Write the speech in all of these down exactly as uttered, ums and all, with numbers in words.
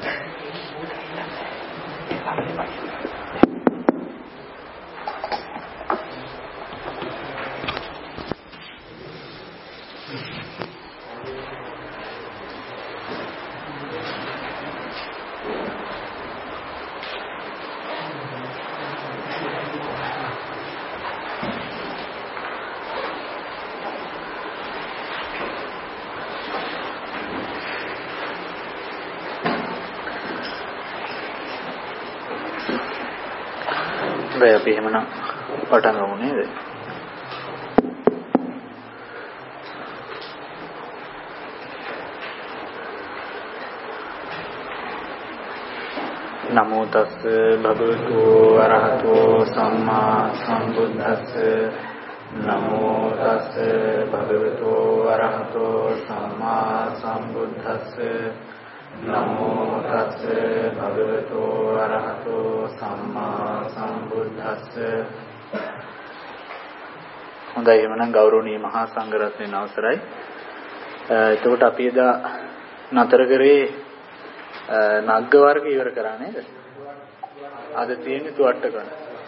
බය අපි එහෙමනම් පටන් ගමු නේද? නමෝ තස්ස භගවතු අරහතෝ සම්මා සම්බුද්දස්ස නමෝ තස්ස භගවතු අරහතෝ සම්මා සම්බුද්දස්ස නමෝ තස්ස භගවතු අරහතෝ සම්මා සම්බුද්දස්ස. හොඳයි, එහෙනම් ගෞරවනීය මහා සංඝරත්නයන් අවසරයි. එතකොට අපි එදා නතර කරේ නග්ග වර්ග ඉවර කරා නේද? අද තියෙන්නේ තුවට්ට කරන.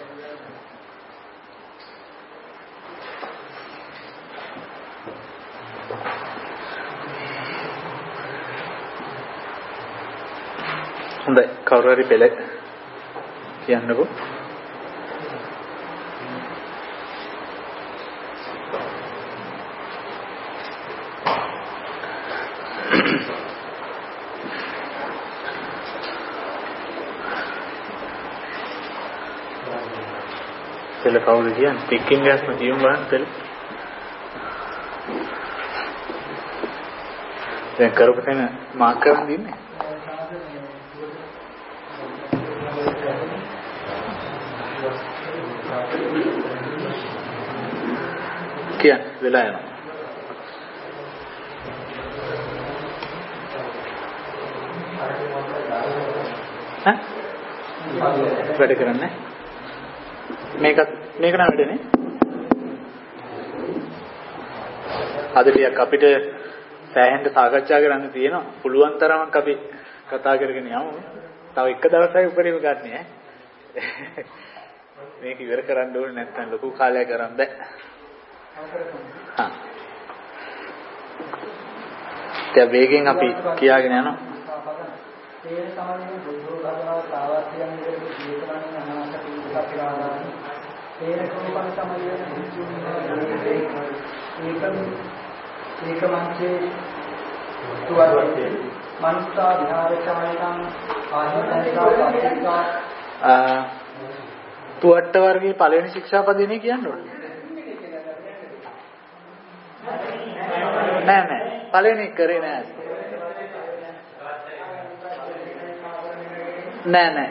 හොඳයි, කවුරු හරි පෙළ කියන්නකෝ. පෙළ කවුද කියන්නේ? ටිකින් ගෑස්ම කියමු බලන්න පෙළ. දැන් කරපු තැන මාක් කරන් දින්නේ. කියන්න වෙලා යනවා. ඈ? වැඩ කරන්නේ? මේක මේක නම් වැඩනේ. අද ටිකක් අපිට සෑහෙන්න සාකච්ඡා කරන්න තියෙනවා. පුළුවන් තරමක් අපි කතා කරගෙන යමු. තව එක දවසයි උපරිම ගන්න ඈ. මේක ඉවර කරන්න ඕනේ නැත්නම් ලොකු කාලයක් කරන් බෑ. හා. දැන් වේගෙන් අපි කියාගෙන යනවා. තේර සමන්නේ බුද්ධ භගවා සාවාසියන් විදිහට ජීවිතවලින් අනාගත පිළිපදිනවා. තේර කෝපන සමයේ බුද්ධුනේ ඒකම ඒකමංචේ තුවර්වත්තේ මනසා විහාරචායතං ආයතනසා ආ තුවට්ට වර්ගයේ පළවෙනි ශික්ෂාපදිනේ කියන්න ඕනේ. නෑ නෑ පළවෙනි කරේ නෑ. නෑ නෑ.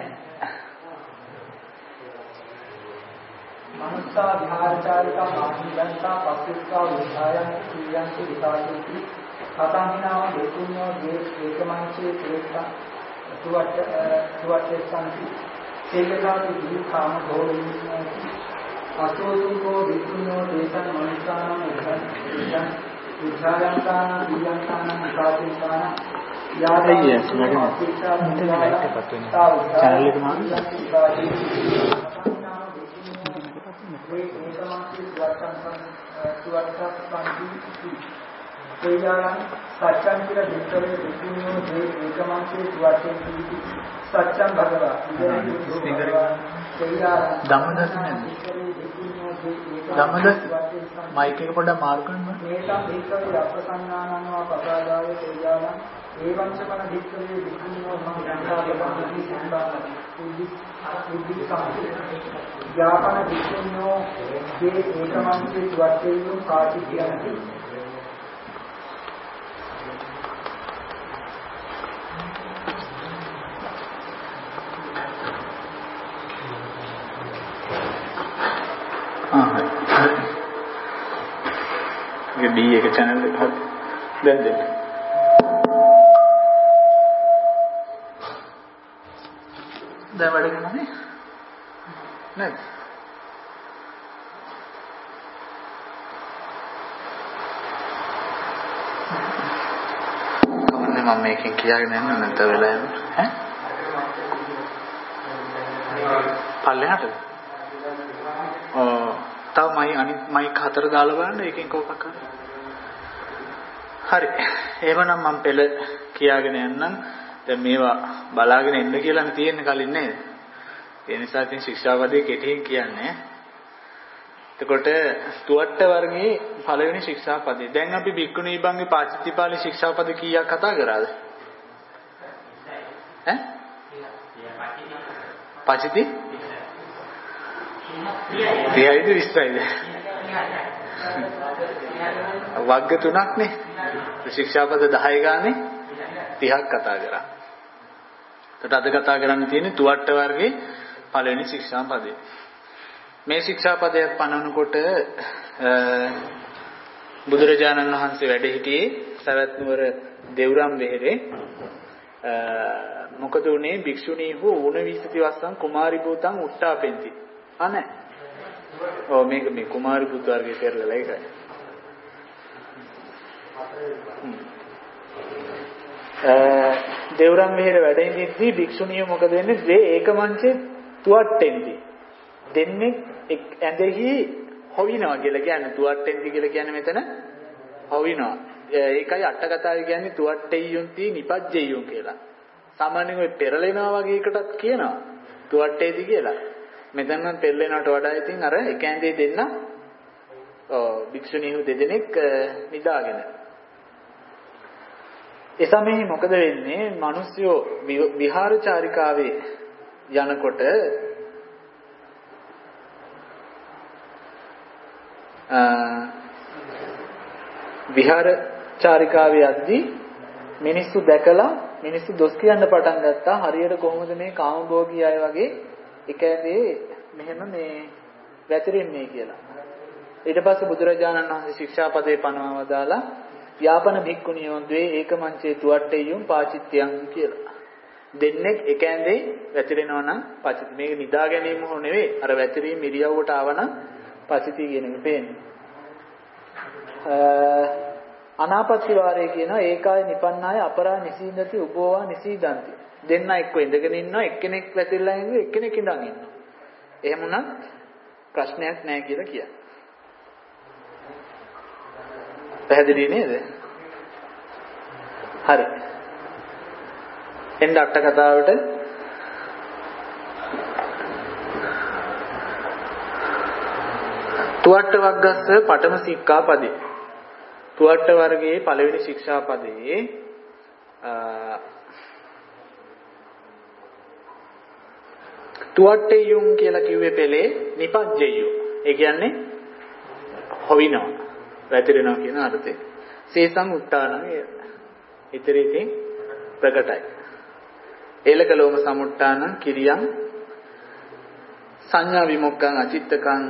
මනසා විහාරචාරිකා මාහිදන්තා පස්සිස්සා විහායන් කියන්ති විකාශිති කතංහිනාව දෙතුන්‍යෝ දේ ඒකමංචේ තේස්සා තුවට්ට තුවට්ට සංති සේලකාති දි කාම භෝධිනෝති අසෝතුකෝ දෙතුන්‍යෝ දේශන මනසානම් උදන් උදන් විහාරංකාන වියංකාන විකාශිතාන යාදේ සමගම ඉන්ටර්නෙට් එකත් වෙනවා channel එක මාන ඒ ඒකමාත්‍රි වචන තුවට්ට සංති තේයාන සත්‍යං කියලා දෙතරේ දෙතුන්‍යෝ දේ ඒකමාත්‍රි තුවට්ටේ සත්‍යං භගවා ධම්මදස් නේද? ධම්මදස් මයික් එක පොඩ්ඩක් මාරු කරන්න. මේකම් දීකේ අප්‍රසන්නානං පසාදාය තේයාන ඒවංචකන දීකේ දෙතුන්‍යෝ මම ගන්නාලපන්ති සම්බාධ උද්දි උද්දි සම්පති යාපන දෙතුන්‍යෝ දේ ඒකමාත්‍රි තුවට්ටේ කාටි කියන්නේ D එක channel එක හරි දැන් දෙන්න. දැන් වැඩ කරන්නේ නේද? මම මේකෙන් කියාගෙන යන්න නැත්නම් වෙලා යනවා. ඈ? පල්ලෙහාට. ඔව්. තව මයි අනිත් මයික් හතර දාලා බලන්න ඒකෙන් කෝකක් කරන්න. හරි. එහෙමනම් මම පෙළ කියාගෙන යන්නම්. දැන් මේවා බලාගෙන ඉන්න කියලානේ තියෙන්නේ කලින් නේද? ඒ නිසා ඉතින් ශික්ෂාපදයේ කෙටියෙන් කියන්නේ. එතකොට තුවට්ට වර්ගයේ පළවෙනි ශික්ෂාපදේ. දැන් අපි භික්ඛුණී බංගේ පාචිත්තිපාලි ශික්ෂාපද කීයක් කතා කරාද? ඈ? පාචිති? තිහයිද විස්සයිද? වර්ග තුනක් නේ. ශික්ෂාපද දහය ගානේ තිහක් කතා කරා. එතකොට අද කතා කරන්න තියෙන්නේ තුවට්ට වර්ගයේ පළවෙනි ශික්ෂාපදේ. මේ ශික්ෂාපදයක් පනවනකොට බුදුරජාණන් වහන්සේ වැඩ සිටියේ සවැත් නුවර දෙව්රම් වෙහෙරේ. මොකද උනේ භික්ෂුණී හෝ උණ විසති වස්සන් කුමාරි භූතං උට්ටාපෙන්ති. අනේ. ඔව් මේක මේ කුමාරි භූත වර්ගයේ පෙරලලා ඒකයි. දෙව්රම් වෙහෙර වැඩ ඉඳිද්දී භික්ෂුණිය මොකද වෙන්නේ? ද්වේ ඒකමංචේ තුවට්ටෙන්ති. දෙන්නේ ඇඳෙහි හොවිනවා කියලා කියන්නේ තුවට්ටෙන්ති කියලා කියන්නේ මෙතන හොවිනවා. ඒකයි අට කතාවේ කියන්නේ තුවට්ටෙයියුන්ති නිපජ්ජෙයියුන් කියලා. සාමාන්‍යයෙන් ඔය පෙරලෙනවා වගේ එකටත් කියනවා තුවට්ටේති කියලා. මෙතන නම් පෙරලෙනවට වඩා ඉතින් අර එක ඇඳේ දෙන්න ඔව් භික්ෂුණීහු දෙදෙනෙක් නිදාගෙන. ඒ සමයේ මොකද වෙන්නේ? මිනිස්සු විහාරචාරිකාවේ යනකොට විහාරචාරිකාවේ යද්දී මිනිස්සු දැකලා මිනිස්සු දොස් කියන්න පටන් ගත්තා. හරියට කොහොමද මේ කාමභෝගී අය වගේ එක ඇඳේ මෙහෙම මේ වැතිරෙන්නේ කියලා. ඊට පස්සේ බුදුරජාණන් වහන්සේ ශික්ෂාපදේ පනවව දාලා යාපන භික්ඛුනියෝ ද්වේ ඒකමංචේ තුවට්ටෙය්‍යුම් පාචිත්‍යං කියලා. දෙන්නෙක් එක ඇඳේ වැතිරෙනවා නම් පචිත. මේක නිදා ගැනීම හෝ නෙවෙයි. අර වැතිරීම ඉරියව්වට ආවනම් පචිතී කියන එක පේන්නේ. අනාපත්ති වාරය කියනවා ඒකාය නිපන්නාය අපරා නිසීදති උභෝවා නිසීදන්ති. දෙන්න එක්ක ඉඳගෙන ඉන්නවා එක්කෙනෙක් වැතිරලා ඉන්නේ එක්කෙනෙක් ඉඳන් ඉන්නවා. එහෙම වුණත් ප්‍රශ්නයක් නැහැ කියලා කියනවා. පැහැදිලි නේද? හරි. එන්න අට කතාවට තුවට්ට වග්ගස්ස පඨම සික්ඛාපදේ. තුවට්ට වර්ගයේ පළවෙනි ශික්ෂාපදයේ තුවට්ටෙයුම් කියලා කිව්වේ පෙළේ නිපජ්ජෙයු. ඒ කියන්නේ හොවිනවා, වැතිරෙනවා කියන අර්ථය. සේසං උට්ටාන ඉතිරිතින් ප්‍රකටයි. ඒලකලෝම සමුට්ටාන කිරියං සංඥා විමුක්ඛං අචිත්තකං.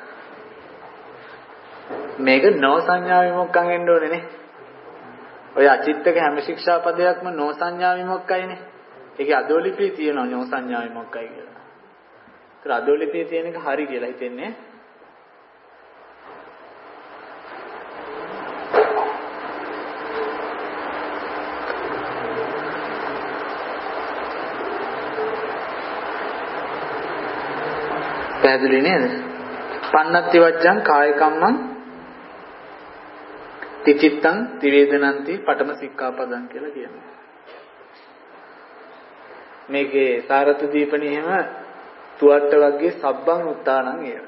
මේක නෝ සංඥා විමුක්ඛං වෙන්න ඕනේ නේ. ඔය අචිත්තක හැම ශික්ෂාපදයක්ම නෝ සංඥා විමුක්ඛයිනේ. ඒකේ අදෝලිපියේ තියෙනවා නෝ සංඥා විමුක්ඛයි කියලා. ඒතර අදෝලිපියේ තියෙන එක හරි කියලා හිතෙන්නේ. පැහැදිලි නේද? පන්නත්ති වජ්ජං කාය කම්මං තිචිත්තං ත්‍රිවේදනන්ති පඨම සික්ඛාපදං කියලා කියනවා. මේකේ සාරත දීපණි එහෙම තුවට්ට වර්ගයේ සබ්බං උත්තානං ඒව.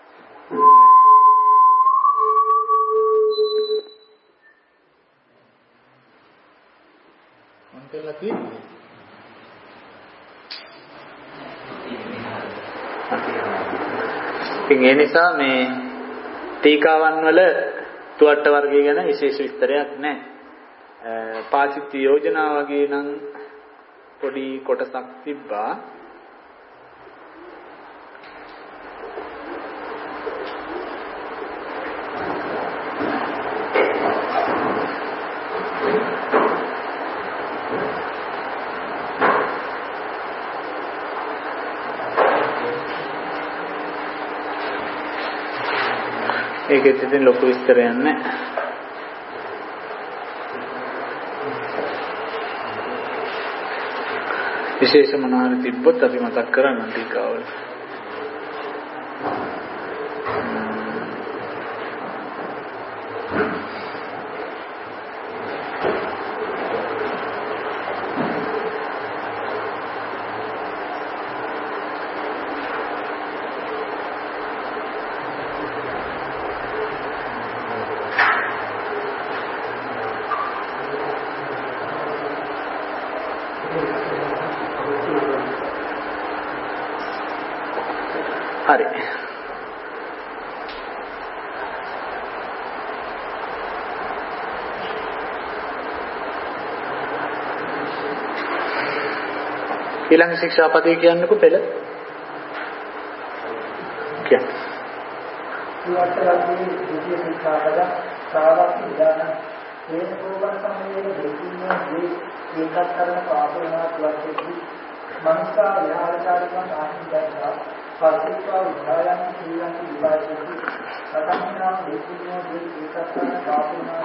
මොන්තෙලා තියෙන්නේ. ඉතින් ඒ නිසා මේ ටීකාවන් වල තුවට්ට වර්ගය ගැන විශේෂ විස්තරයක් නැහැ. පාචිත්‍ය යෝජනා වගේ නම් පොඩි කොටසක් තිබ්බා. ඒකෙත් ඉතින් ලොකු විස්තරයක් නැහැ. විශේෂ මොනවාරි තිබ්බොත් අපි මතක් කරන්න ටිකවල. හරි. ඊළඟ ශික්ෂාපදේ කියන්නකෝ පෙළ. කියන්න. සුවත්තරගේ ද්විතීය ශික්ෂාපද සාරවත් විදාන මේ කෝපන සමයේ දෙකින්නේ මේ ඒකත් කරන පාපවනා සුවත්තරදී මනසා විහාරචාරිකයන් ආශිර්වාදා පරිත්‍යාග උදායන් කියන විවාදයේ සතන්නා දෙකින්නේ මේ ඒකත් කරන පාපවනා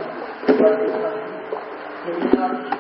සුවත්තරදී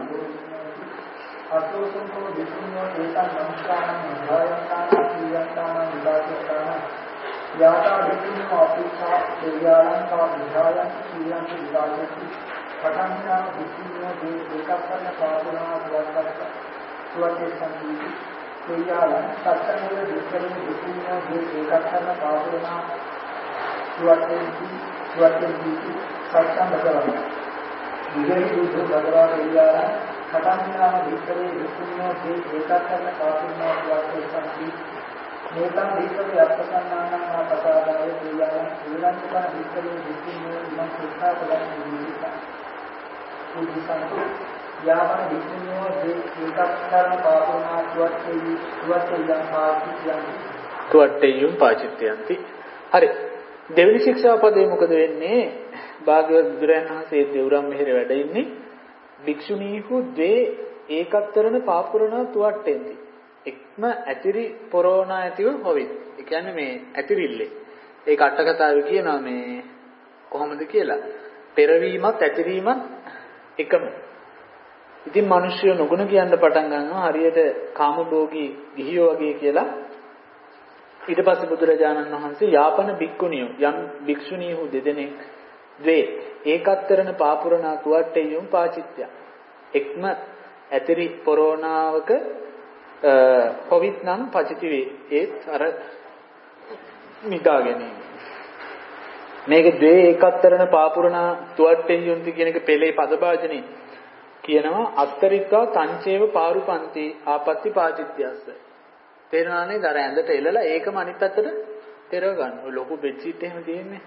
අසෝසම්පෝ දෙකින්නේ ඒකත් නමස්කාරං උදායන්තාන කියන්තාන විවාදේතාන याता देखें ऑफिसा देवयालन का विधायक सीएम के विधायक पठानिया दिखने दे एकापन पापना द्वारा सुवते संगीत देवयालन सत्संग दिखने दिखने दे एकापन पापना सुवते सुवते सत्संग भगवान विजय बुद्ध भगवान देवयालन पठानिया दिखने दिखने दे एकापन पापना द्वारा संगीत नेता विश्व अर्थसन्नानां प्रसादाय क्रियायां श्रीलंकन विश्व विश्वने इमं शिक्षा प्रदान निमित्ता उद्दिष्टं यावन विश्वनो जे एकाक्षरं पापना स्वत्तेयि स्वत्तेयं पाचित्यंति स्वत्तेयं पाचित्यंति. හරි. දෙවෙනි ශික්ෂාපදේ මොකද වෙන්නේ? භාග්‍යවත් බුදුරජාණන් වහන්සේ දෙවුරම් මෙහෙර වැඩ ඉන්නේ භික්ෂුණීහු ද්වේ ඒකතරණ පාපුරණ තුවට්ටෙන්ති. එක්ම ඇතිරි පොරෝනා ඇතිව හොවිත්. ඒ කියන්නේ මේ ඇතිරිල්ලේ. ඒක අට කතාවේ කියනවා මේ කොහොමද කියලා. පෙරවීමත් ඇතිරීමත් එකම. ඉතින් මිනිස්සු නොගුණ කියන්න පටන් ගන්නවා හරියට කාමභෝගී ගිහියෝ වගේ කියලා. ඊට පස්සේ බුදුරජාණන් වහන්සේ යාපන බික්කුණියෝ යම් භික්ෂුණීහු දෙදෙනෙක් ද්වේ ඒකතරණ පාපුරණා තුවට්ටෙයුම් පාචිත්‍ය. එක්ම ඇතිරි පොරෝනාවක පවිත් නම් පචිති වේ. ඒත් අර නිදා ගැනීම. මේක ද්වේ ඒකතරණ පාපුරණ තුවට්ටෙන් යොන්ති කියන එක පෙළේ පදභාජනේ කියනවා අත්තරිත්වා තංචේව පාරුපන්ති ආපත්‍ති පාචිත්‍යස්ස. තේරෙනානේ දර ඇඳට එලලා ඒකම අනිත් පැත්තට පෙරව ගන්න. ඔය ලොකු බෙඩ් ෂීට් එහෙම තියෙන්නේ.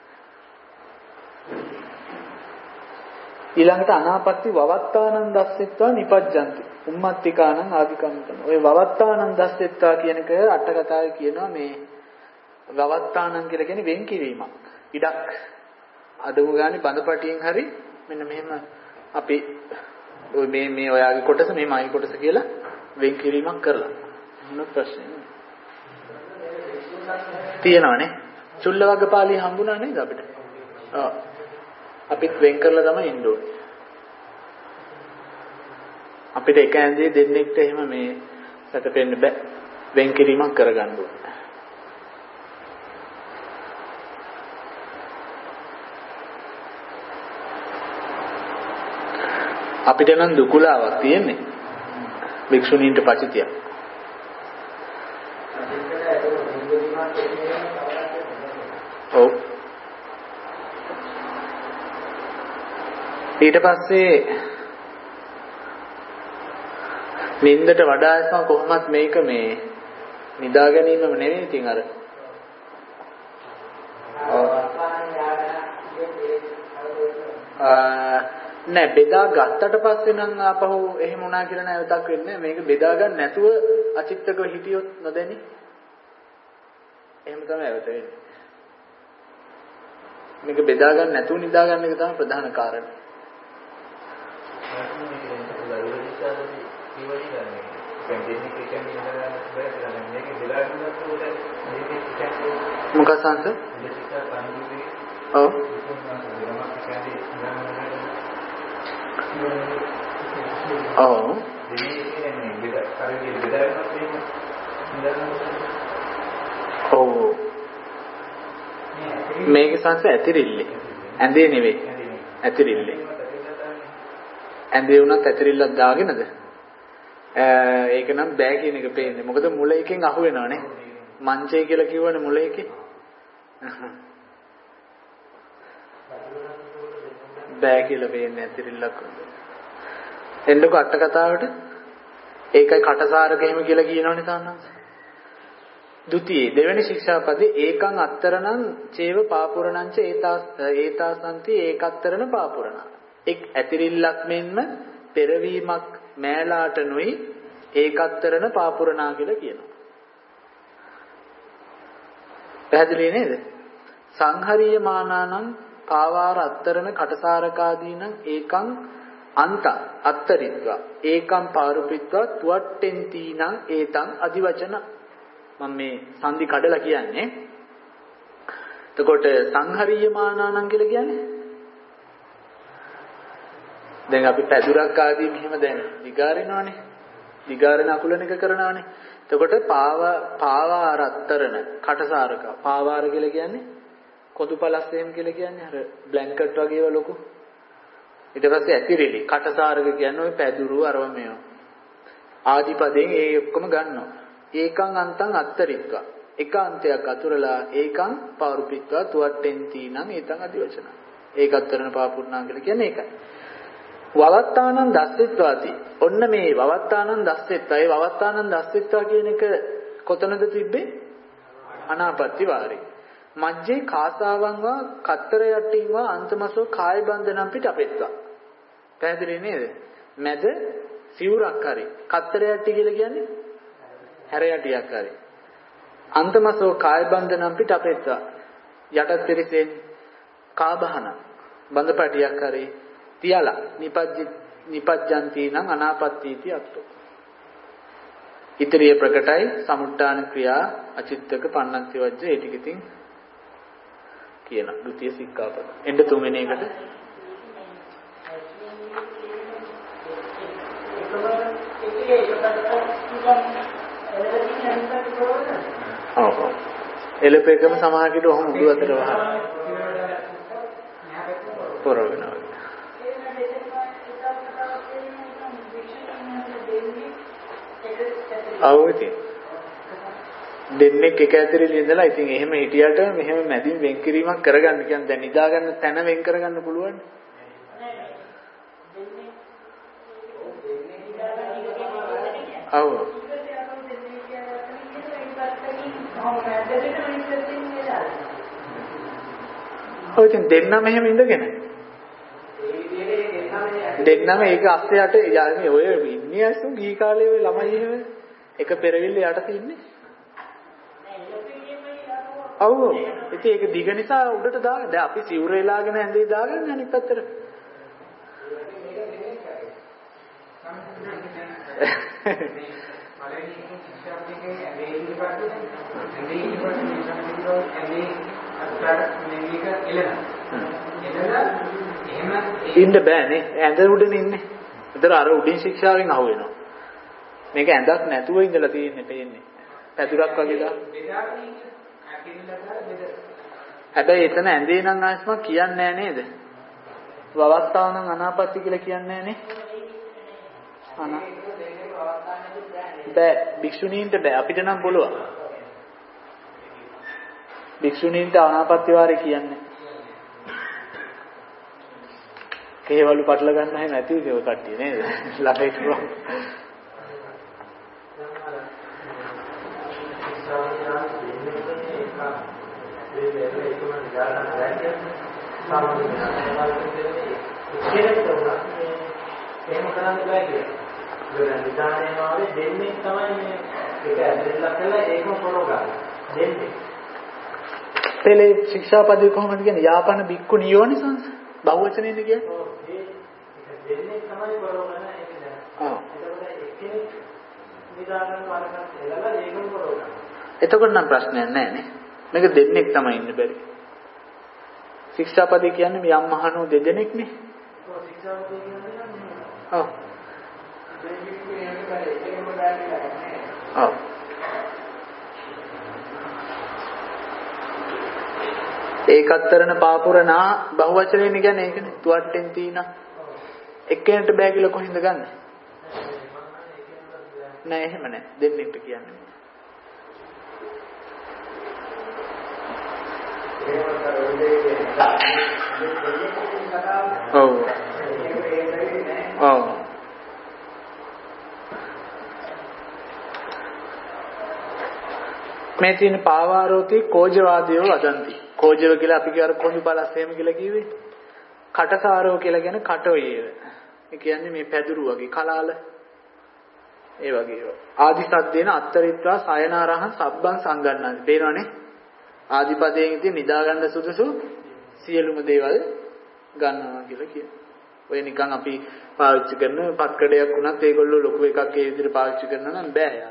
ඊළඟට අනාපත්‍ති වවත්තානං දස්සෙත්වා නිපජ්ජಂತಿ උම්මත්තිකානං ආදිකම්තන. ඔය වවත්තානං දස්සෙත්වා කියන එක අට කතාවේ කියනවා මේ වවත්තානං කියලා කියන්නේ වෙන් කිරීමක්. ඉඩක් අදමු ගානේ බඳපටියෙන් හරි මෙන්න මෙහෙම අපි ඔය මේ මේ ඔයාගේ කොටස මේ මගේ කොටස කියලා වෙන් කිරීමක් කරලා. මොන ප්‍රශ්නේ? තියෙනවනේ. චුල්ලවග්ගපාලිය හම්බුණා නේද අපිට? ඔව්. අපිත් වෙන් කරලා තමයි ඉන්න ඕනේ. අපිට එක ඇඳේ දෙන්නෙක්ට එහෙම මේ සැතපෙන්න බෑ. වෙන් කිරීමක් කරගන්න ඕනේ. අපිට නම් දුකුලාවක් තියෙන්නේ. භික්ෂුණීන්ට පචිතියක්. ඔව්. ඊට පස්සේ නින්දට වඩා එසම කොහොමත් මේක මේ නිදා ගැනීමම නෙවෙයි ඉතින් අර නෑ බෙදා ගත්තට පස්සේ නම් ආපහු එහෙම වුණා කියලා නැවතක් වෙන්නේ මේක බෙදා ගන්න නැතුව අචිත්තකව හිටියොත් නොදැනි එහෙම තමයි ඇවත වෙන්නේ මේක බෙදා ගන්න නැතුව නිදා ගන්න එක තමයි ප්‍රධාන කාරණය. මොකක්ද සංස? ඔව්. ඔව්. ඔව් මේක සංස ඇතිරිල්ල ඇඳේ නෙවෙයි ඇතිරිල්ල ඇඳේ උනත් ඇතිරිල්ලක් දාගෙනද ඒක නම් බෑ කියන එක පේන්නේ මොකද මුල එකෙන් අහු වෙනවනේ මංචේ කියලා කිව්වනේ මුල එකේ බෑ කියලා පේන්නේ ඇතිරිල්ලක් එන්නකො අට කතාවට ඒකයි කටසාරක එහෙම කියලා කියනවනේ සාන්නංශ. ဒုတိ යේ දෙවෙනි ශික්ෂාපදේ ඒකං අත්තරණං චේව පාපුරණං ච ඒතාස් ඒතාසන්ති ඒකත්තරණ පාපුරණ. එක් ඇතිරිල්ලක් මෙන්ම පෙරවීමක් මෑලාට නොයි ඒකත්තරණ පාපුරණා කියලා කියනවා. පැහැදිලි නේද? සංහරීය මානානං පාවාර අත්තරණ කටසාරකාදීනං ඒකං අන්ත අත්තරිත්වා ඒකම් පාරුපිත්වා තුවට්ටෙන්තිනං ඒතං අදිවචන මම මේ සංදි කඩලා කියන්නේ එතකොට සංහරීයමානානං කියලා කියන්නේ දැන් අපි පැදුරක් ආදී මෙහෙම දැන් දිගාරිනවනේ දිගාරන අකුලන එක කරනවනේ එතකොට පාව පාවාර අත්තරණ කටසාරක පාවාර කියලා කියන්නේ කොදු පළස් එහෙම කියලා කියන්නේ අර බ්ලැන්කට් වගේ ඒවා ලොකු ඊට පස්සේ ඇතිරිලි කටසාරක කියන්නේ ඔය පැදුරු අරව මේවා ආදිපදයෙන් ඒ ඔක්කොම ගන්නවා ඒකං අන්තං අත්තරිත්වා ඒකාන්තයක් අතුරලා ඒකං පාරුපිත්වා තුවට්ටෙන්තිනං ඒතං අදිවචන ඒකත්තරණ පාපුර්ණා කියලා කියන්නේ ඒකයි වවත්තානං දස්සෙත්වාති ඔන්න මේ වවත්තානං දස්සෙත්වා ඒ වවත්තානං දස්සෙත්වා කියන එක කොතනද තිබ්බේ අනාපත්ති වාරේ මජ්ජේ කාසාවංවා කත්තර යටින්වා අන්තමසෝ කාය බන්ධනම් පිට අපෙත්වා පැහැදිලි නේද මැද සිවුරක් හරි කත්තර යටි කියලා කියන්නේ හැර යටියක් හරි අන්තමසෝ කාය බන්ධනම් පිට අපෙත්වා යටත් පෙරසෙන් කාබහන බඳපටියක් හරි තියලා නිපජ්ජි නිපජ්ජන්ති නම් අනාපත්තීති අත්තු ඉතිරිය ප්‍රකටයි සමුට්ඨාන ක්‍රියා අචිත්තක පන්නන්ති වජ්ජ ඒ ටික ඉතින් කියන ဒုတိ ය සික්ඛාපද එන්න තුන්වෙනි එකට ඔව් එලෙපේකම සමාහකිට ඔහොම උඩු අතට වහන පොරවෙනවා අවුති දෙන්නෙක් එක ඇතිරිලි ඉඳලා ඉතින් එහෙම හිටියට මෙහෙම මැදින් වෙන් කිරීමක් කරගන්න කියන්නේ දැන් නිදා ගන්න තැන වෙන් කරගන්න පුළුවන් ඔව් ඔය ඉතින් දෙන්නම එහෙම ඉඳගෙන දෙන්නම ඒක අස්සේ යට යන්නේ ඔය ඉන්නේ අසු ගී කාලේ ඔය ළමයි එහෙම එක පෙරවිල්ල යට තින්නේ ඔව් ඉතින් ඒක දිග නිසා උඩට දාගෙන දැන් අපි සිවුර එලාගෙන ඇඳේ දාගෙන අනිත් පැත්තට ඉන්න බෑනේ ඇඳ උඩනේ ඉන්නේ. ඒතර අර උඩින් ශික්ෂාවෙන් අහු වෙනවා. මේක ඇඳක් නැතුව ඉඳලා තියෙන්නේ පේන්නේ. පැදුරක් වගේ දා. හැබැයි එතන ඇඳේ නම් ආස්ම කියන්නේ නෑ නේද? වවත්තාව නම් අනාපත්ති කියලා කියන්නේ නෑනේ. අනා බෑ භික්ෂුණීන්ට බෑ අපිට නම් පුළුවන්. භික්ෂුණීන්ට අනාපත්ති වාරේ කියන්නේ. කේවලු පටල ගන්න හැම නැතිව ඒක කට්ටිය නේද? ළමයි කරා. එහෙම කරන්න බෑ කියලා. ඒක නිදානේ මාවේ දෙන්නේ තමයි මේ ඒක ඇදලා කළා ඒකම පොරව ගන්න. දෙන්නේ. පෙළේ ශික්ෂාපදේ කොහොමද කියන්නේ? යාපන බික්කු නියෝනිසංස බහුවචනේද කියන්නේ? ඔව් ඒ දෙන්නේ තමයි පොරව ගන්න ඒක දැන. ඔව්. එතකොට එක්කෙනෙක් නිදාගන්න වරකට එළලා ඒකම පොරව ගන්න. එතකොට නම් ප්‍රශ්නයක් නැහැ නේ. මේක දෙන්නෙක් තමයි ඉන්න බැරි. ශික්ෂාපදේ කියන්නේ මේ යම් මහණෝ දෙදෙනෙක් නේ. ඔව් ශික්ෂාපදේ කියන්නේ ඔව්. දෙන්නේ කියන්නේ ඔව්. ඒකතරන පාපුරනා බහුවචනයෙන් කියන්නේ ඒකනේ. තුවට්ටෙන් තීන එක්කෙනෙක්ට බෑ කියලා කොහින්ද ගන්න? නෑ එහෙම නෑ. දෙන්නෙක්ට කියන්නේ. ඔව්. ඔව්. මේ තියෙන පාවාරෝති කෝජවාදීව වදන්ති. කෝජව කියලා අපි කියවර කොඳු බලස් එහෙම කියලා කිව්වේ. කටසාරෝ කියලා කියන්නේ කටොයේව. ඒ කියන්නේ මේ පැදුරු වගේ කලාල ඒ වගේ ඒවා. ආදි සද්දේන අත්තරිත්වා සයනාරහං සබ්බං සංගන්නන්ති. පේනවනේ? ආදිපදයෙන් ඉතින් නිදා ගන්න සුදුසු සියලුම දේවල් ගන්නවා කියලා කියනවා. ඔය නිකන් අපි පාවිච්චි කරන පත්කඩයක් වුණත් ඒගොල්ලෝ ලොකු එකක් ඒ විදිහට පාවිච්චි කරනවා නම් බෑ යාර.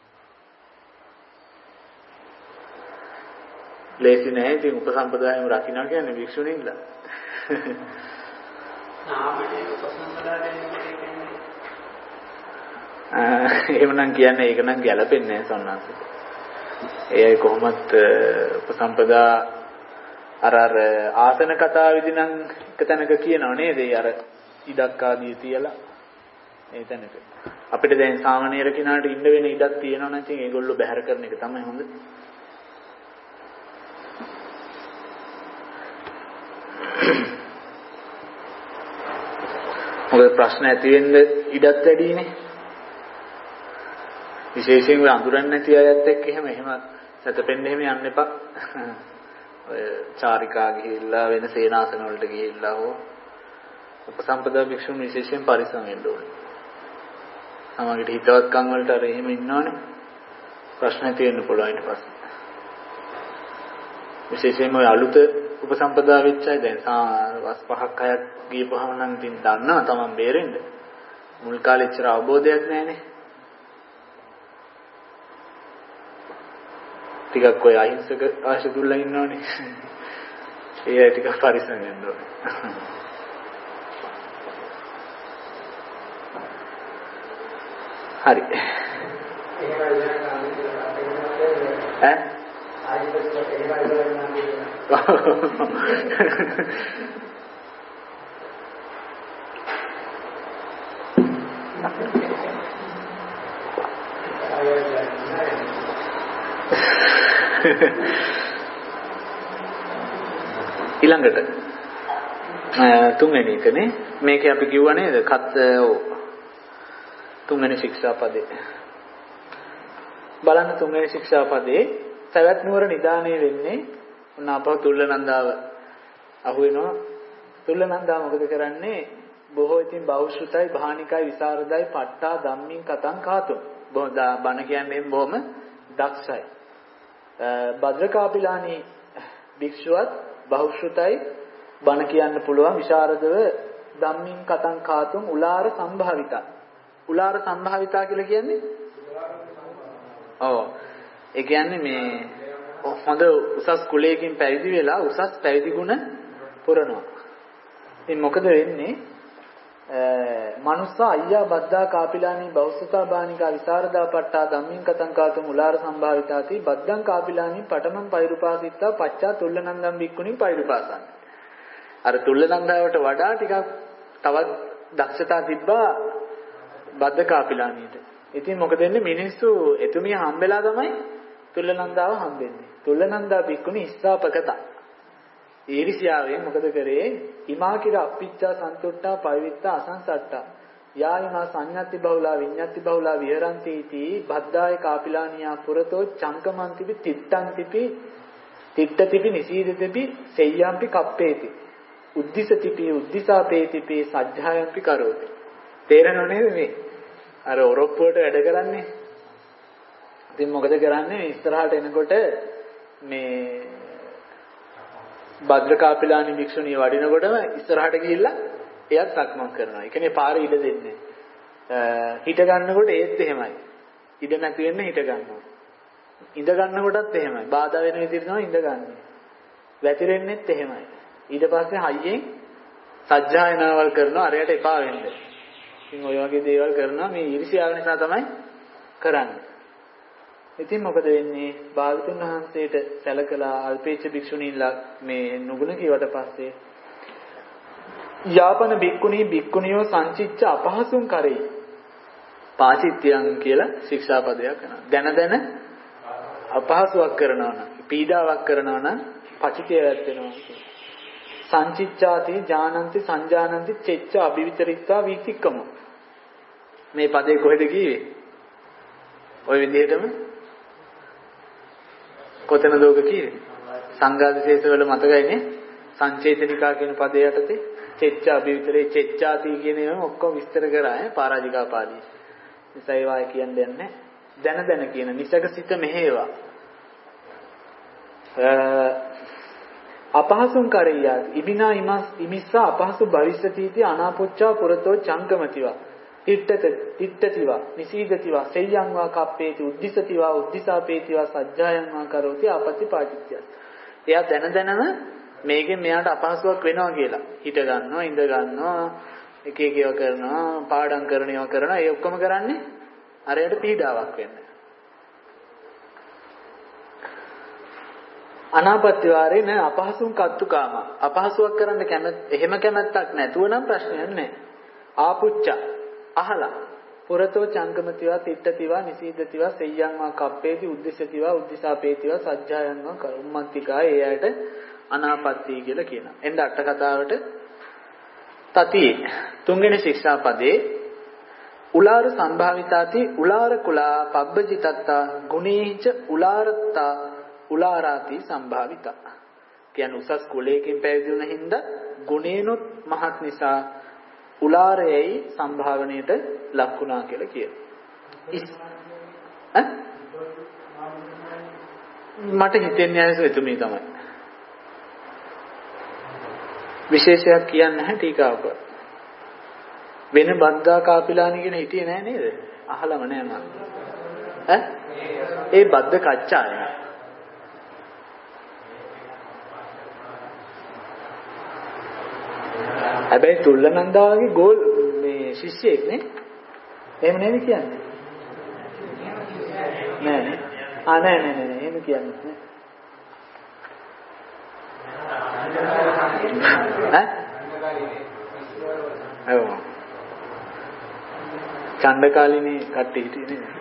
ලේසි නෑ ඉතින් උපසම්පදායම රකින්න කියන්නේ වික්ෂුණීන්ලා. නාමයේ උපසම්පදායෙන් කියන්නේ ආ එහෙමනම් කියන්නේ ඒක නම් ගැලපෙන්නේ නෑ සොන්නාස. ඒ කොහොමත් උපසම්පදා අර අර ආසන කතා විදි නම් එක තැනක කියනව නේද? ඒ අර ඉඩක් ආදී තියලා ඒ තැනක. අපිට දැන් සාමාන්‍යර කෙනාට ඉන්න වෙන ඉඩක් තියෙනවා නම් ඉතින් ඒගොල්ලෝ බැහැර කරන එක තමයි හොඳ. මොකද ප්‍රශ්න ඇති වෙන්න ඉඩත් වැඩිනේ. විශේෂයෙන් ඔය අඳුරන්නේ නැති අයත් එක්ක එහෙම එහෙම සැතපෙන්න එහෙම යන්න එපා. ඔය චාරිකා ගිහිල්ලා වෙන සේනාසන වලට ගිහිල්ලා හෝ උපසම්පදා භික්ෂුන් විශේෂයෙන් පරිස්සම් වෙන්න ඕනේ. සමහරවිට හිතවත්කම් වලට අර එහෙම ඉන්නවනේ. ප්‍රශ්න ඇති වෙන්න පුළුවන් ඊට පස්සේ. විශේෂයෙන්ම ඔය අලුත උපසම්පදා වෙච්ච අය දැන් වස් පහක් හයක් ගියපුවම නම් ඉතින් දන්නවා තමන් බේරෙන්න. මුල් කාලේ ඉච්චර අවබෝධයක් නැහැනේ. ටිකක් ඔය අහිංසක ආශ දුල්ලා ඉන්නවනේ. ඒ අය ටිකක් පරිස්සම් වෙන්න ඕනේ. හරි. ඈ? ඊළඟට තුන්වෙනි එකනේ මේකේ අපි කිව්වා නේද කත් තුන්වෙනි ශික්ෂාපදේ බලන්න තුන්වෙනි ශික්ෂාපදේ සවැත් නුවර නිදාණය වෙන්නේ උන අපව තුල්ලනන්දාව අහු වෙනවා. තුල්ලනන්දා මොකද කරන්නේ? බොහෝ ඉතින් බෞද්ධයි භානිකයි විසරදයි පට්ටා ධම්මින් කතං කාතුම්. බොහොම බණ කියන්නේ බොහොම දක්ෂයි. භද්‍රකාපිලානි භික්ෂුවත් බෞද්ධයි බණ කියන්න පුළුවන් විසරදව ධම්මින් කතං කාතුම් උලාර සම්භාවිතා. උලාර සම්භාවිතා කියලා කියන්නේ ඔව් ඒ කියන්නේ මේ හොඳ උසස් කුලයකින් පැවිදි වෙලා උසස් පැවිදි ගුණ පුරනවා. ඉතින් මොකද වෙන්නේ? මනුස්සා අයියා බද්දා කාපිලානි බෞද්ධතා බානිකා විසරදා පට්ටා ධම්මින් කතං කාතුම් උලාර සම්භාවිතාති බද්දං කාපිලානි පඨමං පෛරුපාසිතා පච්චා තුල්ලනන්දම් වික්කුණින් පෛරුපාසං. අර තුල්ලනන්දාවට වඩා ටිකක් තවත් දක්ෂතා තිබ්බා බද්ද කාපිලානියට. ඉතින් මොකද වෙන්නේ? මිනිස්සු එතුමිය හම්බෙලා තමයි තුල්ලනන්දාව හම්බෙන්නේ. තුල්ලනන්දා බික්කුණි ඉස්සාපකතා. ඊර්ෂ්‍යාවෙන් මොකද කරේ? ඉමා කිර අප්පිච්චා සන්තුට්ටා පවිත්තා අසංසට්ටා. යායිමා සංඤත්ති බහුලා විඤ්ඤත්ති බහුලා විහරಂತಿ इति බද්දාය කාපිලානියා පුරතෝ චංකමන්තිපි තිත්තන්තිපි තිත්තතිපි නිසීදතිපි සෙය්‍යම්පි කප්පේති. උද්දිසතිපි උද්දිසාපේතිපි සජ්ජායම්පි කරෝති. තේරෙනව නේද මේ? අර ඔරොප්පුවට වැඩ කරන්නේ. ඉතින් මොකද කරන්නේ? ඉස්සරහට එනකොට මේ භද්‍රකාපිලානි භික්ෂුණිය වඩිනකොටම ඉස්සරහට ගිහිල්ලා එයත් සක්මන් කරනවා. ඒ කියන්නේ පාරේ ඉඩ දෙන්නේ. හිට ගන්නකොට ඒත් එහෙමයි. ඉඩ නැති වෙන්න හිට ගන්නවා. ඉඳ ගන්නකොටත් එහෙමයි. බාධා වෙන විදිහට තමයි ඉඳ ගන්න. වැතිරෙන්නෙත් එහෙමයි. ඊට පස්සේ හයියෙන් සජ්ජායනාවල් කරනවා අරයට එපා වෙන්න. ඉතින් ඔය වගේ දේවල් කරනවා මේ ඊර්ෂ්‍යාව නිසා තමයි කරන්නේ. ඉතින් මොකද වෙන්නේ? භාගතුන් වහන්සේට සැලකලා අල්පේච්ඡ භික්ෂුණීන්ලා මේ නුගුණ කියවට පස්සේ යාපන භික්ඛුණී භික්ඛුණියෝ සංචිච්ච අපහසුම් කරේ. පාචිත්‍යං කියලා ශික්ෂාපදයක් කරනවා. දැන දැන අපහසුයක් කරනවා නම්, පීඩාවක් කරනවා නම් පචිතයවත් වෙනවා. සංචිච්ඡාති ඥානන්ති සංජානන්ති චෙච්ච අභිවිතරිත්වා වීතික්කම. මේ පදේ කොහෙද කිව්වේ? ওই විදිහටම කොතනද ඔබ කිව්වේ? සංඝාදිශේෂ වල මතකයිනේ. සංචේතනිකා කියන පදේ යටතේ චෙච්ච අභිවිතරේ චෙච්චාති කියන ඒවා ඔක්කොම විස්තර කරා ඈ පරාජිකා පාළි. නිසා ඒවා කියන්නේ නැහැ. දැන දැන කියන නිසකසිත මෙහෙවා. අපහසුං කරෙය්‍යා ඉබිනා ඉමස් ඉමිස්සා අපහසු භවිෂ්‍යතිති අනාපොච්චා පුරතෝ චංකමතිවා ඉට්ඨත ඉට්ඨතිවා නිසීදතිවා සෙය්‍යං වා කප්පේති උද්දිසතිවා උද්දිසාපේතිවා සජ්ජායං වා කරෝති ආපති පාටිත්‍ය. එයා දැන දැනම මේකෙන් මෙයාට අපහසුයක් වෙනවා කියලා හිත ගන්නවා ඉඳ ගන්නවා එක එක ඒවා කරනවා පාඩම් කරන ඒවා කරනවා ඒ ඔක්කොම කරන්නේ අරයට පීඩාවක් වෙන්නේ. අනාපත්‍ය වාරේ න අපහසුම් කත්තුකාම අපහසුවක් කරන්න කැමැත් එහෙම කැමැත්තක් නැතුව නම් ප්‍රශ්නයක් නැහැ. ආපුච්ච අහලා පුරතෝ චංගමතිවා තිට්ඨතිවා නිසීදතිවා සෙය්‍යං වා කප්පේති උද්දිසතිවා උද්දිසාපේතිවා සජ්ජායං වා කරුම්මන්තිකා ඒ ඇයට අනාපත්‍ය කියලා කියනවා. එන්න අට කතාවට තති තුන්වෙනි ශික්ෂා පදේ උලාර සම්භාවිතාති උලාර කුලා පබ්බජිතත්තා ගුණේච උලාරත්තා උලාරාති සම්භාවිතා. කියන්නේ උසස් කුලයකින් පැවිදි වුණ හින්දා ගුණේනොත් මහත් නිසා උලාරයයි සම්භාවනයට ලක් වුණා කියලා කියනවා. ඈ මට හිතෙන්නේ ආයෙත් එතුමී තමයි. විශේෂයක් කියන්නේ නැහැ ටීකාවක. වෙන බද්දා කාපිලානි කියන හිටියේ නැහැ නේද? අහලම නෑ මම. ඈ ඒ බද්ද කච්චාය. හැබැයි තුල්ලනන්දාගේ ගෝල් මේ ශිෂ්‍යයෙක් නේ. එහෙම නේද කියන්නේ? නෑ නේ. ආ නෑ නෑ නෑ එහෙම කියන්නේ නෑ. ඈ? අයෝ. ඡණ්ඩකාලිනේ කට්ටිය හිටියේ නේද?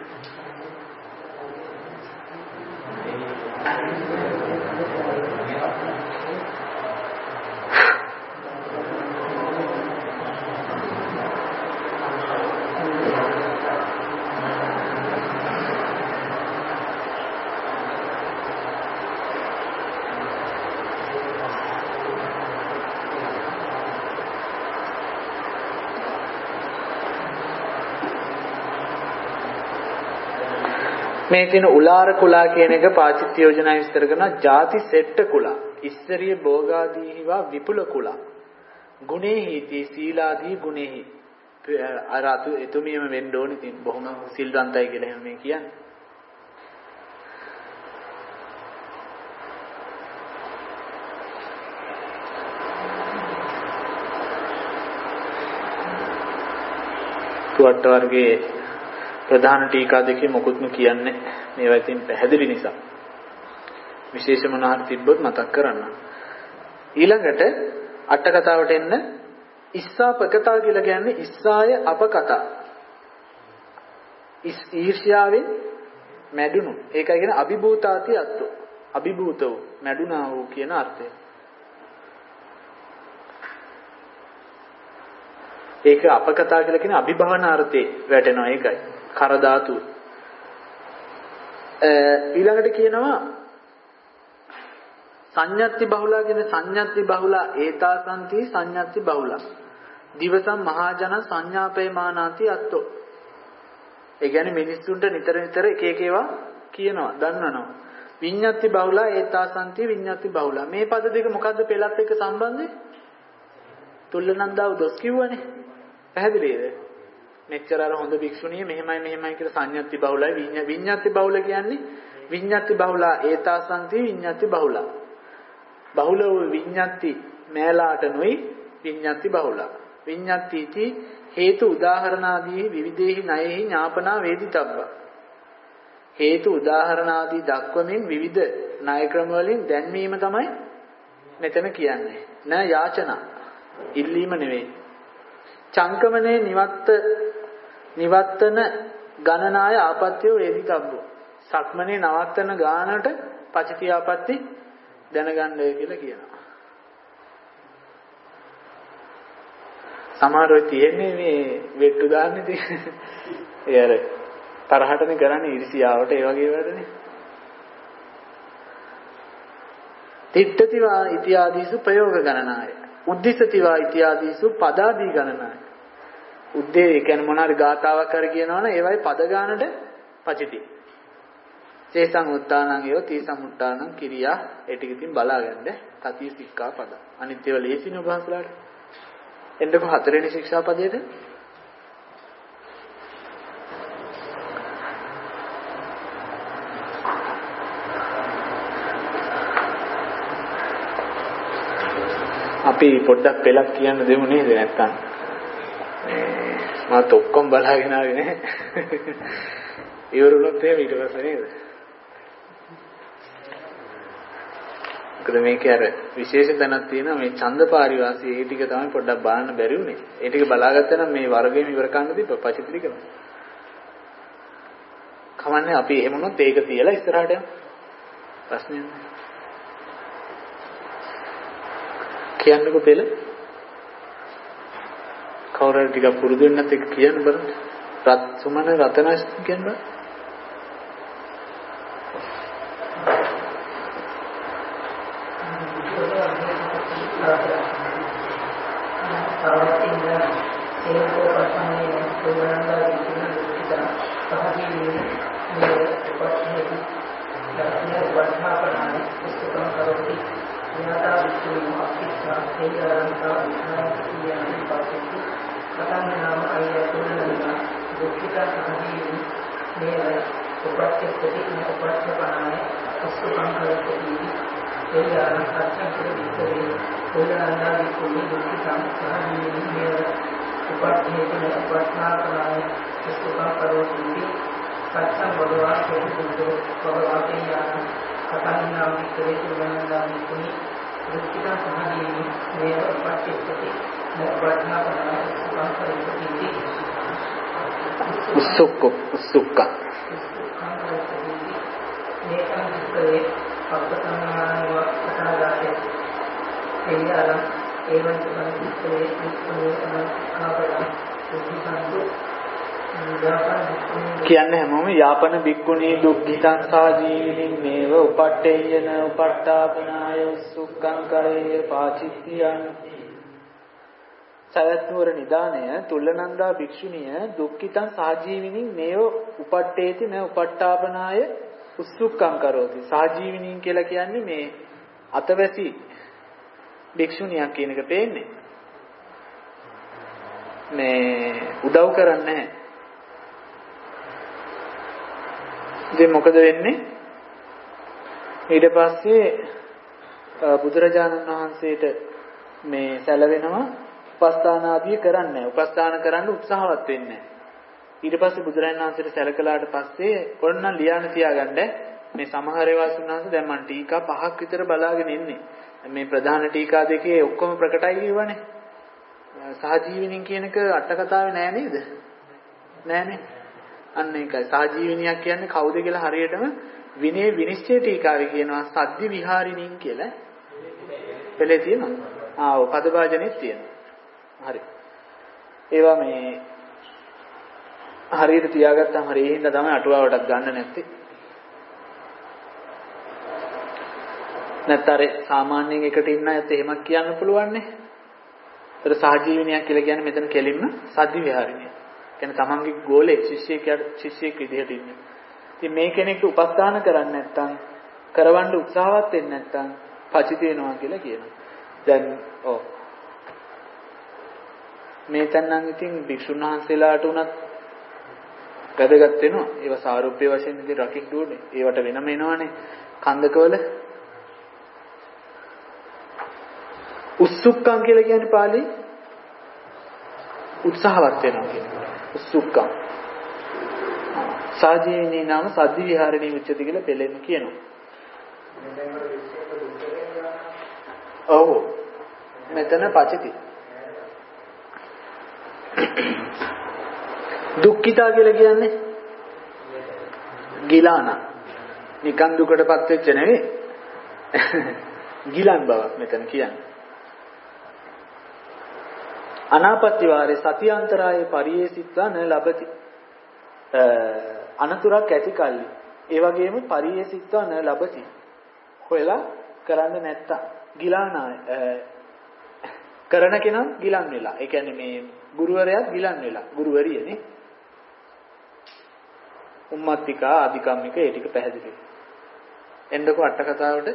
මේ තියෙන උලාර කුලා කියන එක පාචිත්‍ය යෝජනා විස්තර කරනවා ಜಾති සෙට්ට කුලා ඉස්සරිය භෝගාදීහිවා විපුල කුලා ගුණේහිති සීලාදී ගුණේහි අර අතු එතුමියම වෙන්න ඕනේ තින් බොහොම සිල්වන්තයි කියලා එහෙම මේ කියන්නේ. තුවට්ට වර්ගයේ ප්‍රධාන ටීකා දෙකේ මොකුත්ම කියන්නේ මේවා ඉතින් පැහැදිලි නිසා විශේෂ මොනවාරි තිබ්බොත් මතක් කරන්න. ඊළඟට අට කතාවට එන්න ඉස්සාපකතා කියලා කියන්නේ ඉස්සාය අපකතා. ඉස් ඊර්ෂ්‍යාවෙන් මැඩුණු. ඒකයි කියන්නේ අභිභූතාති අත්තු. අභිභූත වූ මැඩුණා වූ කියන අර්ථය. ඒක අපකතා කියලා කියන්නේ අභිභවන අර්ථේ වැටෙනවා ඒකයි. කර ධාතු. ඊළඟට කියනවා සංඤත්ති බහුලා කියන සංඤත්ති බහුලා ඒතාසන්ති සංඤත්ති බහුලා. දිවසම් මහජන සංඥාපේමානාති අත්තෝ. ඒ කියන්නේ මිනිස්සුන්ට නිතර නිතර එක එක ඒවා කියනවා දන්නනවා. විඤ්ඤාති බහුලා ඒතාසන්ති විඤ්ඤාති බහුලා. මේ පද දෙක මොකද්ද පෙළත් එක්ක සම්බන්ධේ? තුල්ලනන්දාව දොස් කිව්වනේ. පැහැදිලිද? මෙච්චර අර හොඳ භික්ෂුණිය මෙහෙමයි මෙහෙමයි කියලා සංඤත්ති බහුලයි විඤ්ඤාති බහුල කියන්නේ විඤ්ඤාති බහුලා ඒතාසන්ති විඤ්ඤාති බහුලා. බහුල වූ විඤ්ඤාති මෑලාට නොයි විඤ්ඤාති බහුලා. විඤ්ඤාතිති හේතු උදාහරණාදී විවිධේහි ණයෙහි ඥාපනා වේදිතබ්බ. හේතු උදාහරණ ආදී දක්වමින් විවිධ ණය ක්‍රම වලින් දැන්වීම තමයි මෙතන කියන්නේ. න යාචනා ඉල්ලීම නෙවෙයි. චංකමනේ නිවත්ත නිවත්තන ගණනාය ආපත්‍ය වේදිතබ්බෝ. සක්මනේ නවත්තන ගානට පචිතිය ආපත්‍ති දැනගන්නයි කියලා කියනවා. සමහර වෙලාවට තියෙන්නේ මේ වෙට්ටු දාන්නේ තියෙන්නේ. ඒ අර තරහටනේ කරන්නේ ඊර්ෂියාවට ඒ වගේ වැඩනේ. තිට්ඨතිවා ඉත්‍යාදීසු ප්‍රයෝග ගණනාය. උද්දිසතිවා ඉත්‍යාදීසු පදාදී ගණනාය. උද්දේ ඒ කියන්නේ මොනාරි ගාතාවක් කර කියනවනේ ඒවයි පද ගානට පචිති. තේසං උත්තානං යෝ තීසං උත්තානං කිරියා ඒ ටික ඉතින් බලාගන්න. තති සික්ඛා පද. අනිත් ඒවා ලේසිනේ ඔබහන්සලාට. එන්නකො හතරවෙනි ශික්ෂා පදයට. අපි පොඩ්ඩක් පෙළක් කියන්න දෙමු නේද නැත්තම් මේ මාත් ඔක්කොම බලාගෙන ආවේ නේ ඉවරුනොත් එහෙම ඊට පස්සේ නේද මොකද මේකේ අර විශේෂ තැනක් තියෙනවා මේ ඡන්දපාරිවාසී ඒ ටික තමයි පොඩ්ඩක් බලන්න බැරි වුනේ ඒ ටික බලාගත්තා නම් මේ වර්ගයෙන් ඉවර කරන්න තිබ්බ පචිත්‍රිකම කවන්නේ අපි එහෙම වුණොත් ඒක තියලා ඉස්සරහට යමු ප්‍රශ්නයක් නෑ කියන්නකො පෙළ කවුරු හරි ටිකක් පුරුදු වෙන්නත් එක්ක කියන්න බලන්න රත් සුමන රතනස් කියන්න බෑ උස්සුක්ක උස්සුක්ක කියන්නේ හැමෝම යාපන බික්කුණී දුක්ඛිතං සාජීවිනින් මේව උපට්ඨේයන උපට්ඨාපනාය උස්සුක්ඛං කරේය පාචිත්තියං සයත්නුවර නිදානය තුල්ලනන්දා භික්ෂුණිය දුක්ඛිතං සාජීවිනින් මේව උපට්ඨේති න උපට්ඨාපනාය උස්සුක්ඛං කරෝති සාජීවිනින් කියලා කියන්නේ මේ අතවැසි භික්ෂුණියක් කියන එක පේන්නේ මේ උදව් කරන්නේ නැහැ ඉතින් මොකද වෙන්නේ ඊට පස්සේ බුදුරජාණන් වහන්සේට මේ සැලවෙනවා උපස්ථාන ආදී කරන්නේ නැහැ උපස්ථාන කරන්න උත්සාහවත් වෙන්නේ නැහැ ඊට පස්සේ බුදුරජාණන් වහන්සේට සැලකලාට පස්සේ පොරණ ලියාන තියාගන්න මේ සමහර ඒවා සුණාස දැන් මම ටීකා පහක් විතර බලාගෙන ඉන්නේ මේ ප්‍රධාන ටීකා දෙකේ ඔක්කොම ප්‍රකටයි කියවනේ සහජීවිනින් කියන එක අට කතාවේ නෑ නේද නෑනේ අන්න ඒකයි සහජීවිනියක් කියන්නේ කවුද කියලා හරියටම විනය විනිශ්චය ටීකාවේ කියනවා සද්දි විහාරිනින් කියලා පෙළේ තියෙනවා ආ ඔය පදභාජනෙත් තියෙනවා හරි ඒවා මේ හරියට තියාගත්තාම හරි ඒ හින්දා තමයි අටුවාවටත් ගන්න නැත්තේ නැත්තරේ සාමාන්‍යයෙන් එකට ඉන්න අයත් එහෙමත් කියන්න පුළුවන් නේ ඒතර සහජීවනියක් කියලා කියන්නේ මෙතන කෙලින්ම සද්දි විහාරිනිය කියන්නේ තමන්ගේ ගෝලේ ශිෂ්‍යයෙක් ශිෂ්‍යයෙක් විදිහට ඉන්නේ ඉතින් මේ කෙනෙක්ට උපස්ථාන කරන්නේ නැත්නම් කරවන්න උත්සාහවත් වෙන්නේ නැත්නම් පචිත වෙනවා කියලා කියනවා දැන් ඔව් මේ තැනනම් ඉතින් භික්ෂුන් වහන්සේලාට උනත් වැදගත් වෙනවා ඒවා සාරූප්‍ය වශයෙන් ඉතින් රකින්න ඕනේ ඒවට වෙනම එනවනේ කන්දකවල උස්සුක්කම් කියලා කියන්නේ පාළි උත්සාහවත් වෙනවා කියන එක උස්සුක්කම් සාජීවිනී නාම සද්දි විහාරණී උච්චති කියලා පෙළෙන්න කියනවා. ඔව්. මෙතන පචිති. දුක්ඛිතා කියලා කියන්නේ ගිලාන. නිකන් දුකටපත් වෙච්ච නෙවෙයි. ගිලන් බවක් මෙතන කියන්නේ. අනාපත්‍ය වාරේ සතියන්තරායේ පරියේසිත්වා න ලබති. අනතුරක් ඇති කල්ලි. ඒ වගේම පරියේසිත්වා න ලබති. හොයලා කරන්න නැත්තම් ගිලානාය කරන කෙනා ගිලන් වෙලා. ඒ කියන්නේ මේ ගුරුවරයාත් ගිලන් වෙලා. ගුරුවරියනේ. උම්මත්තිකා අධිකම්මික ඒ ටික පැහැදිලි. එන්නකෝ අට කතාවට.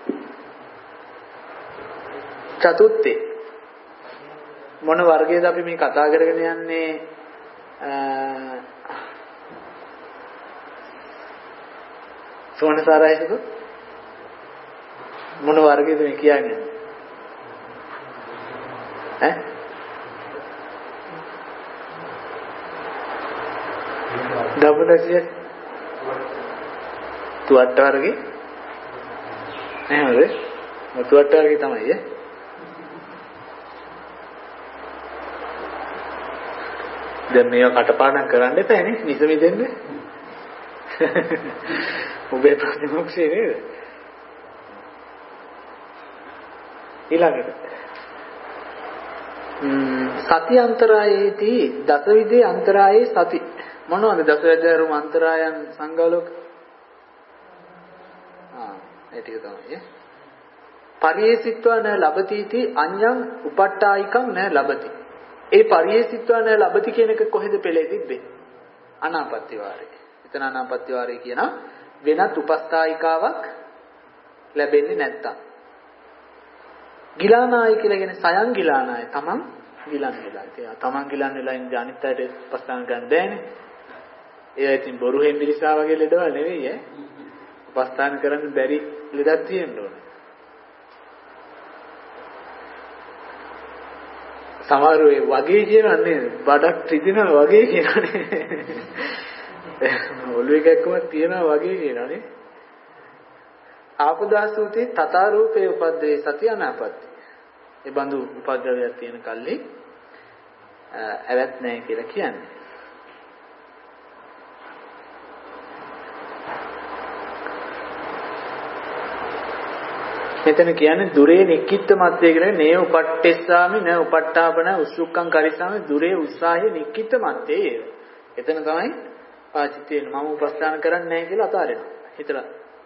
චතුත්ථේ මොන වර්ගයේද අපි මේ කතා කරගෙන යන්නේ? සෝනසාරයිද මොන වර්ගයේද මේ කියන්නේ? ඈ දබුලසිය තුවට්ට වර්ගේ නේද? තුවට්ට වර්ගේ තමයි ඈ. දැන් මේවා කටපාඩම් කරන්න එපා නේ විස මෙදෙන්න. ඔබේ ප්‍රතිමෝක්ෂේ නේද? ඊළඟට සති අන්තරායේදී දසවිධේ අන්තරායේ සති මොනවද දසවිධාරුම අන්තරායන් සංගාලෝක? ආ ඒ ටික තමයි. පරියේසිත්වා න ලබතිති අඤ්ඤං උපට්ඨායිකං න ලබති. ඒ පරියේසිත්වා න ලබති කියන එක කොහෙද පෙළේ තිබ්බේ? අනාපත්‍ය වාරේ. එතන අනාපත්‍ය වාරේ කියන වෙනත් උපස්ථායිකාවක් ලැබෙන්නේ නැත්තම්. ගිලානාය කියලා කියන්නේ සයන් ගිලානාය. තමන් ගිලන් වෙලා. ඒ තමන් ගිලන් වෙලා ඉඳන් අනිත් අයට උපස්ථාන ගන්න බෑනේ. ඒ ඉතින් බොරු හෙම්බිරිසා වගේ ලෙඩවල් නෙවෙයි ඈ. උපස්ථාන කරන්න බැරි ලෙඩක් තියෙන්න ඕනේ. සමහරව ඒ වගේ කියනන්නේ බඩක් ත්‍රිදිනා වගේ කියනනේ. ඔළුව එකක්ම තියනවා වගේ කියනනේ. ආපදාසූතේ තථාරූපේ උපද්දේ සති අනාපත්ති. ඒ බඳු උපද්දවයක් තියෙන කල්ලි ඇවත් නැහැ කියලා කියන්නේ. මෙතන කියන්නේ දුරේ නික්කිට මත්ය කියලා නේ උපට්ඨෙස්සාමි න උපට්ඨාපන උස්සුක්කං කරිසාමි දුරේ උස්සාහේ නික්කිට මත්ය. එතන තමයි පාචිත වෙන මම උපස්ථාන කරන්නේ නැහැ කියලා අතාරිනවා. හිතලා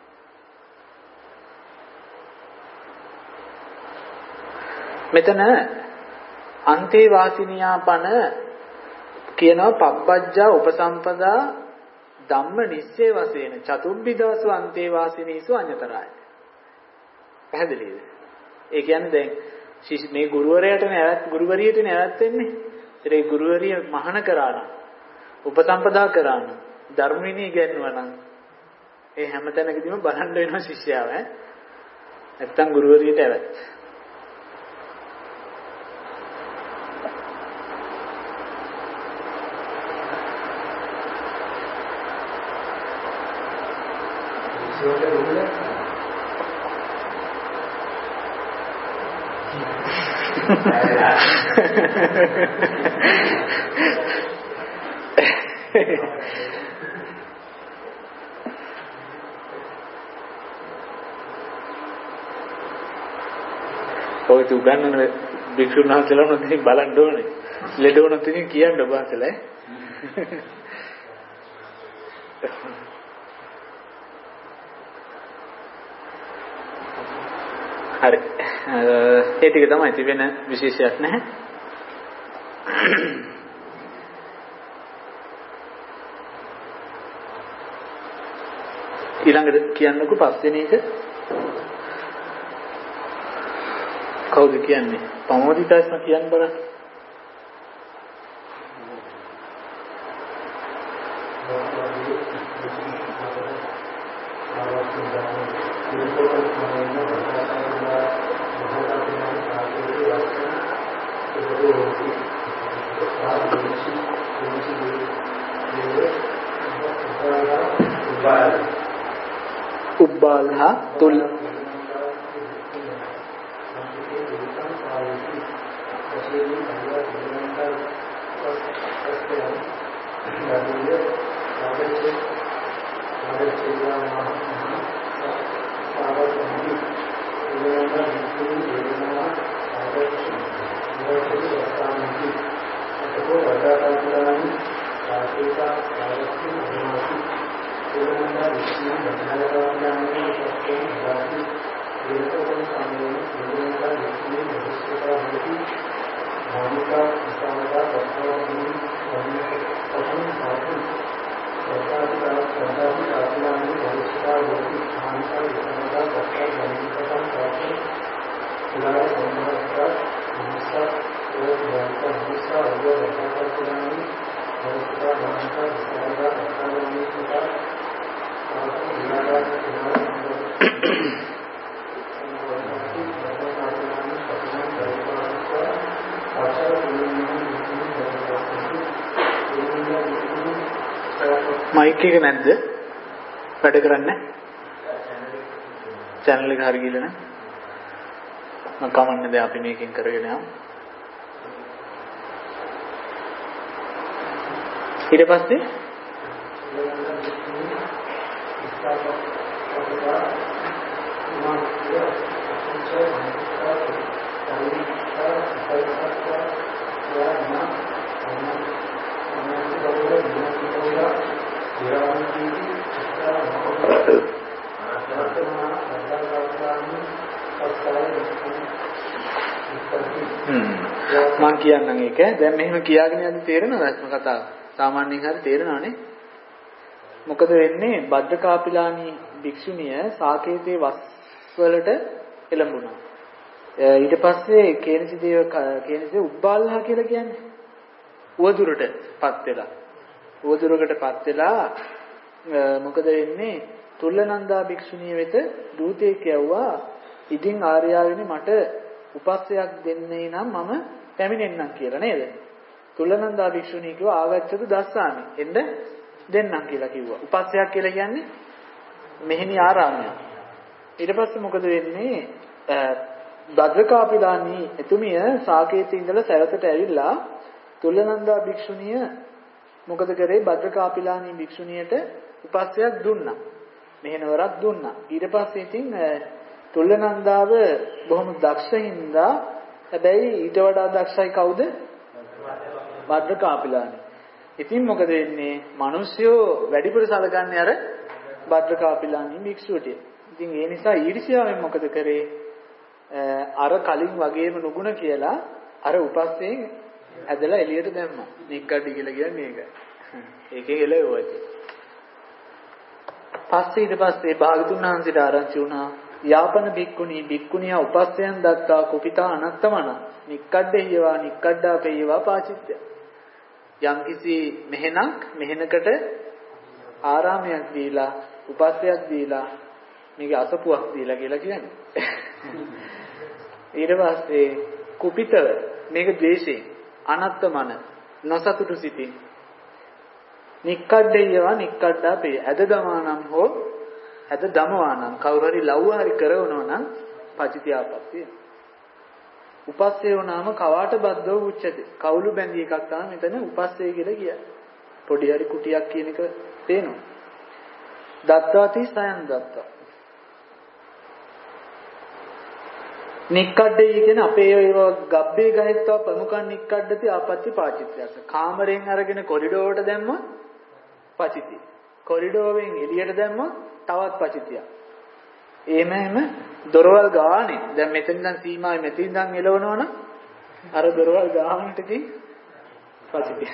මෙතන අන්තේ වාසිනියාපන කියනවා පබ්බජ්ජා උපසම්පදා ධම්ම නිස්සේ වශයෙන් චතුබ්බිදාසු අන්තේ වාසිනීසු අඤ්‍යතරාය. පැහැදිලිද? ඒ කියන්නේ දැන් ශිෂ්‍ය මේ ගුරුවරයාට නෑවත් ගුරුවරියට නෑවත් වෙන්නේ. ඒ ගුරුවරිය මහාන කරා නම් උපසම්පදා කරා නම් ධර්ම විනය ඉගෙනුවා නම් ඒ හැම තැනකදීම බලන්න වෙනවා ශිෂ්‍යයාව ඈ. නැත්තම් ගුරුවරියට ඇවත්. ඔය තුගන්නන භික්ෂුන් වහන්සේලා උනත් ඉතින් බලන්න ඕනේ. ලෙඩ වුණත් ඉතින් කියන්න ඔබ වහන්සේලා හරි. ඒ ටික තමයි තිබෙන විශේෂයක් නැහැ. ඊළඟට කියන්නකෝ පස්වෙනි එක කවුද කියන්නේ? පමෝදිතාස්ම කියන්න බලන්න. උබ්බාලහ තුල් මයික් එක නැද්ද? වැඩ කරන්නේ? channel එක හරි ගිහලා නැහැ. මම කමන්නේ දැන් අපි මේකෙන් කරගෙන යමු. ඊට පස්සේ මම කියන්නම් ඒක. දැන් මෙහෙම කියාගෙන යද්දි තේරෙනවද රත්න කතාව? සාමාන්‍යයෙන් හරි තේරෙනවනේ. මොකද වෙන්නේ? භද්‍රකාපිලානී භික්ෂුණිය සාකේතේ වස් වලට එළඹුණා. ඊට පස්සේ කේනසි දේව කේනසි උබ්බාල්හා කියලා කියන්නේ උවදුරටපත් වෙලා. උවදුරකටපත් වෙලා මොකද වෙන්නේ? තුල්ලනන්දා භික්ෂුණිය වෙත දූතයෙක් යවුවා. ඉතින් ආර්යාවනි මට උපස්සයක් දෙන්නේ නම් මම පැමිණෙන්නම් කියලා නේද? තුල්ලනන්දා භික්ෂුණිය කිව්වා ආගච්ඡතු දස්සාමි. එන්න දෙන්නම් කියලා කිව්වා. උපස්සයක් කියලා කියන්නේ මෙහෙණි ආරාමයක්. ඊට පස්සේ මොකද වෙන්නේ? භද්‍රකාපිලානී එතුමිය සාකේතේ ඉඳලා සැරතට ඇවිල්ලා තුල්ලනන්දා භික්ෂුණිය මොකද කරේ? භද්‍රකාපිලානී භික්ෂුණියට උපස්සයක් දුන්නා. මෙහෙණවරක් දුන්නා. ඊට පස්සේ ඉතින් තුල්ලනන්දාව බොහොම දක්ෂින්දා හැබැයි ඊට වඩා දක්ෂයි කවුද? භද්‍රකාපිලානී. ඉතින් මොකද වෙන්නේ? මිනිස්සුયો වැඩිපුර සලකන්නේ අර භද්‍රකාපිලානී භික්ෂුවට. ඉතින් ඒ නිසා ඊර්ෂ්‍යාවෙන් මොකද කරේ? අර කලින් වගේම නුගුණ කියලා අර උපස්සෙන් ඇදලා එළියට දැම්මා. නික්කඩි කියලා කියන්නේ මේක. ඒකේ එළෙව්වා ඉතින්. පස්සේ ඊට පස්සේ භාගතුන් වහන්සේට ආරංචි වුණා යාපන බික්කුණී බික්කුණියා උපස්සයන් දත්තා කුපිතා අනත්තමන නික්කඩ්ඩේයවා නික්කඩ්ඩා පේයවා පාචිත්‍ය. යම්කිසි මෙහෙණක් මෙහෙණකට ආරාමයක් දීලා උපස්සයක් දීලා මේක අසපුවක් දීලා කියලා කියන්නේ. ඊට පස්සේ කුපිතව මේක ද්වේෂයෙන් අනත්තමන නොසතුටු සිතින් නික්කඩ්ඩේයවා නික්කඩ්ඩා පේ ඇද දමානම් හෝ ඇද දමවානම් කවුරු හරි ලව්ව හරි කරවනවා නම් පචිතියාපත්තිය. උපස්සේ වුණාම කවාට බද්දෝ උච්චති. කවුළු බැඳි එකක් තමයි මෙතන උපස්සේ කියලා කියන්නේ. පොඩි හරි කුටියක් කියන එක තේනවා. දත්තාති සයන් දත්තා. නික්කඩ්ඩේ කියන අපේ ඒව ගබ්බේ ගහෙත්වා ප්‍රමුඛන් නික්කඩ්ඩති ආපත්‍ති පාචිත්‍යස. කාමරෙන් අරගෙන කොරිඩෝරට දැම්මොත් පචිතිය. කොරිඩෝවෙන් එළියට දැම්මොත් තවත් පචිතියක්. එහෙම එහෙම දොරවල් ගානේ දැන් මෙතෙන් ඉඳන් සීමාවේ මෙතෙන් ඉඳන් එලවනවනම් අර දොරවල් ගානටදී පචිතිය.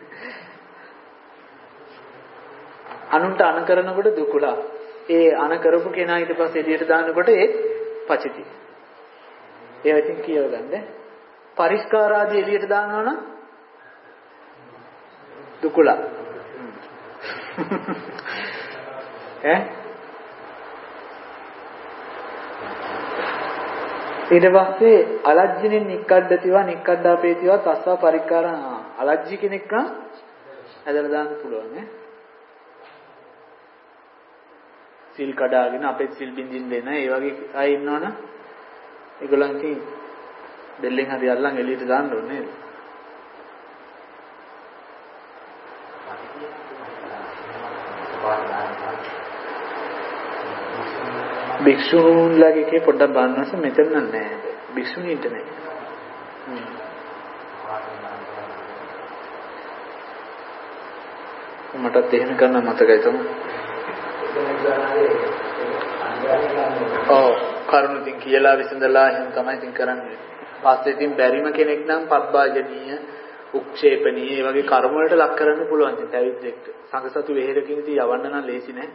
අනුන්ට අන කරනකොට දුකුලා. ඒ අන කරපු කෙනා ඊට පස්සේ එළියට දානකොට ඒ පචිතිය. ඒවා ඉතින් කියව ගන්න. පරිස්කාරාදී එළියට දානවනම් දුකුලා. ඈ ඊට පස්සේ අලජ්ජිනින් නික්කඩ්ඩතිවා නික්කඩ්ඩාපේතිවා තස්සා පරික්කාරණ අලජ්ජි කෙනෙක් නම් ඇදලා දාන්න පුළුවන් නේ. සිල් කඩාගෙන අපේ සිල් බින්දින් දෙන ඒ වගේ අය ඉන්නවනම් ඒගොල්ලන්ගේ බෙල්ලෙන් හරි අල්ලන් එළියට දාන්න ඕනේ නේද? භික්ෂුන්ලගේ පොඩ්ඩක් බලන්නස මෙතන නෑ. භික්ෂුණීන්ට නෑ. මටත් එහෙම කරන්න මතකයි තමයි. ඔව් කරුණ ඉතින් කියලා විසඳලා එහෙම තමයි ඉතින් කරන්නේ. පස්සේ ඉතින් බැරිම කෙනෙක් නම් පබ්බාජනීය, උක්ෂේපණීය ඒ වගේ කර්ම වලට ලක් කරන්න පුළුවන් ඉතින් පැවිද්දෙක්ට. සංඝසතු වෙහෙරකින් ඉතින් යවන්න නම් ලේසි නෑ.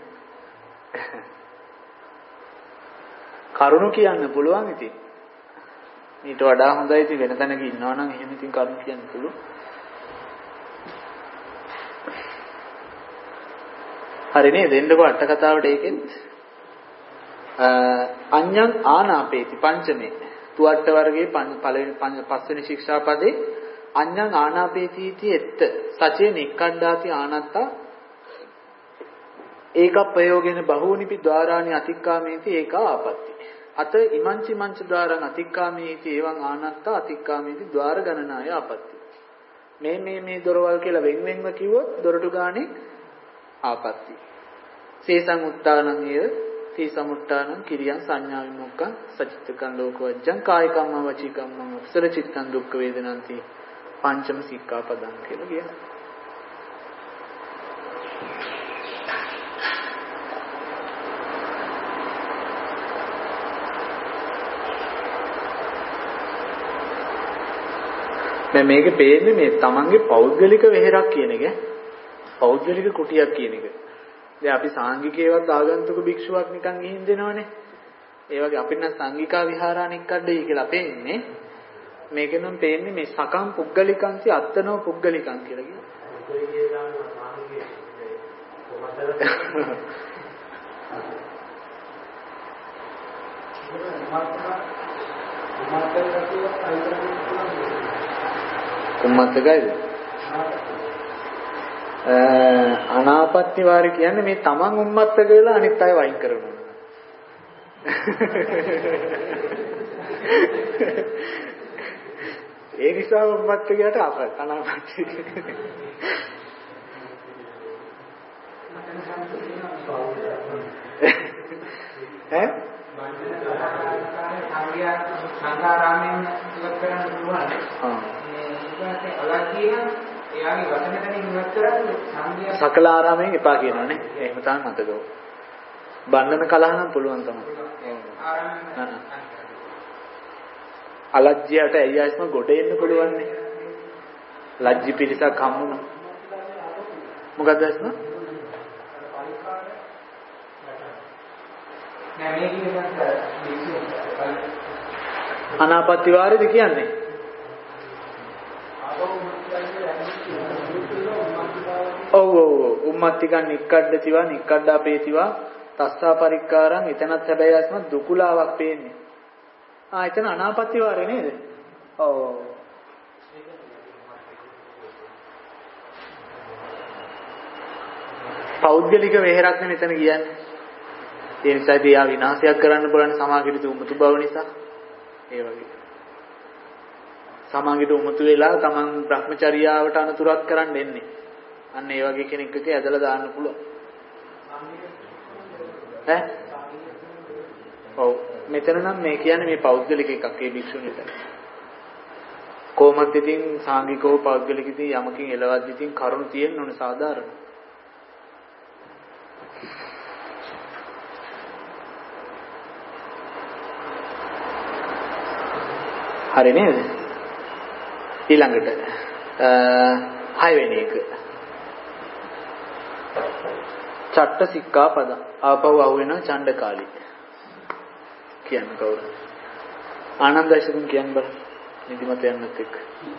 කරුණ කියන්න පුළුවන් ඉතින්. ඊට වඩා හොඳයි ඉතින් වෙන තැනක ඉන්නවා නම් එහෙම ඉතින් කරුණ කියන්න පුළුවන්. හරි නේද? දෙන්නකො අට කතාවට ඒකෙත් අඤ්ඤං ආනාපේති පංචමේ තුවට්ට වර්ගයේ පළවෙනි පස්වෙනි ශික්ෂාපදේ අඤ්ඤං ආනාපේති इति එත්ත සචේ නික්කණ්ඩාති ආනත්තා ඒක ප්‍රයෝගේන බහූනිපි ద్వාරානි අතික්කාමේති ඒක ආපatti අත ඉමංචි මංච ద్వාරං අතික්කාමේති එවං ආනත්තා අතික්කාමේති ద్వාර ගණනාය ආපatti මේ මේ මේ දොරවල් කියලා වෙන් වෙන්ව කිව්වොත් දොරටු ගානේ ආපatti සේසං උත්තානං ඒව තී සමුත්තානං කිරියං සංඥා විමුක්ඛං සචිත්තකං ලෝකවජ්ජං කායිකම්ම වචීකම්ම අපසර චිත්තං දුක්ඛ වේදනಂತಿ පංචම සික්ඛාපදං කියලා කියනවා. දැන් මේකේ පේන්නේ මේ තමන්ගේ පෞද්ගලික වෙහෙරක් කියන එක. පෞද්ගලික කුටියක් කියන එක. දැන් අපි සාංගිකේවත් ආගන්තුක භික්ෂුවක් නිකන් ගිහින් දෙනවනේ. ඒ වගේ අපිට නම් සංගිකා විහාරානික්කඩේ කියලා පේන්නේ. මේකෙනම් පේන්නේ මේ සකම් පුද්ගලිකංසි අත්තනෝ පුද්ගලිකං කියලා කියනවා. කුම්මත්තකයිද? අනාපත්‍ය වාරි කියන්නේ මේ තමන් උම්මත්තක වෙලා අනිත් අය වයින් කරනවා. ඒ නිසා උම්මත්තකයට අපත් අනාපත්‍ය. ඈ? සංඝාරාමයෙන් ඉවත් කරන්න පුළුවන්. ආ. මේ අලක්කිය එයාගේ වචන තනින් ඉවත් කරන්නේ සංඝයා සකලාරාමයෙන් එපා කියනවානේ. එහෙම තමයි මතකව. බන්නන කලහනම් පුළුවන් තමයි. ආරාමයෙන් අලජ්ජයට ඇයියස්ම ගොඩ එන්න පුළුවන් නේ. ලජ්ජි පිරිසක් හම්බුණා. මොකද ඇස්ම? නෑ මේ කියන්නේ අනාපත්‍ය වාරේද කියන්නේ? ඔව් ඔව් උම්මත්තිකන් නික්කඩ්ඩතිවා නික්කඩ්ඩාපේතිවා තස්සා පරික්කාරං එතනත් හැබැයි අස්ම දුකුලාවක් පේන්නේ. ආ එතන අනාපත්‍ය වාරේ නේද? ඔව් ඔව්. පෞද්ගලික වෙහෙරක් නේ මෙතන කියන්නේ. ඒ නිසා දියා විනාශයක් කරන්න බලන සමාගයට උමුතු බව නිසා ඒ වගේ. සමාගයට උමුතු වෙලා තමන් භ්‍රමචර්යාවට අනුතුරක් කරන්න එන්නේ. අන්න ඒ වගේ කෙනෙක් එක ඇදලා දාන්න පුළුවන්. ඈ? ඔව්. මෙතන නම් මේ කියන්නේ මේ පෞද්ගලික එකක් ඒ භික්ෂුණීට. කොහොමද ඉතින් සාංගිකව පෞද්ගලික ඉතින් යමකින් එලවද්දි ඉතින් කරුණු තියෙන්න ඕන සාධාරණ. හරි නේද? ඊළඟට හය වෙනි එක. චට්ට සික්ඛාපද. ආපහු අහු වෙන ඡණ්ඩකාලී. කියන්න කවුද? ආනන්දයිසතුන් කියන්න බල. නිදිමත යන්නත් එක්ක.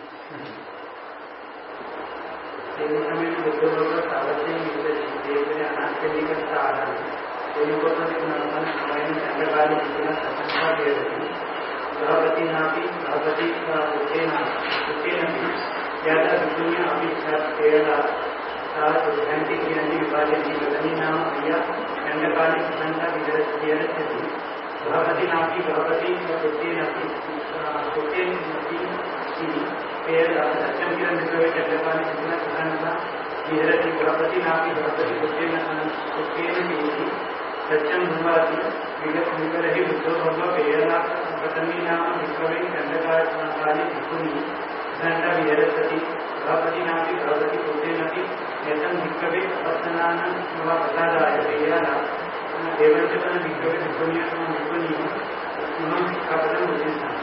භවති නාපි භවති උත්තේන උත්තේන යද දුන්‍ය අභිෂත් වේලා साथ घंटी की नदी विभाजन की नाम प्रिया खंडकाली संता विजय गृहपति नाम की गृहपति पुत्री नती पुत्री नती की पेड़ सत्यम की मिश्र खंडकाली संता सुधनता विहरती गृहपति नाम की गृहपति पुत्री पुत्री नती सत्यम धूमरती विगत विग्रही बुद्धो भगव पेयला पतनी नाम विश्ववे खंडकाली भिक्षुनी संता विहरती गृहपति नाम की गृहपति पुत्री नती यतन विश्ववे अपस्नानं नवा प्रसादाय पेयला देवंचपन विश्ववे भिक्षुनी भिक्षुनी उन्होंने शिक्षापदं बुद्धिस्था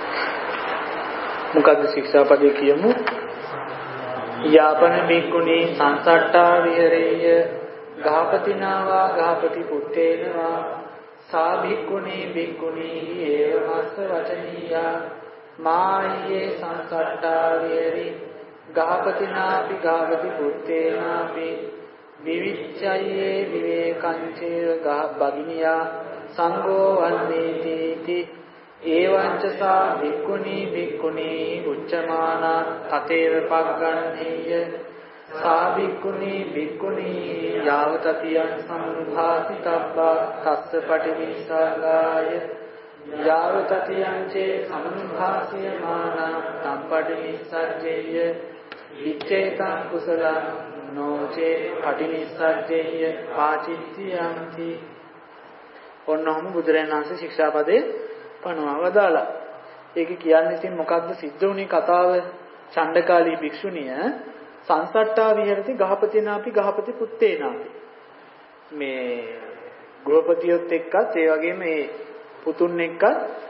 මොකද්ද ශික්ෂාපදේ කියමු යාපන බික්කුණී සංසට්ඨා විහෙරේය ගාපතිනාවා ගාපති පුත්තේනවා සා බික්කුණී බික්කුණී ඒවමස්ස වචනීයා මායේ සංසට්ඨා විහෙරි ගාපතිනාපි ගාපති පුත්තේනාපි විවිච්ඡයේ විවේකංචේව ගහ බගිනියා සංඝෝ වන්නේති ඒවංච සා භික්ඛුනී භික්ඛුනී උච්චමානා තතේව පග්ගන්නේය සා භික්ඛුනී භික්ඛුනී යාවතතියං සම්භාසිතබ්බා තස්ස පටිවිසගාය යාවතතියං චේ සම්භාසියමානා තම්පටිනිස්සජ්ජේය විච්ඡේතං කුසලං නොචේ පටිනිස්සජ්ජේය පාචිත්‍යංති ඔන්නෝම බුදුරජාණන් වහන්සේ ශික්ෂාපදේ පනවා වදාලා. ඒක කියන්නේ ඉතින් මොකක්ද සිද්ධ වුණේ කතාව? චණ්ඩකාලී භික්ෂුණිය සංසට්ඨා විහෙරති ගහපතිනාපි ගහපති පුත්තේනාපි. මේ ගෘහපතියොත් එක්කත් ඒ වගේම මේ පුතුන් එක්කත්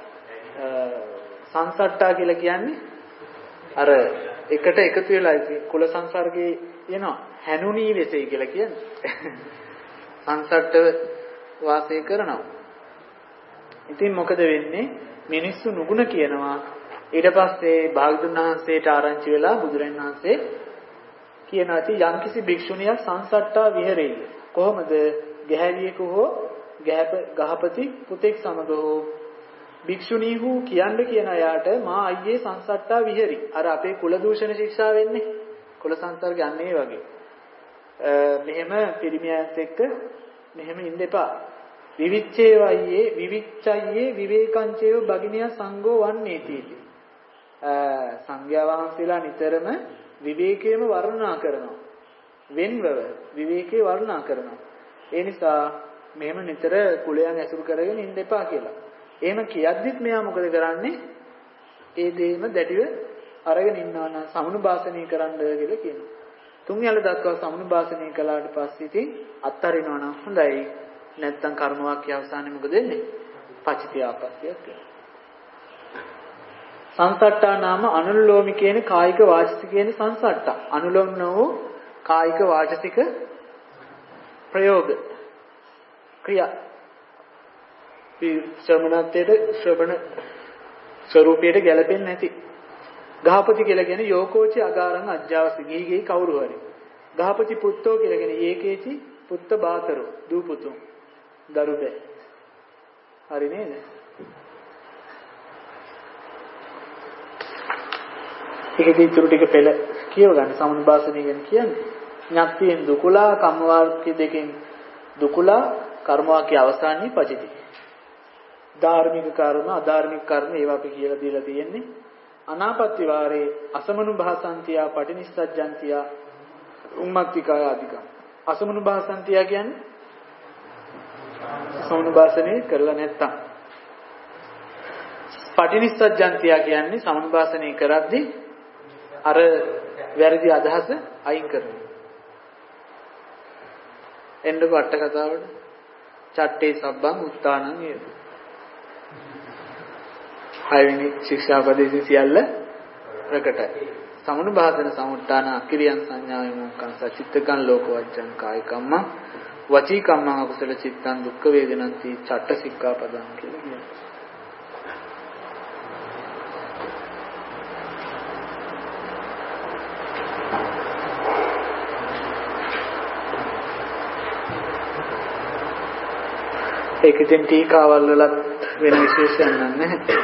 සංසට්ඨා කියලා කියන්නේ අර එකට එකතු වෙලා කුල සංසර්ගයේ යනවා හැනුණී වෙසෙයි කියලා කියන්නේ. සංසට්ඨ වාසය කරනවා. ඉතින් මොකද වෙන්නේ? මිනිස්සු නුගුණ කියනවා. ඊට පස්සේ භාගතුන් වහන්සේට ආරංචි වෙලා බුදුරජාණන් වහන්සේ කියනවා ඉතින් යම්කිසි භික්ෂුණියක් සංසට්ඨා විහෙරෙයි. කොහොමද? ගැහැවියෙකු හෝ ගහපති පුතෙක් සමග හෝ භික්ෂුණීහු කියන්න කියන අයට මා අයියේ සංසට්ඨා විහෙරි. අර අපේ කුල දූෂණ ශික්ෂා වෙන්නේ. කුල සංසර්ග යන්නේ වගේ. මෙහෙම පිරිමියත් එක්ක මෙහෙම ඉන්න එපා. විවිච්ඡේ වයියේ විවිච්ඡයේ විවේකංචේව බගිනිය සංඝෝ වන්නේති. සංඝයා වහන්සේලා නිතරම විවේකයේම වර්ණනා කරනවා. වෙන්වව විවේකයේ වර්ණනා කරනවා. ඒ නිසා මෙහෙම නිතර කුලයන් ඇසුරු කරගෙන ඉන්න එපා කියලා. එහෙම කියද්දිත් මෙයා මොකද කරන්නේ? ඒ දෙයම දැඩිව අරගෙන ඉන්නවා නම් සමුනුභාසනය කරන්න කියලා කියනවා. තුන් යල දක්වා සමුනුභාසනය කළාට පස්සේ ඉතින් අත්තරිනවා නම් හොඳයි. නැත්තම් කර්ම වාක්‍ය අවසානයේ මොකද වෙන්නේ? පච්චිතියාපත්තියක් වෙනවා. සංසට්ඨා නාම අනුලෝමි කියන කායික වාචික කියන සංසට්ඨා. අනුලෝම නෝ කායික වාචික ප්‍රයෝග ක්‍රියා. ශ්‍රමණත්වයට ශ්‍රවණ ස්වરૂපයට ගැලපෙන්නේ නැති. ගහපති කියලා කියන්නේ යෝකෝචි අගාරං අජ්ජාවසි ගිහිගෙයි කවුරු හරි. ගහපති පුත්තෝ කියලා කියන්නේ ඒකේචි පුත්ත බාතරෝ දූ පුතුන්. දරුබේ. හරි නේද? ඒකේ ඉතුරු ටික පෙළ කියව ගන්න සමුනුභාසනය ගැන කියන්නේ. ඥාත්තියෙන් දුකුලා කම්ම වාක්‍ය දෙකෙන් දුකුලා කර්ම වාක්‍ය අවසානයේ පජිති. ධාර්මික කර්ම අධාර්මික කර්ම ඒවා අපි කියලා දීලා තියෙන්නේ. අනාපත්‍ය වාරේ අසමනුභාසන්තියා පටිනිස්සජ්ජන්තියා උම්මත්තිකාය ආදිකම්. අසමනුභාසන්තියා කියන්නේ සමුනුභාසනය කරලා නැත්තම්. පටිනිස්සජ්ජන්තියා කියන්නේ සමුනුභාසනය කරද්දී අර වැරදි අදහස අයින් කරනවා. එන්නකො අට කතාවට චට්ටේ සබ්බං උත්තානං වේද. හයවෙනි ශික්ෂාපදයේ සියල්ල ප්‍රකටයි. සමුනුභාසන සමුත්තාන අකිරියන් සංඥාවේ මොක්කං සචිත්තකං ලෝකවච්ඡං කායිකම්ම වචී කම්මං අකුසල චිත්තං දුක්ඛ වේදනන්ති චට්ට සික්ඛාපදං කියලා කියනවා. ඒකෙන් ටීකාවල් වලත් වෙන විශේෂයක් නැහැ.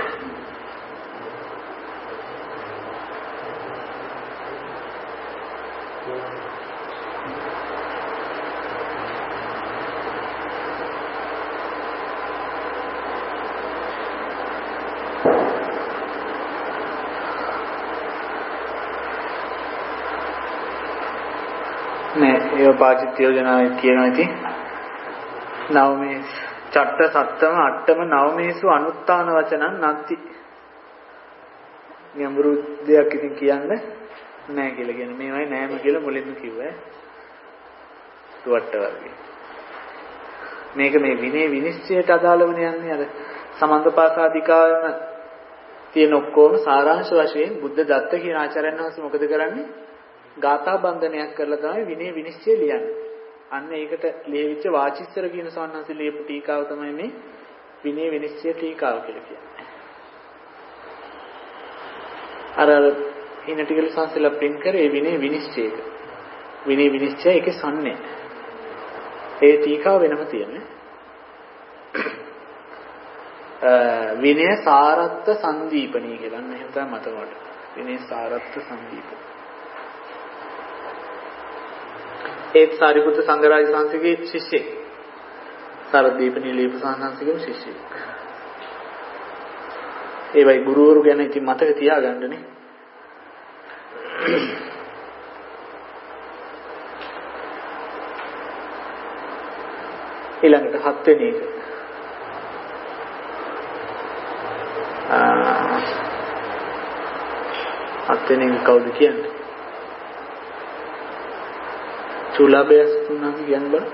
නෑ ඒ පාචිත්‍ය යෝජනාවේ කියනවා ඉතින් නවමේ චට්ට සත්තම අට්ටම නවමේසු අනුත්තාන වචනං නත්ති. ගැඹුරු දෙයක් ඉතින් කියන්නේ නෑ කියලා කියන්නේ මේවයි නෑම කියලා මුලින්ම කිව්වා. දුවට වගේ. මේක මේ විනය විනිශ්චයට අදාළවන යන්නේ අර සමන්තපාසාදිකාවම තියෙන ඔක්කොම සාරාංශ වශයෙන් බුද්ධ දත්ත කියන ආචාර්යයන් වහන්සේ මොකද කරන්නේ? ගාථා බන්ධනයක් කරලා තමයි විනය විනිශ්චය ලියන්නේ. අන්න ඒකට ලියවිච්ච වාචිස්සර කියන සවන්හන්සේ ලියපු ටීකාව තමයි මේ විනය විනිශ්චය ටීකාව කියලා කියන්නේ. අර හින ටිකල සංසලා print කරේ විනය විනිශ්චයක. විනය විනිශ්චය ඒකේ සම්නේ. ඒ ටීකාව වෙනම තියෙන්නේ. විනය සාරත්ත සංදීපණී කියලා නම් එහෙම තමයි මතක වඩ. විනය සාරත්ත සංදීප. ඒත් සාරිපුත්‍ර සංඝරාජ සංඝගේ ශිෂ්‍යෙක්. සාරදීපණී ලියපු සංඝංශගේ ශිෂ්‍යෙක්. ඒ වගේ ගුරුවරු ගැන ඉතින් මතක තියාගන්නනේ. ඊළඟට හත් වෙනි එක. හත් වෙනි එක කවුද කියන්නේ? චුලාබයස් තුනක් කියන්න බෑ.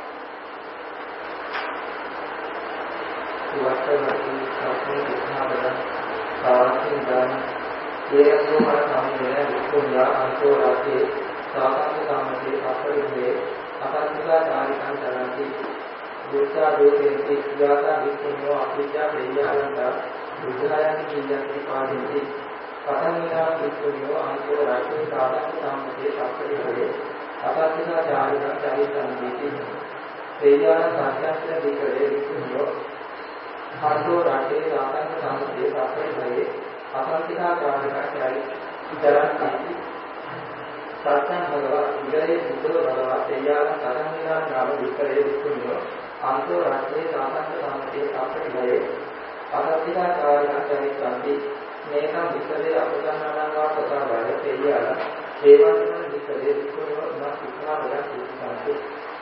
දුක්ඛා දෝෂේති යාතා වික්ඛුනෝ අපිච්ඡා දෙයයන්දා බුද්ධායන කීයන්ති පාදිති පතන්නා වික්ඛුනෝ අන්තෝ රාජේ සාධක සම්පතේ සක්‍රියවේ අපත්තිකා චාරිකා චරිතන්ති දෙයයන් සත්‍යස්ත්‍ය විකරේ වික්ඛුනෝ අන්තෝ රාජේ සාධක සම්පතේ සක්‍රියවේ අපත්තිකා චාරිකා චරිතන්ති සත්‍යං භගවා විරේ බුද්ධ භගවා දෙයයන් සතරංගා නාම විකරේ වික්ඛුනෝ අන්තෝ රාජ්‍යේ සාමන්ත සම්පතේ සාපරිභයේ අපත්තිකා කාරණා චරිතන්ති මේකම් විකලේ අපසන්නානවා සතරවල තේයාල දේවන්තන විකලේ විකුණව මාසිකා වල සිද්ධාන්ති.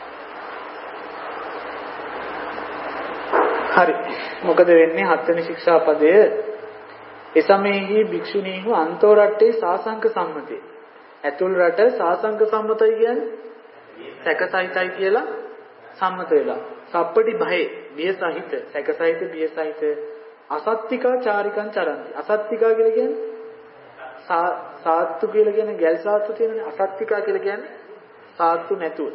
හරි මොකද වෙන්නේ හත්වෙනි ශික්ෂාපදය එසමෙහි භික්ෂුණීහු අන්තෝ රට්ටේ සාසංක සම්මතේ ඇතුල් රට සාසංක සම්මතයි කියන්නේ සැකසහිතයි කියලා සම්මත වෙලා සප්පටි භය බිය සහිත සැක සහිත බිය සහිත අසත්තිකා චාරිකං චරන්ති. අසත්තිකා කියලා කියන්නේ සාත්තු කියලා කියන්නේ ගැල් සාත්තු තියෙනනේ. අසත්තිකා කියලා කියන්නේ සාත්තු නැතුව.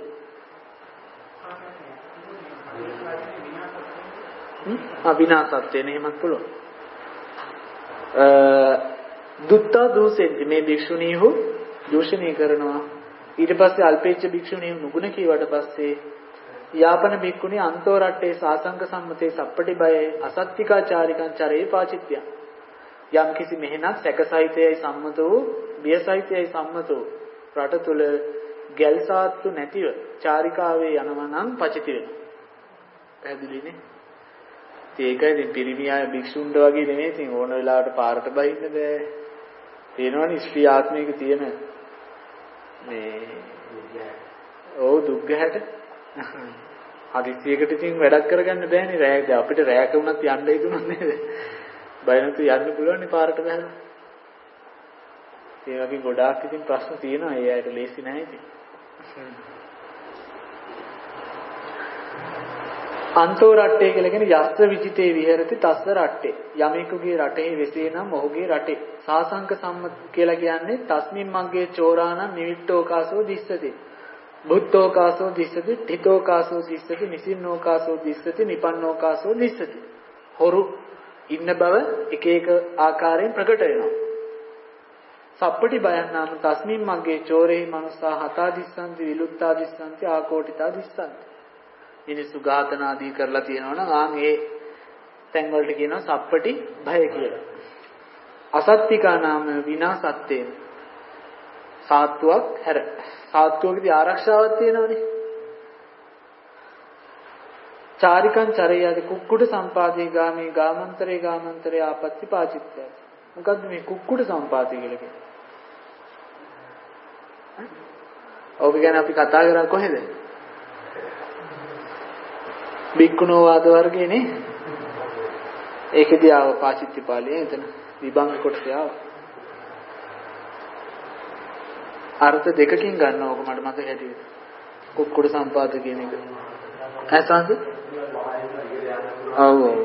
හ්ම් ආ විනාශත්වයෙන් එහෙමත් පුළුවන්. අ දුත්තා දූසෙන්ති මේ භික්ෂුණීහු දූෂණය කරනවා. ඊට පස්සේ අල්පේච්ඡ භික්ෂුණීහු නුගුණ කීවට පස්සේ යාපන බික්කුණි අන්තෝ රට්ටේ සාසංග සම්මතේ සප්පටි බයේ අසත්තිකාචාරිකං චරේ පාචිත්‍ය යම් කිසි මෙහෙණක් සැකසහිතයයි සම්මත වූ බියසහිතයයි සම්මත වූ රට තුල ගැල් සාත්තු නැතිව චාරිකාවේ යනවා නම් පචිති වෙනවා. පැහැදිලිනේ? ඒකයි ඉතින් පිරිමියා භික්ෂුන්ට වගේ නෙමෙයි ඉතින් ඕන වෙලාවට පාරට බහින්න බෑ. තේනවනේ ස්ත්‍රී ආත්මයක තියෙන මේ ඔව් දුක් ගැහැට හදිසියකට ඉතින් වැඩක් කරගන්න බෑනේ. රෑද අපිට රෑක වුණත් යන්න හිතුණා නේද? බය නැතු යන්න පුළුවන් නේ පාරට බහලා. ඒ වගේ ගොඩාක් ඉතින් ප්‍රශ්න තියෙනවා. ඒ අයට ලේසි නැහැ ඉතින්. අන්තෝ රට්ටේ කියලා කියන්නේ යස්ස විචිතේ විහෙරති තස්ස රට්ටේ. යමෙකුගේ රටේ වෙසේ නම් ඔහුගේ රටේ. සාසංක සම්මත කියලා කියන්නේ තස්මින් මග්ගේ චෝරානම් නිවිට්ඨෝකාසෝ දිස්සති. බුද්ධෝකාසෝ දිස්සති, ඨිතෝකාසෝ දිස්සති, නිසින්නෝකාසෝ දිස්සති, නිපන්නෝකාසෝ දිස්සති. හොරු ඉන්න බව එක එක ආකාරයෙන් ප්‍රකට වෙනවා. සප්පටි බයං නාම තස්මින් මග්ගේ චෝරේහි මනුස්සා හතා දිස්සන්ති, විලුත්තා දිස්සන්ති, ආකෝටිතා දිස්සන්ති. මිනිස්සු ඝාතන ආදී කරලා තියෙනවා නම් ආන් ඒ තැන් වලට කියනවා සප්පටි භය කියලා. අසත්තිකා නාම විනාසත්තේන සාත්තුවක් හැර සාත්තුවකදී ආරක්ෂාවක් තියෙනවනේ. චාරිකං චරයද කුක්කුඩ සම්පාදේ ගාමේ ගාමන්තරේ ගාමන්තරේ ආපත්‍ති පාචිත්‍යය. මොකද්ද මේ කුක්කුඩ සම්පාදේ කියලා කියන්නේ? ඔබ ගැන අපි කතා කරා කොහෙද? බික්කුණෝ වාද වර්ගයේනේ. ඒකෙදී ආව පාචිත්‍යපාලිය එතන විභංග කොටස ආව. අර්ථ දෙකකින් ගන්න ඕක මට මතක හැටියට. කුක්කුඩ සම්පාද කියන එක. ඇසන්ස? ඔව් ඔව්.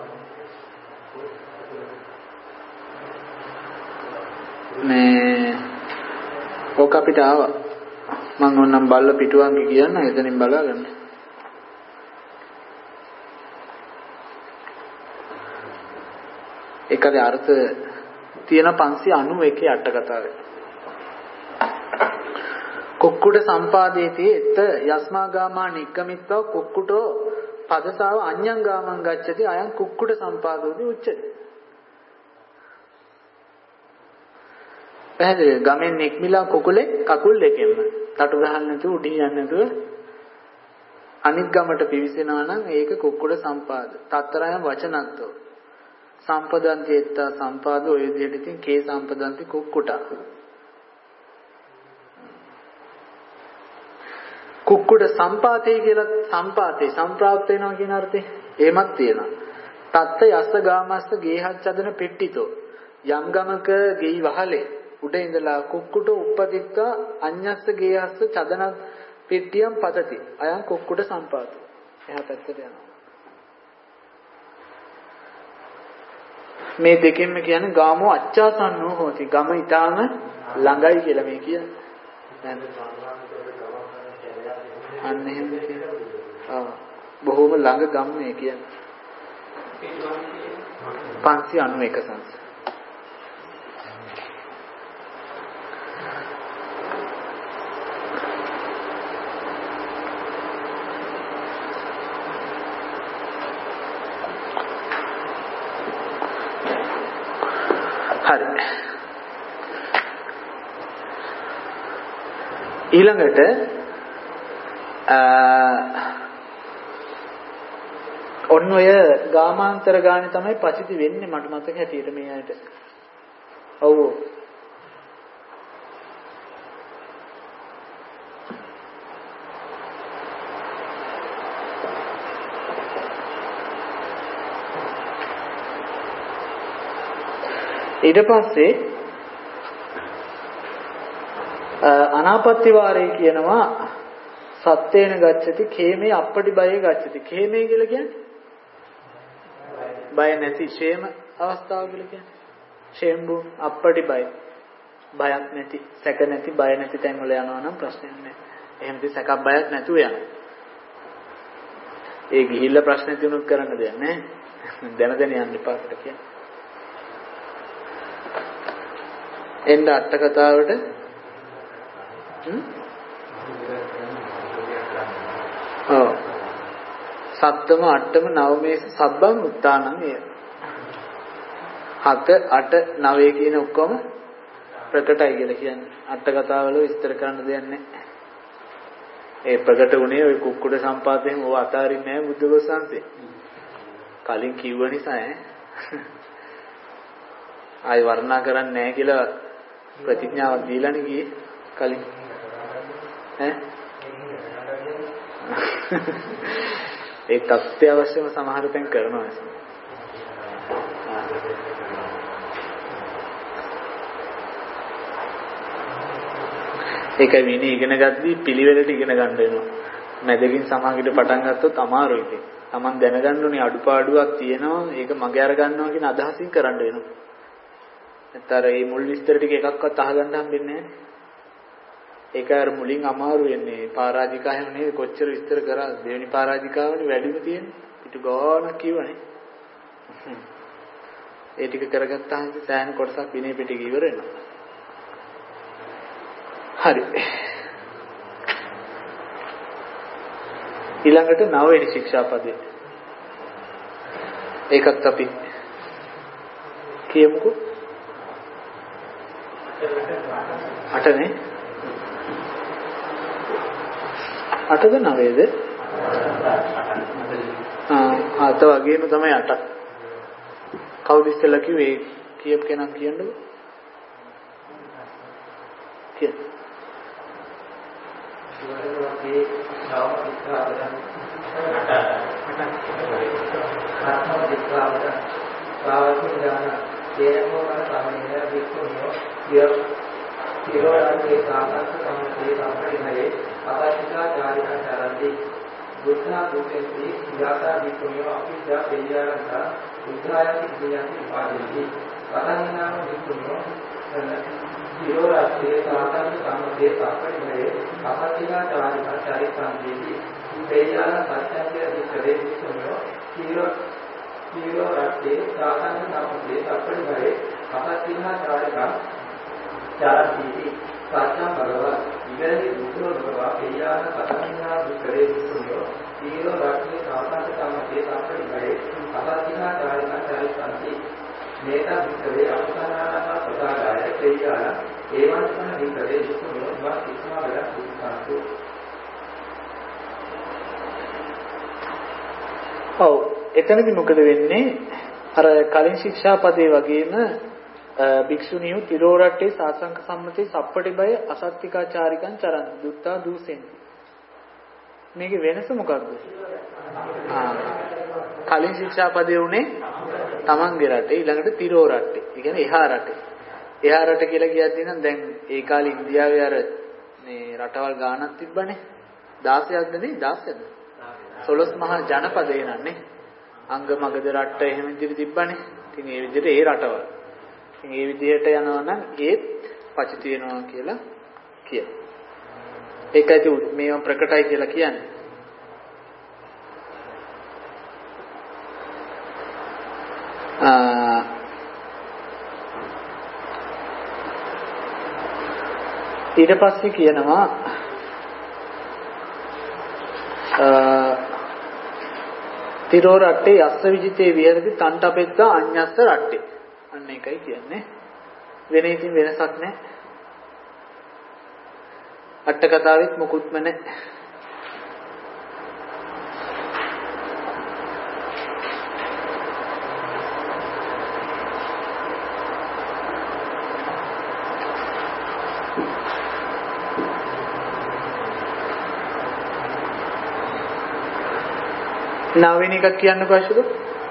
මේ ඕක අපිට ආවා. මම ඕනම් බල්ල පිටුවන්ගේ කියන්න එතනින් බලාගන්න. ඒකේ අර්ථ තියෙන පන්සිය අනූ එකේ අට කතාවේ. කුක්කුඩ සම්පාදේති එත යස්මාගාමා නික්කමිත්වා කුක්කුටෝ පදසාව අඤ්ඤං ගාමං ගච්ඡති අයං කුක්කුඩ සම්පාදෝති උච්චති. පැහැදිලි ගමෙන් නික්මිලා කුකුලේ කකුල් දෙකෙන්ම තටු ගහන්න නැතුව උඩින් යන්න නැතුව අනිත් ගමට පිවිසෙනවා නම් ඒක කුක්කුඩ සම්පාද. තත්තරයන් වචනක්තෝ සම්පදන්ති එත්තා සම්පාදෝ ඔය විදිහට ඉතින් කේ සම්පදන්ති කුක්කුටා. කුක්කුඩ සම්පාතේ කියලා සම්පාතේ සම්ප්‍රාප්ත වෙනවා කියන අර්ථේ එහෙමත් තියෙනවා. තත්ත යස්ස ගාමස්ස ගේහත් චදන පෙට්ටිතෝ යම් ගමක ගෙයි වහලේ උඩ ඉඳලා කුක්කුට උපදිත්වා අඤ්ඤස්ස ගේහස්ස චදන පෙට්ටියම් පතති අයං කුක්කුඩ සම්පාතෝ. එහා පැත්තට යනවා. මේ දෙකෙන්ම කියන්නේ ගාමෝ අච්ඡාසන්නෝ හෝති. ගම ඊටාම ළඟයි කියලා මේ කියන්නේ. අන්න එහෙම කියනවා. ආ බොහෝම ළඟ ගම් මේ කියන්නේ. පන්සිය අනූ එක සංස. හරි. ඊළඟට ඔන්න ඔය ගාමාන්තර ගානේ තමයි පචිති වෙන්නේ මට මතක හැටියට මේ ඇයිට. ඔව්. ඊට පස්සේ අනාපත්ති වාරේ කියනවා සත්‍යේන ගච්ඡති khේමේ අපටි බයේ ගච්ඡති. khේමේ කියලා කියන්නේ බය නැති ෂේම අවස්ථාව කියලා කියන්නේ. ෂේම්බු අපටි බය. බයක් නැති, සැක නැති, බය නැති තැන් වල යනවා නම් ප්‍රශ්නයක් නැහැ. එහෙමද සැකක් බයක් නැතුව යනවා. ඒ ගිහිල්ලා ප්‍රශ්න තියුණුත් කරන්න දෙයක් නැහැ. දැන දැන යන්න එපා කියලා කියන්නේ. එන්න අට කතාවට හ්ම් ඔව් සත්තම අට්ටම නවමේස සබ්බම් උත්තානං එය. හත අට නවය කියන ඔක්කොම ප්‍රකටයි කියලා කියන්නේ. අට කතාවල විස්තර කරන්න දෙයක් නැහැ. ඒ ප්‍රකට උනේ ওই කුක්කුඩ සම්පාතයෙන් ඕව අතාරින්නේ නැහැ බුද්ධ ගෝසාන්සේ. කලින් කිව්ව නිසා ඈ. ආයි වර්ණනා කරන්නේ නැහැ කියලා ප්‍රතිඥාවක් දීලානේ ගියේ කලින්. ඈ ඒ අත්‍යවශ්‍යම සමහර තැන් කරනවා. ඒකයි විනය ඉගෙන ගද්දී පිළිවෙලට ඉගෙන ගන්න වෙනවා. මැදකින් සමාගයට පටන් ගත්තොත් අමාරුයි ඉතින්. Taman දැනගන්න ඕනේ අඩුපාඩුවක් තියෙනවා. ඒක මගේ අර ගන්නවා කියන අදහසින් කරන්න වෙනවා. නැත්නම් මේ මුල් විස්තර ටික එකක්වත් අහගන්න හම්බෙන්නේ නැහැ. ඒක අර මුලින් අමාරු වෙන්නේ. පරාජිකා හැම නේද කොච්චර විස්තර කරා දෙවෙනි පරාජිකාවනේ වැඩිම තියෙන්නේ. පිටු ගානක් කියවනේ. ඒ ටික කරගත්තාම සෑහෙන කොටසක් විනය පිටක ඉවර වෙනවා. හරි. ඊළඟට නවවෙනි ශික්ෂාපදේ. ඒකත් අපි කියමුකෝ. අටනේ. අටද නවයේද? ආ අත වගේම තමයි අට. කවුද ඉස්සෙල්ලා කිව්වේ කියප් කෙනා කියන්නකෝ. කිය. දී නවම විස්තරයෙන් ආත්ම විස්තරයෙන් සාවකෝ ඥාන දේනෝ කන සමනය වික්ඛුනියෝ ය ඉරෝරාගේ සාමර්ථ සම්පේ සම්පරිණයේ අපාසිකා චාරිකා චරන්ති බුද්ධා දුකේති යාතා වික්ඛුනියෝ අපිජා දෙයයන්ත උද්ධායති ක්‍රියාති පාදෙති පදන්නාම වික්ඛුනියෝ ඉරෝරාගේ සාමර්ථ සම්පේ සම්පරිණයේ අපාසිකා චාරිකා චරිතන්ති දෙයයන් සත්‍යය විකරේ වික්ඛුනියෝ ඉරෝ ඉරෝරාගේ සාමර්ථ සම්පේ සම්පරිණයේ අපාසිකා චාරිකා චාරති සත්‍යම් බලව ඉවරේ දුක්ඛෝ බව එයාන පදන්නා දුක්ඛේ දුක්ඛෝ ඊරෝ රාත්‍රී සාපත සම්පේ සම්පරිණයේ අපාසිකා චාරිකා චරිතන්ති මේතා දුක්ඛේ අපසනානා ප්‍රකාරය එයාන ඒවන්සන විකරේ දුක්ඛෝ වා කිස්මා වල දුක්ඛන්තු. ඔව් එතනදි මොකද වෙන්නේ අර කලින් ශික්ෂාපදේ වගේම භික්ෂුණියෝ තිරෝරට්ටේ සාසංක සම්මතේ සප්පටි බය අසත්තිකාචාරිකං චරන් දුත්තා දූසෙන්. මේකේ වෙනස මොකක්ද? ආ කලින් ශික්ෂාපදේ උනේ තමන්ගේ රටේ ඊළඟට තිරෝරට්ටේ. ඒ කියන්නේ එහා රටේ. එහා රට කියලා කියද්දී නම් දැන් ඒ කාලේ ඉන්දියාවේ අර මේ රටවල් ගානක් තිබ්බනේ. දාසයක්ද නේ? දාසයක්ද? සොළොස් මහා ජනපදේ නන්නේ. අංග මගධ රට එහෙම විදිහට තිබ්බනේ. ඉතින් ඒ විදිහට ඒ රටවල් මේ විදිහට යනවා නම් ඒත් පච තියෙනවා කියලා කියනවා. ඒකයි මේවා ප්‍රකටයි කියලා කියන්නේ. ආ ඊට පස්සේ කියනවා තිරෝ රට්ටේ යස්ස විජිතේ විහෙරති තණ්ඨපෙත්තා අඤ්ඤස්ස රට්ටේ. අන්න ඒකයි කියන්නේ. වෙන ඉතින් වෙනසක් නැහැ. අට කතාවෙත් මොකුත්ම නැහැ. නවවෙනි එකක් කියන්න කොහොමද?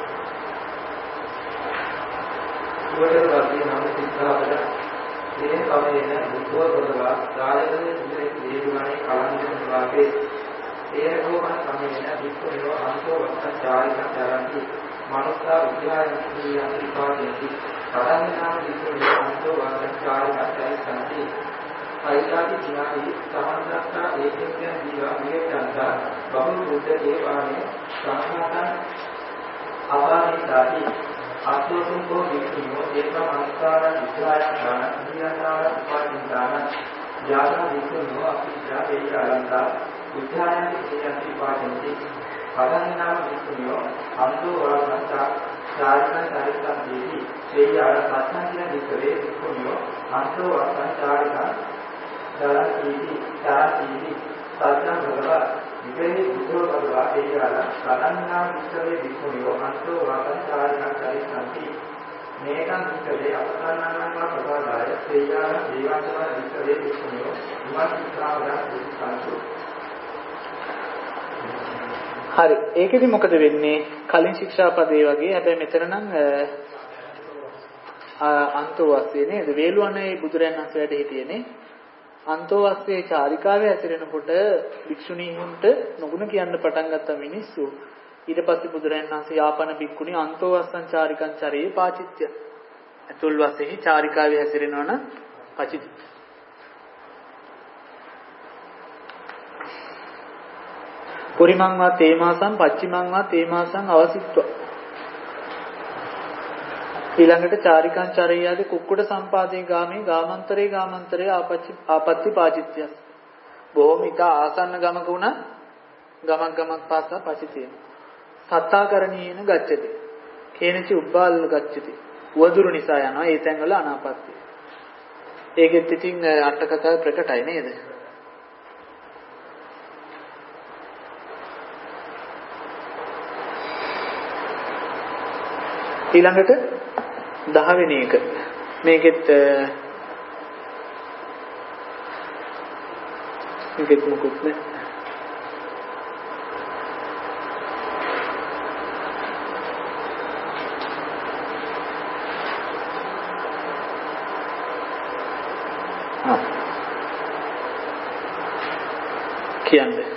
උවටට වර්ගයේ නම් සිද්ධාවල මේ කමෙන් දුක්ඛෝ කරවා රාජකගේ සුදුරේ දීගුණේ කලන්ත වාගේ ඒකෝ කන කමෙන් දුක්ඛෝ අන්තෝ වස්ත චාරිකා චරන්ති මනුස්සා විද්‍යාවෙන් කියන විපාකෙති පදන්නාම දුක්ඛෝ අන්තෝ වස්ත චාරිකා චරන්ති අයිතාති ජීනාති සමන්තරතා ඒකෙන් දීවා විහෙතන්තා බහු බුද්ධ දේවානේ සංඝාතං අපාරිතාති ආත්මසුඛෝ වික්ඛිනෝ ඒකම අනුස්කාරං විචාරං ඥාන විඥානාර උපාදින්දාන යාගා වික්ඛිනෝ අපිච්ඡා වේචාරන්තා විඥානං විඥාති පාදන්ති පදන්නාම වික්ඛිනෝ අන්තෝ වාසංසා චාරිකං චරිතං දීති වේයාර සත්‍යං වික්ඛවේ වික්ඛිනෝ අන්තෝ වාසං චාරිකං දරන්ති චාරිති සත්‍යං භගව විපේ බුද්ධෝ භගවා වේයාර පදන්නාම වික්ඛවේ වික්ඛිනෝ අන්තෝ වාසං චාරිකං චරිතං මේකං වික්ඛවේ අපසන්නානං ප්‍රකාරය වේයාර දේවාචර වික්ඛවේ වික්ඛිනෝ ඉමත් විස්රාමයන් දුක්ඛන්තු. හරි ඒකෙදි මොකද වෙන්නේ කලින් ශික්ෂාපදේ වගේ හැබැයි මෙතන නම් අන්තෝ වස්සේ නේද වේලුවනේ බුදුරයන් වහන්සේ වැඩ හිටියේනේ අන්තෝ වස්සේ චාරිකාවේ ඇතිරෙනකොට භික්ෂුණීන්ට නොගුණ කියන්න පටන් ගත්ත මිනිස්සු ඊට පස්සේ බුදුරයන් වහන්සේ යාපන භික්ඛුණී අන්තෝ වස්සං චාරිකං චරේ පාචිත්‍ය අතුල් වස්සේ චාරිකාවේ ඇතිරෙනවන පචිති පුරිමං වා තේමාසං පච්චිමං වා තේමාසං අවසිට්ඨ ඊළඟට චාරිකං චරයාද කුක්කුඩ සම්පාදේ ගාමේ ගාමන්තරේ ගාමන්තරේ ආපච්චි ආපත්‍ති පාචිත්‍ය බොහොම ඉත ආසන්න ගමක වුණා ගමක් ගමක් පාසා පචිතේන සත්තාකරණීයන ගච්ඡති කේනචි උබ්බාල ගච්ඡති වදුරු නිසා යනවා ඒ තැන්වල අනාපත්‍ය ඒකෙත් ඉතින් අට කතාව ප්‍රකටයි නේද ඊළඟට දහ වෙනි එක මේකෙත් මේකෙත් මොකුත් නෑ කියන්නේ.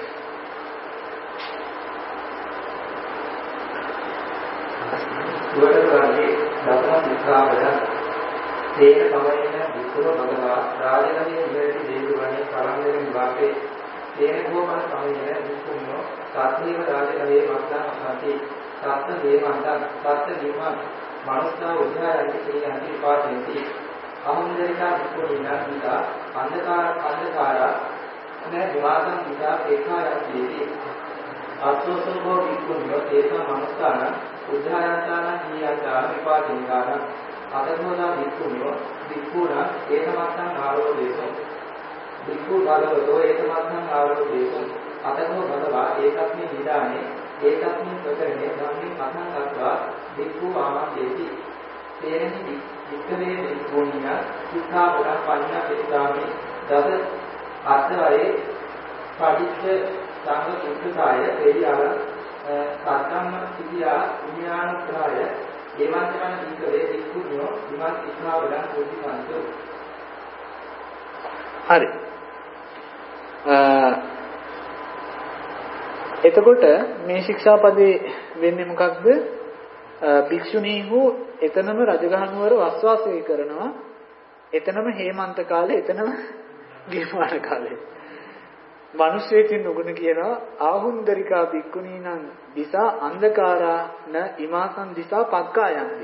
දුවරවලේ දසම විස්රාමය තේන සමයෙන් විසුර භගවා රාජකමේ ඉවරටි දේදුවනේ කලන්දර විවාකේ තේන කෝමන සමයෙන් විසුන්නෝ සාත්‍රීව රාජකමේ වස්තා අසන්ති සත්ත දේවන්ත සත්ත දීමන් මනුස්සා උදායන්ති කියන්ති පාදෙන්ති අහුන්දරිකා විසුනිනා විදා අන්ධකාර අන්ධකාර නේ විවාදම් විදා ඒකායන්ති අත්ෝසෝ විසුන්නෝ තේස මනුස්සාන උදායන්තාන කියන්තා විපාදින්කාන අතනෝදා විසුන්නෝ විකුණා ඒකමත්තං ආරෝපේසෝ විකු බලවතෝ ඒකමත්තං ආරෝපේසෝ අතනෝ බලවා ඒකත්මේ නිදානේ ඒකත්මේ ප්‍රකරණේ ධම්මේ කතං අත්වා විකු ආමන්තේති තේරෙනි වික්කවේ විකුණියා සිතා වඩා පඤ්ඤා පෙත්‍රාමි දස අත්වයේ පටිච්ච සංඝ සුද්ධාය එළියාල සත්‍යම්ම සිටියා විඥානතරය දේවන්තයන් වික්කවේ විකුණියෝ විමත් සිතා වඩා සුද්ධිමන්තෝ. හරි. එතකොට මේ ශික්ෂාපදේ වෙන්නේ මොකක්ද? භික්ෂුණීහු එතනම රජගහනුවර වස්වාසය කරනවා. එතනම හේමන්ත කාලේ, එතනම ගිරමාන කාලේ. මිනිස්සෙකින් නුගුණ කියනවා ආහුන්දරිකා භික්ඛුණීනං දිසා අන්ධකාරා න ඉමාසං දිසා පක්කායන්ති.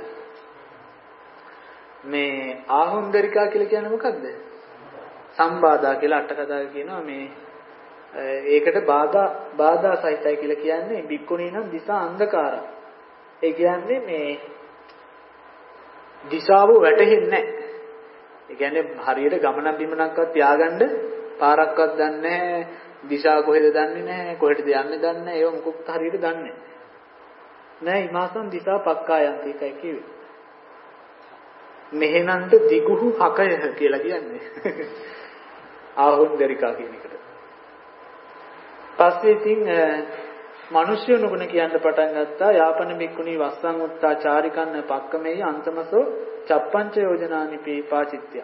මේ ආහුන්දරිකා කියලා කියන්නේ මොකද්ද? සම්බාධා කියලා අට කතාවේ කියනවා මේ ඒකට බාධා බාධා සහිතයි කියලා කියන්නේ භික්ඛුණීනං දිසා අන්ධකාරා. ඒ කියන්නේ මේ දිශාව වැටහෙන්නේ නැහැ. ඒ කියන්නේ හරියට ගමන බිමනක්වත් තියාගන්න පාරක්වත් දන්නේ නැහැ. දිශාව කොහෙද දන්නේ නැහැ. කොහෙටද යන්නේ දන්නේ නැහැ. ඒව මොකක්ද හරියට දන්නේ නැහැ. ඉමාසං දිසා පක්කායන්ති එකයි කිව්වේ. මෙහෙනන්ට දිගුහු හකය කියලා කියන්නේ. ආහුන්දරිකා කියන එකට. පස්සේ ඉතින් මිනිස්සු නුගුණ කියන්න පටන් ගත්තා යාපන බික්කුණී වස්සං උත්තා චාරිකන්න පක්කමෙයි අන්තමසෝ චප්පංච යෝජනානි පීපාචිත්‍ය.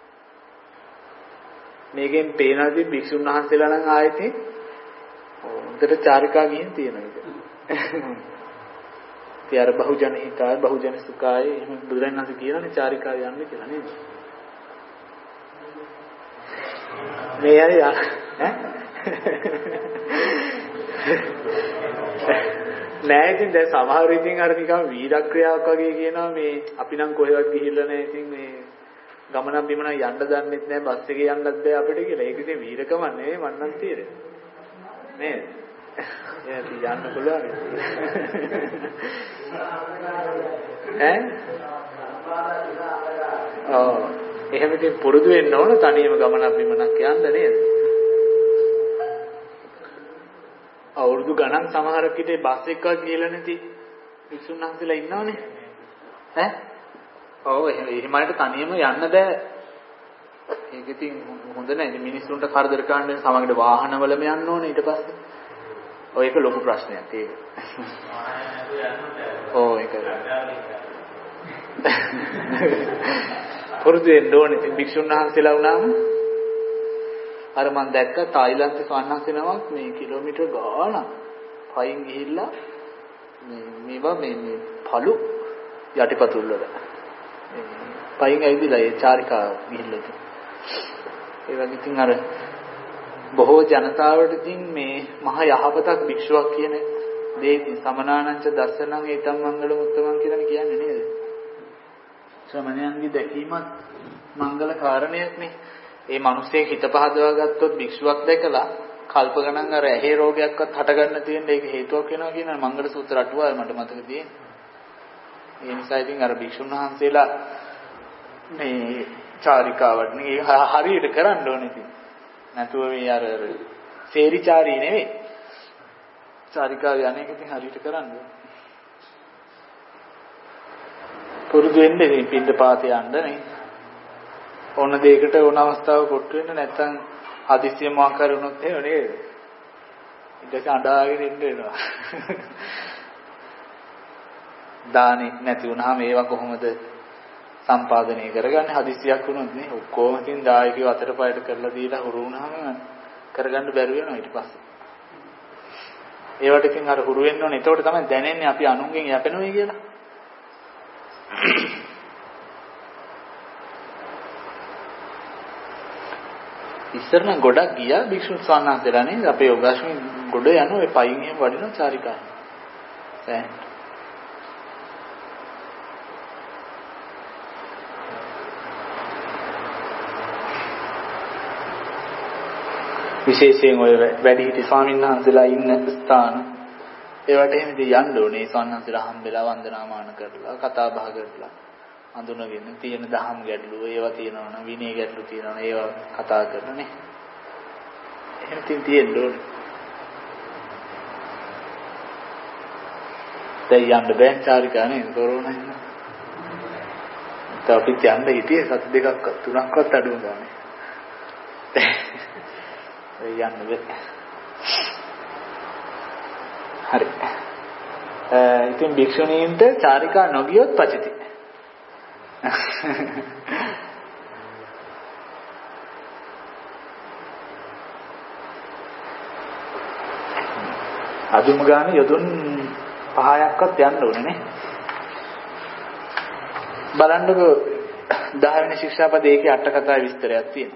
මේකෙන් පේනවාදී භික්ෂුන් වහන්සේලා නම් ආයෙත් හොඳට චාරිකා ගිහින් තියෙනවා. ඉතින් අර බහුජන හිතාය බහුජන සුඛාය එහෙම බුදුරජාණන් වහන්සේ කියනනේ චාරිකා යන්නේ කියලා නේද? මේ හරි ඈ නෑ ඉතින් දැන් සමහර ඉතින් අර නිකන් වීරක්‍රියාවක් වගේ කියනවා මේ අපි නම් කොහෙවත් ගිහිල්ලා නෑ ඉතින් මේ ගමනක් බිමනක් යන්න දන්නෙත් නෑ බස් එකේ යන්නත් බෑ අපිට කියලා. ඒක ඉතින් වීරකම නෙවෙයි මන්නම් තීරේ. නේද? එහෙනම් යන්න පුළුවන්. ඈ? ඔව්. එහෙම ඉතින් පුරුදු වෙන්න ඕන තනියම ගමනක් බිමනක් යන්න නේද? අවුරුදු ගණන් සමහරක් ඉතින් බස් එකවත් ගිහලා නැති විසුණු වහන්සේලා ඉන්නවනේ. ඈ? ඔව් එහෙමකට තනියම යන්න බෑ. ඒක ඉතින් හොඳ නැහැ. මිනිස්සුන්ට කරදර කරන්න සමගට වාහනවලම යන්න ඕනේ ඊට පස්සේ. ඔය ඒක ලොකු ප්‍රශ්නයක් ඒක. ඔව් ඒක. පුරුදු වෙන්න ඕනේ. ඉතින් විසුණු වහන්සේලා වුණාම අර මම දැක්ක තායිලන්තේ සවන්නන්සේ නමක් මේ කිලෝමීටර් ගාණක් පයින් ගිහිල්ලා මේ මේවා මේ මේ පළු යටිපතුල් වල පයින් ඇවිදලා ඒ චාරිකාව ගිහිල්ලා ඉතින් ඒ වගේ ඉතින් අර බොහෝ ජනතාවට ඉතින් මේ මහ යහපතක් භික්ෂුවක් කියන දේ ඉතින් සමනානංච දස්සනං ඒතම් මංගල මුත්තමන් කියලා කියන්නේ නේද? ශ්‍රමණයන්ගේ දැකීමත් මංගල කාරණයක් නේ. ඒ මිනිස්සේ හිත පහදවා ගත්තොත් භික්ෂුවක් දැකලා කල්ප ගණන් අර ඇහි රෝගයක්වත් හටගන්න තියෙන ඒක හේතුවක් වෙනවා කියන මංගල සූත්‍ර අටුවාවේ මට මතක තියෙනවා. ඒ නිසා ඉතින් අර භික්ෂුන් වහන්සේලා මේ චාරිකාවට නේ හරියට කරන්න ඕනේ ඉතින්. නැතුව මේ අර සේරිචාරී නෙවෙයි. චාරිකාව යන්නේ ඉතින් හරියට කරන්න ඕනේ. පුරුදු වෙන්නේ ඉතින් පින්ද පාතේ යන්න නේ. ඕන දෙයකට ඕන අවස්ථාවක කොට්ටු වෙන්න නැත්නම් හදිස්සිය මොකක් කර වුණොත් එහෙම නේද? ඊට පස්සේ අඬාගෙන ඉන්න වෙනවා. දානෙ නැති වුණාම ඒවා කොහොමද සම්පාදනය කරගන්නේ? හදිස්සියක් වුණොත් නේ ඔක්කොම ඉතින් දායකයෝ අතට පයට කරලා දීලා හුරු වුණාම කරගන්න බැරි වෙනවා ඊට පස්සේ. ඒවට ඉතින් අර හුරු වෙන්න ඕනේ. එතකොට තමයි දැනෙන්නේ අපි අනුන්ගෙන් යැපෙනවයි කියලා. ඉස්සර නම් ගොඩක් ගියා භික්ෂුන් වහන්සේලා නේද? අපේ යෝගාශ්‍රමයේ ගොඩ යන ඔය පයින් එහෙම වඩින චාරිකා. ඈ විශේෂයෙන් ඔය වැඩිහිටි ස්වාමීන් වහන්සේලා ඉන්න ස්ථාන ඒවට එහෙම ඉතින් යන්න ඕනේ. ස්වාමීන් වහන්සේලා හම්බෙලා වන්දනාමාන කරලා කතා බහ කරලා අඳුනගෙන තියෙන දහම් ගැටලු ඒවා තියෙනවා නම් විනය ගැටලු තියෙනවා නම් ඒවා කතා කරනවා නේ. එහෙම ඉතින් තියෙන්න ඕනේ. දැන් යන්න බෑ චාරිකා නේද කොරෝනා ඉන්න. තාපිට යන්න හිටියේ සත් දෙකක් තුනක්වත් අඩු ගානේ. යන්න බෑ. හරි. ඉතින් භික්ෂුණීන්ට චාරිකා නොගියොත් පචිති. අදුම ගානේ යොදුන් පහයක්වත් යන්න ඕනේ නේ. බලන්නකෝ දහ වෙනි ශික්ෂාපදයේ ඒකේ අට කතාවේ විස්තරයක් තියෙනවා.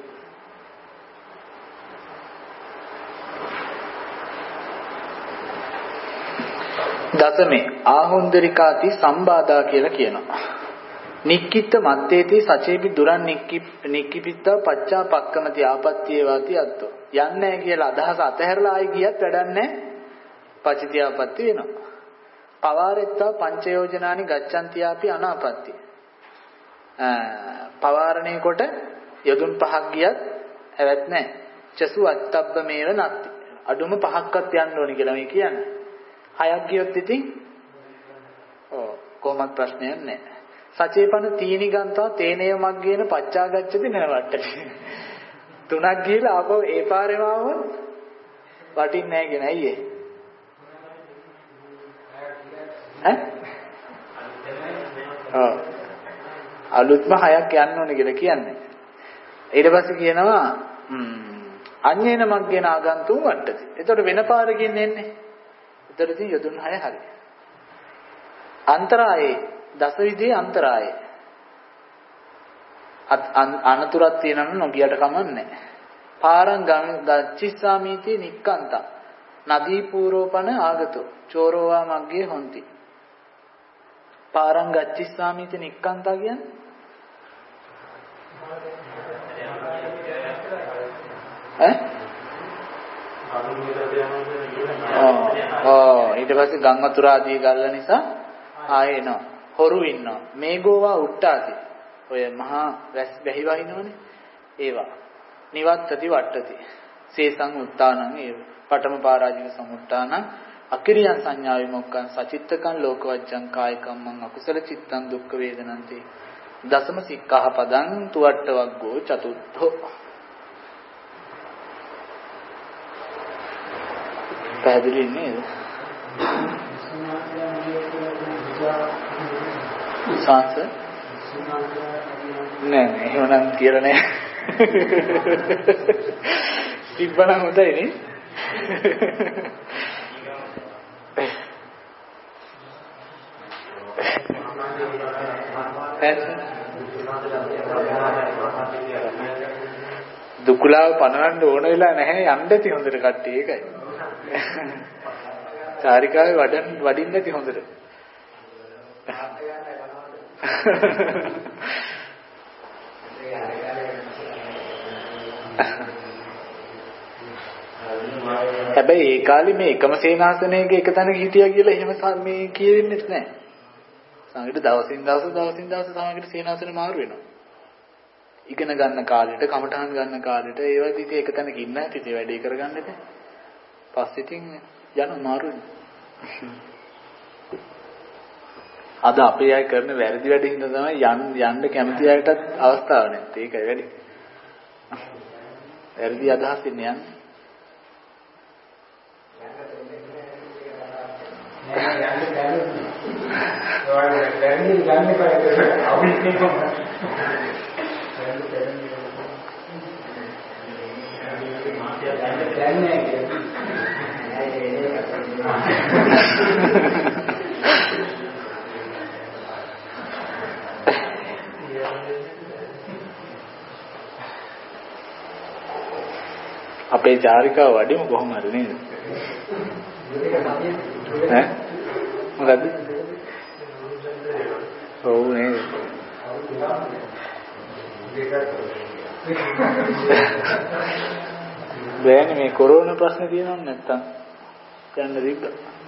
දසමේ ආහොන්දරිකාති සම්බාධා කියලා කියනවා. නික්කිට මත්තේති සචේපි දුරන් නික්කිපිත්තා පච්චා පක්කමති ආපත්‍තියේ වාති අත්තෝ. යන්නේ නැහැ කියලා අදහස අතහැරලා ආයි ගියත් වැඩක් නැහැ. පචිතිය ආපත්‍ති වෙනවා. පවාරෙත්තා පංචයෝජනානි ගච්ඡන්තියාපි අනාපත්‍ති. පවාරණේ කොට යොදුන් පහක් ගියත් හැවත් නැහැ. චසු අත්තබ්බ මේව නැත්ති. අඩුම පහක්වත් යන්න ඕනේ කියලා මේ කියන්නේ. හයක් ගියොත් ඉතින් ඔව් කොහොමත් ප්‍රශ්නයක් නැහැ. සචේපන තීනි ගන්තා තේනය මග්ගේන පච්චාගච්ඡති නවට්ටති. තුනක් ගිහලා ආපහු ඒ පාරේම ආවොත් වටින්නේ නැහැ කියන අයියේ. ඈ? ඔව්. අලුත්ම හයක් යන්න ඕනේ කියලා කියන්නේ. ඊට පස්සේ කියනවා අඤ්ඤේන මග්ගේන ආගන්තුම් වට්ටති. එතකොට වෙන පාරකින් එන්නේ. එතනදී යොදුන් හය හරි. අන්තරායේ දසවිධේ අන්තරායේ. අනතුරක් තියෙනනම් නොගියට කමන්නේ. පාරං ගච්ඡිස්සාමීති නික්කන්ත. නදී පූරෝපන ආගතෝ. චෝරෝවා මග්ගේ හොಂತಿ. පාරං ගච්ඡිස්සාමීති නික්කන්ත කියන්නේ ඈ? ඔව් ඊට පස්සේ ගම් වතුර ආදී ගල්ල නිසා ආයේ එනවා. හොරු ඉන්නවා. මේගෝවා උට්ටාති. ඔය මහා වැස් වැහි වහිනවනේ. ඒවා. නිවත්තති වට්ටති. සේසං උත්තානං ඒ පඨම පරාජික සමුත්තානං අකිරියං සංඥා විමුක්ඛං සචිත්තකං ලෝකවච්ඡං කායකම්මං අකුසල චිත්තං දුක්ඛ වේදනන්ති. දසම සික්ඛා පදං තුවට්ට වග්ගෝ චතුත්ථෝ. පැහැදිලි නේද? සාංශ නෑ නෑ එහෙමනම් කියලා නෑ. තිබ්බනම් හොඳයි නේ. දුකුලාව පනවන්න ඕන වෙලා නැහැ යන්න ඇති හොඳට කට්ටිය ඒකයි. චාරිකාවේ වඩන් වඩින්න ඇති හොඳට. හැබැයි ඒ කාලේ මේ එකම සේනාසනයක එක තැනක හිටියා කියලා එහෙම මේ කියෙන්නේ නැහැ. සංගීත දවසින් දවස දවසින් දවස සමගිට සේනාසන මාරු වෙනවා. ඉගෙන ගන්න කාලෙට කමටහන් ගන්න කාලෙට ඒවත් ඉතින් එක තැනක ඉන්න ඇති ඉතින් වැඩේ කරගන්න ඉතින්. පස්සේ ඉතින් යන මාරු වෙනවා. අද අපේ අය කරන වැරදි වැඩ හින්දා තමයි යන්න යන්න කැමති අයටත් අවස්ථාවක් නැත්තේ. ඒකයි වැඩි. වැරදි අදහසින් යන්නේ. නෑ යන්න බැහැ. ඔයාලා වැරදි ගන්න එපා. අපිට කියනවා. වැරදි වැරදි. දැන්නේ කියන්නේ. අපේ චාරිකාව වඩිමු කොහොම හරි නේද? ඈ මොකද්ද? ඔව් නේද? බෑනේ මේ කොරෝනා ප්‍රශ්නේ තියෙනවද නැත්තම් යන්න දෙන්න.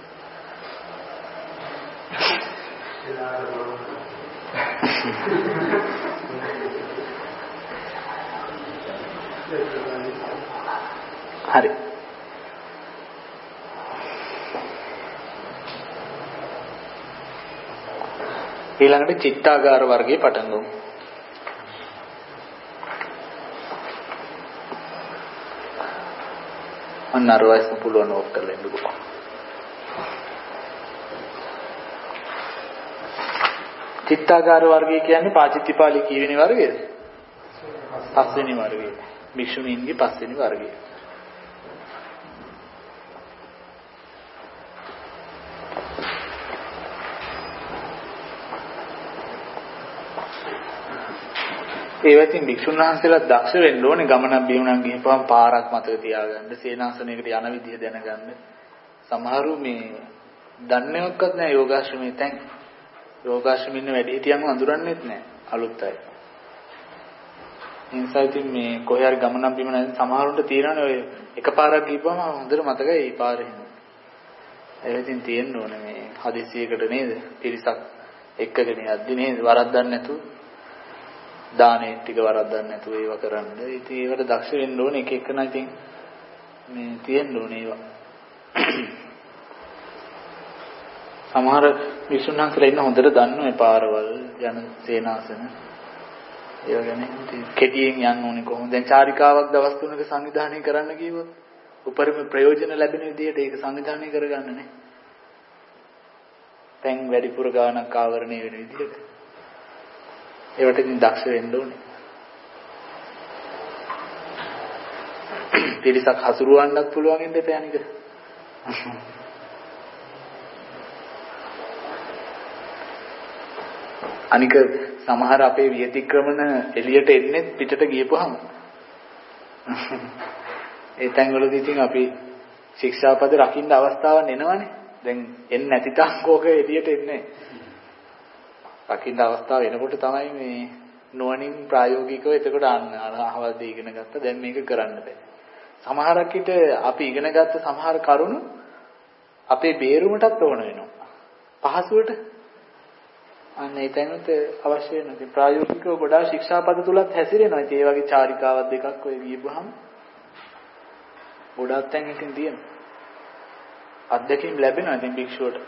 හරි. ඊළඟට චිත්තාගාර වර්ගයේ පටන් ගමු. අන්නරවස් පුළුවන් ඕක කරලා ඉන්නකෝ. චිත්තාගාර වර්ගය කියන්නේ පාචිත්තිපාලි කීවෙනි වර්ගයද? පස්වෙනි වර්ගය. භික්ෂුණීන්ගේ පස්වෙනි වර්ගය. ඒ වගේම භික්ෂුන් වහන්සේලා දක්ෂ වෙන්න ඕනේ ගමනක් බිමනක් ගිහපුවම පාරක් මතක තියාගන්න, සේනාසනයකට යන විදිහ දැනගන්න. සමහරු මේ දන්නේවත් නැහැ යෝගාශ්‍රමයේ තැන්. යෝගාශ්‍රමෙ ඉන්න වැඩි හිටියන්ව අඳුරන්නේත් නැහැ අලුත් අය. ඉන්සයිට් ඉතින් මේ කොහේ හරි ගමනක් බිමනක් සමහරුන්ට තියෙනවනේ ඔය එකපාරක් ගිහපුවම හොඳට මතකයි ඒ පාරේ හින්දා. ඒ ඉතින් තියෙන්න ඕනේ මේ හදිසියකට නේද? පිරිසක් එක්කගෙන යද්දි නේද වරද්දන්නේ නැතුව දානේ ටික වරද්දන්නේ නැතුව ඒව කරන්න. ඉතින් ඒවට දක්ෂ වෙන්න ඕනේ එක එකනා ඉතින් මේ තියෙන්න ඕනේ ඒවා. සමහර විසුණුහන්සලා ඉන්න හොඳට දන්න මේ පාරවල් යන සේනාසන. ඒව ගැන කෙටියෙන් යන්න ඕනේ කොහොමද? දැන් චාරිකාවක් දවස් තුනක සංවිධානය කරන්න කිව්වොත් උපරිම ප්‍රයෝජන ලැබෙන විදිහට ඒක සංවිධානය කරගන්න නේ. දැන් වැඩිපුර ගානක් ආවරණය වෙන විදිහට. ඒවට ඉතින් දක්ෂ වෙන්න ඕනේ. පිරිසක් හසුරුවන්නත් පුළුවන් ඉන්න දෙපෑ නේද? අනික සමහර අපේ විතික්‍රමන එළියට එන්නේ පිටට ගියපුවාම. ඒ තැන්වලදී ඉතින් අපි ශික්ෂාපද රකින්න අවස්ථාවක් එනවනේ. දැන් එන්නේ නැති තාක්කෝක එළියට එන්නේ. රකින්න අවස්ථාව එනකොට තමයි මේ නුවණින් ප්‍රායෝගිකව එතකොට අන්න අහවල් ඉගෙන ගත්ත දැන් මේක කරන්න බෑ. සමහරක් විට අපි ඉගෙන ගත්ත සමහර කරුණු අපේ බේරුමටත් ඕන වෙනවා. පහසුවට අන්න ඒ තැනට අවශ්‍ය වෙනවා. ඉතින් ප්‍රායෝගිකව ගොඩාක් ශික්ෂාපද තුලත් හැසිරෙනවා. ඉතින් ඒ වගේ චාරිකාවක් දෙකක් ඔය ගියපුවාම ගොඩාක් තැන් එකකින් තියෙනවා. අත්දැකීම් ලැබෙනවා ඉතින් භික්ෂුවට.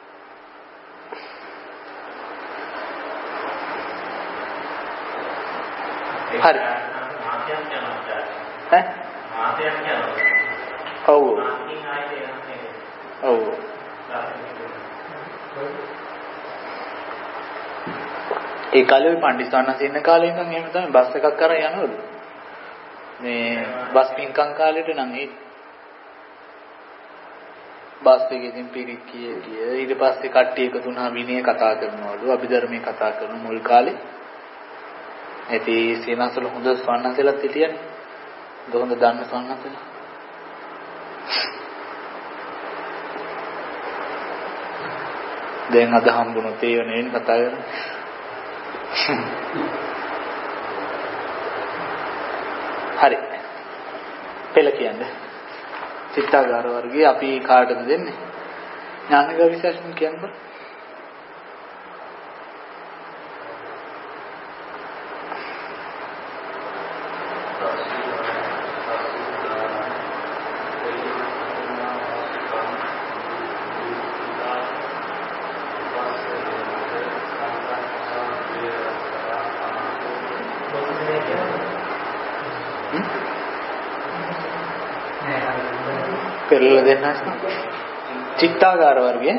හරි. මාත්‍යයක් යනවා. ඈ? මාත්‍යයක් යනවා. ඔව්. ඔව්. ඒ කාලේ පණ්ඩිතවන්නස් ඉන්න කාලේ ඉඳන් එහෙම තමයි බස් එකක් කරන් යනවලු. මේ බස් පින්කම් කාලේට නම් ඒ බස් එකේ ඉතින් පිරිත් කිය කිය ඊට පස්සේ කට්ටිය එකතු වුණා විනය කතා කරනවලු, අභිධර්මයේ කතා කරන මුල් කාලේ. ඇති සේනාසල හොඳ ස්වර්ණසලත් හිටියනේ. හොඳ දන්න ස්වර්ණසල. දැන් අද හම්බුනොත් ඒව නෙවෙයි කතා කරන්නේ. හරි. පෙළ කියන්නේ. චිත්තාගාර වර්ගයේ අපි කාටද දෙන්නේ? ඥානග විශේෂණ කියන්නේ. පෙරල දෙන්නස් චිත්තාගාර වර්ගයේ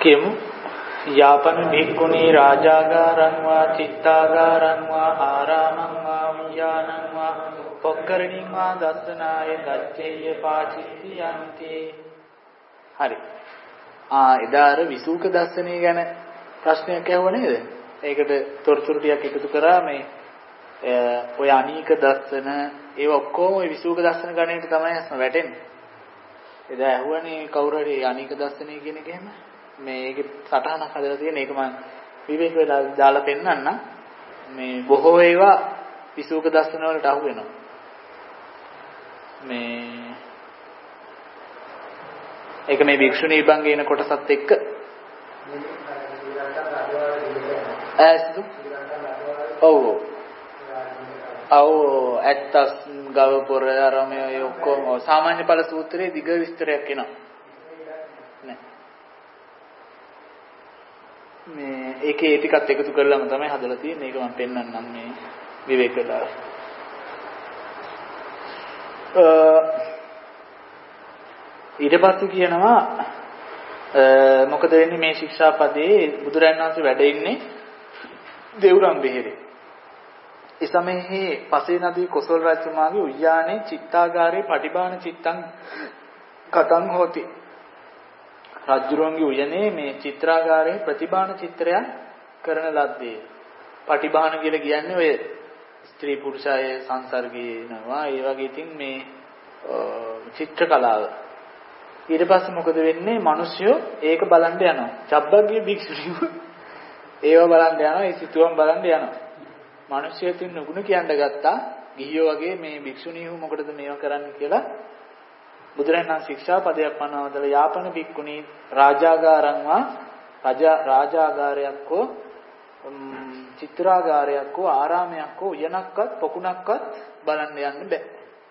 කියමු යාපන භික්ඛුනී රාජාගාරං වා චිත්තාගාරං වා ආරාමං වා විඥානං වා පොක්කරණින් වා දස්සනාය ගච්ඡේය පාචිත්ති යන්ති. හරි. ආ එදාර විසූක දර්ශනය ගැන ප්‍රශ්නයක් ඇහුවා නේද? ඒකට තොරතුරු ටිකක් එකතු කරා මේ ඔය අනීක දර්ශන ඒව ඔක්කොම ඔය විසූක දර්ශන ගණයට තමයි අස්ම වැටෙන්නේ. එදා ඇහුවනේ කවුරු හරි අනීක දර්ශනය කියන එක එහෙම මේ ඒකේ සටහනක් හදලා තියෙන එක මම විවේක වෙලා දාලා පෙන්නන්න. මේ බොහෝ ඒවා විසූක දර්ශන වලට අහු වෙනවා. මේ ඒක මේ භික්ෂුණී විභංගේන කොටසත් එක්ක ඇස්තු ඔව් ඔව් ඇත්තස් ගව පොර ආරමය ඔක්කොම සාමාන්‍ය ඵල සූත්‍රයේ දිග විස්තරයක් එනවා නේ. මේ ඒකේ ඒ ටිකත් එකතු කරලාම තමයි හදලා තියෙන්නේ. ඒක මම පෙන්නන්නම් මේ විවේක වෙලා. ඊට පස්සේ කියනවා මොකද වෙන්නේ මේ ශික්ෂාපදයේ බුදුරජාණන් වහන්සේ වැඩ ඉන්නේ දෙවුරම් බෙහෙරේ. ඒ සමයේ පසේ නදී කොසල් රජතුමාගේ උయ్యాනේ චිත්තාගාරේ පටිභාන චිත්තං කතං හොති. රජුරුවන්ගේ උයනේ මේ චිත්‍රාගාරේ ප්‍රතිභාන චිත්‍රයක් කරන ලද්දේ. පටිභාන කියලා කියන්නේ ඔය ස්ත්‍රී පුරුෂය සංසර්ගයනවා. ඒ වගේ ඉතින් මේ චිත්‍ර කලාව. ඊට පස්සේ මොකද වෙන්නේ? මිනිස්සු ඒක බලන්න යනවා. චබ්බග්ගේ භික්ෂුණියෝ ඒව බලන්න යනවා. ඒ සිතුවම් බලන්න යනවා. මිනිස්සු ඉතින් නුගුණ කියන්න ගත්තා. ගිහියෝ වගේ මේ භික්ෂුණියෝ මොකටද මේව කරන්න කියලා බුදුරජාණන් ශික්ෂා පදයක් පනවදලා යාපන භික්ඛුණී රාජාගාරං වා රාජා රාජාගාරයක් හෝ චිත්‍රාගාරයක් හෝ ආරාමයක් හෝ යනක්වත් පොකුණක්වත් බලන්න යන්න බෑ.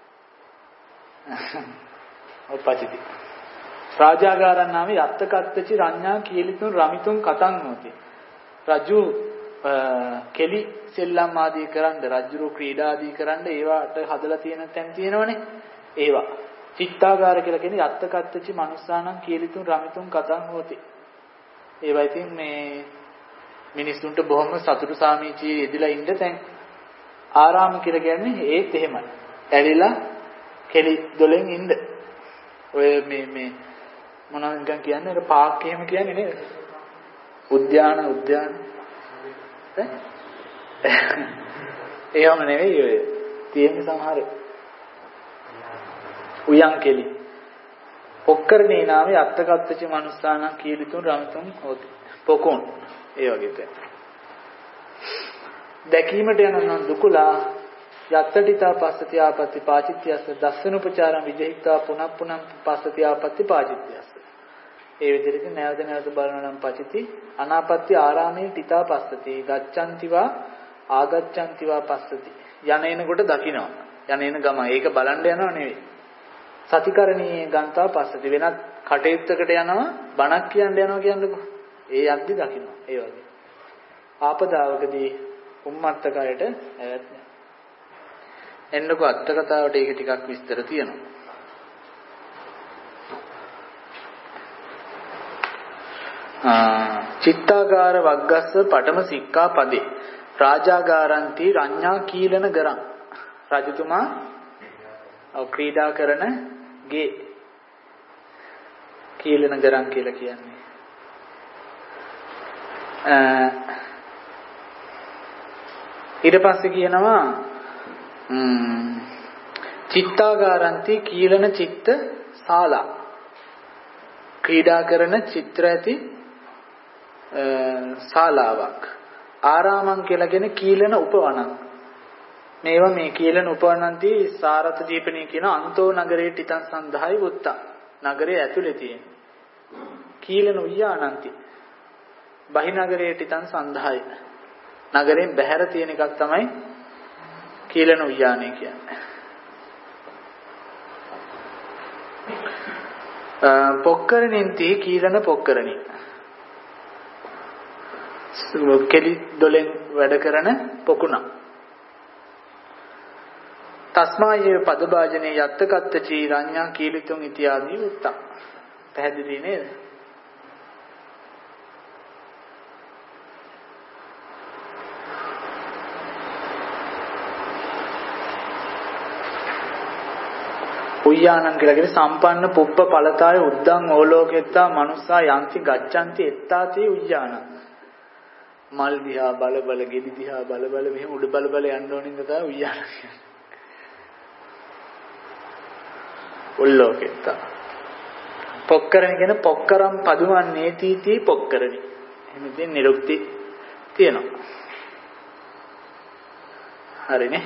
ඔප්පචිති රාජාගාරන් නාමේ යත්තකත්තචි රඤ්ඤා කීලිතුන් රමිතුන් කතං හොති. රජු කෙලි සෙල්ලම් ආදී කරන්න රජුරු ක්‍රීඩා ආදී කරන්න ඒවට හදලා තියෙන තැන් තියෙනවනේ. ඒවා චිත්තාගාර කියලා කියන්නේ යත්තකත්තචි මනුස්සානම් කීලිතුන් රමිතුන් කතං හොති. ඒවා ඉතින් මේ මිනිස්සුන්ට බොහොම සතුටු සාමීචී යෙදিলা ඉන්න තැන්. ආරාම කියලා කියන්නේ ඒත් එහෙමයි. ඇලිලා කෙලි දොලෙන් ඉන්න. ඔය මේ මේ මොනවද නිකන් කියන්නේ අර පාක් එහෙම කියන්නේ නේද? උද්‍යාන උද්‍යාන ඈ ඒවම නෙවෙයි ඔය තියෙන සමහර උයන් කෙලි පොක්කරණේ නාමයේ අත්තගතච්ච මනුස්සාන කීලිතුන් රමිතුන් හොති. පොකුන් ඒ වගේ තැන්. දැකීමට යන දුකුලා යත්තටිතා පස්සති ආපත්‍ති පාචිත්‍යස්ස දස්සනුපචාරං විජහිතා පුනః පුනං පස්සති ආපත්‍ති පාචිත්‍යස්ස. ඒ විදිහට නැවත නැවත බලන නම් පචිති අනාපත්‍ති ආරාමේ තිතා පස්සති ගච්ඡන්තිවා ආගච්ඡන්තිවා පස්සති. යන එනකොට දකින්නවා. යන එන ගම ඒක බලන්න යනව නෙවෙයි. සතිකරණීය ගන්තා පස්සති වෙනත් කටයුත්තකට යනවා බණක් කියන්න යනවා කියන්නකෝ. ඒ යද්දි දකින්නවා. ඒ වගේ. ආපදාවකදී උම්මත්තකයට ඇවැත් නැහැ. එන්නකෝ අට කතාවට ඒක ටිකක් විස්තර තියෙනවා. චිත්තාගාර වග්ගස්ස පඨම සික්ඛා පදේ රාජාගාරන්ති රඤ්ඤා කීලන ගරං. රජතුමා ඔව් ක්‍රීඩා කරන ගේ කීලන ගරං කියලා කියන්නේ. ඊට පස්සේ කියනවා චිත්තාගාරන්ති කීලන චිත්ත ශාලා. ක්‍රීඩා කරන චිත්‍ර ඇති ශාලාවක්. ආරාමං කියලා කියන කීලන උපවනං. මේවා මේ කීලන උපවනන්ති සාරත දීපණී කියන අන්තෝ නගරේ ටිතං සන්දහයි වුත්තා. නගරයේ ඇතුලේ තියෙන. කීලන උయ్యాනන්ති. බහි නගරේ ටිතං සන්දහයි. නගරෙන් බැහැර තියෙන එකක් තමයි කීලන උయ్యాනේ කියන්නේ. පොක්කරණින්ති කීලන පොක්කරණි. කෙලි දොලෙන් වැඩ කරන පොකුණ. තස්මායේ පදභාජනේ යත්තකත්ත චී රඤ්ඤා කීලිතුන් ඉතියාදී උත්තා. පැහැදිලි නේද? උయ్යානං කියලා කියන්නේ සම්පන්න පුප්ප පලතාය උද්දං ඕලෝකෙත්තා මනුස්සා යන්ති ගච්ඡanti එත්තාති උయ్යානං. මල් දිහා බල බල ගෙඩි දිහා බල බල මෙහෙම උඩ බල බල යන්න ඕනින්ද තමයි උయ్యాන කියන්නේ. ඕලෝකෙත්තා. පොක්කරණ කියන පොක්කරම් පදුවන්නේ තීති පොක්කරණි. එහෙම ඉතින් නිරුක්ති තියෙනවා. හරිනේ.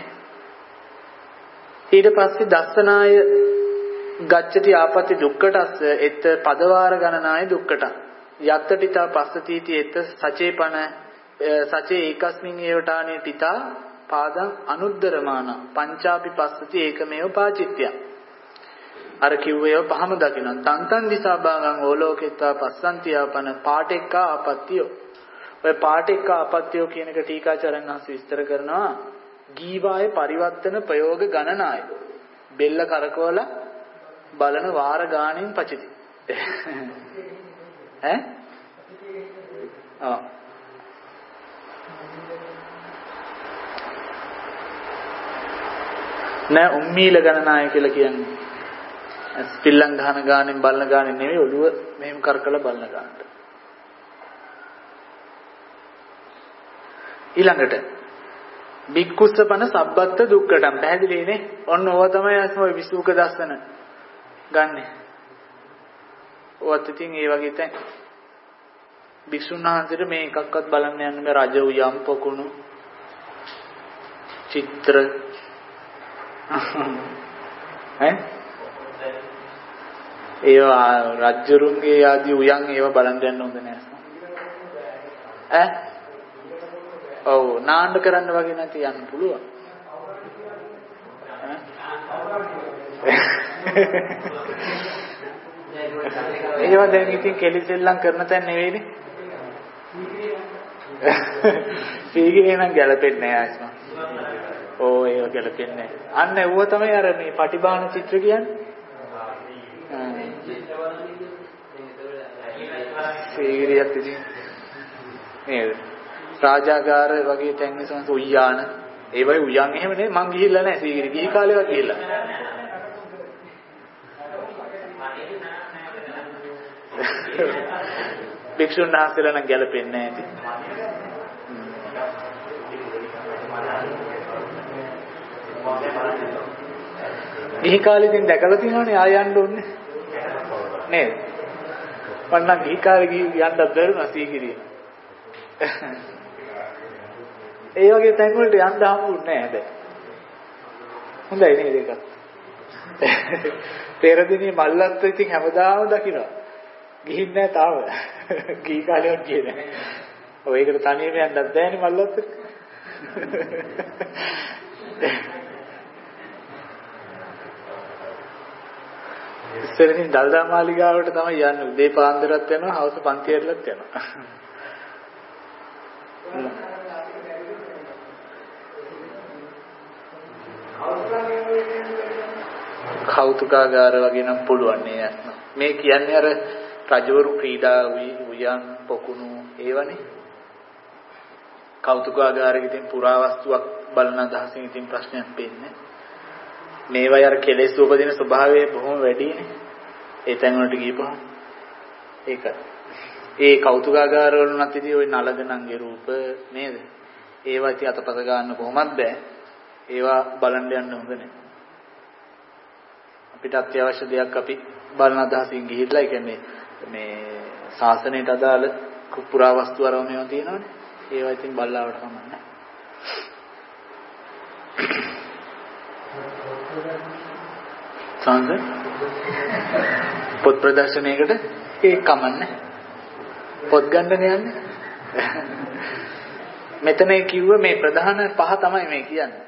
ඊට පස්සේ දස්සනාය ගච්ඡති ආපති දුක්ඛටස්ස එත් පදවාර ගණනාය දුක්ඛට යත්තටිතා පස්සතිති එත් සචේපන සචේ ඒකස්මින් ඒවටානේ තිතා පාදං අනුද්දරමාන පංචාපි පස්සති ඒකමේව පාචිත්‍ය අර කිව්වේව පහම දකින්න තන්තන් දිසා භාගං ඕලෝකෙත්තා පස්සන්ති ආපන පාටෙක්කා ආපත්‍යෝ ඔය පාටෙක්කා ආපත්‍යෝ කියන එක ටීකාචාර්යන් වහන්සේ විස්තර කරනවා ගීවාය පරිවර්තන ප්‍රයෝග ගණනාය බෙල්ල කරකවල බලන වාර ගාණෙන් පචිති ඈ ආ නෑ උම්මීල ගණනාය කියලා කියන්නේ ස්පිල්ලම් ගහන ගාණෙන් බලන ගාණෙන් නෙවෙයි ඔළුව මෙහෙම කරකලා බලන ගාණට ඊළඟට බික්කුස්සපන සබ්බත්ත දුක්ඛටම් පැහැදිලිනේ ඔන්න ඕවා තමයි අස්ම විසුක දස්සන ගන්නෙ ඔවත් ඉතින් ඒ වගේ තැන් භික්ෂුන් වහන්සේට මේ එකක්වත් බලන්න යන්න බෑ රජ උයම් පොකුණු චිත්‍ර ඈ ඒවා රජ්ජුරුන්ගේ ආදී උයන් ඒවා බලන්න යන්න හොඳ නෑ ඈ ඔව් නාන්න කරන්න වගේ නැති යන්න පුළුවන් ඒවා දැන් ඉතින් කෙලිසෙල්ලම් කරන තැන නෙවෙයිනේ සීගිරේ නම් ගැලපෙන්නේ නැහැ ආස්මා ඕ ඒක ගැලපෙන්නේ නැහැ අන්න ඒව තමයි අර මේ පටිභාන චිත්‍ර කියන්නේ සීගිරියත් ඉතින් නේද රාජාගාර වගේ තැන් නිසා උయ్యాන ඒ වගේ උයන් එහෙම නේ මං ගිහිල්ලා නැහැ සීගිරි ගිහි කාලේවත් ගිහිල්ලා භික්ෂුන් වහන්සේලා නම් ගැලපෙන්නේ නැහැ ඉතින් ගිහි කාලේ ඉතින් දැකලා තියෙනවනේ ආය යන්න ඕනේ නේද මන්නම් ගිහි කාලේ ගිහින් යන්නත් බැරුණා සීගිරිය ඒ වගේ තැන් වලට යන්න හම්බුනේ නැහැ දැන්. හොඳයි නේද ඒක? පෙරදිනේ මල්ලත් ඉතින් හැමදාම දකිනවා. ගිහින් නැහැ තාම. ගිහි කාලේවත් ගියේ නැහැ. ඔය ඒකට තනියම යන්නත් බෑනේ මල්ලත්. ඉස්සරහින් දල්දා මාලිගාවට තමයි යන්නේ. උදේ පාන්දරත් යනවා, හවස පන්තියටලත් යනවා. කෞතුකාගාර වගේ නම් පුළුවන් නේ මේ කියන්නේ අර රජවරු ක්‍රීඩා උයන් පොකුණු ඒවනේ කෞතුකාගාරයේ ඉතින් පුරාවස්තුවක් බලන අදහසින් ඉතින් ප්‍රශ්නයක් වෙන්නේ මේවා අර කෙලෙස් උපදින ස්වභාවය බොහොම වැඩිනේ ඒ තැන් වලට ගියපහම ඒක ඒ කෞතුකාගාර වල උනත් ඉතින් ওই නලගණන්ගේ රූප නේද ඒවා ඉතින් අතපත ගන්න කොහොමද බෑ ඒවා බලන්න යන්න හොඳ නැහැ අපිට අත්‍යවශ්‍ය දෙයක් අපි බලන අදහසින් ගිහිල්ලා ඒ කියන්නේ මේ ශාසනයට අදාළ පුරාවස්තු ආරෝමණය තියෙනවනේ ඒවා ඉතින් බල්ලාවට කමන්නේ සංස පොත් ප්‍රදර්ශනයකට ඒක කමන්නේ පොත් ගන්න යන්නේ මෙතන කිව්ව මේ ප්‍රධාන පහ තමයි මේ කියන්නේ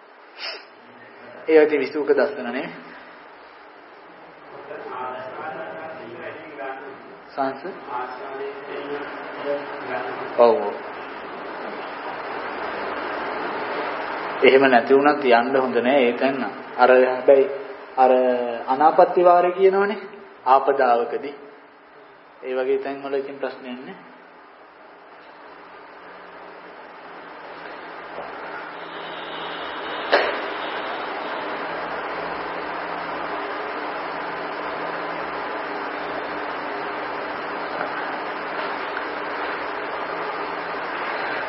ඒවා ඉතින් විසුක දස්සන නේ සංස ඔව් එහෙම නැති වුණත් යන්න හොඳ නෑ ඒ තැන අර හැබැයි අර අනාපත්‍ය වාරේ කියනවනේ ආපදාවකදී ඒ වගේ තැන් වල ඉතින් ප්‍රශ්නයක් නෑ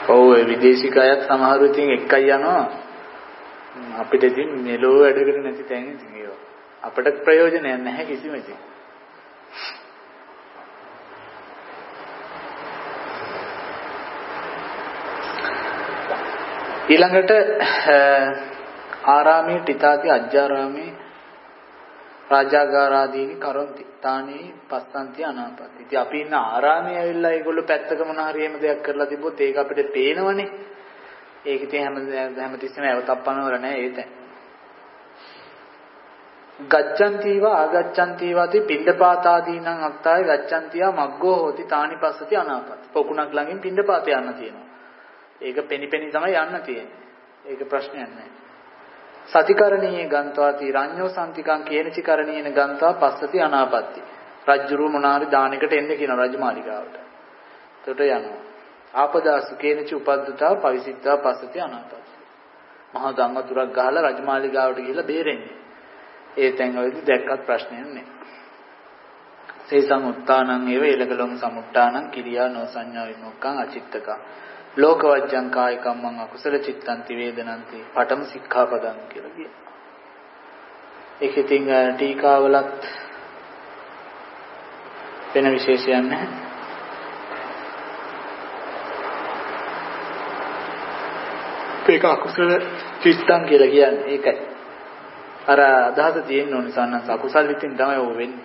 ඔව් ඒ විදේශික අයත් සමහරව ඉතින් එකයි යනවා. අපිට ඉතින් මෙලෝ වැඩකට නැති තැන් ඉතින් ඒවා. අපිට ප්‍රයෝජනයක් නැහැ කිසිම ඉතින්. ඊළඟට ආරාමයේ තිතාති අජ්ජාරාමේ රාජාගාරාදීනි කරොන්ති තානේ පස්සන්ති අනාපති. ඉතින් අපි ඉන්න ආරාමයේ ඇවිල්ලා ඒගොල්ලෝ පැත්තක මොන හරි එහෙම දෙයක් කරලා තිබ්බොත් ඒක අපිට පේනවනේ. ඒක ඉතින් හැම හැමතිස්සෙම අවතප්පනවල නෑ ඒ තැන. ගච්ඡන්තිව ආගච්ඡන්තිවති පිණ්ඩපාතාදීනං අත්තාය ගච්ඡන්තියා මග්ගෝ හෝති තානි පස්සති අනාපති. පොකුණක් ළඟින් පිණ්ඩපාත යන්න තියෙනවා. ඒක පෙනිපෙනි තමයි යන්න තියෙන්නේ. ඒක ප්‍රශ්නයක් නෑ. සතිකරණීය ගන්තවාති රඤ්ඤෝ සම්තිකං කේනචිකරණීයන ගන්තවා පස්සති අනාපatti. රජ්ජුරු මොනාරි දානයකට එන්න කියන රජමාලිගාවට. එතකොට යනවා. ආපදාසු කේනචි උපද්දුතා පවිසිට්ඨා පස්සති අනාපatti. මහා ගංගතුරක් ගහලා රජමාලිගාවට ගිහිල්ලා බේරෙන්නේ. ඒ තැන් වලදී දැක්කත් ප්‍රශ්නයක් නෑ. සේසං උත්තානං ඒව එලකලොම් සමුට්ටානං කිරියා නොසඤ්ඤා විමුක්ඛං අචිත්තකං ලෝකවජ්ජං කායිකම්මං අකුසල චිත්තන්ති වේදනන්ති පඨම සික්ඛාපදං කියලා කියනවා. ඒක ඉතින් ටීකාවලත් වෙන විශේෂයක් නැහැ. ඒක අකුසල චිත්තං කියලා කියන්නේ ඒකයි. අර අදහස තියෙන්න ඕනේ සන්නස අකුසල විතින් තමයි ඕක වෙන්නේ.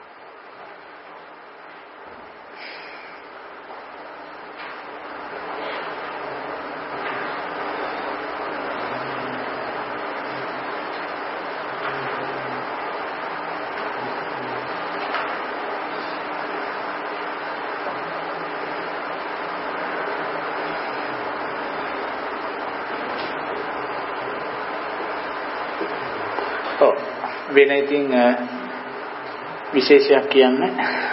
වෙන ඉතින් විශේෂයක් කියන්නේ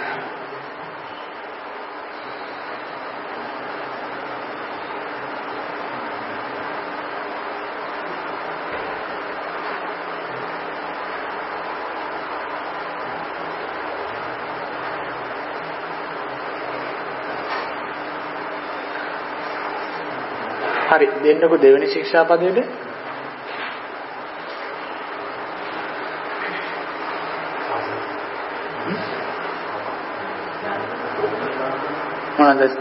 හරි දෙන්නකො දෙවෙනි ශික්ෂාපදයේද මොනවද ඒක?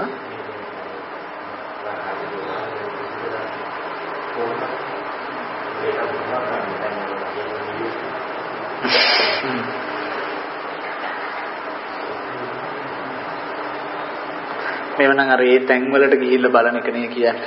මේව නම් අර ඒ තැන් වලට ගිහිල්ලා බලන එක නේ කියන්නේ.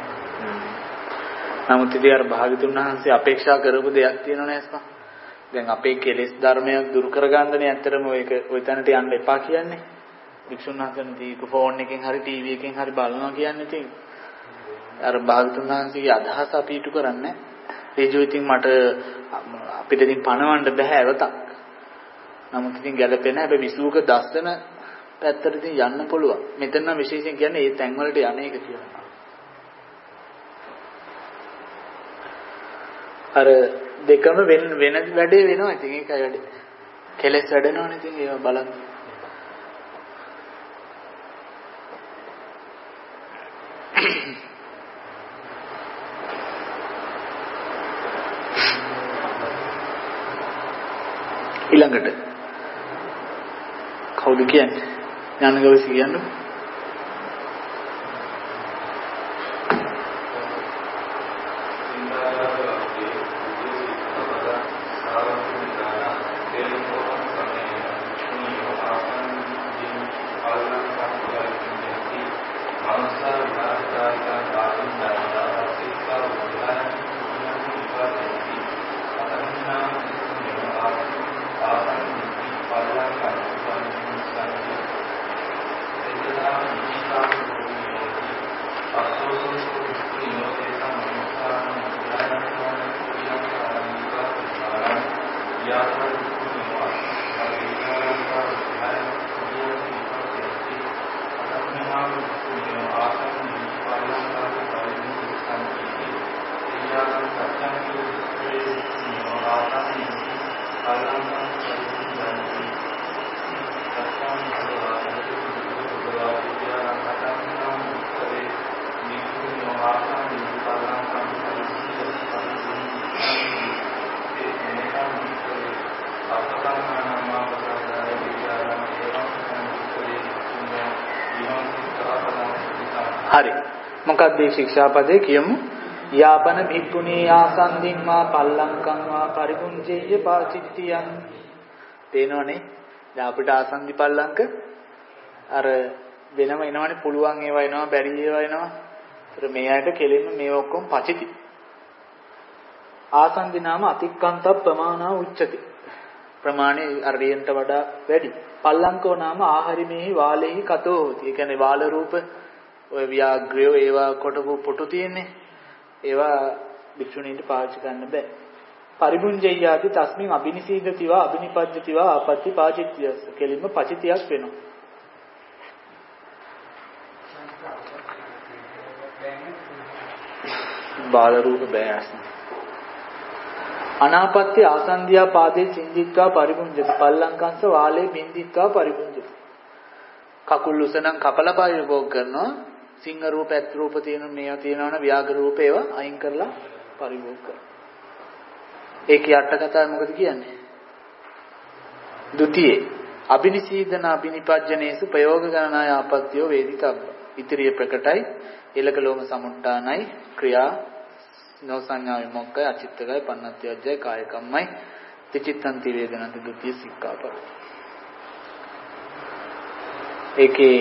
නමුත් ඉතින් අර භාගතුන් වහන්සේ අපේක්ෂා කරපු දෙයක් තියෙනවනේ අස්පා. දැන් අපේ කෙලෙස් ධර්මයක් දුරු කරගන්නනේ ඇත්තටම ඔයක ওই තැනට යන්න එපා කියන්නේ. වික්ෂුන් වහන්සේන දීක ෆෝන් එකෙන් හරි ටීවී එකෙන් හරි බලනවා කියන්නේ ඉතින් අර භාගතුන් වහන්සේගේ අදහස අපි ඉටු කරන්නේ. ඒජෝ ඉතින් මට අපිට ඉතින් පණවන්න බෑ අවතක්. නමුත් ඉතින් ගැළපෙන හැබැයි විසූක දස්සන පැත්තට ඉතින් යන්න පුළුවන්. මෙතන නම් විශේෂයෙන් කියන්නේ ඒ තැන් වලට යන එක කියලා. අර දෙකම වෙන වෙන වැඩේ වෙනවා. ඉතින් ඒකයි වැඩේ. කෙලස් වැඩනවනේ ඉතින් ඒව බලන්න. ඊළඟට කවුද කියන්නේ? ඥානගවසි කියන්නේ? හරි. මොකක්ද මේ ශික්ෂාපදේ කියමු. යාපන භික්ඛුනී ආසන්දින් මා පල්ලංකං වා පරිපුංජේය පාචිත්තියං. තේනවනේ. දැන් අපිට ආසන්දි පල්ලංක අර වෙනම එනවනේ පුළුවන් ඒවා එනවා බැරි ඒවා එනවා. ඒතර මේ අයට කෙලින්ම මේ ඔක්කොම පචිති. ආසන්දි නාම අතික්කන්ත ප්‍රමාණා උච්චති. ප්‍රමාණය අරියන්ට වඩා වැඩි. පල්ලංකෝ නාම ආහාරිමේහි වාලේහි කතෝ හොති. ඒ කියන්නේ වාල රූප ඔය ව්‍යාග්‍රයෝ ඒවා කොටපු පොටු තියෙන්නේ. ඒවා භික්ෂුණීන්ට පාවිච්චි කරන්න බෑ. පරිබුංජය්‍යාති තස්මින් අබිනිසීදතිවා අබිනිපජ්ජතිවා ආපත්‍ති පාචිත්‍යස. කෙලින්ම පචිතියක් වෙනවා. බාල රූප බෑස්. අනාපත්‍ය ආසන්දියා පාදේ සින්දිත්වා පරිබුංජති. පල්ලංකංස වාලේ බින්දිත්වා පරිබුංජති. කකුල් උසනම් කපලා පරිභෝග කරනවා. සිංහ රූප ඇත් රූප තියෙන මේවා තියෙනවනේ ව්‍යාග්‍ර රූප ඒවා අයින් කරලා පරිභෝග කරනවා. ඒකේ අට කතාව මොකද කියන්නේ? ဒုတိ යේ අබිනිසීදන අබිනිපජ්ජනේසු ප්‍රයෝග ගණනාය ආපත්‍යෝ වේදිතබ්බ. ඉතිරිය ප්‍රකටයි එලක ලෝම සමුට්ටානයි ක්‍රියා නොසඤ්ඤා විමුක්ඛය අචිත්තකය පන්නත්‍යජ්ජය කායකම්මයි තිචිත්තන්ති වේදනන්ති ဒုတိ ය සික්ඛාපද. ඒකේ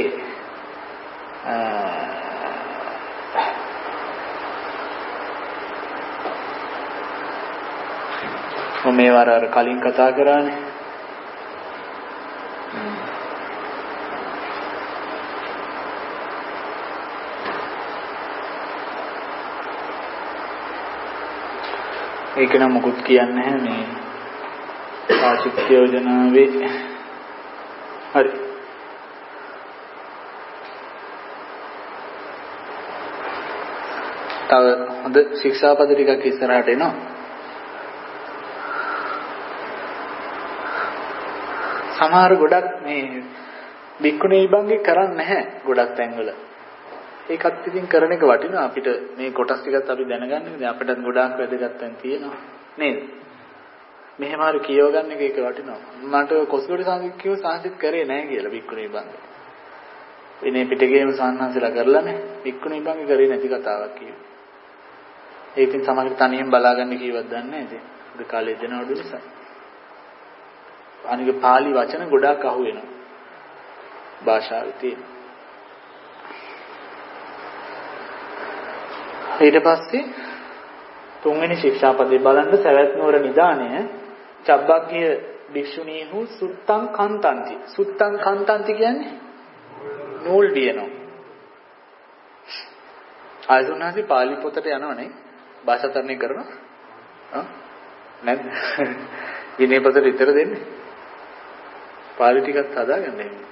මම මේ වර අර කලින් කතා කරානේ. ඒක නම් මොකුත් කියන්නේ නැහැ මේ ආශික්ෂ යෝජනාවේ. හරි. තව හොඳ ශික්ෂාපද ටිකක් ඉස්සරහට එනවා. සමහර ගොඩක් මේ බික්කුණේ ඉබංගේ කරන්නේ නැහැ ගොඩක් තැන්වල. ඒකත් ඉතින් කරන එක වටිනවා අපිට මේ කොටස් ටිකත් අපි දැනගන්න. දැන් අපිටත් ගොඩාක් වැදගත් තැන් තියෙනවා නේද? මෙහෙම හරි කියව ගන්න එක ඒක වටිනවා. මට කොස්ගොඩ සාංශික කියව සාංශික කරේ නැහැ කියලා බික්කුණේ ඉබංගේ. විනේ පිටගේම සාන්නාසලා කරලානේ බික්කුණේ ඉබංගේ කරේ නැති කතාවක් කියනවා. ඒ ඉතින් සමහර තනියෙන් බලාගන්න කීවත් දන්නේ නැහැ ඉතින්. ඒ කාලේ දෙනවඩු නිසා. අනික පාලි වචන ගොඩාක් අහු වෙනවා. භාෂාවේ තියෙන. ඊට පස්සේ තුන්වෙනි ශික්ෂාපදේ බලන්න සවැත් නුවර නිදාණය චබ්බග්ගිය භික්ෂුණීහු සුත්තං කන්තන්ති. සුත්තං කන්තන්ති කියන්නේ නූල් දිනනවා. ආයතනහි පාලි පොතට යනවනේ භාෂාතරණය කරනවා. ආ නැද්ද? විනය පොතට විතර දෙන්නේ. පාලි ටිකත් හදාගන්න එන්නේ.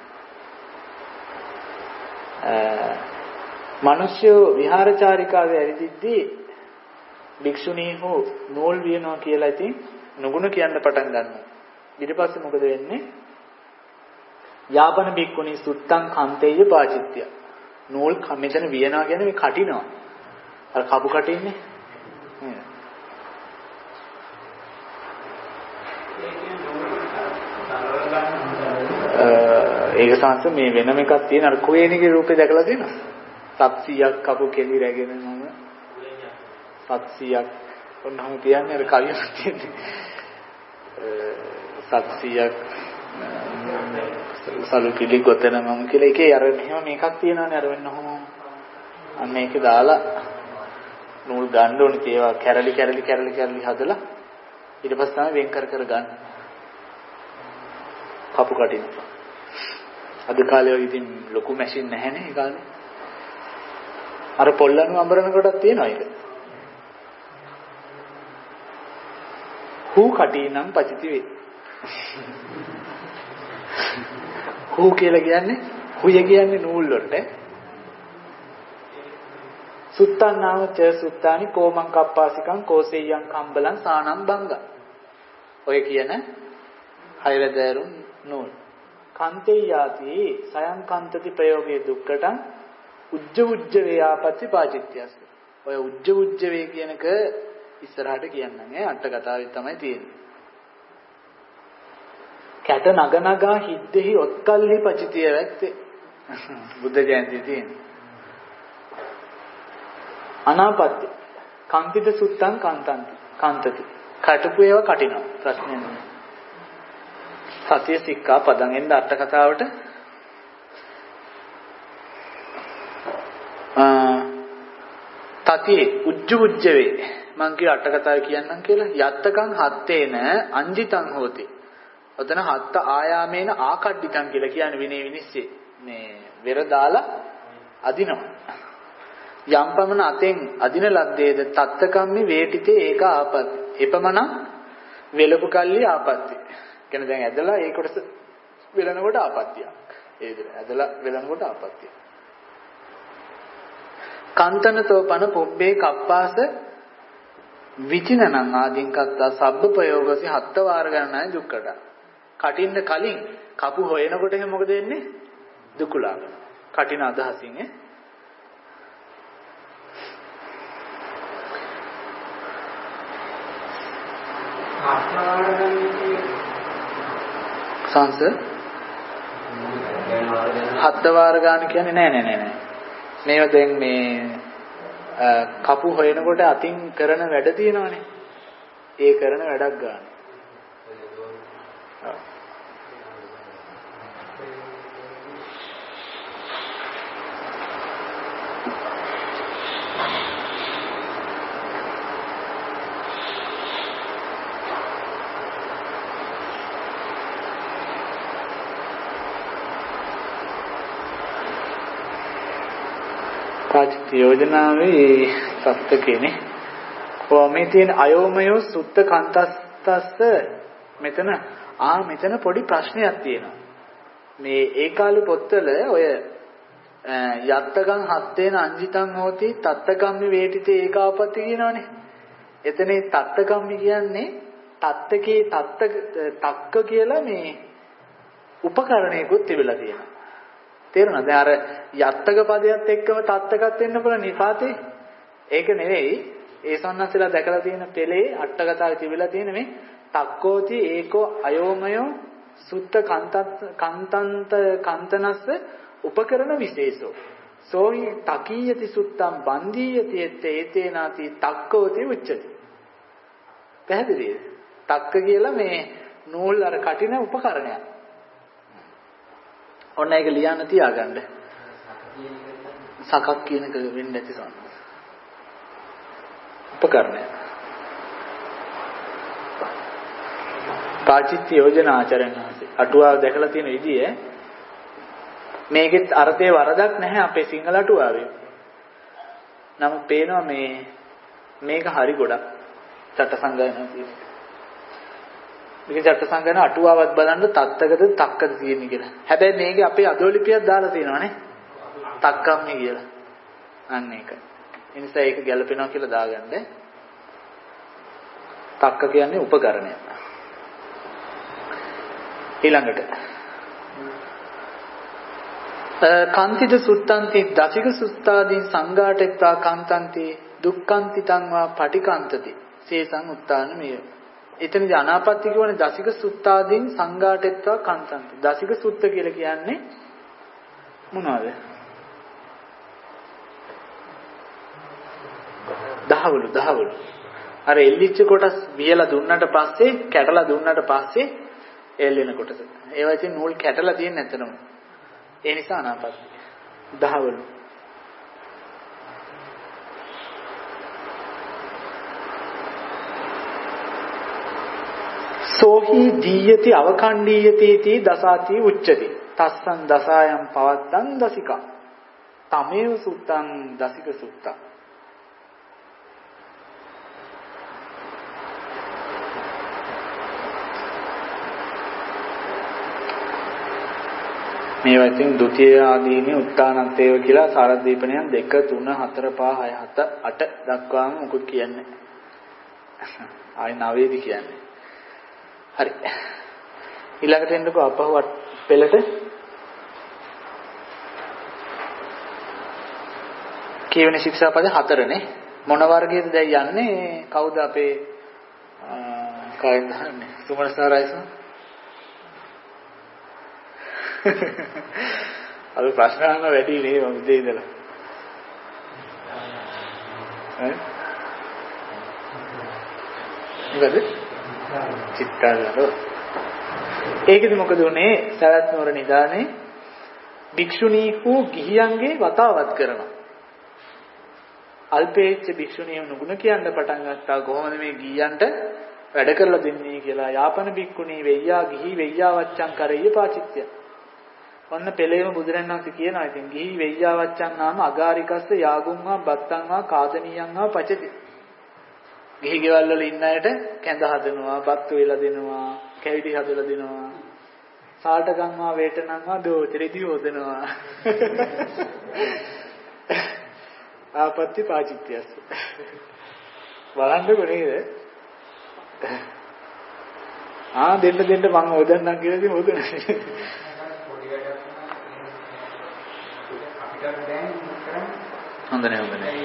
මිනිස්සු විහාරචාරිකාවේ ඇවිදිද්දී භික්ෂුණීහු නූල් වියනවා කියලා ඉතින් නුගුණ කියන්න පටන් ගන්නවා. ඊට පස්සේ මොකද වෙන්නේ? යාපන භික්ඛුණී සුත්තං කන්තේය පාචිත්‍ය. නූල් මෙතන වියනවා කියන්නේ මේ කටිනවා. අර කපු කටින්නේ. ඒක සංස මේ වෙනම එකක් තියෙන අර කුවේණිගේ රූපේ දැකලා තියෙනවා. සත්සියක් කපු කෙලි රැගෙන මම සත්සියක් ඔන්නම කියන්නේ අර කවියක් තියෙන්නේ. සත්සියක් සලු කිලි ගොතන මම කියලා එකේ අර මෙහෙම මේකක් තියෙනවානේ අර වෙන්න ඔහොම. අන්න ඒකේ දාලා නූල් ගන්න ඕනේ ඒවා කැරලි කැරලි කැරලි කැරලි හදලා ඊට පස්සේ තමයි වෙන් කර කර ගන්න. කපු කටින්. අද කාලේ වගේ ඉතින් ලොකු මැෂින් නැහැනේ ඒ කාලේ. අර පොල්ලණු අඹරන කොටක් තියෙනවා ඒක. හූ කටිනම් පචිති වේ. හූ කියලා කියන්නේ හුය කියන්නේ නූල් වලට. සුත්තං නාම ච සුත්තානි කොමං කප්පාසිකං කෝසෙය්‍යං කම්බලං සානම් බංග. ඔය කියන හයවැදෑරුම් නූල්. කන්තේ යාති සයං කන්තති ප්‍රයෝගයේ දුක්කටං උජ්ජ උජ්ජ වේයාපති පාචිත්‍යස්. ඔය උජ්ජ උජ්ජ වේ කියනක ඉස්සරහට කියන්නම් ඈ අට කතාවේ තමයි තියෙන්නේ. කැට නග නගා හිද්දෙහි ඔත්කල්හි පචිතිය වැත්තේ. බුද්ධ ජයන්තියේ තියෙන්නේ. අනාපත්‍ය. කන්තිත සුත්තං කන්තන්ති. කන්තති. කටපු ඒවා කටිනවා. ප්‍රශ්නයක් නෑ. සතිය සික්ඛා පදං එන්න අට කතාවට තති උජ්ජ උජ්ජ වේ මං කිය අට කතාවේ කියන්නම් කියලා යත්තකං හත්තේන අංජිතං හෝති. ඔතන හත්ත ආයාමේන ආකඩ්ඩිතං කියලා කියන්නේ විනේ විනිශ්චය. මේ වෙර දාලා අදිනවා. යම් පමණ අතෙන් අදින ලද්දේද තත්තකම්මි වේටිතේ ඒක ආපත්‍ය. එපමණ වෙලපු කල්ලි ආපත්‍ය. කියන්නේ දැන් ඇදලා ඒ කොටස වෙලනකොට ආපත්‍යක්. ඒ විදිහට ඇදලා වෙලනකොට ආපත්‍යක්. කන්තනතෝ පන පොබ්බේ කප්පාස විචිනනං ආදීන් කත්තා සබ්බ ප්‍රයෝගසි හත්ත වාර ගණනයි දුක්කට. කටින්න කලින් කපු හොයනකොට එහෙනම් මොකද වෙන්නේ? දුකුලාගෙන. කටින අදහසින් ඈ. සංස හත්ත වාර ගන්න කියන්නේ නෑ නෑ නෑ නෑ. මේවා දැන් මේ කපු හොයනකොට අතින් කරන වැඩ තියෙනවනේ. ඒ කරන වැඩක් ගන්න. පාචිත යෝජනාවේ සත්‍යකේනේ කොහොමේ තියෙන අයෝමයෝ සුත්ත කන්තස්තස්ස මෙතන ආ මෙතන පොඩි ප්‍රශ්නයක් තියෙනවා මේ ඒ කාලේ පොත්වල ඔය යත්තකං හත්තේන අංජිතං හෝති තත්තකම්මි වේටිතේ ඒකාපත්ති කියනවනේ එතනේ තත්තකම්මි කියන්නේ තත්තකේ තත්ත තක්ක කියලා මේ උපකරණයකුත් තිබිලා තියෙනවා තේරුණාද? දැන් අර යත්තක පදයට එක්කම තත්තකත් වෙන්න පුළුවන් නිපාතේ. ඒක නෙවෙයි. ඒ සම්න්නස්සලා දැකලා තියෙන පෙළේ අට්ඨකතාවේ තිබිලා තියෙන මේ තක්කෝති ඒකෝ අයෝමයෝ සුත්ත කන්තත් කන්තන්ත කන්තනස්ස උපකරණ විශේෂෝ. සෝහි තකීයති සුත්තම් බන්දීයති ඒතේනාති තක්කෝති උච්චති. පැහැදිලිද? තක්ක කියලා මේ නූල් අර කටින උපකරණයක්. ඔන්න ඒක ලියන්න තියාගන්න. සකක් කියන එක වෙන්නේ නැති සම. උපකරණය. පාචිත්‍ය යෝජනා ආචරණාසේ අටුවාව දැකලා තියෙන විදිය මේකෙත් අර්ථයේ වරදක් නැහැ අපේ සිංහල අටුවාවේ. නමුත් පේනවා මේ මේක හරි ගොඩක් චට්ටසංගයනා තියෙන. මේක චට්ටසංගයනා අටුවාවත් බලන්න තත්තකද තක්කද තියෙන්නේ කියලා. හැබැයි මේකේ අපේ අදෝලිපියක් දාලා තියෙනවානේ. තක්කම්මි කියලා. අන්න ඒක. ඒ නිසා ඒක ගැලපෙනවා කියලා දාගන්න. තක්ක කියන්නේ උපකරණය. ඊළඟට කාන්තිද සුත්තන්ති දසික සුත්තාදීන් සංඝාටෙත්තා කාන්තන්ති දුක්ඛන්තිතං වා පටිකාන්තති සේසං උත්තානමය. එතනදී අනාපත්ති කියවනේ දසික සුත්තාදීන් සංඝාටෙත්තා කාන්තන්ති. දසික සුත්ත කියලා කියන්නේ මොනවද? දහවලු දහවලු. අර එල්ලිච්ච කොටස් වියලා දුන්නට පස්සේ කැටලා දුන්නට පස්සේ එල්ලෙන කොටස. ඒවා ඉතින් නූල් කැටලා තියෙන්නේ නැතනම. ඒ නිසා අනාපත්ති. දහවලු. සෝහි දීයති අවකණ්ඩීයති තී දසාති උච්චති. තස්සං දසායම් පවත්තං දසිකා. තමේව සුත්තං දසික සුත්තං. මේවා ඉතින් ဒုတိ ය ආදීනේ උත්තානන්තේව කියලා සාරදීපණයන් දෙක තුන හතර පහ හය හත අට දක්වාම මුකුත් කියන්නේ. ආයි නවයේදී කියන්නේ. හරි. ඊළඟට එන්නකෝ අපහුව පෙළට. කියවෙන ශික්ෂාපද හතරනේ. මොන වර්ගයේද දැන් යන්නේ? කවුද අපේ කයින් දන්නේ? සුමන සාරයිසෝ. අර ප්‍රශ්න අහන්න වැඩි නේ මම උදේ ඉඳලා. ඈ මොකද චිත්තාගාරෝ ඒකෙදි මොකද උනේ සවැත් නුවර නිදානේ භික්ෂුණීහු ගිහියන්ගේ වතාවත් කරනවා අල්පේච්ඡ භික්ෂුණිය නුගුණ කියන්න පටන් ගත්තා කොහොමද මේ ගිහියන්ට වැඩ කරලා දෙන්නේ කියලා යාපන භික්ඛුණී වෙయ్యා ගිහි වෙయ్యා වච්චං කරෙය්‍ය පාචිත්‍ය වන්න පෙළේම බුදුරණන් වහන්සේ කියනවා ඉතින් ගිහි වෙయ్యා වච්චං නාම අගාරිකස්ස යාගුම්වා බත්තංවා කාදනියංවා පචති ගිහි ගෙවල් වල ඉන්න අයට කැඳ හදනවා බත් වේලා දෙනවා කැවිලි හදලා දෙනවා සාටගම්වා වේටනම්වා දෝචරිදි හොදනවා ආපත්‍ති පාචිත්‍යස්ස බලන්නකො නේද ආ දෙන්න දෙන්න මම හොදන්නම් කියලා ඉතින් හොදන හොඳ නෑ හොඳ නෑ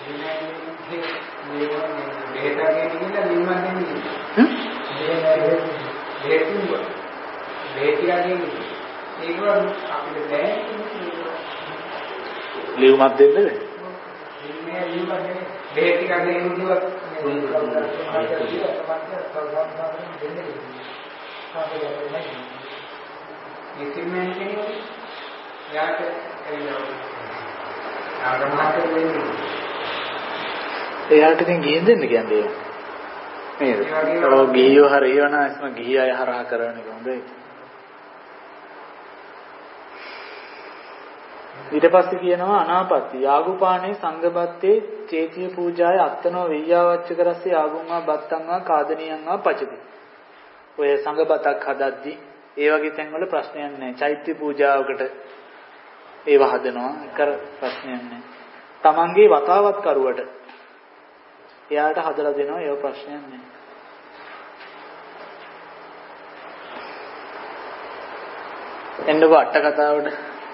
බෙහෙතගේ නිකන් නිම්මන් දෙන්නේ හ්ම් බෙහෙතුව බෙහෙතියගේ ඒක අපිට බෑ ලියුමක් දෙන්නද මේ ලියුමක් දෙන්නේ බෙහෙතියගේ නුදුවක් ඉතිමෙන් කෙනෙක් යාට එනවා ආගමකට වෙන්නේ එයාට ඉතින් ගිහින් දෙන්න කියන්නේ නේද? ඔව් ගිහියෝ හරියවන එස්ම ගිහි අය හරහා කරන එක හොඳයි. ඊට පස්සේ කියනවා අනාපත්ති යාගුපාණේ සංඝබත්තේ චේතිය පූජාය අත්තනෝ වෙయ్యාවච්ච කරස්සේ යාගුම්වා බත්තංවා කාදනියංවා පචති. ඔය සංඝබතක් හදද්දි ඒ වගේ තැන්වල ප්‍රශ්නයක් නැහැ. චෛත්‍ය පූජාවකට ඒව හදනවා. කර ප්‍රශ්නයක් නැහැ. තමන්ගේ වතාවත් කරුවට එයාට හදලා දෙනවා ඒව ප්‍රශ්නයක් නෑ. එන්නකො අට කතාවට.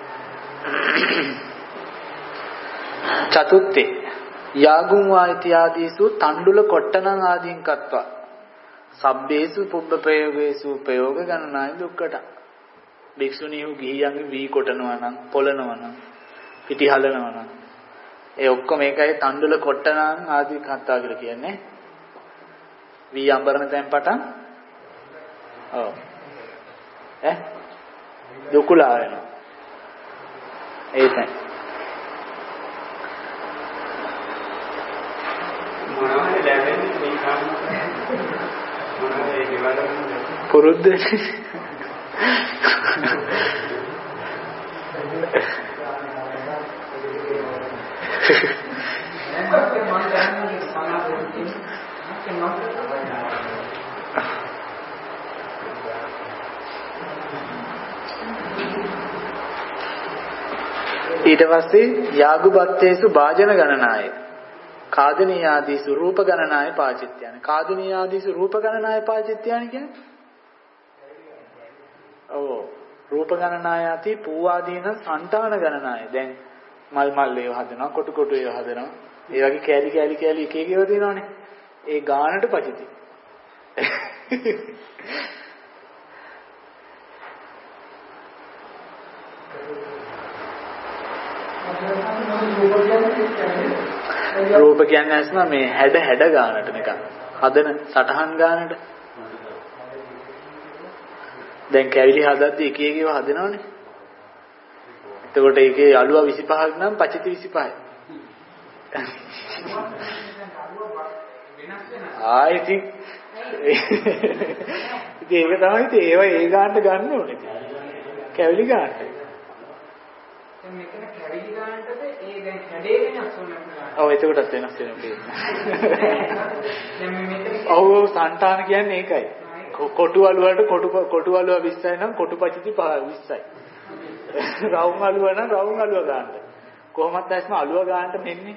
චතුත්ථේ යාගුම් වායිති ආදීසු තණ්ඩුල කොට්ටනං ආදීන් කත්වා සබ්බේසු පුබ්බ ප්‍රයෝගේසු ප්‍රයෝග ගණනාය දුක්කට. භික්ෂුණීහු ගිහියන්ගේ වී කොටනවා නම් පොළනවා නම් පිටි හලනවා නම් ඒ ඔක්කොම මේකයි තණ්ඩුල කොට්ටනං ආදී කතා කියලා කියන්නේ. වී අඹරන තැන් පටන් ඔව් ඈ දුකුලා වෙනවා. ඒ තැන් මොනවද ලැබෙන්නේ මේ කාම මොනවද ඒ ගෙවල පුරුද්ද ඊට පස්සේ යාගුබත්තේසු භාජන ගණනාය කාදනීය ආදීසු රූප ගණනාය පාචිත්‍යන. කාදනීය ආදීසු රූප ගණනාය පාචිත්‍යන කියන්නේ ඔව් රූප ගණනාය ඇති පූවාදීන සංතාන ගණනාය. දැන් මල් මල් ඒව හදනවා කොටු කොටු ඒව හදනවා. ඒ වගේ කෑලි කෑලි කෑලි එක එක ඒවා තියෙනවානේ. ඒ ගානට පචිති. රූප කියන්නේ නැස්නා මේ හැඩ හැඩ ගානට නිකන් හදන සටහන් ගානට. දැන් කැවිලි හදද්දි එක එක ඒවා හදනවනේ. එතකොට ඒකේ අලුවා විසිපහක් නම් පචිති විසිපහයි. ආයි ඉතින් ඉතින් ඒක තමයි ඉතින් ඒවා ඒ ගානට ගන්න ඕනේ. කැවිලි ගානට. දැන් මෙතන කැවිලි ගානටද ඒ දැන් හැඩේ වෙනස් වෙනවා. ඔව් එතකොටත් වෙනස් වෙනවා. දැන් මෙතන ඔව් ඔව් සංතාන කියන්නේ ඒකයි. කොටු අලුවට කොටු කොටු අලුව විස්සයි නම් කොටු පචිති විස්සයි. රවුම් අලුව නම් රවුම් අලුව ගන්නට. කොහොමද දැස්ම අලුව ගන්නට මෙන්නේ?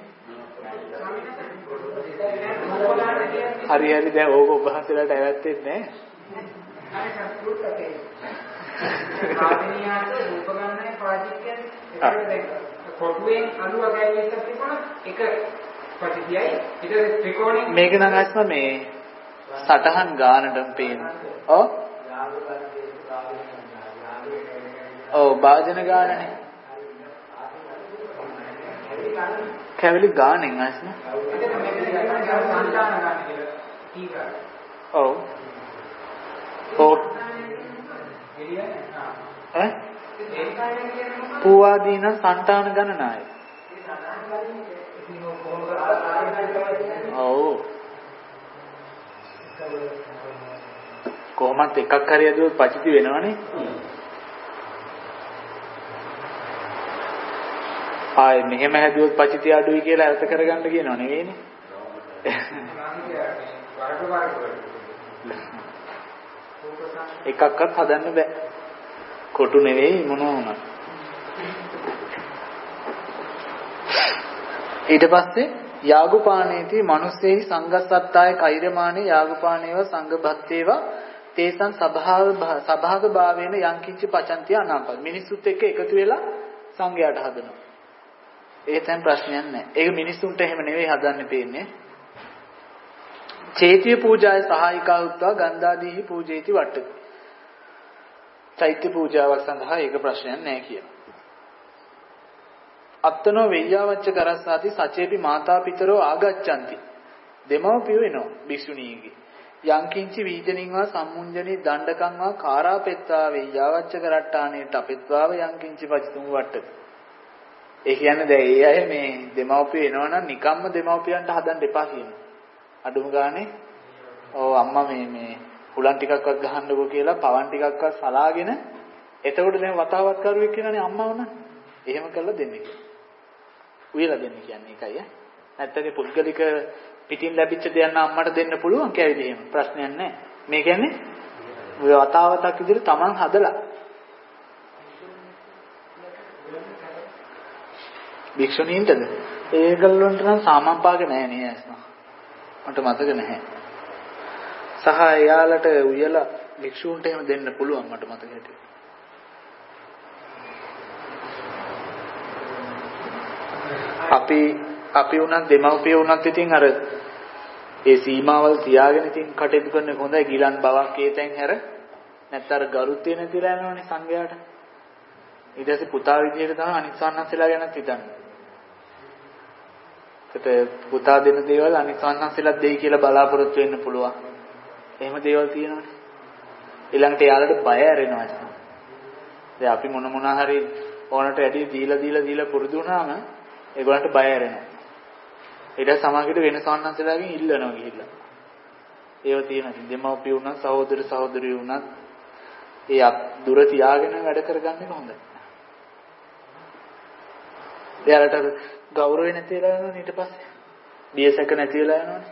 හරි හරි දැන් ඕක ඔබ හසලට ඇවැත්තෙන්නේ නැහැ. හරි සතුටුත් ඇති. කාදිනියාට රූප ගණනයි පාදික්කන්නේ. කොටුවෙන් අලුව ගෑවෙච්ච තිබුණා එක පචිතියයි. ඊට ත්‍රිකෝණේ මේක නම් අස්ම මේ සටහන් ගානටම පේන. ඔව්. ඔව් භාජන ගානනේ. කැවිලි ගානෙන් ආස්න. ඔව්. ඔව්. ඈ? පූවාදීන సంతාන ගණනාය. ඔව්. කොහොමත් එකක් හරි ඇදුවොත් පචිති වෙනවනේ. ආයේ මෙහෙම හැදුවොත් පචිති අඩුයි කියලා අර්ථ කරගන්න කියනව නෙවෙයිනේ. එකක්වත් හදන්න බෑ. කොටු නෙවෙයි මොනවා වුණත්. ඊට පස්සේ යාගුපාණේති මනුස්සේහි සංගස්සත්තාය කෛරමානේ යාගුපාණේව සංඝභත්තේව තේසං සභාව සභාග භාවේන යංකිච්ච පචන්තිය අනාපත්. මිනිසුත් එක්ක එකතු වෙලා සංඝයාට හදනවා. ඒ තැන් ප්‍රශ්නයක් නැහැ. ඒක මිනිසුන්ට එහෙම නෙවෙයි හදන්න පේන්නේ. චේතිය පූජාය සහායිකා උත්වා ගන්ධාදීහි පූජේති වට්ටති. චෛත්‍ය පූජාවක් සඳහා ඒක ප්‍රශ්නයක් නැහැ කියලා. අත්තනෝ වෙය්‍යාවච්ච කරස්සාති සචේපි මාතා පිතරෝ ආගච්ඡanti. දෙමව්පියෝ එනවා භික්ෂුණීගේ. යංකින්චි වීජනින්වා සම්මුංජනී දණ්ඩකං වා කාරාපෙත්තා වෙය්‍යාවච්ච කරට්ටානේ තපෙත්වාව යංකින්චි පජිතුම් වට්ටති. ඒ කියන්නේ දැන් ඒ අය මේ දෙමව්පියෝ එනවනම් නිකම්ම දෙමව්පියන්ට හදන්න එපා කියනවා. අඩුම ගානේ ඔව් අම්මා මේ මේ හුලන් ටිකක්වත් ගහන්නකෝ කියලා පවන් ටිකක්වත් සලාගෙන එතකොට දැන් වතාවක් කරුවෙක් කියනනේ අම්මා වුණා. එහෙම කළා දෙන්නේ. උයලා දෙන්න කියන්නේ ඒකයි ඈ. නැත්තම් පුද්ගලික පිටින් ලැබිච්ච දෙයක් නම් අම්මට දෙන්න පුළුවන් කැවිලි එහෙම ප්‍රශ්නයක් නැහැ. මේ කියන්නේ ඔය වතාවතක් විදිහට Taman හදලා භික්ෂුණීන්ටද ඒගොල්ලන්ට නම් සාමම්පාක නැහැ නේ ඇස්ම. මට මතක නැහැ. සහ එයාලට උයලා භික්ෂුන්ට එහෙම දෙන්න පුළුවන් මට මතක හිටියේ. අපි අපි උනත් දෙමව්පිය උනත් ඉතින් අර ඒ සීමාවල් තියාගෙන ඉතින් කටයුතු කරන එක හොඳයි. ගිලන් බවක් ඒ තැන් හැර නැත්නම් අර ගරුත්වය නැතිලා යනවනේ සංඝයාට. ඊට පස්සේ පුතා විදිහට තමයි අනිත් සන්නස්සලා ගැනත් හිතන්නේ. ඒකට පුතා දෙන දේවල් අනිත් සන්නස්සලා දෙයි කියලා බලාපොරොත්තු වෙන්න පුළුවන්. එහෙම දේවල් තියෙනවනේ. ඊළඟට යාළුවට බය ඇරෙනවා ඒක. දැන් අපි මොන මොන හරි ඕනට වැඩි දීලා දීලා දීලා පුරුදු වුණාම ඒගොල්ලන්ට බය ඇරෙනවා. ඊට සමාජයට වෙන සන්නස්සලාගෙන් ඉල්ලනවා ගිහිල්ලා. ඒව තියෙනවා. දෙමව්පිය වුණත් සහෝදර සහෝදරිය වුණත් ඒ දුර තියාගෙන වැඩ කරගන්න එක හොඳයි. එයාලට ගෞරවය නැති වෙලා යනවා ඊට පස්සේ. බියසක නැති වෙලා යනවානේ.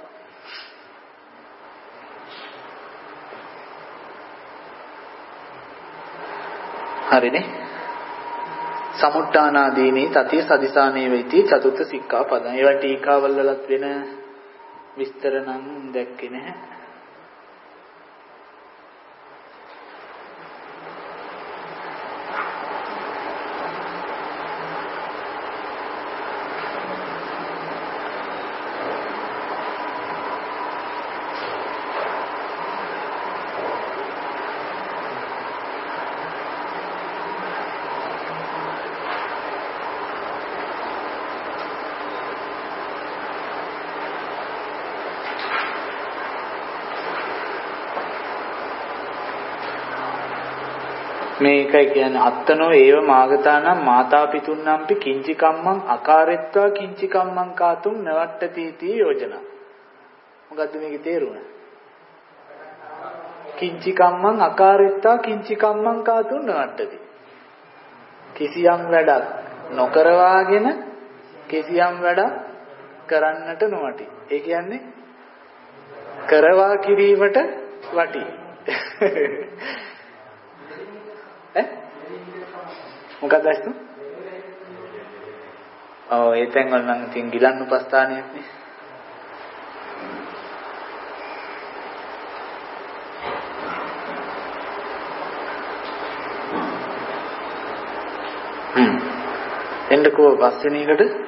හරිනේ. සමුට්ඨානාදීනි තතිය සදිසානේ වෙති චතුත්ථ සික්ඛාපදං. ඒවා ටීකාවල වලත් වෙන විස්තර නම් දැක්කේ නැහැ. මේකයි කියන්නේ අත්තනෝ ඒව මාගතානම් මාතා පිතුන්නම්පි කිංචි කම්මං අකාරෙත්වා කිංචි කම්මං කාතුම් නවට්ටති තී යෝජනා. මොකද්ද මේකේ තේරුම? කිංචි කම්මං අකාරෙත්වා කිංචි කම්මං කාතුම් නවට්ටති. කිසියම් වැඩක් නොකරවාගෙන කිසියම් වැඩක් කරන්නට නොවටි. ඒ කියන්නේ කරවා කිරීමට වටි. ඈ මොකක්ද අස්තු? ඔව් ඒ තැන් වල නම් තින් ගිලන් උපස්ථානයක් නේ. හ්ම් එන්නකෝ පස්වෙනි එකට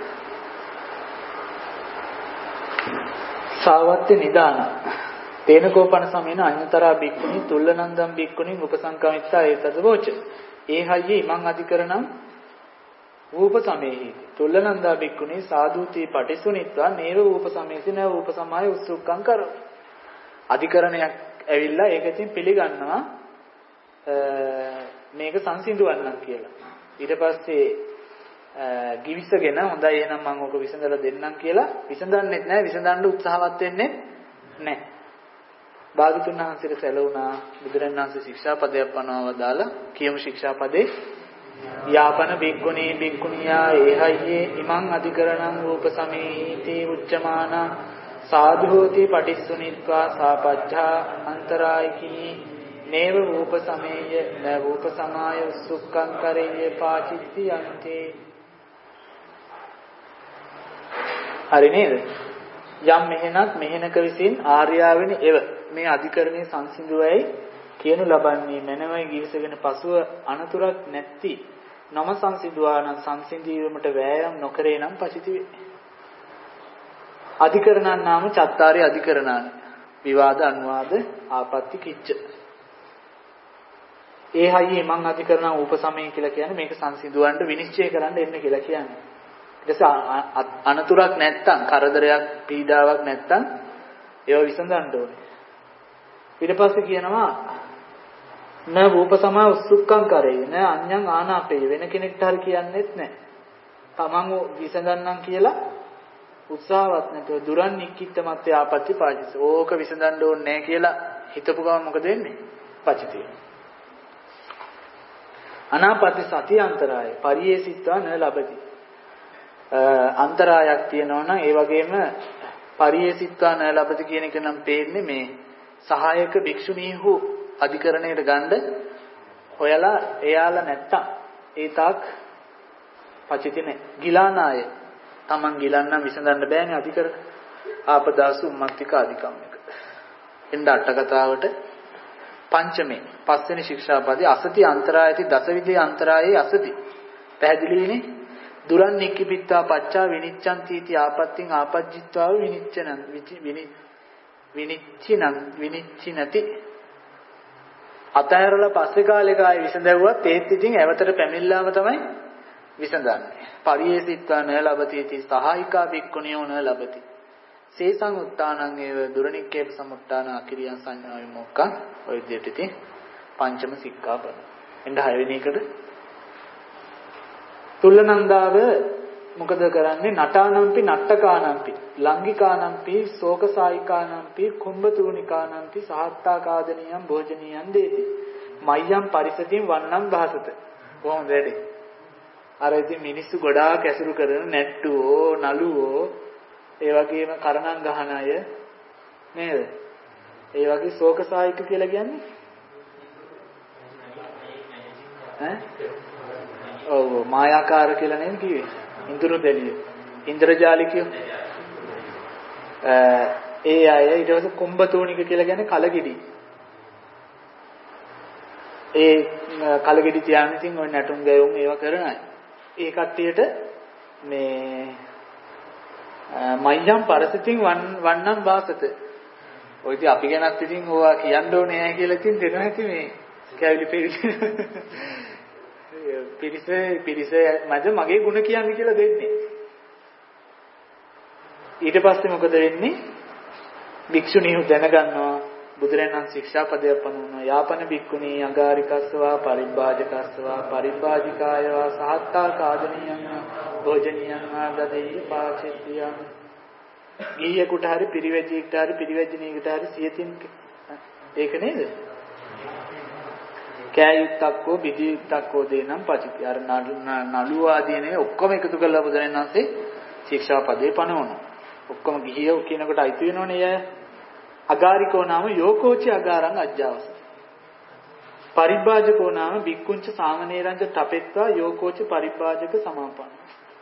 සාවත්‍ය නිදාන තේනකෝපන සමේන අඤ්ඤතරා බික්කුනි තුල්ලනන්දම් බික්කුනි උපසංකමිත්තා ඒතද වෝච. ඒ හයියේ ඉමං අධිකරණං රූප සමේහි තුල්ලනන්දා බික්කුණී සාදුති පටිසුනිත්වා නේව රූප සමේසි න රූප සමාය උස්සුක්කං කරෝ. අධිකරණයක් ඇවිල්ලා ඒක ඉතින් පිළිගන්නවා මේක සංසිඳවන්නම් කියලා. ඊට පස්සේ ගිවිසගෙන හොඳයි එහෙනම් මම ඔක විසඳලා දෙන්නම් කියලා විසඳන්නෙත් නැහැ, විසඳන්න උත්සාහවත් වෙන්නේ නැහැ. භාගතුන් වහන්සේට සැලුණා බුදුරන් වහන්සේ ශික්ෂාපදයක් පනවව දාලා කියමු ශික්ෂාපදේ යාපන බික්කුණී බික්කුණියා ඒහයියේ ඉමං අධිකරණං රූප සමේහිති උච්චමාන සාධෝති පටිස්සුනිත්වා සාපච්ඡා අන්තරායිකී නේව රූප සමේය න රූප සමාය සුක්ඛං කරේය පාචිත්ති යන්තේ. හරි නේද? යම් මෙහෙණක් මෙහෙණක විසින් ආර්යාවෙනි එව මේ අධිකරණයේ සංසිඳුවයි කියනු ලබන්නේ මනමයි ගිවිසගෙන පසුව අනතුරක් නැති නම සංසිඳුවා නම් සංසිඳීමට වෑයම් නොකරේ නම් පචිති වේ. අධිකරණන් නාම චත්තාරේ අධිකරණාන විවාද අනුවාද ආපත්‍ති කිච්ච. ඒ හයියේ මං අධිකරණ උපසමය කියලා කියන්නේ මේක සංසිඳවන්න විනිශ්චය කරන්න එන්න කියලා කියන්නේ. ඊට පස්සේ අනතුරක් නැත්තම් කරදරයක් පීඩාවක් නැත්තම් ඒව විසඳන්න ඕනේ. ඊට පස්සේ කියනවා න රූප සමා උස්සුක්කං කරේ න අඤ්ඤං ආනාපේ වෙන කෙනෙක්ට හරි කියන්නෙත් නැහැ. තමන් විසඳන්නම් කියලා උත්සාහවත් නැතුව දුරන් නික්කිට මැත්තේ ආපත්‍ති පාජිස. ඕක විසඳන්න ඕනේ නැහැ කියලා හිතපු ගමන් මොකද වෙන්නේ? පචිතිය. අනාපත්‍ති සති අන්තරාය පරියේසිතා න ලබති. අන්තරායක් තියෙනවා නම් ඒ වගේම පරියේසිතා න ලබති කියන එක නම් පේන්නේ මේ සහායක භික්ෂුණීහු අධිකරණයට ගන්න හොයලා එයාලා නැත්තම් ඒ තාක් පචිති නැහැ. ගිලානාය තමන් ගිලන්නම් විසඳන්න බෑනේ අධිකරණ. ආපදාසු උම්මත්තික අධිකම් එක. එන්න අට කතාවට පංචමේ පස්වෙනි ශික්ෂාපදයේ අසති අන්තරායති දසවිධේ අන්තරායේ අසති. පැහැදිලිනේ? දුරන් නික්කිපිත්තා පච්චා විනිච්ඡන් තීති ආපත්‍තින් ආපජ්ජිත්වා විනිච්ඡනං විනි විනිච්ඡිනං විනිච්ඡිනති. අතහැරලා පස්සේ කාලේ කායි විසඳවුවත් ඒත් ඉතින් ඇවතට පැමිණලාම තමයි විසඳන්නේ. පරියේසිත්වා න ලබති සහායිකා බික්කුණියෝ න ලබති. සේසං උත්තානං ඒව දුරනික්කේප සමුත්තාන අකිරියන් සංඥා විමුක්ඛං ඔය විදිහට ඉතින් පංචම සික්ඛාපද. එන්න හයවෙනි එකට තුල්ලනන්දාව මොකද කරන්නේ? නටානම්පි නට්ටකානම්පි ලංගිකානම්පි ශෝකසායිකානම්පි කුම්භතූනිකානම්පි සහත්තාකාදනියම් භෝජනියම් දේති. මය්යම් පරිසතින් වන්නම් භාසත. කොහොමද වැඩේ? අර ඉතින් මිනිස්සු ගොඩාක් ඇසුරු කරන නැට්ටුවෝ නළුවෝ ඒ වගේම කරණම් ගහන අය නේද? ඒ වගේ ශෝකසායික කියලා කියන්නේ ඈ ඔව් මායාකාර කියලා නේද කිව්වේ? ඉන්ද්‍රදෙලිය ඉන්ද්‍රජාලිකයෝ ඒ අය ඊට පස්සේ කුම්භතෝනික කියලා කියන්නේ කලගෙඩි. ඒ කලගෙඩි තියාගෙන ඉතින් ඔය නැටුම් ගැයුම් ඒවා කරන අය. ඒ කට්ටියට මේ මය්යම් පරසිතින් වන්නම් වාසත. ඔය ඉතින් අපි ගැනත් ඉතින් ඕවා කියන්න ඕනේ නැහැ කියලා ඉතින් දෙනවා ඇති මේ කැවිලි පිරිස. පිරිස පිරිස මැද මගේ ಗುಣ කියන්නේ කියලා දෙන්නේ. ඊට පස්සේ මොකද වෙන්නේ? භික්ෂුණීහු දැනගන්නවා බුදුරණන් ශික්ෂාපදයක් පනවනවා. යාපන භික්ඛුණී අගාරිකස්සවා පරිබ්බාජකස්සවා පරිබ්බාජිකායවා සහත්තා කාදනියං භෝජනියං ආදදෙය්‍ය පාචිත්‍යං. ගිහියෙකුට හරි පිරිවැජියෙකුට හරි පිරිවැජිනියෙකුට හරි සියතින් ඒක නේද? කෑයුත්තක්කෝ බිදියුත්තක්කෝ දේනම් පචිති. අර නළුව ආදී නේ ඔක්කොම එකතු කරලා බුදුරණන්සේ ශික්ෂාපදේ පනවනවා. ඔක්කොම ගිහියෝ කියනකොට අයිති වෙනවනේ අය. අගාරිකෝ නාම යෝකෝචි අගාරං අජ්ජාවස. පරිබ්බාජකෝ නාම බික්කුංච සාමනීරංච තපෙත්වා යෝකෝචි පරිබ්බාජක සමාපන්න.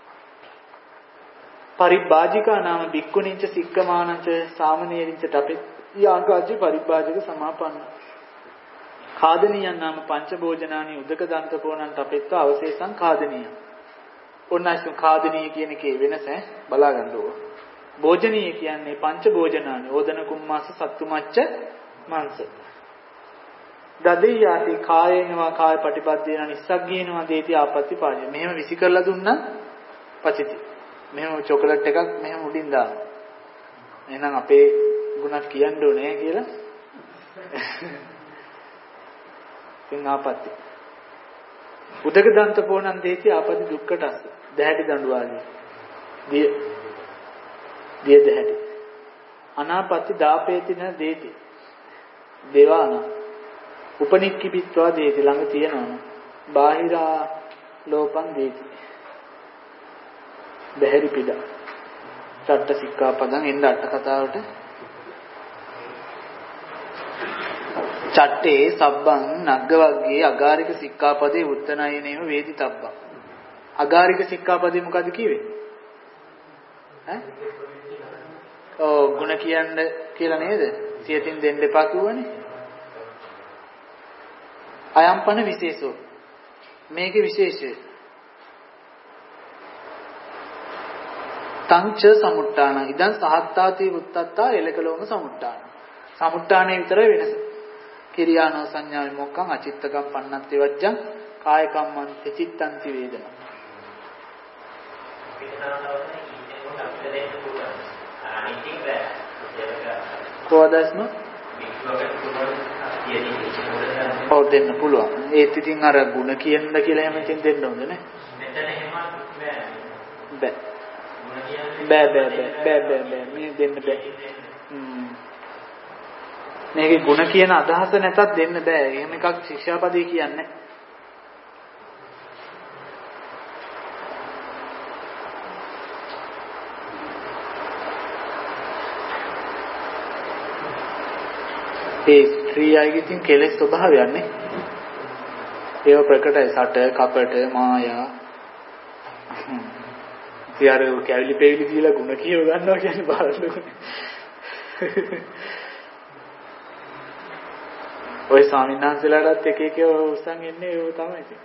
පරිබ්බාජිකා නාම බික්කුණින්ච සික්කමානංච සාමනීරින්ච තපෙත් යාගාචි පරිබ්බාජක සමාපන්න. කාදනියන් නාම පංච භෝජනානි උදක දන්තපෝණන් තපෙත්වා අවශේෂං කාදනිය. ඔන්නයිසු කාදනීය කියන එකේ වෙනස බලා ගන්න ඕන. භෝජනීය කියන්නේ පංච භෝජනානි ඕදන කුම්මාස සත්තු මච්ච මාංශ. දදෙය්‍යාති කායේනවා කාය පටිපද්දේන නිස්සග්ගේනවා දේති ආපත්‍ති පාජය. මෙහෙම විසි කරලා දුන්නා පචිති. මෙහෙම චොකලට් එකක් මෙහෙම උඩින් දානවා. එහෙනම් අපේ ගුණක් කියන්න ඕනේ කියලා. ඉතින් ආපත්‍ති. උදක දන්ත පොණන් දේති ආපත්‍ති දුක්කටස්. දැහැටි දඬුවාලි. දිය දිය දැහැටි. අනාපත්‍ති දාපේතින දේති. දේවාන උපනික්කිපිත්වා දේති ළඟ තියනවනේ. බාහිරා ලෝපං දේති. බැහැරි පිට. චට්ට සික්ඛාපදං එන්න අට කතාවට. චට්ටේ සබ්බං නග්ග වග්ගේ අගාරික සික්ඛාපදේ උත්තනයනේම වේදිතබ්බං. අගාරික සික්ඛාපදේ මොකද්ද කිව්වේ? ඈ? ඔව් ಗುಣ කියන්න කියලා නේද? සියතින් දෙන්න එපා කිව්වනේ. අයම්පන විශේෂෝ. මේකේ විශේෂය. තංච සමුට්ටාන ඉදන් සහත්තාති උත්තත්තා එලකලෝම සමුට්ටාන. සමුට්ටානේ විතර වෙනස. කිරියානෝ සංඥා විමුක්ඛං අචිත්තකම් පන්නත්ති වජ්ජං කාය කම්මන්ති චිත්තන්ති වේදනා. කොහොදස්ම ඔව් දෙන්න පුළුවන්. ඒත් ඉතින් අර ಗುಣ කියන්න කියලා එහෙම ඉතින් දෙන්න ඕනේ නේ. මෙතන එහෙම බෑ. බෑ බෑ බෑ බෑ බෑ මේ දෙන්න බෑ. හ්ම්. මේකේ ಗುಣ කියන අදහස නැතත් දෙන්න බෑ. එහෙම එකක් ශික්ෂාපදේ කියන්නේ. ඒ ස්ත්‍රී අයගේ තියෙන කෙලෙස් ස්වභාවයන් නේ. ඒව ප්‍රකටයි. සට, කපට, මායා. ඉතියාර කැවිලි පෙවිලි දීලා ಗುಣ කියව ගන්නවා කියන්නේ බලන්න. ඔය ස්වාමීන් වහන්සේලාටත් එක එක උස්සන් එන්නේ ඒව තමයි ඉතින්.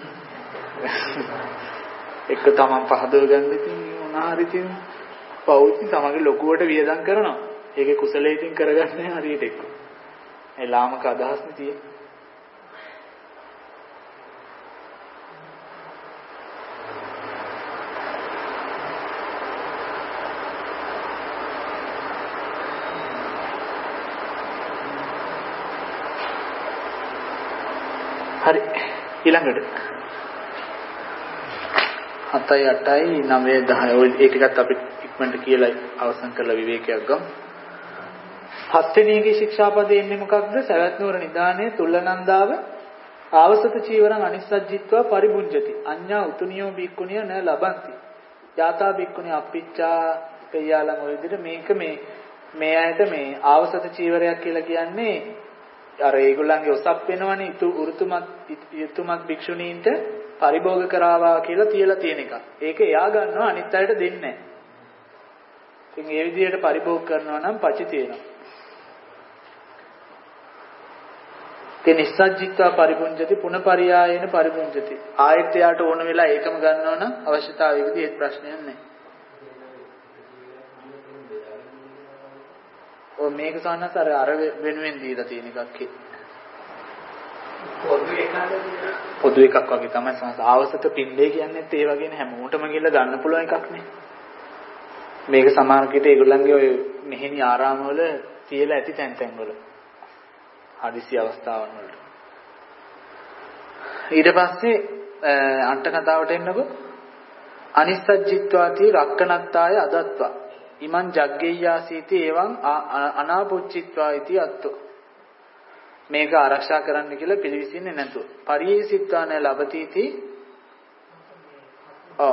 එක තමන් පහදව ගන්න ඉතින් මොනහරි ඉතින් පෞති තමන්ගේ ලොකුවට වියදම් කරනවා. ඒකේ කුසලයේ ඉතින් කරගන්නේ හරියට එක්ක. ඒ ලාමක අදහස් නේ තියෙන්නේ. හරි ඊළඟට හතයි අටයි නවය දහය ඔය ඒ ටිකත් අපි ඉක්මනට කියලා අවසන් කරලා විවේකයක් ගමු. හත්වෙනිගේ ශික්ෂාපදේ එන්නේ මොකක්ද? සවැත් නුවර නිදානේ තුල්ලනන්දාව ආවසත චීවරං අනිස්සජ්ජිත්වා පරිබුඤ්ජති. අඤ්ඤා උතුනියෝ බික්කුණිය න ලබಂತಿ. යාතා බික්කුණිය අප්පිච්චා පෙය්‍යාලම් ඔය විදිහට මේක මේ මේ ඇයට මේ ආවසත චීවරයක් කියලා කියන්නේ අර ඒගොල්ලන්ගේ ඔසප් වෙනවනේ ඉතු උරුතුමත් යතුමත් භික්ෂුණීන්ට පරිභෝග කරාවා කියලා තියලා තියෙන එක. ඒක එයා ගන්නවා අනිත් අයට දෙන්නේ නැහැ. ඉතින් ඒ විදිහට පරිභෝග කරනවා නම් පචි තියෙනවා. තේ නිස්සජ්ජිත්වා පරිපුඤ්ජති පුනපරියායේන පරිපුඤ්ජති. ආයෙත් යාට ඕන වෙලා ඒකම ගන්නවා නම් අවශ්‍යතාවයකදී ඒ ප්‍රශ්නයක් නැහැ. ඔය මේක සානස් අර අර වෙනුවෙන් දීලා තියෙන එකක් ඒ. පොදු එකක් වගේ තමයි සානස් ආවසත පින්ඩේ කියන්නේත් ඒ වගේනේ හැමෝටම ගිහලා ගන්න පුළුවන් එකක් නේ. මේක සමානකෙට ඒගොල්ලන්ගේ ඔය මෙහෙණි ආරාමවල තියලා ඇති තැන් තැන් වල. හදිසි අවස්ථාවන් වලට. ඊට පස්සේ අන්ට කතාවට එන්නකො අනිස්සජ්ජිත්වාති රක්කනත්තාය අදත්වා ඉමන් ජග්ගේයාසීති එවං අනාපුච්චිත්වා इति අත්තෝ. මේක ආරක්ෂා කරන්න කියලා පිළිවිසින්නේ නැතුව පරියේසිත්වාන ලබතිති. ඔව්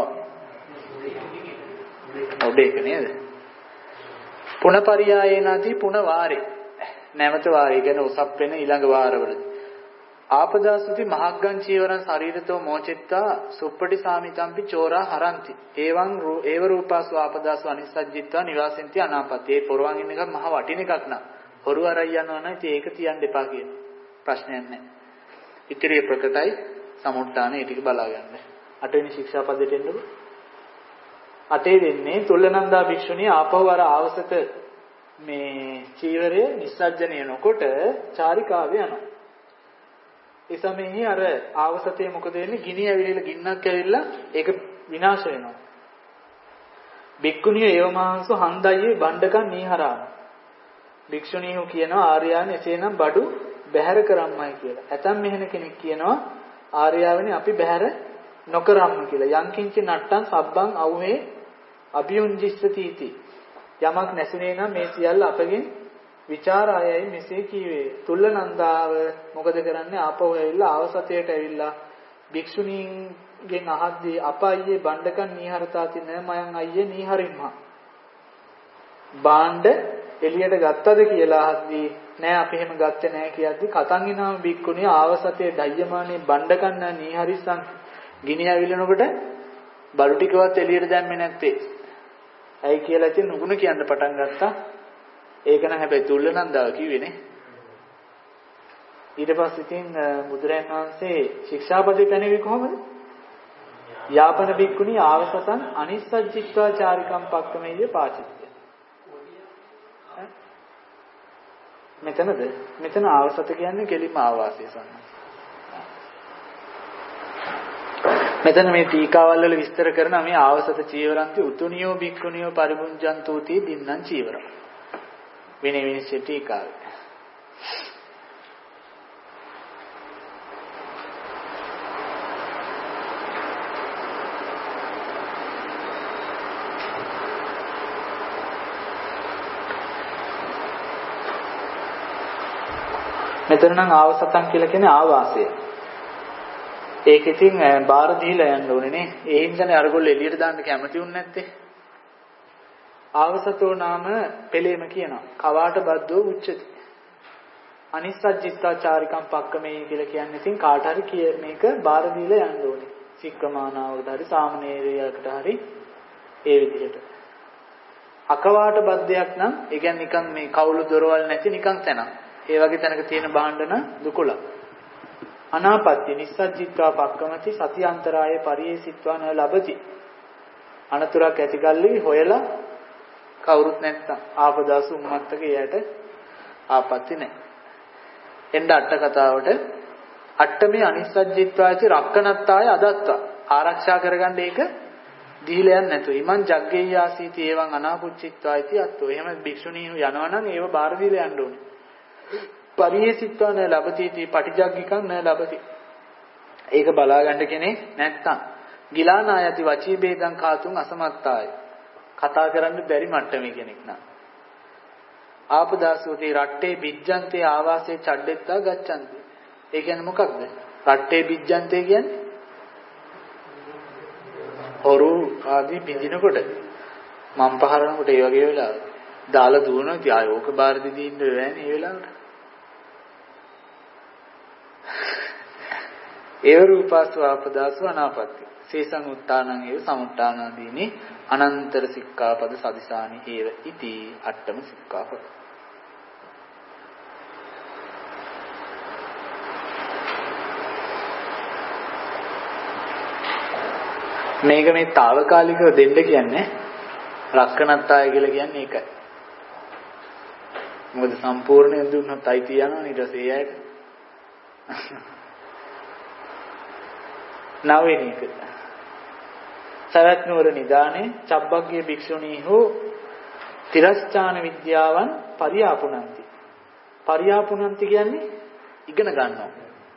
ඔබ ඒක නේද? පුනපරියායේනාති පුන වාරේ නැවත වාරය ගැන උසප් වෙන ඊළඟ වාරවලදී ආපදාසුති මහග්ගං චීවරං ශරීරතෝ මොචෙත්තා සුප්පටි සාමිතම්පි චෝරා හරಂತಿ එවං ඒව රූපාසු ආපදාසු අනිස්සජ්ජිත්වා නිවාසෙන්ති අනාපති. ඒ පොරවන් ඉන්න එක මහ වටින එකක් නා. හොරු අරයි යනවා නම් ඉතින් ඒක තියන්න එපා කියන ප්‍රශ්නයක් නැහැ. ඉතිරිය ප්‍රකටයි සමුට්ටානේ ටික බලා ගන්න. අටවෙනි ශික්ෂාපදයට එන්නකො. අටේ දෙන්නේ තුල්ලනන්දා භික්ෂුණිය ආපහු අර ආවසත මේ චීවරය නිස්සජ්ජනය නොකොට චාරිකාව යනවා. ඒ සමයේ අර ආවසතේ මොකද වෙන්නේ? ගිනි ඇවිල්ලා ගින්නක් ඇවිල්ලා ඒක විනාශ වෙනවා. බික්කුණිය ඒවමාංශ හන්දයේ බණ්ඩකන් නීහරාම. භික්ෂුණීහු කියනවා ආර්යයන් එසේනම් බඩු බැහැර කරම්මයි කියලා. ඇතම් මෙහෙන කෙනෙක් කියනවා ආර්යාවනි අපි බැහැර නොකරම්ම කියලා. යංකින්චි නට්ටන් සබ්බං අවුහේ අභියුංජිස්සති इति. යමක් නැසුනේ නම් මේ සියල්ල අපගෙන් විචාරායයි මෙසේ කීවේ. තුල්ලනන්දාව මොකද කරන්නේ? ආපහු ඇවිල්ලා ආවසතයට ඇවිල්ලා භික්ෂුණීන්ගෙන් අහද්දී අප අයියේ බණ්ඩකන් නීහරතාති න මයන් අයියේ නීහරිම්මා. බාණ්ඩ එළියට ගත්තද කියලා අහද්දී නෑ අපි එහෙම ගත්තේ නෑ කියද්දී කතන් ඉනාම බික්කුණිය ආවසතේ ඩය්‍යමානේ බණ්ඩකන් නීහරිස්සන් ගිනි ඇවිලනකොට බඩු ටිකවත් එළියට දැම්මේ නැත්තේ. ඇයි කියලා ඉතින් නුගුණ කියන්න පටන් ගත්තා. ඒක නම් හැබැයි තුල්ලනන්දාව කිව්වේ නේ. ඊට පස්සේ ඉතින් බුදුරයන් වහන්සේ ශික්ෂාපදේ පැනෙවි කොහොමද? යාපන බික්කුණි ආවසතං අනිස්සජ්ජිත්වා චාරිකම් පක්කමෙය්‍ය පාචිත්‍ය. මෙතනද? මෙතන ආවසත කියන්නේ කෙලිම ආවාසය සම්ම. මෙතන මේ ටීකාවල් වල විස්තර කරන මේ ආවසත චීවරන්ති උතුණියෝ බික්කුණියෝ පරිමුංජන්තෝති දින්නම් චීවර. විනය විනිශ්චය ටීකාව. මෙතන නම් ආවසතන් කියලා කියන්නේ ආවාසය. ඒක ඉතින් බාර දීලා යන්න ඕනේ නේ. ඒ හින්දානේ අරගොල්ලෝ එළියට දාන්න කැමති වුනේ නැත්තේ. ආවසතෝ නාම පෙළේම කියනවා. කවාට බද්දෝ උච්චති. අනිස්සජ්ජිත්තාචාරිකම් පක්කමේ කියලා කියන්නේ ඉතින් කාට හරි කිය මේක බාර දීලා යන්න ඕනේ. සික්කමානාවකට හරි සාමණේරයකට හරි ඒ විදිහට. අකවාට බද්දයක් නම් ඒ කියන්නේ නිකන් මේ කවුළු දොරවල් නැති නිකන් තැනක්. ඒ වගේ තැනක තියෙන භාණ්ඩන දුකල. අනාපත්‍ය නිස්සජ්ජිත්වා පක්කමති සති අන්තරායේ පරියේසිත්වා න ලබති. අනතුරක් ඇතිකල්ලි හොයලා කවුරුත් නැත්තම් ආපදාසු උම්මත්තක එයට ආපත්‍ති නැහැ. එන්න අට කතාවට අට්ඨමේ අනිස්සජ්ජිත්වාචි රක්කනත්තාය අදත්තා ආරක්ෂා කරගන්න ඒක දීලා යන්නේ නැතුව ඉමන් ජග්ගේයාසීති එවං අනාපුච්චිත්වායිති අත්තෝ. එහෙම භික්ෂුණී යනවා නම් ඒව බාර දීලා යන්න ඕනේ. පරියේසිත්වා න ලබතිති පටිජග්ගිකං න ලබති. ඒක බලා ගන්න කෙනෙක් නැත්තම් ගිලානායති වචී බේදං කාතුන් අසමත්තාය. කතා කරන්න බැරි මට්ටමේ කෙනෙක් නා. ආපදාසෝති රට්ටේ බිජ්ජන්තේ ආවාසේ චඩ්ඩෙත්තා ගච්ඡන්ති. ඒ කියන්නේ මොකක්ද? රට්ටේ බිජ්ජන්තේ කියන්නේ හොරු ආදී බින්දිනකොට මම් පහරනකොට ඒ වගේ වෙලාවක දාලා දුවනවා. ඉතින් ආය ඕක බාර දෙදී ඉන්න බෑනේ මේ වෙලාවට. ඒව රූපස්ව ආපදාසු අනාපත්‍ය. සේසං උත්තානං ඒව සමුත්තානාදීනි අනන්තර සික්ඛාපද සදිසානි හේව ඉති අට්ඨම සික්ඛාපද. මේක මේ తాවකාලිකව දෙන්න කියන්නේ රක්කනත්තාය කියලා කියන්නේ ඒකයි. මොකද සම්පූර්ණයෙන් දුන්නත් අයිති යනවා ඊට පස්සේ ඒ අයට. නවවෙනි එක. සවැත් නුවර නිදානේ චබ්බග්ගේ භික්ෂුණී හෝ තිරස්චාන විද්‍යාවන් පරියාපුණන්ති. පරියාපුණන්ති කියන්නේ ඉගෙන ගන්නවා.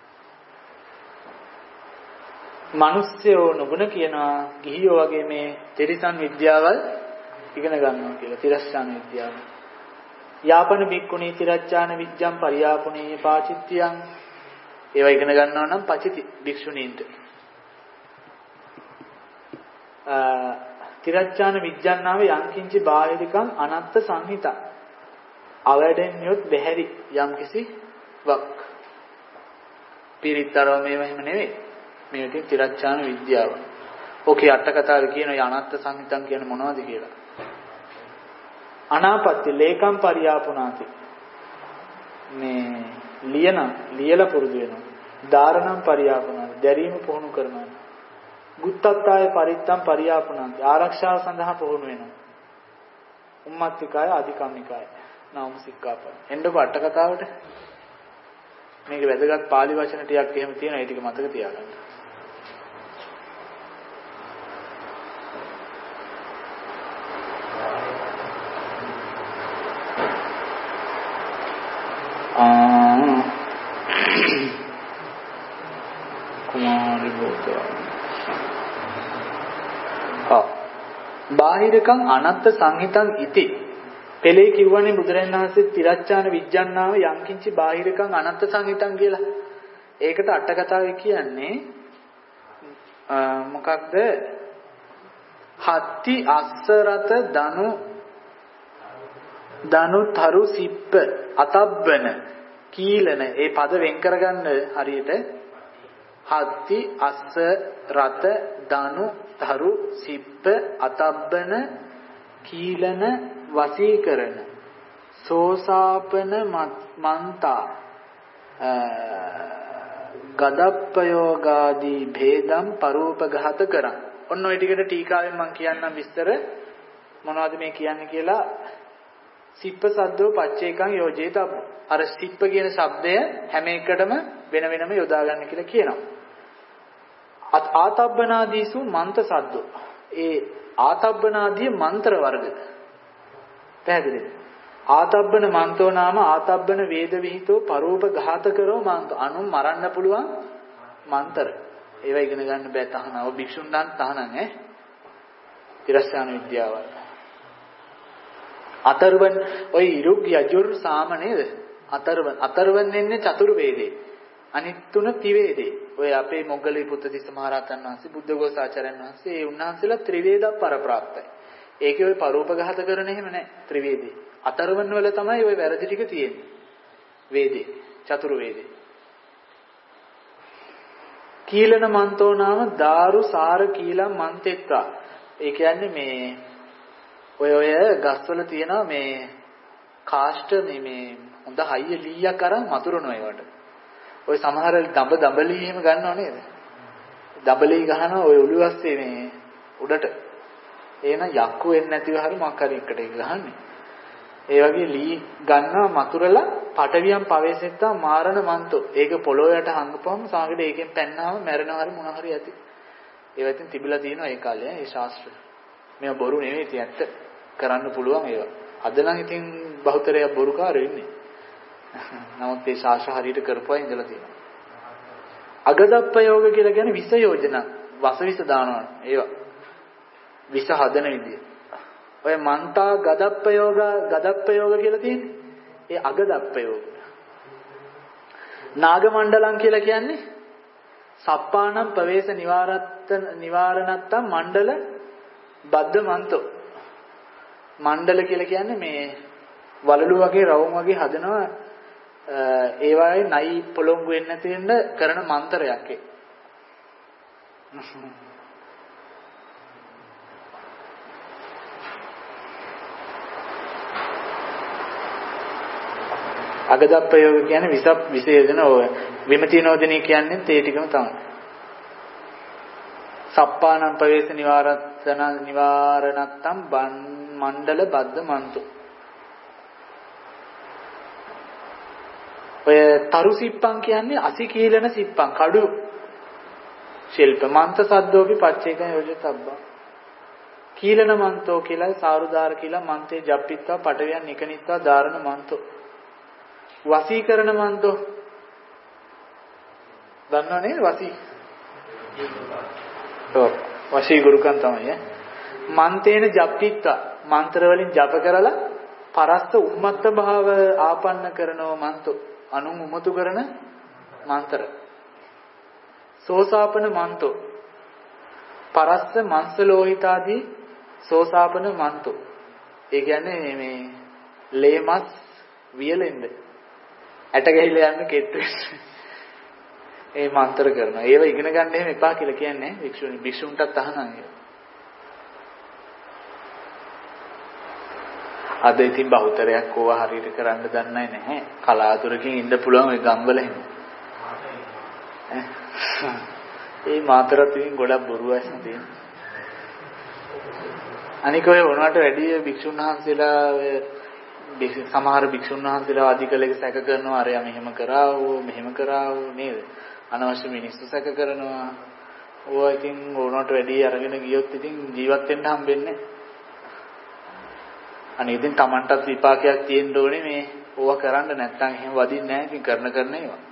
මිනිස්සුયો නුගුණ කියනවා ගිහියෝ වගේ මේ තිරිසන් විද්‍යාවල් ඉගෙන ගන්නවා කියලා. තිරස්චාන විද්‍යාව. යාපන භික්ඛුණී තිරස්චාන විද්‍යම් පරියාපුණේ පාචිත්‍යං. ඒවා ඉගෙන ගන්නවා නම් පචිති භික්ෂුණීන්ට. තිරච්ඡාන විඥානාවේ යම්කින්චි බාහිරිකම් අනත්ත් සංහිතා අවැඩෙන්යොත් බැහැරි යම්කිසි වක් පිරිතරව මේව එහෙම නෙවෙයි. මේ විදිහට තිරච්ඡාන විද්‍යාව. ඔකේ අට කතාවේ කියන අනත්ත් සංහිතං කියන්නේ මොනවද කියලා. අනාපත්‍ය ලේකම් පරියාපුණාති. මේ ලියන ලියලා පුරුදු වෙනවා. ධාරණම් පරියාපුණාති. දැරීම පුහුණු කරනවා. ගුත්තත්තාය පරිත්තම් පරියාපුණාති. ආරක්ෂාව සඳහා පුහුණු වෙනවා. උම්මත්තිකාය අධිකම්මිකාය. නාම සික්ඛාපද. එන්නකො අට කතාවට. මේක වැදගත් පාලි වචන ටිකක් එහෙම තියෙනවා. ඒ ටික මතක තියාගන්න. ආ කුමාරි බෝධා. ආ බාහිරකං අනත්ත් සංහිතං ඉති. පෙළේ කිව්වනේ බුදුරජාණන් වහන්සේ තිරච්ඡාන විඥානාව යංකින්චි බාහිරකං අනත්ත් සංහිතං කියලා. ඒකට අට කතාවේ කියන්නේ මොකක්ද? හත්ති අස්සරත දනු දනු තරු සිප්ප අතබ්බන කීලන. ඒ පද වෙන් කරගන්න හරියට හත්ති අස්ස රත දනු තරු සිප්ප අතබ්බන කීලන වසීකරන සෝසාපන මන්තා ගදප්පයෝගාදී භේදම් පරූපඝාත කරන්. ඔන්න ඔය ටිකට ටීකාවෙන් මම කියන්නම් විස්තර මොනවද මේ කියන්නේ කියලා. සිප්ප සද්දෝ පච්චේකං යෝජේතබ්බ. අර සිප්ප කියන શબ્දය හැම එකටම වෙන වෙනම යොදා ගන්න කියලා කියනවා. ආතබ්බනාදීසු මන්ත සද්දෝ. ඒ ආතබ්බනාදී මන්ත්‍ර වර්ග. පැහැදිලිද? ආතබ්බන මන්තෝ නාම ආතබ්බන වේද විහිතෝ පරෝප ඝාතකරෝ මන්ත. අනුන් මරන්න පුළුවන් මන්ත්‍ර. ඒවා ඉගෙන ගන්න බෑ තහනම්. ඔය භික්ෂුන් දන් තහනම් ඈ. තිරස්ථාන විද්‍යාවල්. අතරවන් ඔය ඉරුක් යජුර් සාම නේද? අතරවන් අතරවන් එන්නේ චතුරු වේදේ. අනිත් තුන ත්‍රිවේදේ. ඔය අපේ මොග්ගලී පුත්තිස්ස මහ රහතන් වහන්සේ බුද්ධඝෝසාචාර්යයන් වහන්සේ ඒ උන්වහන්සේලා ත්‍රිවේද පරප්‍රාප්තයි. ඒකේ ඔය පරෝපඝාත කරන එහෙම නැහැ ත්‍රිවේදේ. අතරවන් වල තමයි ඔය වැරදි ටික තියෙන්නේ. වේදේ චතුරු වේදේ. කීලන මන්තෝ නාම දාරු සාර කීලම් මන්තෙත්තා. ඒ කියන්නේ මේ ඔය ඔය ගස්වල තියෙනවා මේ කාෂ්ඨ මේ මේ හොඳ හයිය ලීයක් අරන් මතුරන ඒවට. ඔය සමහර දඹ දඹලී එහෙම ගන්නව නේද? දඹලී ගහනවා ඔය ඔළුව ඇස්සේ මේ උඩට. එන යක්කු වෙන්නේ නැතිව හරි මොකක් හරි එකට ඒක ගහන්නේ. ඒ වගේ ලී ගන්නවා මතුරලා පටවියන් පවේසෙත්තා මාරණ මන්තෝ. ඒක පොළොව යට හංගපුවම සාගරේ ඒකෙන් පැන්නාම මැරෙනවා හරි මොන හරි ඇති. ඒවා ඉතින් තිබිලා තියෙනවා ඒ කාලේ ඒ ශාස්ත්‍රය. මේවා බොරු නෙවෙයි ඉතින් ඇත්ත කරන්න පුළුවන් ඒවා. අද නම් ඉතින් බහුතරයක් බොරුකාරයෝ ඉන්නේ. නමුත් ඒ ශාස්ත්‍ර හරියට කරපුවා ඉඳලා තියෙනවා. අගදප්පයෝග කියලා කියන්නේ විස යෝජනා. වසවිස දානවා ඒවා. විස හදන විදිය. ඔය මන්තා ගදප්පයෝග ගදප්පයෝග කියලා තියෙන්නේ. ඒ අගදප්පයෝග. නාග මණ්ඩලම් කියලා කියන්නේ සප්පානම් ප්‍රවේශ නිවාරත්ත නිවාරණත්තම් මණ්ඩල බද්ද මන්තෝ. මණ්ඩල කියලා කියන්නේ මේ වලලු වගේ රවුම් වගේ හදනවා ඒ වගේ නයි පොළොංගු වෙන්නේ නැති වෙන්න කරන මන්ත්‍රයක් ඒ. අගදප්පයෝග කියන්නේ විස විශේෂන ඔය විමතිනෝදිනී කියන්නේ ඒ ටිකම තමයි. සප්පානම් ප්‍රවේශ නිවාරත්තන නිවාරණත්තම් මණ්ඩල බද්ද මන්තු. ඔය තරු සිප්පං කියන්නේ අසිකීලන සිප්පං කඩු ශිල්ප මන්ත සද්දෝපි පච්චේකං යෝජිතබ්බා. කීලන මන්තෝ කියලා සාරුදාර කියලා මන්තේ ජප්පිත්වා පටවියන් නිකනිත්වා ධාරණ මන්තෝ. වසීකරණ මන්තෝ දන්නව නේද වසී? ඔව් වශී ගුරුකන් තමයි ඈ. මන්තේන ජප්පිත්වා මන්ත්‍ර වලින් ජප කරලා පරස්ත උම්මත්ත භාව ආපන්න කරනව මන්තෝ අනුන් උමතු කරන මන්ත්‍ර. සෝසාපන මන්තෝ පරස්ස මංස ලෝහිතාදී සෝසාපන මන්තෝ. ඒ කියන්නේ මේ ලේමස් වියලෙන්ද ඇට ගහිලා යන්න කෙට්ටු ඒ මන්ත්‍ර කරනවා. ඒව ඉගෙන ගන්න එහෙම එපා කියලා කියන්නේ වික්ෂුනි වික්ෂුන්ටත් අහනවා ඒක. අද ඉතින් බහුතරයක් ඕවා හරියට කරන්න දන්නේ නැහැ. කලාතුරකින් ඉන්න පුළුවන් ওই ගම්වල එහෙම. ඒ මාතරත් ඉතින් ගොඩක් බොරුවක් තියෙනවා. අනික ඔය වුණාට වැඩි භික්ෂුන් වහන්සේලා ඔය සමහර භික්ෂුන් වහන්සේලා අධිකලෙක සැක කරනවා අරයා මෙහෙම කරාවෝ මෙහෙම කරාවෝ නේද? අනවශ්‍ය මිනිස්සු සැක කරනවා. ඕවා ඉතින් ඕනකට වැඩි අරගෙන ගියොත් ඉතින් ජීවත් වෙන්න හම්බෙන්නේ නැහැ. අනේ ඉතින් Tamanටත් විපාකයක් තියෙන්න ඕනේ මේ ඕවා කරන්න නැත්නම් එහෙම වදින්නේ නැහැ. ඉතින් කරන කරන ඒවා.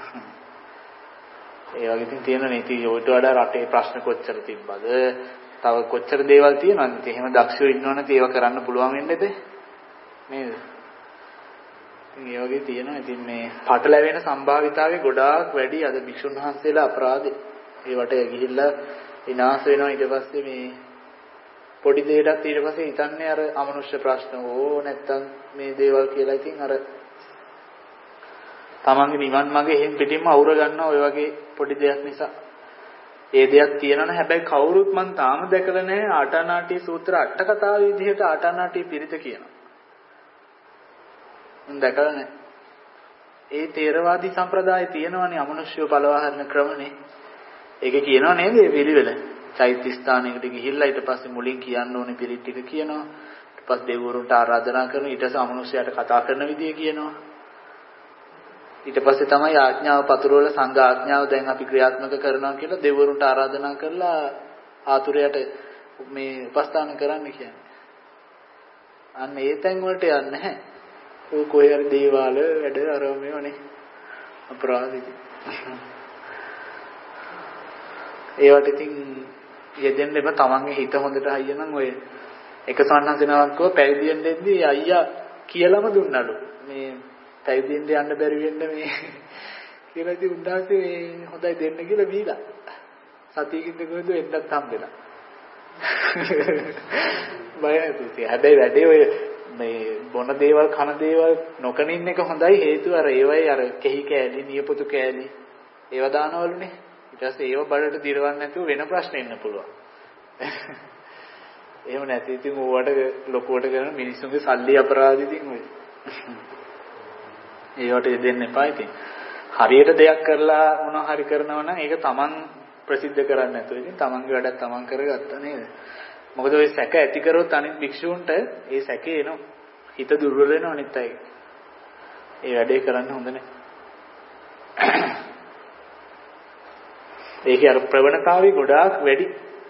ඒ වගේ ඉතින් තියෙනනේ. ඉතින් ඔයිට වඩා රටේ ප්‍රශ්න කොච්චර තිබ්බද? තව කොච්චර දේවල් තියෙනවද? ඉතින් එහෙම දක්ෂයෝ ඉන්නවනේ ඒවා කරන්න පුළුවන් වෙන්නේද? නේද? ඉතින් ඒ වගේ තියෙනවා. ඉතින් මේ පටලැවෙන සම්භාවිතාවේ ගොඩාක් වැඩි අද භික්ෂුන් වහන්සේලා අපරාධේ. ඒවට ගිහිල්ලා විනාශ වෙනවා. ඊට පස්සේ මේ පොඩි දෙයකට ඊට පස්සේ හිතන්නේ අර අමනුෂ්‍ය ප්‍රශ්න ඕ නැත්තම් මේ දේවල් කියලා. ඉතින් අර තමන්ගේ නිවන් මාගේ එහෙන් පිටින්ම අවුර ගන්නවා ඔය වගේ පොඩි දෙයක් නිසා. ඒ දෙයක් තියෙනවනේ හැබැයි කවුරුත් මන් තාම දැකලා නැහැ ආටානාටි සූත්‍ර අට කතාවේ විදිහට ආටානාටි පිරිත කියනවා. මම දැකලා නැහැ. ඒ තේරවාදී සම්ප්‍රදායේ තියෙනවනේ අමනුෂ්‍යව පළවහරන ක්‍රමනේ. ඒක කියනවා නේද මේ පිළිවෙල. චෛත්‍ය ස්ථානයකට ගිහිල්ලා ඊට පස්සේ මුලින් කියන්න ඕනේ පිරිත් ටික කියනවා. ඊට පස්සේ දෙවිවරුන්ට ආරාධනා කරනවා. ඊට පස්සේ අමනුෂ්‍යයට කතා කරන විදිය කියනවා. ඊට පස්සේ තමයි ආඥාව පතුරවල සංඝ ආඥාව දැන් අපි ක්‍රියාත්මක කරනවා කියලා දෙවිවරුන්ට ආරාධනා කරලා ආතුරයට මේ උපස්ථාන කරන්න කියන්නේ. අන්න ඒ තැන් වලට යන්නේ නැහැ. ඔය කොහේ හරි දේවාල වැඩ ආරම්භයනේ අපරාධිත. ඒවට ඉතින් යෙදෙන්න එපා. තමන්ගේ හිත හොඳට හයියනම් ඔය එක සම්හන්සනාවක් කව පැවිදිෙන් දෙද්දී අයියා කියලාම දුන්නලු. මේ පැවිදිෙන් යන්න බැරි වෙන්න මේ කියලා ඉතින් උන්දාසේ මේ හොඳයි දෙන්න කියලා බීලා. සතියකින් දෙකද වෙන්නත් හම්බෙලා. බය නැතුයි. හැබැයි වැඩේ ඔය මේ බොන දේවල් කන දේවල් නොකනින් එක හොඳයි. හේතුව අර ඒවයි අර කෙහි කෑලි නියපොතු කෑලි ඒව දානවලුනේ. ඊට පස්සේ ඒව බඩට දිරවන්න නැතුව වෙන ප්‍රශ්න එන්න පුළුවන්. එහෙම නැති ඉතින් ඕවට ලොකුවට කරන මිනිස්සුන්ගේ සල්ලි අපරාධ ඉතින් ඔය. ඒවට දෙන්න එපා ඉතින්. හරියට දෙයක් කරලා මොනවා හරි කරනවා නම් ඒක තමන් ප්‍රසිද්ධ කරන්නේ නැතුව ඉතින් තමන්ගේ වැඩක් තමන් කරගත්තා නේද? මොකද ඔය සැක ඇති කරොත් අනිත් භික්ෂූන්ට ඒ සැකේ එනවා. හිත දුර්වල වෙනවා අනිත් අය. ඒ වැඩේ කරන්න හොඳ නැහැ. ඒකේ අර ප්‍රවණතාවය ගොඩාක් වැඩි.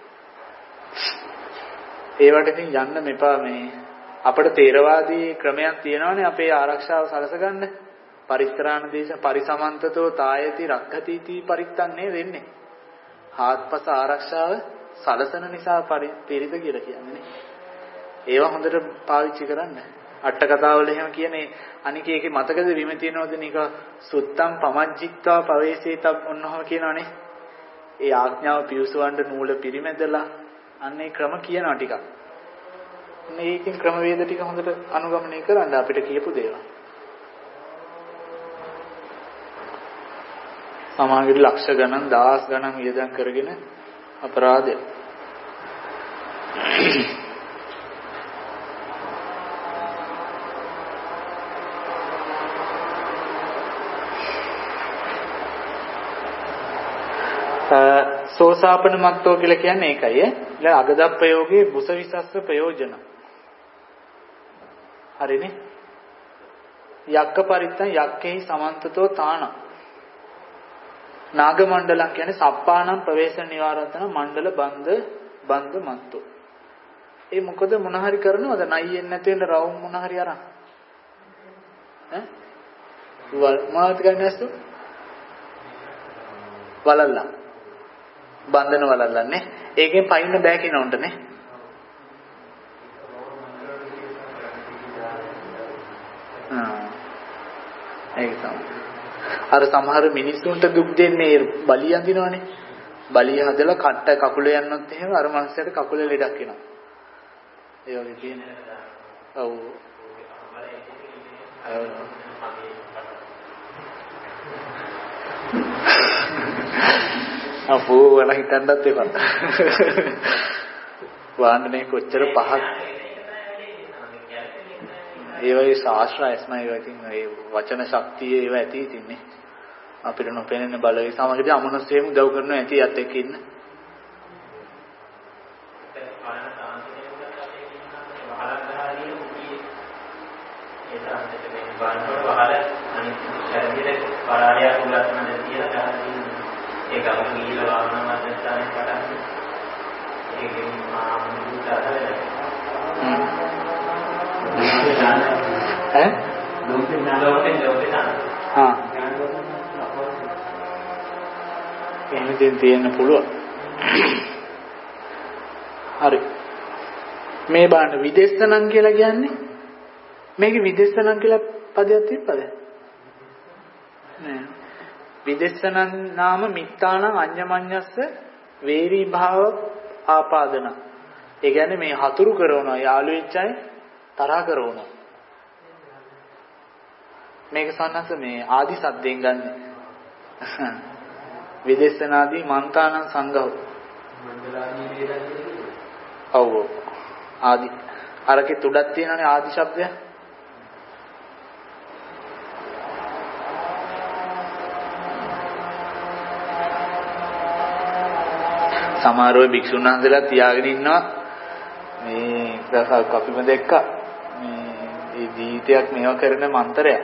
ඒවට ඉතින් යන්න මෙපා මේ අපේ තේරවාදී ක්‍රමයක් තියෙනවානේ අපේ ආරක්ෂාව සලසගන්න. පරිත්‍රාණ දේශ පරිසමන්තතෝ තායති රක්ඛතිති පරිත්තන්නේ වෙන්නේ. හාත්පස ආරක්ෂාව සලසන නිසා පිරිත කියලා කියන්නේ. ඒවා හොඳට පාවිච්චි කරන්න. අට කතාවල එහෙම කියන්නේ අනික ඒකේ මතකද විමතිය නෝදනික සුත්තම් පමජ්ජිත්වා පවේසීතම් ඔන්නෝම කියනවනේ. ඒ ආඥාව පියුසවන්න නූල පිරිමැදලා අන්නේ ක්‍රම කියනවා ටිකක්. මේකෙන් ක්‍රමවේද ටික හොඳට අනුගමනය කරන්න අපිට කියපු දේවල්. සමාජයේ ලක්ෂ ගණන් දහස් ගණන් වියදම් කරගෙන අපරාධය. සෝසාපන මත්තෝ කියලා කියන්නේ ඒකයි ඈ. ඊළ අගදප් ප්‍රයෝගයේ බුස විසස්ස ප්‍රයෝජන. හරිනේ. යක්ක පරිත්තං යක්කෙහි සමන්තතෝ තාන. නාග මණ්ඩලම් කියන්නේ සප්පානම් ප්‍රවේශන නිවාරතන මණ්ඩල බන්ද බන්ද මත්තෝ. ඒ මොකද මොන හරි කරනවද? නයියෙන් නැති වෙන රවුම් මොන හරි අරන්. ඈ? වල මාත් ගන්නස්තු. වලල්ලා. බන්ධන වලල්ලන්නේ. ඒකෙන් පයින්න බෑ කියන උන්ටනේ. ආ. ඒක තමයි. අර සමහර මිනිස්සුන්ට දුක් දෙන්නේ බලිය අඳිනවනේ. බලිය හදලා කට්ට කකුල යන්නත් එහෙම අර මනුස්සයාට කකුලේ ලෙඩක් එනවා. ඒ වගේ තියෙනවා. ඔව්. අපෝ වල හිතන්නත් එපා. වාණ්ඩනේ කොච්චර පහක්. ඒ වගේ ශාස්ත්‍රයස්මයි ඒවා ඉතින් ඒ වචන ශක්තිය ඒවා ඇති ඉතින්නේ. අපිට නොපෙනෙන බලයේ සමගදී අමනුෂ්‍යයෙම උදව් කරනවා ඇති යත් එක්ක ඉන්න. බාන්තර වහල අනිත් ශරීරේ පරාලය උලත් නැද කියලා ගහලා ඒ ගම ගිහිල්ලා වාහන මැදස්ථානේ පටන් ඒකෙන් ආමුදුට අහලා ඈ ලෝකේ නාලෝකේ ලෝකේ නා හා එහෙම තියෙන්න පුළුවන්. හරි. මේ බාන විදේශනං කියලා කියන්නේ මේකේ විදේශනං කියලා පදයක් තිබ්බද? නෑ. විදේශනං නාම මිත්තානං අඤ්ඤමඤ්ඤස්ස වේරී භාව ආපාදන. ඒ කියන්නේ මේ හතුරු කරනවා යාළු වෙච්ච අය තරහ කරනවා. මේක සන්නස මේ ආදි සද්දෙන් ගන්න. විදේශනාදී මන්තානං සංඝව. මණ්ඩලාදී වේදන්නේ. ඔව් ඔව්. ආදි අරකේ තුඩක් තියෙනනේ ආදි શબ્දය. සමහර වෙයි භික්ෂුන් වහන්සේලා තියාගෙන ඉන්නවා මේ දසක් අපිම දැක්කා මේ මේ ජීවිතයක් මේවා කරන මන්ත්‍රයක්.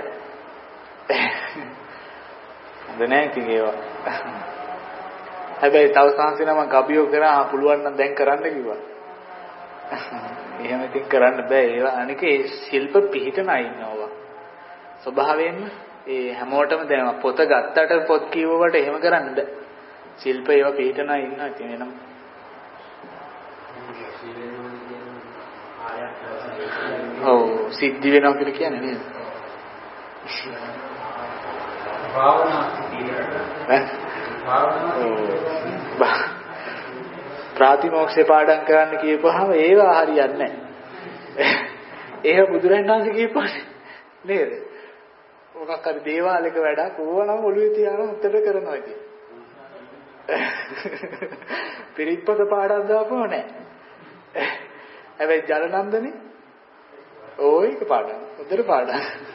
හොඳ නෑ ඉතින් ඒවා. හැබැයි තව සංසිනම ගබියෝ කරා පුළුවන් නම් දැන් කරන්න කිව්වා. එහෙම ඉතින් කරන්න බෑ. ඒවා අනිකේ ශිල්ප පිහිටන අය ඉන්නවා. ස්වභාවයෙන්ම ඒ හැමෝටම දැන් පොත ගත්තට පොත් කියවුවට එහෙම කරන්න බෑ. ශිල්ප ඒවා පිහිටන අය ඉන්නවා. ඉතින් එනම් ඔව් සිද්ධි වෙනවා කියලා කියන්නේ නේද? භාවනා ඈ ප්‍රාතිමෝක්ෂේ පාඩම් කරන්න කියපුවාම ඒවා හරියන්නේ නැහැ. ඒක බුදුරජාණන් වහන්සේ කියපුවානේ නේද? මොකක් හරි දේවාලයක වැඩක් ඕවනම් ඔළුවේ තියාගෙන උත්තර කරනවා ඉතින්. පිරිත්පත පාඩම් දාපුවා නැහැ. හැබැයි ජලනන්දනේ ඕයි පාඩම්. උත්තර පාඩම්.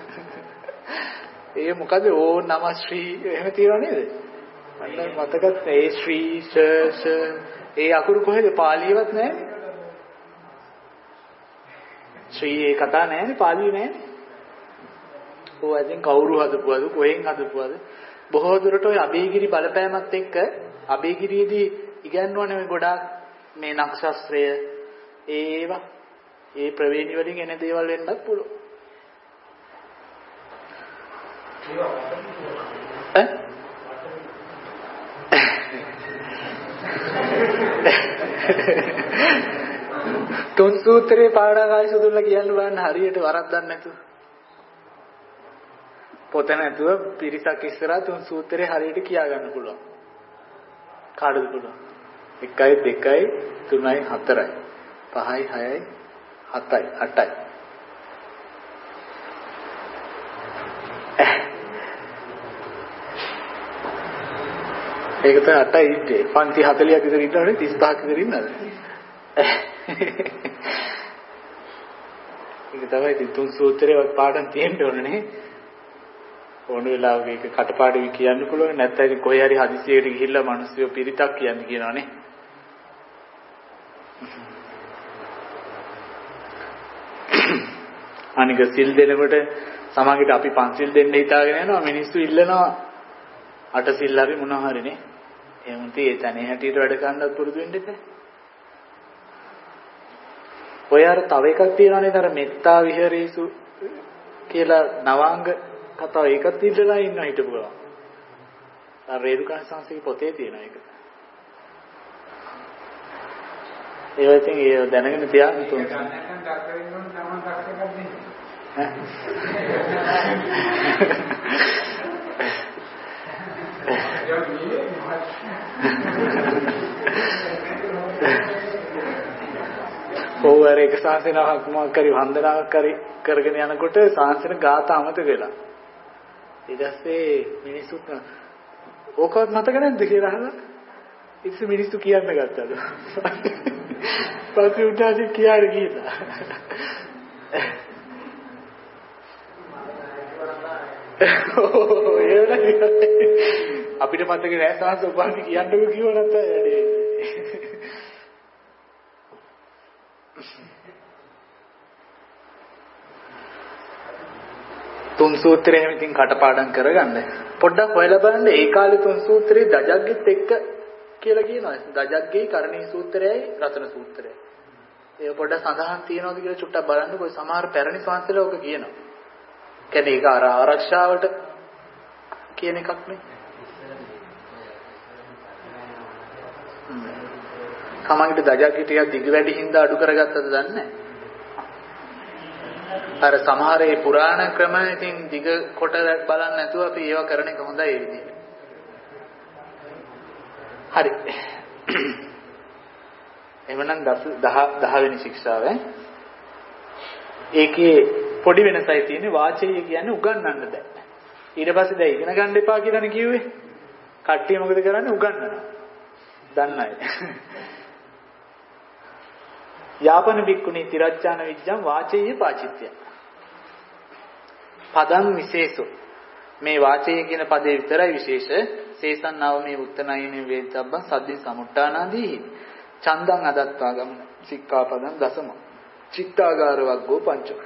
ඒ මොකද ඕ නම ශ්‍රී එහෙම තියනවා නේද? අන්න මතකත් ඒ ශ්‍රී ස ඒ අකුරු කොහෙද පාලියවත් නැහැ. ශ්‍රී ඒ කතා නැහැනේ පාලිය නැහැනේ. ඕ අදින් කවුරු හදපුවද කොහෙන් හදපුවද බොහෝ දුරට ඔය අබේගිරි බලපෑමත් එක්ක අබේගිරියේදී ඉගන්වන්නේ මේ ගොඩාක් මේ නක්ෂත්‍රය ඒවා ඒ ප්‍රවේණි වලින් එන දේවල් වෙන්නත් පුළුවන්. ඈ තුන් සූත්‍රේ පාඩාකාරී සුදුල්ලා කියන්න බලන්න හරියට වරද්දක් නැතුව පොත නැතුව පිරිසක් ඉස්සරහා තුන් සූත්‍රේ හරියට කියා ගන්න පුළුවන්. කාටද පුළුවන්? එකයි දෙකයි තුනයි හතරයි පහයි හයයි හතයි අටයි ඒක තමයි අටයි ඉන්නේ. පන්ති හතලියක් විතර ඉන්නවනේ තිස් පහක් විතර ඉන්නවද? ඒක තමයි ඉතින් තුන් සූත්‍රේ වත් පාඩම් තියෙන්න ඕනේ. ඕන වෙලාවක ඒක කටපාඩම් කියන්න පුළුවන්. නැත්නම් ඉතින් කොහේ හරි හදිසියකට ගිහිල්ලා මිනිස්සු පිරිතක් කියන්නේ කියනවනේ. අනික සිල් දෙනකොට සමහරවිට අපි පන්සිල් දෙන්න හිතාගෙන යනවා මිනිස්සු ඉල්ලනවා අට සිල් හරි මොනවා හරිනේ. එහෙම තේ තනේ හැටියට වැඩ කරන්නත් පුරුදු වෙන්න එපා. ඔය අර තව එකක් තියෙනවානේ අර මෙත්තා විහෙරේසු කියලා නවාංග කතාව ඒකත් ඉල්ලලා ඉන්න හිටපු ගමන්. අර රේරුකාණ සංස්කෘතික පොතේ තියෙන එක. ඒවා ඉතින් ඒ දැනගෙන තියාගන්න තුන්. ඕවර එක සාසනාවක් මොකක් කරි වන්දනාවක් කරි කරගෙන යනකොට සාසන ගාථා අමතක වෙලා ඊට පස්සේ මිනිස්සුත් ඕකවත් මතක නැද්ද කියලා අහලා ඉතින් මිනිස්සු කියන්න ගත්තලු පස්සේ උන්ටාදී කියාර ගිහලා අපිට මතක නෑ සාහස උපාධි කියන්නකෝ කිව්ව නැත්නම් වැඩේ. තුන් සූත්‍රයෙන් ඉතින් කටපාඩම් කරගන්න. පොඩ්ඩක් හොයලා බලන්න ඒ කාලේ තුන් සූත්‍රයේ දජග්ගෙත් එක්ක කියලා කියනවා. දජග්ගේ කරණී සූත්‍රයයි රතන සූත්‍රයයි. ඒක පොඩ්ඩක් සඳහන් තියනවාද කියලා චුට්ටක් බලන්නකෝ. සමහර පැරණි සංස්කෘතිවල ඔක කියනවා. කියන්නේ ඒක අර ආරක්ෂාවට කියන එකක් නේ. කමකට දජග්ගේ ටිකක් දිග වැඩි හින්දා අඩු කරගත්තද දන්නේ නැහැ. අර සමහර ඒ පුරාණ ක්‍රම ඉතින් දිග කොට බලන්න නැතුව අපි ඒවා කරන එක හොඳයි ඒ විදිහට. හරි. එවනම් දහ වෙනි ශික්ෂාව. ඒකේ පොඩි වෙනසයි තියෙන්නේ වාචය කියන්නේ උගන්වන්න බෑ. ඊට පස්සේ දැන් ඉගෙන ගන්න එපා කියලානේ කිව්වේ. කට්ටිය මොකද කරන්නේ උගන්වනවා. දන්නයි. යාපන බික්කුණී තිරච්ඡාන විජ්ජං වාචේය පාචිත්‍ය. පදං විශේෂෝ. මේ වාචේය කියන පදේ විතරයි විශේෂ. සේසන් නව මේ උත්තනයිනේ වේතබ්බ සද්දින් සමුට්ඨානාදී. චන්දං අදත්තා ගමන සික්ඛාපදං දසම. චිත්තාගාර වග්ගෝ පංචක.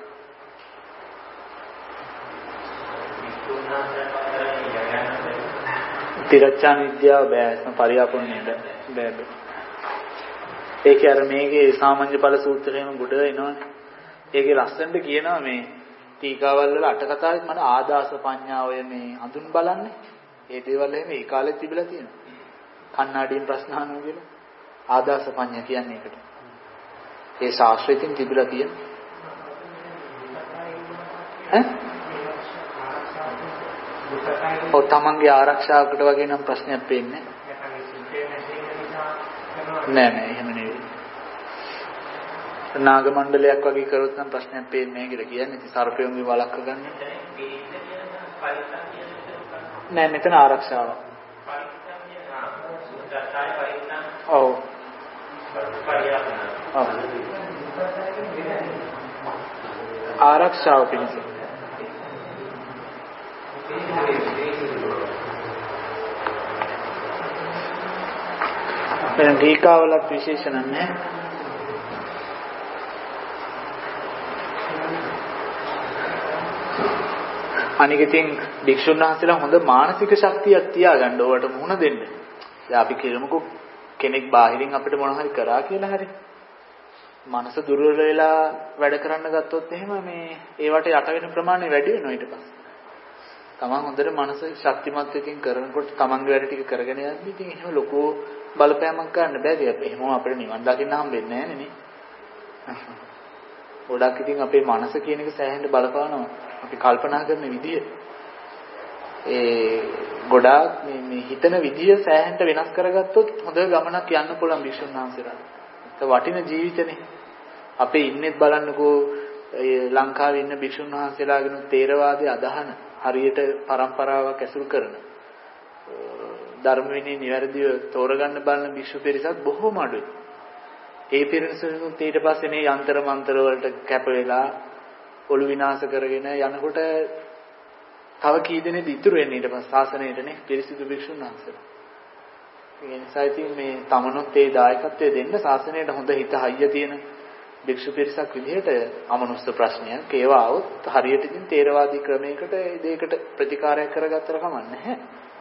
තිරච්ඡාන විද්‍යාව බෑ. පරියාපන්නේ බෑ බෑ. ඒක අර මේකේ සාමාන්‍ය ඵල සූත්‍රයේම ගොඩ එනවනේ. ඒකේ ලස්සනට කියනවා මේ ටීකාවල් වල අට කතාවෙත් මම ආදාස පඤ්ඤාවය මේ අඳුන් බලන්නේ. ඒ දේවල් එහෙම ඒ කාලෙත් තිබිලා තියෙනවා. කන්නාඩියෙන් ප්‍රශ්න අහනවා කියලා. ආදාස පඤ්ඤා කියන්නේ ඒකට. ඒ ශාස්ත්‍රයෙන් තිබිලා තියෙන. ඈ? ඔය තමන්ගේ ආරක්ෂාවකට වගේ නම් ප්‍රශ්නයක් පේන්නේ නෑ නෑ එහෙම නෙවෙයි. නාග මණ්ඩලයක් වගේ කරොත් නම් ප්‍රශ්නයක් පේන්නේ නැහැ කියලා කියන්නේ. ඉතින් සර්පයන්ගේ වළක්ක ගන්න. නෑ මෙතන ආරක්ෂාව. ඔව්. ඔව්. ආරක්ෂාව පිණිස. දැන් ටීකාවලත් විශේෂණ නැහැ. අනික ඉතින් භික්ෂුන් වහන්සේලා හොඳ මානසික ශක්තියක් තියාගන්න ඕවට මුහුණ දෙන්න. දැන් අපි කියමුකෝ කෙනෙක් බාහිරින් අපිට මොන හරි කරා කියලා හරි. මනස දුර්වල වෙලා වැඩ කරන්න ගත්තොත් එහෙම මේ ඒවට යට වෙන ප්‍රමාණය වැඩි වෙනවා ඊට පස්සේ. තමන් හොඳට මනස ශක්තිමත් වෙකින් කරනකොට තමන්ගේ වැඩ ටික කරගෙන යද්දි ඉතින් එහෙම ලොකු බලපෑමක් ගන්න බැරි. අපි එහෙම අපිට නිවන් දකින්න හම්බෙන්නේ නැහැ නේ. ගොඩක් ඉතින් අපේ මනස කියන එක සෑහෙන්න බලපානවා. අපි කල්පනා කරන විදිය ඒ ගොඩාක් මේ මේ හිතන විදිය සෑහෙන්න වෙනස් කරගත්තොත් හොඳ ගමනක් යන්න පුළුවන් භික්ෂුන් වහන්සේලාට. ඒක වටින ජීවිතනේ. අපේ ඉන්නෙත් බලන්නකෝ ලංකාවේ ඉන්න භික්ෂුන් වහන්සේලාගෙන තේරවාදයේ අදහන හරියට પરම්පරාවක් ඇසුරු කරන ධර්ම විනය නිවැරදිව තෝරගන්න බලන භික්ෂු පිරිසක් බොහෝම අඩුයි. ඒ පිරිසුත් ඊට පස්සේ මේ යන්ත්‍ර මන්ත්‍ර වලට කැප වෙලා ඔළු විනාශ කරගෙන යනකොට තව කී දෙනෙක් ඉතුරු වෙන්නේ ඊට පස්සේ ශාසනයටනේ පිරිසිදු භික්ෂුන් වහන්සේලා. ඒ නිසා ඉතින් මේ තමනොත් ඒ දායකත්වය දෙන්න ශාසනයට හොඳ හිත හයිය තියෙන භික්ෂු පිරිසක් විදිහට අමනුෂ්‍ය ප්‍රශ්නයක් ඒවා આવොත් හරියට ඉතින් තේරවාදී ක්‍රමයකට ඒ දෙයකට ප්‍රතිකාරයක් කරගත්තර කමක් නැහැ.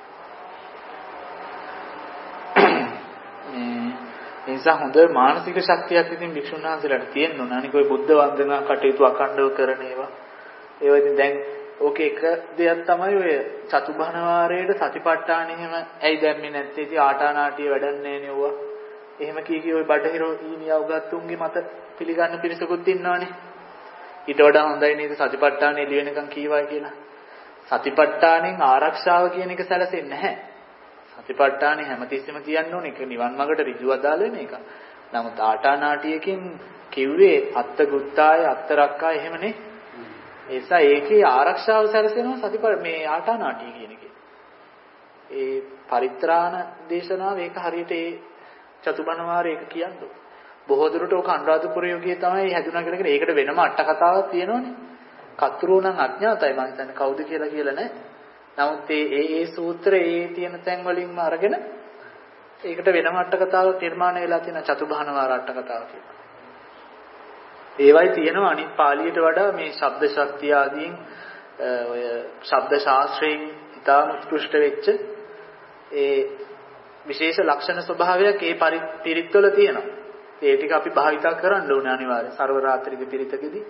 ඒ නිසා හොඳ මානසික ශක්තියක් ඉතින් භික්ෂුන් වහන්සේලාට තියෙන්න ඕන. අනික ඔය බුද්ධ වන්දනා කටයුතු අඛණ්ඩව කරන ඒවා. ඒවා ඉතින් දැන් ඕකේ එක දෙයක් තමයි ඔය චතුබ්බහන වාරයේට සතිපට්ඨාන එහෙම ඇයි දැම්මේ නැත්තේ? ඉතින් ආටානාටිය වැඩන්නේ නෑනේ එහෙම කී කී ඔය බඩහිරෝ ඊනියා උගත්තුන්ගේ මත පිළිගන්න පිරිසකුත් ඉන්නවනේ. ඊට වඩා හොඳයි නේද සතිපට්ඨාන එළි වෙනකන් කීවා කියලා. සතිපට්ඨානෙන් ආරක්ෂාව කියන එක සැලසෙන්නේ නැහැ. සතිපට්ඨානෙ හැමතිස්සෙම කියන්න ඕනේ ඒක නිවන් මාර්ගට ඍජුව අදාළ වෙන එක. නමුත් ආටානාටියකින් කිව්වේ අත්ත ගුත්තාය අත්ත රක්කාය එහෙමනේ. ඒසා ඒකේ ආරක්ෂාව සැලසෙනවා සතිපට්ඨාන මේ ආටානාටිය කියන එකේ. ඒ පරිත්‍රාණ දේශනාව ඒක හරියට ඒ චතුබ්බහන වාරේ ඒක කියන්නේ. බොහෝ දුරට ඔක අනුරාධපුර යෝගියේ තමයි හැදුනා කියලා කියන. ඒකට වෙනම අට කතාවක් තියෙනවනේ. කතරෝ නම් අඥාතයි මම හිතන්නේ කවුද කියලා කියලා නැහැ. නමුත් ඒ ඒ ඒ සූත්‍රයේ ඒ තියෙන තැන් වලින්ම අරගෙන ඒකට වෙනම අට කතාවක් නිර්මාණය වෙලා තියෙන චතුබ්බහන වාර අට කතාව කියලා. ඒවයි තියෙනවා අනිත් පාළියට වඩා මේ ශබ්ද ශක්තිය ආදීන් ඔය ශබ්ද ශාස්ත්‍රයෙන් ඉතාම උත්කෘෂ්ට වෙච්ච ඒ විශේෂ ලක්ෂණ ස්වභාවයක් ඒ පිරිත්වල තියෙනවා. ඒ ටික අපි භාවිතා කරන්න ඕනේ අනිවාර්යයෙන්. සර්ව රාත්‍රික පිරිතකදී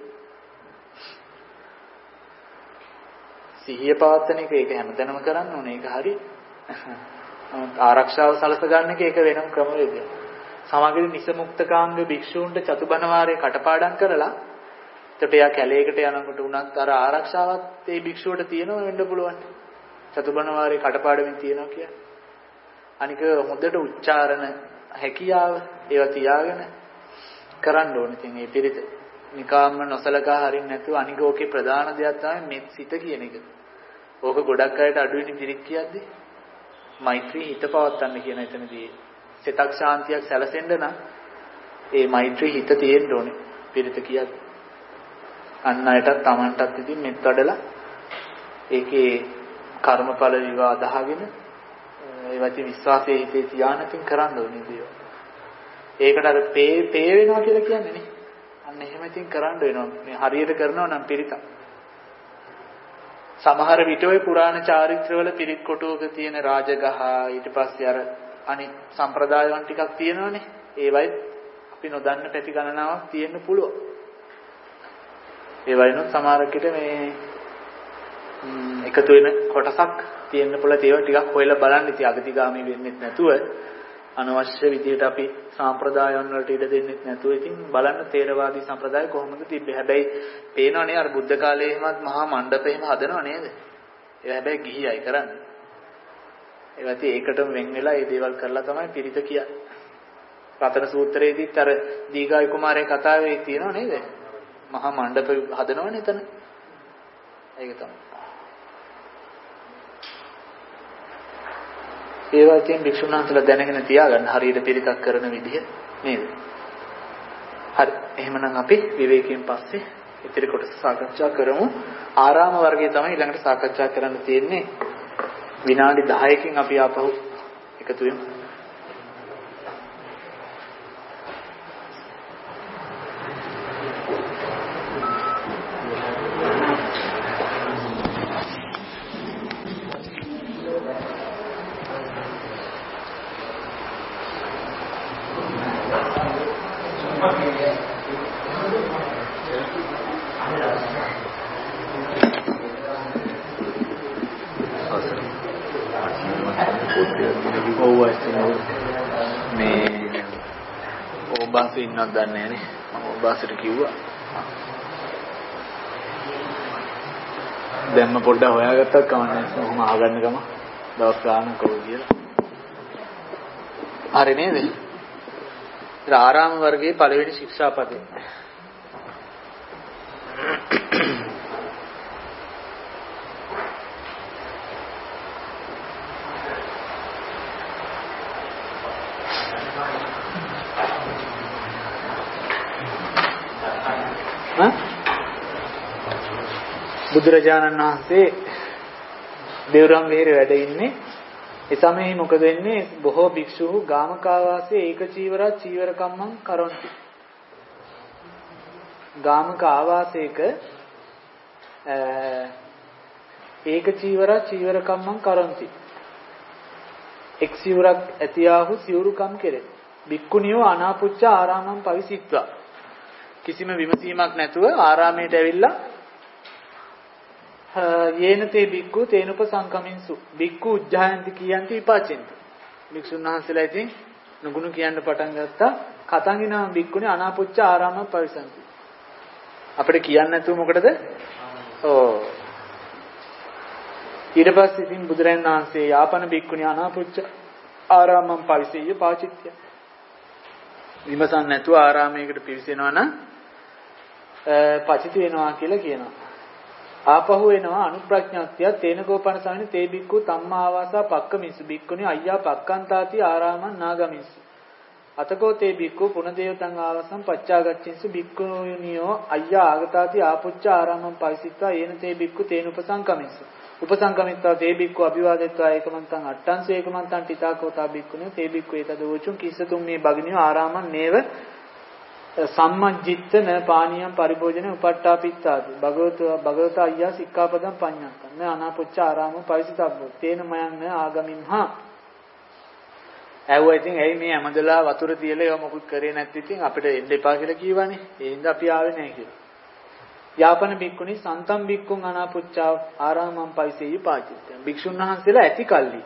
සිහිය පවත්වන එක ඒක හැමතැනම කරන්න ඕනේ. ඒක හරි. ආරක්ෂාව සලස ගන්න එක ඒක වෙනම ක්‍රමවේදයක්. සමගින් නිසමුක්තකාංග භික්ෂූන්ට චතුබන වාරයේ කටපාඩම් කරලා එතකොට එයා කැලේකට යනකොට උනත් අර ආරක්ෂාවත් ඒ භික්ෂුවට තියෙනව වෙන්න පුළුවන්. චතුබන වාරයේ කටපාඩමින් තියෙනවා කියන්නේ. අනික හොඳට උච්චාරණ හැකියාව ඒවා තියාගෙන කරන්න ඕනේ. ඉතින් මේ පිරිත නිකාම්ම නොසලකා හරින්න නැතුව අනික ඕකේ ප්‍රධාන දෙයක් තමයි මෙත් සිත කියන එක. ඕක ගොඩක් අයට අඩුවෙනි පිරිත් කියද්දි මෛත්‍රී හිත පවත්වන්න කියන එතනදී සිතක් ශාන්තියක් සැලසෙන්න නම් ඒ මෛත්‍රී හිත තියෙන්න ඕනේ පිරිත කියද්දි. අන් අයටත් Tamanටත් ඉතින් මෙත් වඩලා ඒකේ කර්මඵල විවා අදහගෙන ඒවති විශ්වාසයේ හිතේ තියාන ඉතින් කරන්න ඕනේ දේවල්. ඒකට අර පේ පේ වෙනවා කියලා කියන්නේ නේ. අන්න එහෙම ඉතින් කරන්න වෙනවා. මේ හරියට කරනවා නම් පිරිත. සමහර විට ඔය පුරාණ චාරිත්‍රවල පිරිත් කොටුවක තියෙන රාජගහ ඊට පස්සේ අර අනිත් සම්ප්‍රදායවන් ටිකක් තියෙනවානේ. ඒවයි අපි නොදන්න පැති ගණනාවක් තියෙන්න පුළුවන්. ඒ වයින්ොත් සමහරකට මේ එකතු වෙන කොටසක් තියෙන්න පුළුවන්. ඒවා ටිකක් හොයලා බලන්න. ඉතින් අගතිගාමී වෙන්නෙත් නැතුව අනවශ්‍ය විදිහට අපි සම්ප්‍රදායන් වලට ඉඩ දෙන්නෙත් නැතුව ඉතින් බලන්න තේරවාදී සම්ප්‍රදාය කොහොමද තිබ්බේ. හැබැයි පේනවනේ අර බුද්ධ කාලේ එහෙමත් මහා මණ්ඩපෙම හදනව නේද? ඒවා හැබැයි ගිහියයි කරන්නේ. ඒවා ඉතින් ඒකටම වෙන් වෙලා මේ දේවල් කරලා තමයි පිරිත කියන්නේ. රතන සූත්‍රයේදීත් අර දීඝායි කුමාරයේ කතාවේ තියෙනව නේද? මහා මණ්ඩප හදනවනේ එතන. ඒක තමයි. ඒවා තියෙන භික්ෂුන් වහන්සේලා දැනගෙන තියාගන්න හරියට පිරිතක් කරන විදිහ නේද? හරි. එහෙමනම් අපි විවේකයෙන් පස්සේ ඉතිරි කොටස සාකච්ඡා කරමු. ආරාම වර්ගය තමයි ඊළඟට සාකච්ඡා කරන්න තියෙන්නේ. විනාඩි දහයකින් අපි ආපහු එකතු වෙමු. ඉන්නවද දන්නේ නැහනේ. මම ඔබාසට කිව්වා. දැන්ම පොඩ්ඩක් හොයාගත්තත් කමක් නැහැ. කොහොම අහගන්න ගම දවස් ගානක් ඕක කියලා. හරි නේද? ඉතින් ආරාම වර්ගයේ පළවෙනි ශික්ෂාපදේ. බුදුරජාණන් වහන්සේ දේවරම් විහෙරේ වැඩ ඉන්නේ. ඒ සමයේ මොකද වෙන්නේ? බොහෝ භික්ෂූහු ගාමකාවාසයේ ඒක චීවරා චීවර කම්මං කරොන්ති. ගාමක ආවාසයක ඒක චීවරා චීවර කම්මං කරොන්ති. එක් සිවුරක් ඇතියාහු සිවුරුකම් කෙරේ. භික්ඛුනියෝ අනාපුච්ච ආරාමං පවිසිට්වා. කිසිම විමසීමක් නැතුව ආරාමයට ඇවිල්ලා යේනතේ බික්කු තේනුප සංකමින්සු බික්කු උජ්ජායන්ති කියන්ති විපාචෙන්ති. භික්ෂුන් වහන්සේලා ඉතින් නුගුණ කියන්න පටන් ගත්තා. කතංගිනා බික්කුනේ අනාපුච්ච ආරාම පවිසන්ති. අපිට කියන්න නැතුව මොකටද? ඕ ඊට පස්සේ ඉතින් බුදුරජාණන් වහන්සේ යාපන බික්කුනේ අනාපුච්ච ආරාමං පවිසෙය්‍ය පාචිත්‍ය. විමසන් නැතුව ආරාමයකට පිවිසෙනවා නම් පචිත වෙනවා කියලා කියනවා. ආපහු එනවා අනුප්‍රඥාත්‍ය තේන කෝපන සමින තේ බික්කු තම්මා ආවාසා පක්කමිසු බික්කුනි අයියා පක්කන්තාති ආරාමං නාගමිසු අතකෝ තේ බික්කු පුනදේවතං ආවසං පච්චාගච්ඡින්සු බික්කුනියෝ අයියා ආගතාති ආපුච්ච ආරාමං පවිසිත්වා යේන තේ බික්කු තේන උපසංකමිසු උපසංකමිත්වා තේ බික්කු අභිවාදෙත්වා ඒකමන්තං අට්ටංසු ඒකමන්තං තිතාකෝතා බික්කුනියෝ තේ බික්කු ඒතදෝචුං කිස්සතුම් මේ භගිනියෝ ආරාමං නේව සම්මජ්ජිත්තන පානියම් පරිභෝජනේ උපට්ඨාපිත්තාති භගවත භගවත අයියා සික්ඛාපදම් පඤ්ඤත්තන න අනාපුච්ච ආරාම පවිසිතබ්බෝ තේන මයන් ආගමින්හා ඇව්වා ඉතින් ඇයි මේ හැමදලා වතුර තියලා ඒව මොකුත් කරේ නැත්නම් ඉතින් අපිට එන්න එපා කියලා කිව්වනේ ඒ හින්දා අපි ආවේ නැහැ කියලා යාපන බික්කුනි සන්තම් බික්කුන් අනාපුච්චා ආරාමම් පවිසෙයි පාචිත්‍ය භික්ෂුන් වහන්සේලා ඇති කල්ලි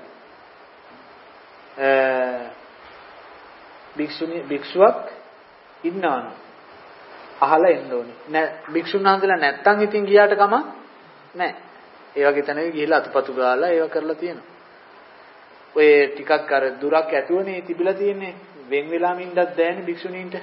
භික්ෂුනි භික්ෂුවක් ඉන්නවනම් අහලා එන්න ඕනේ. නෑ භික්ෂුන් වහන්සේලා නැත්තම් ඉතින් ගියාට කම නෑ. ඒ වගේ තැනක ගිහිල්ලා අතුපතු ගාලා ඒව කරලා තියෙනවා. ඔය ටිකක් අර දුරක් ඇතුවනේ තිබිලා තියෙන්නේ. වෙන් වෙලා මින්දක් දැනෙන්නේ භික්ෂුණීන්ට.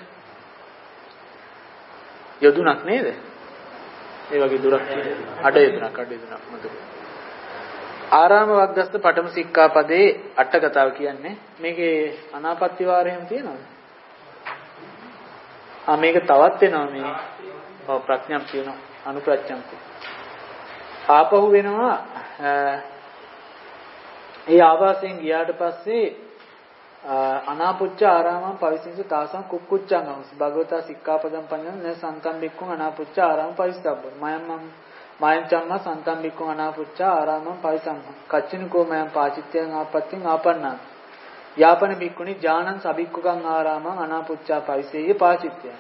යදුණක් නේද? ඒ වගේ දුරක් අඩ යදුණක් අඩ යදුණක් මතක. ආරාම වග්ගස්ත පඨම සික්ඛාපදේ අට කතාව කියන්නේ මේකේ අනාපත්‍ය වාරයම තියෙනවද? ආ මේක තවත් වෙනවා මේ ඔව් ප්‍රඥාප්ති වෙනවා අනුප්‍රඥාප්ති ආපහු වෙනවා ඒ ආවාසයෙන් ගියාට පස්සේ අනාපුච්ච ආරාමං පවිසින්සු තාසං කුක්කුච්චං අවස් භගවතා සික්ඛාපදම් පඤ්ඤං න සන්තම් බික්ඛුං අනාපුච්ච ආරාමං පවිස්සබ්බෝ මයම්මං මයං චම්ම සන්තම් බික්ඛුං අනාපුච්ච ආරාමං පවිසං කච්චිනකෝ මයං පාචිත්‍යං ආපත්තිං ආපන්නා යාපන බික්කුණි ඥානං සබික්කුකං ආරාමං අනාපුච්චා පවිසෙය්‍ය පාචිත්‍ය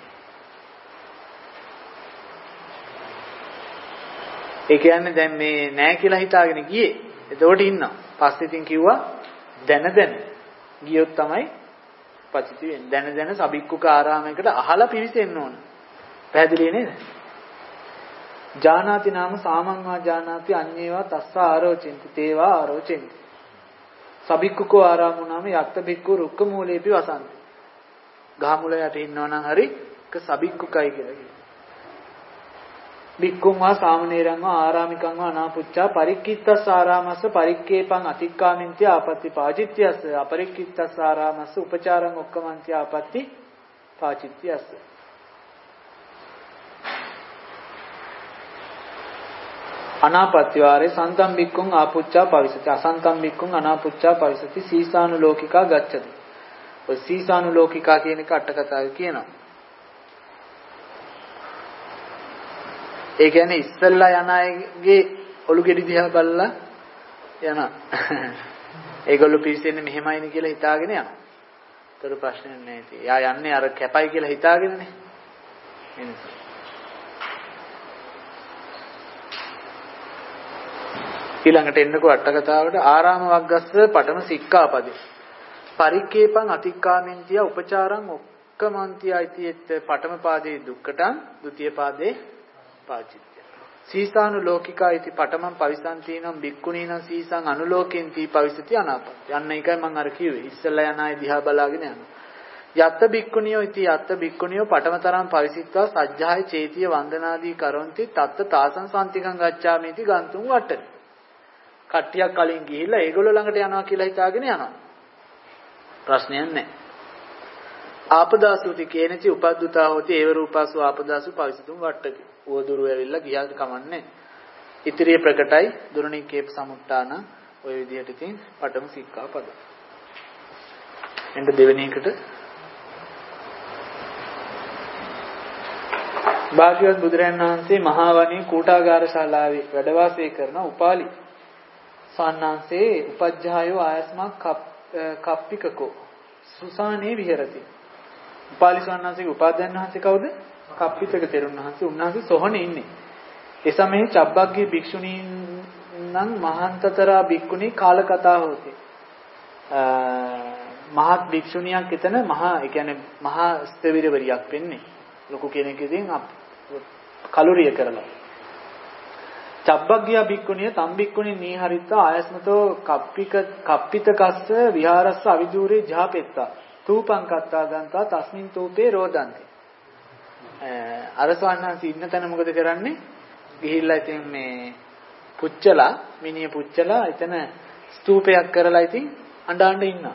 ඒ කියන්නේ දැන් මේ නෑ කියලා හිතාගෙන ගියේ එතකොට ඉන්නවා පස්සේ ඉතින් කිව්වා දැන දැන ගියොත් තමයි පචිති වෙන්නේ දැන දැන සබික්කුක ආරාමයකට අහලා පිවිසෙන්න ඕන පැහැදිලි නේද ජානාති නාම සාමං වා ජානාති අඤ්ඤේවා තස්ස ආරෝචෙන්ති තේවා ආරෝචෙන්ති සබික්කුකෝ ආරාමෝ නාම යක්ත බික්කු රුක්ක මූලේපි වසන්ති. ගහ මුල යට ඉන්නවා නම් හරි ක සබික්කුකයි කියලා කියනවා. බික්කුං වා සාමනීරං වා ආරාමිකං වා අනාපුච්චා පරික්කිත්තස් ආරාමස්ස පරික්කේපං අතික්කාමින්ති ආපත්‍ති පාචිත්‍යස්ස අපරික්කිත්තස් ආරාමස්ස උපචාරං ඔක්කමන්ති ආපත්‍ති පාචිත්‍යස්ස. අනාපත්‍ය වාරේ සන්තම් බික්කුං ආපුච්චා පවිසති අසන්තම් බික්කුං අනාපුච්චා පවිසති සීසානුලෝකිකා ගච්ඡති. ඔය සීසානුලෝකිකා කියන එක අට කතාවේ කියනවා. ඒ කියන්නේ ඉස්සල්ලා යන අයගේ ඔලු ගෙඩි දිහා බලලා යන. ඒගොල්ලෝ පිරිසෙන්නේ මෙහෙමයිනේ කියලා හිතාගෙන යනවා. ඒතර ප්‍රශ්නයක් නැහැ ඉතින්. යා යන්නේ අර කැපයි කියලා හිතාගෙනනේ. එනිසා ඊළඟට එන්නකෝ අට කතාවට ආරාම වග්ගස්ස පඨම සික්ඛාපදේ පරික්කේපං අතික්කාමින්තිය උපචාරං ඔක්කමන්තිය ඉතිත් පඨම පාදේ දුක්කටං ဒုတိ පාදේ පාචිත්‍ය සීසානු ලෝකිකා ඉති පඨමං පවිසන්තිනම් බික්කුණීනම් සීසං අනුලෝකෙන්ති පවිසති අනාපත්‍ය යන්න එකයි මම අර කිව්වේ ඉස්සෙල්ලා යන අය දිහා බලාගෙන යනවා යත්ත බික්කුණියෝ ඉති යත්ත බික්කුණියෝ පඨමතරං පවිසිත්වා සජ්ජාය චේතිය වන්දනාදී කරොන්ති තත්ත තාසං සම්තිකං ගච්ඡාමිති ගන්තුම් වට්ටති කට්ටියක් කලින් ගිහිල්ලා ඒගොල්ලෝ ළඟට යනවා කියලා හිතාගෙන යනවා. ප්‍රශ්නයක් නැහැ. ආපදාසුති කේනචි උපද්දුතා හොති ඒව රූපාසු ආපදාසු පවිසතුම් වට්ටකි. උවදුරු ඇවිල්ලා ගියාද කමන්නේ. ඉතිරිය ප්‍රකටයි දුරණිකේප සමුට්ටාන ඔය විදිහට ඉතින් පඨම සික්ඛාපද. එන්න දෙවෙනි එකට භාග්‍යවත් බුදුරජාණන් වහන්සේ මහා වනයේ කූටාගාර ශාලාවේ වැඩ වාසය කරන උපාලි සාන්නාංශේ උපජ්ජායෝ ආයස්මා කප්පිකකෝ සුසානේ විහෙරති. උපාලි සාන්නාංශේ උපාධ්‍යයන් වහන්සේ කවුද? කප්පිතක තෙරුන් වහන්සේ. උන්වහන්සේ සොහනේ ඉන්නේ. ඒ සමයේ චබ්බග්ගේ භික්ෂුණීන් නම් මහන්තතරා භික්ඛුණී කාලකතා හොති. මහත් භික්ෂුණියක් එතන මහා ඒ කියන්නේ මහා ස්ථවිරවරියක් වෙන්නේ. ලොකු කෙනෙක් ඉතින් කලුරිය කරලා චබ්බග්ගියා භික්ඛුණිය තම් භික්ඛුණී නීහරිත ආයස්මතෝ කප්පික කප්පිතකස්ස විහාරස්ස අවිදූරේ ජාපෙත්තා තූපං කත්තා ගන්තා තස්මින් තූපේ රෝදන්ති. අර ස්වාමීන් ඉන්න තැන මොකද කරන්නේ? ගිහිල්ලා ඉතින් මේ පුච්චලා මිනිය පුච්චලා එතන ස්තූපයක් කරලා ඉතින් අඬ අඬ ඉන්නවා.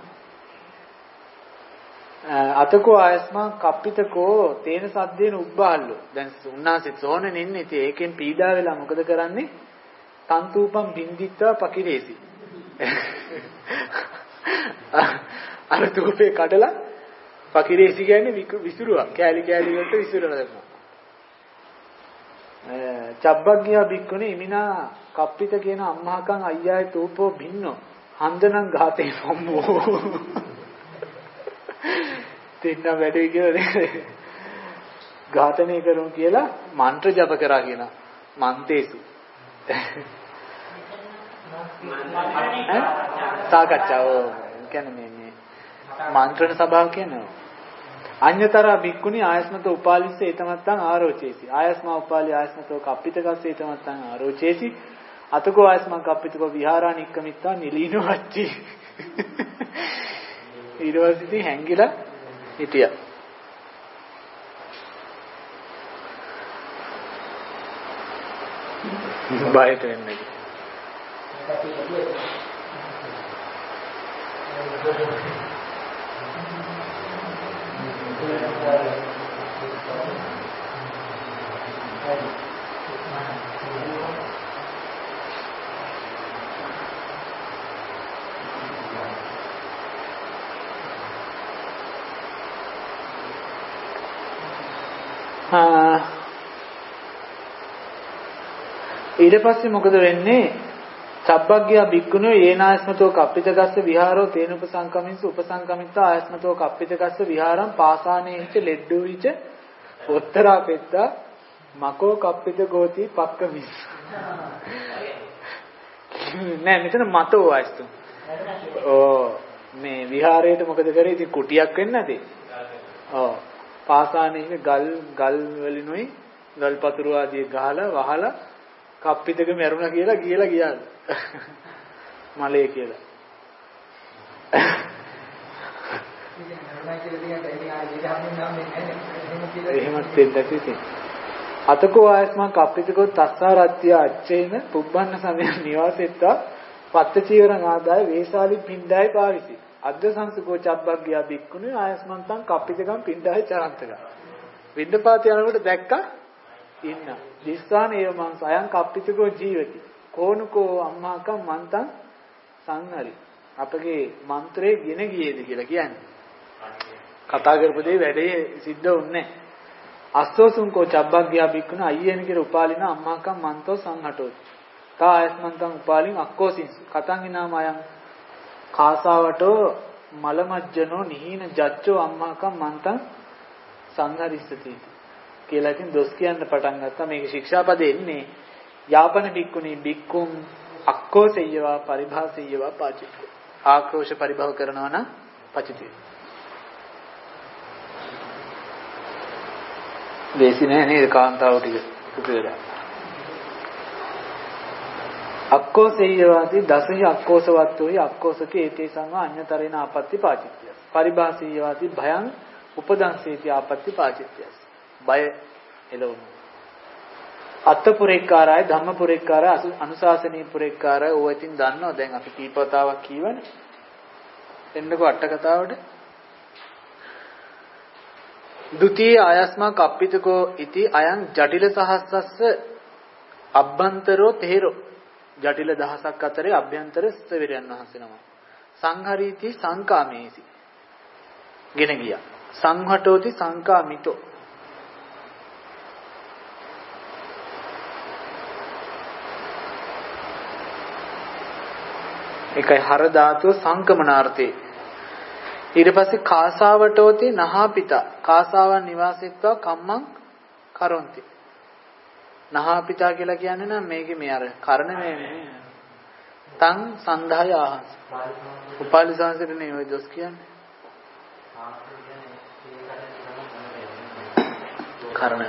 අතකෝ ආයස්මා කප්පිතකෝ තේන සද්දේන උබ්බාල්ලෝ. දැන් උන්නාසෙත් සෝනේ ඉන්නේ. ඉතින් ඒකෙන් පීඩා වෙලා මොකද කරන්නේ? තන්තූපම් බින්දිත්වා පකිරේසි. අර තූපේ කඩලා පකිරේසි කියන්නේ විසුරුවක්. කෑලි කෑලි වලට විසුරලා දෙනවා. චබ්බග්ගියා බික්කුනේ ඉමිනා කප්පිත කියන අම්මහකන් අයියායි තූපෝ බින්නෝ හන්දනං ගාතේ සම්මෝ තින්න වැඩේ කියලා ඝාතනය කරමු කියලා මන්ත්‍ර ජප කරා කියන මන්තේසු සාකච්ඡාව කියන්නේ මේ මේ මන්ත්‍රණ සභාව කියනවා. අඤ්‍යතරා බික්කුනි ආයස්මත උපාලිස්ස ඒතමත්තං ආරෝචේසි ආයස්මා උපාලි ආයස්මතෝ කප්පිතකස්ස ඒතමත්තං ආරෝචේසි අතකෝ ආයස්මා කප්පිතකෝ විහාරා නික්කමිත්තා නිලීනෝ අච්චි ඊළඟට හැංගිලා හිටියා. බයට වෙන්නේ ඊට පස්සේ මොකද වෙන්නේ? සබ්බග්ගයා බික්කුණෝ යේනායස්මතෝ කප්පිතගස්ස විහාරෝ තේන උපසංකමින්ස උපසංකමිත්තා ආයස්මතෝ කප්පිතගස්ස විහාරම් පාසානේහිච ලෙඩ්ඩුවිච උත්තරා පෙත්තා මකෝ කප්පිත ගෝති පක්කමිස් නෑ මෙතන මතෝ ආයස්තු ඕ මේ විහාරයට මොකද කරේ? ඉතින් කුටියක් වෙන්නේ නැති. ඔව් පාසානේහිච ගල් ගල් වලිනුයි ගල් පතුරු ආදී ගහලා වහලා කප්පිතක මැරුණා කියලා කියලා ගියාද මලේ කියලා. එහෙමත් දෙන්නකේ. අතකෝ ආයස්මා කප්පිතකෝ තස්සාරත්‍ය අච්චේන පුබ්බන්න සමයන් නිවාසෙත්තා පත්ත චීවරං ආදාය වේසාලි පින්ඩාය පාවිසි. අද්ද සංසකෝ චබ්බග්ගයා බික්කුනේ ආයස්මන්තං කප්පිතකම් පින්ඩාය චරන්තක. විද්දපාත යනකොට දැක්කා ඉන්න. දිස්සාන ඒව මං සයන් කප්පිතකෝ ජීවති. කෝනුකෝ අම්මාකම් මන්තං සංහරි. අපගේ මන්ත්‍රේ ගෙන ගියේද කියලා කියන්නේ. කතා කරපු දේ වැඩේ සිද්ධ වුන්නේ. අස්සෝසුංකෝ චබ්බග්ගයා බික්කුණ අයියන කියලා උපාලින අම්මාකම් මන්තෝ සංහටෝති. තා ආයස්මන්තං උපාලින් අක්කෝසින්සු. කතං ඉනාම අයං කාසාවටෝ මලමජ්ජනෝ නිහීන ජච්චෝ අම්මාකම් මන්තං සංහරිස්සති. කියලා ඉතින් දොස් කියන්න පටන් ගත්තා. මේක ශික්ෂාපදේ එන්නේ යාපන බික්කුණී බික්කුම් අක්කෝසෙය්‍යවා පරිභාසෙය්‍යවා පාචිත්‍ය. ආක්‍රෝෂ පරිභව කරනවා නම් පචිතය. දේසි නෑ නේද කාන්තාව ටික උපේලා. අක්කෝසෙය්‍යවාදී දසහි අක්කෝසවත්තුයි අක්කෝසකේ ඒතේ සංවා අඤ්‍යතරේන ආපත්‍ති පාචිත්‍ය. පරිභාසෙය්‍යවාදී භයං උපදංසේති ආපත්‍ති පාචිත්‍ය. බය එළවුණු. අත්පුරේක්කාරය ධම්මපුරේක්කාරය අනුශාසනීය පුරේක්කාරය ඕවා ඉතින් දන්නවා. දැන් අපි කීපතාවක් කියවනේ. එන්නකෝ අට කතාවට. ဒုတိ ආයස්මා කප්පිතකෝ ඉති අයං ජටිල සහස්සස්ස අබ්බන්තරෝ තේරෝ. ජටිල දහසක් අතරේ අභ්‍යන්තර ස්තවිරයන් වහන්සේ නම. සංහරීති සංකාමේසි. ගෙන ගියා. සංහටෝති සංකාමිතෝ. එකයි හර ධාතුව සංකමනාර්ථේ. ඊට පස්සේ කාසාවටෝති නහාපිතා කාසාවන් නිවාසෙත්වා කම්මං කරොන්ති. නහාපිතා කියලා කියන්නේ නම් මේකේ මේ අර කරණ මේ තං සන්ධාය ආහංස. උපාලි සංසරණේ ඔය දොස් කියන්නේ. කරණ.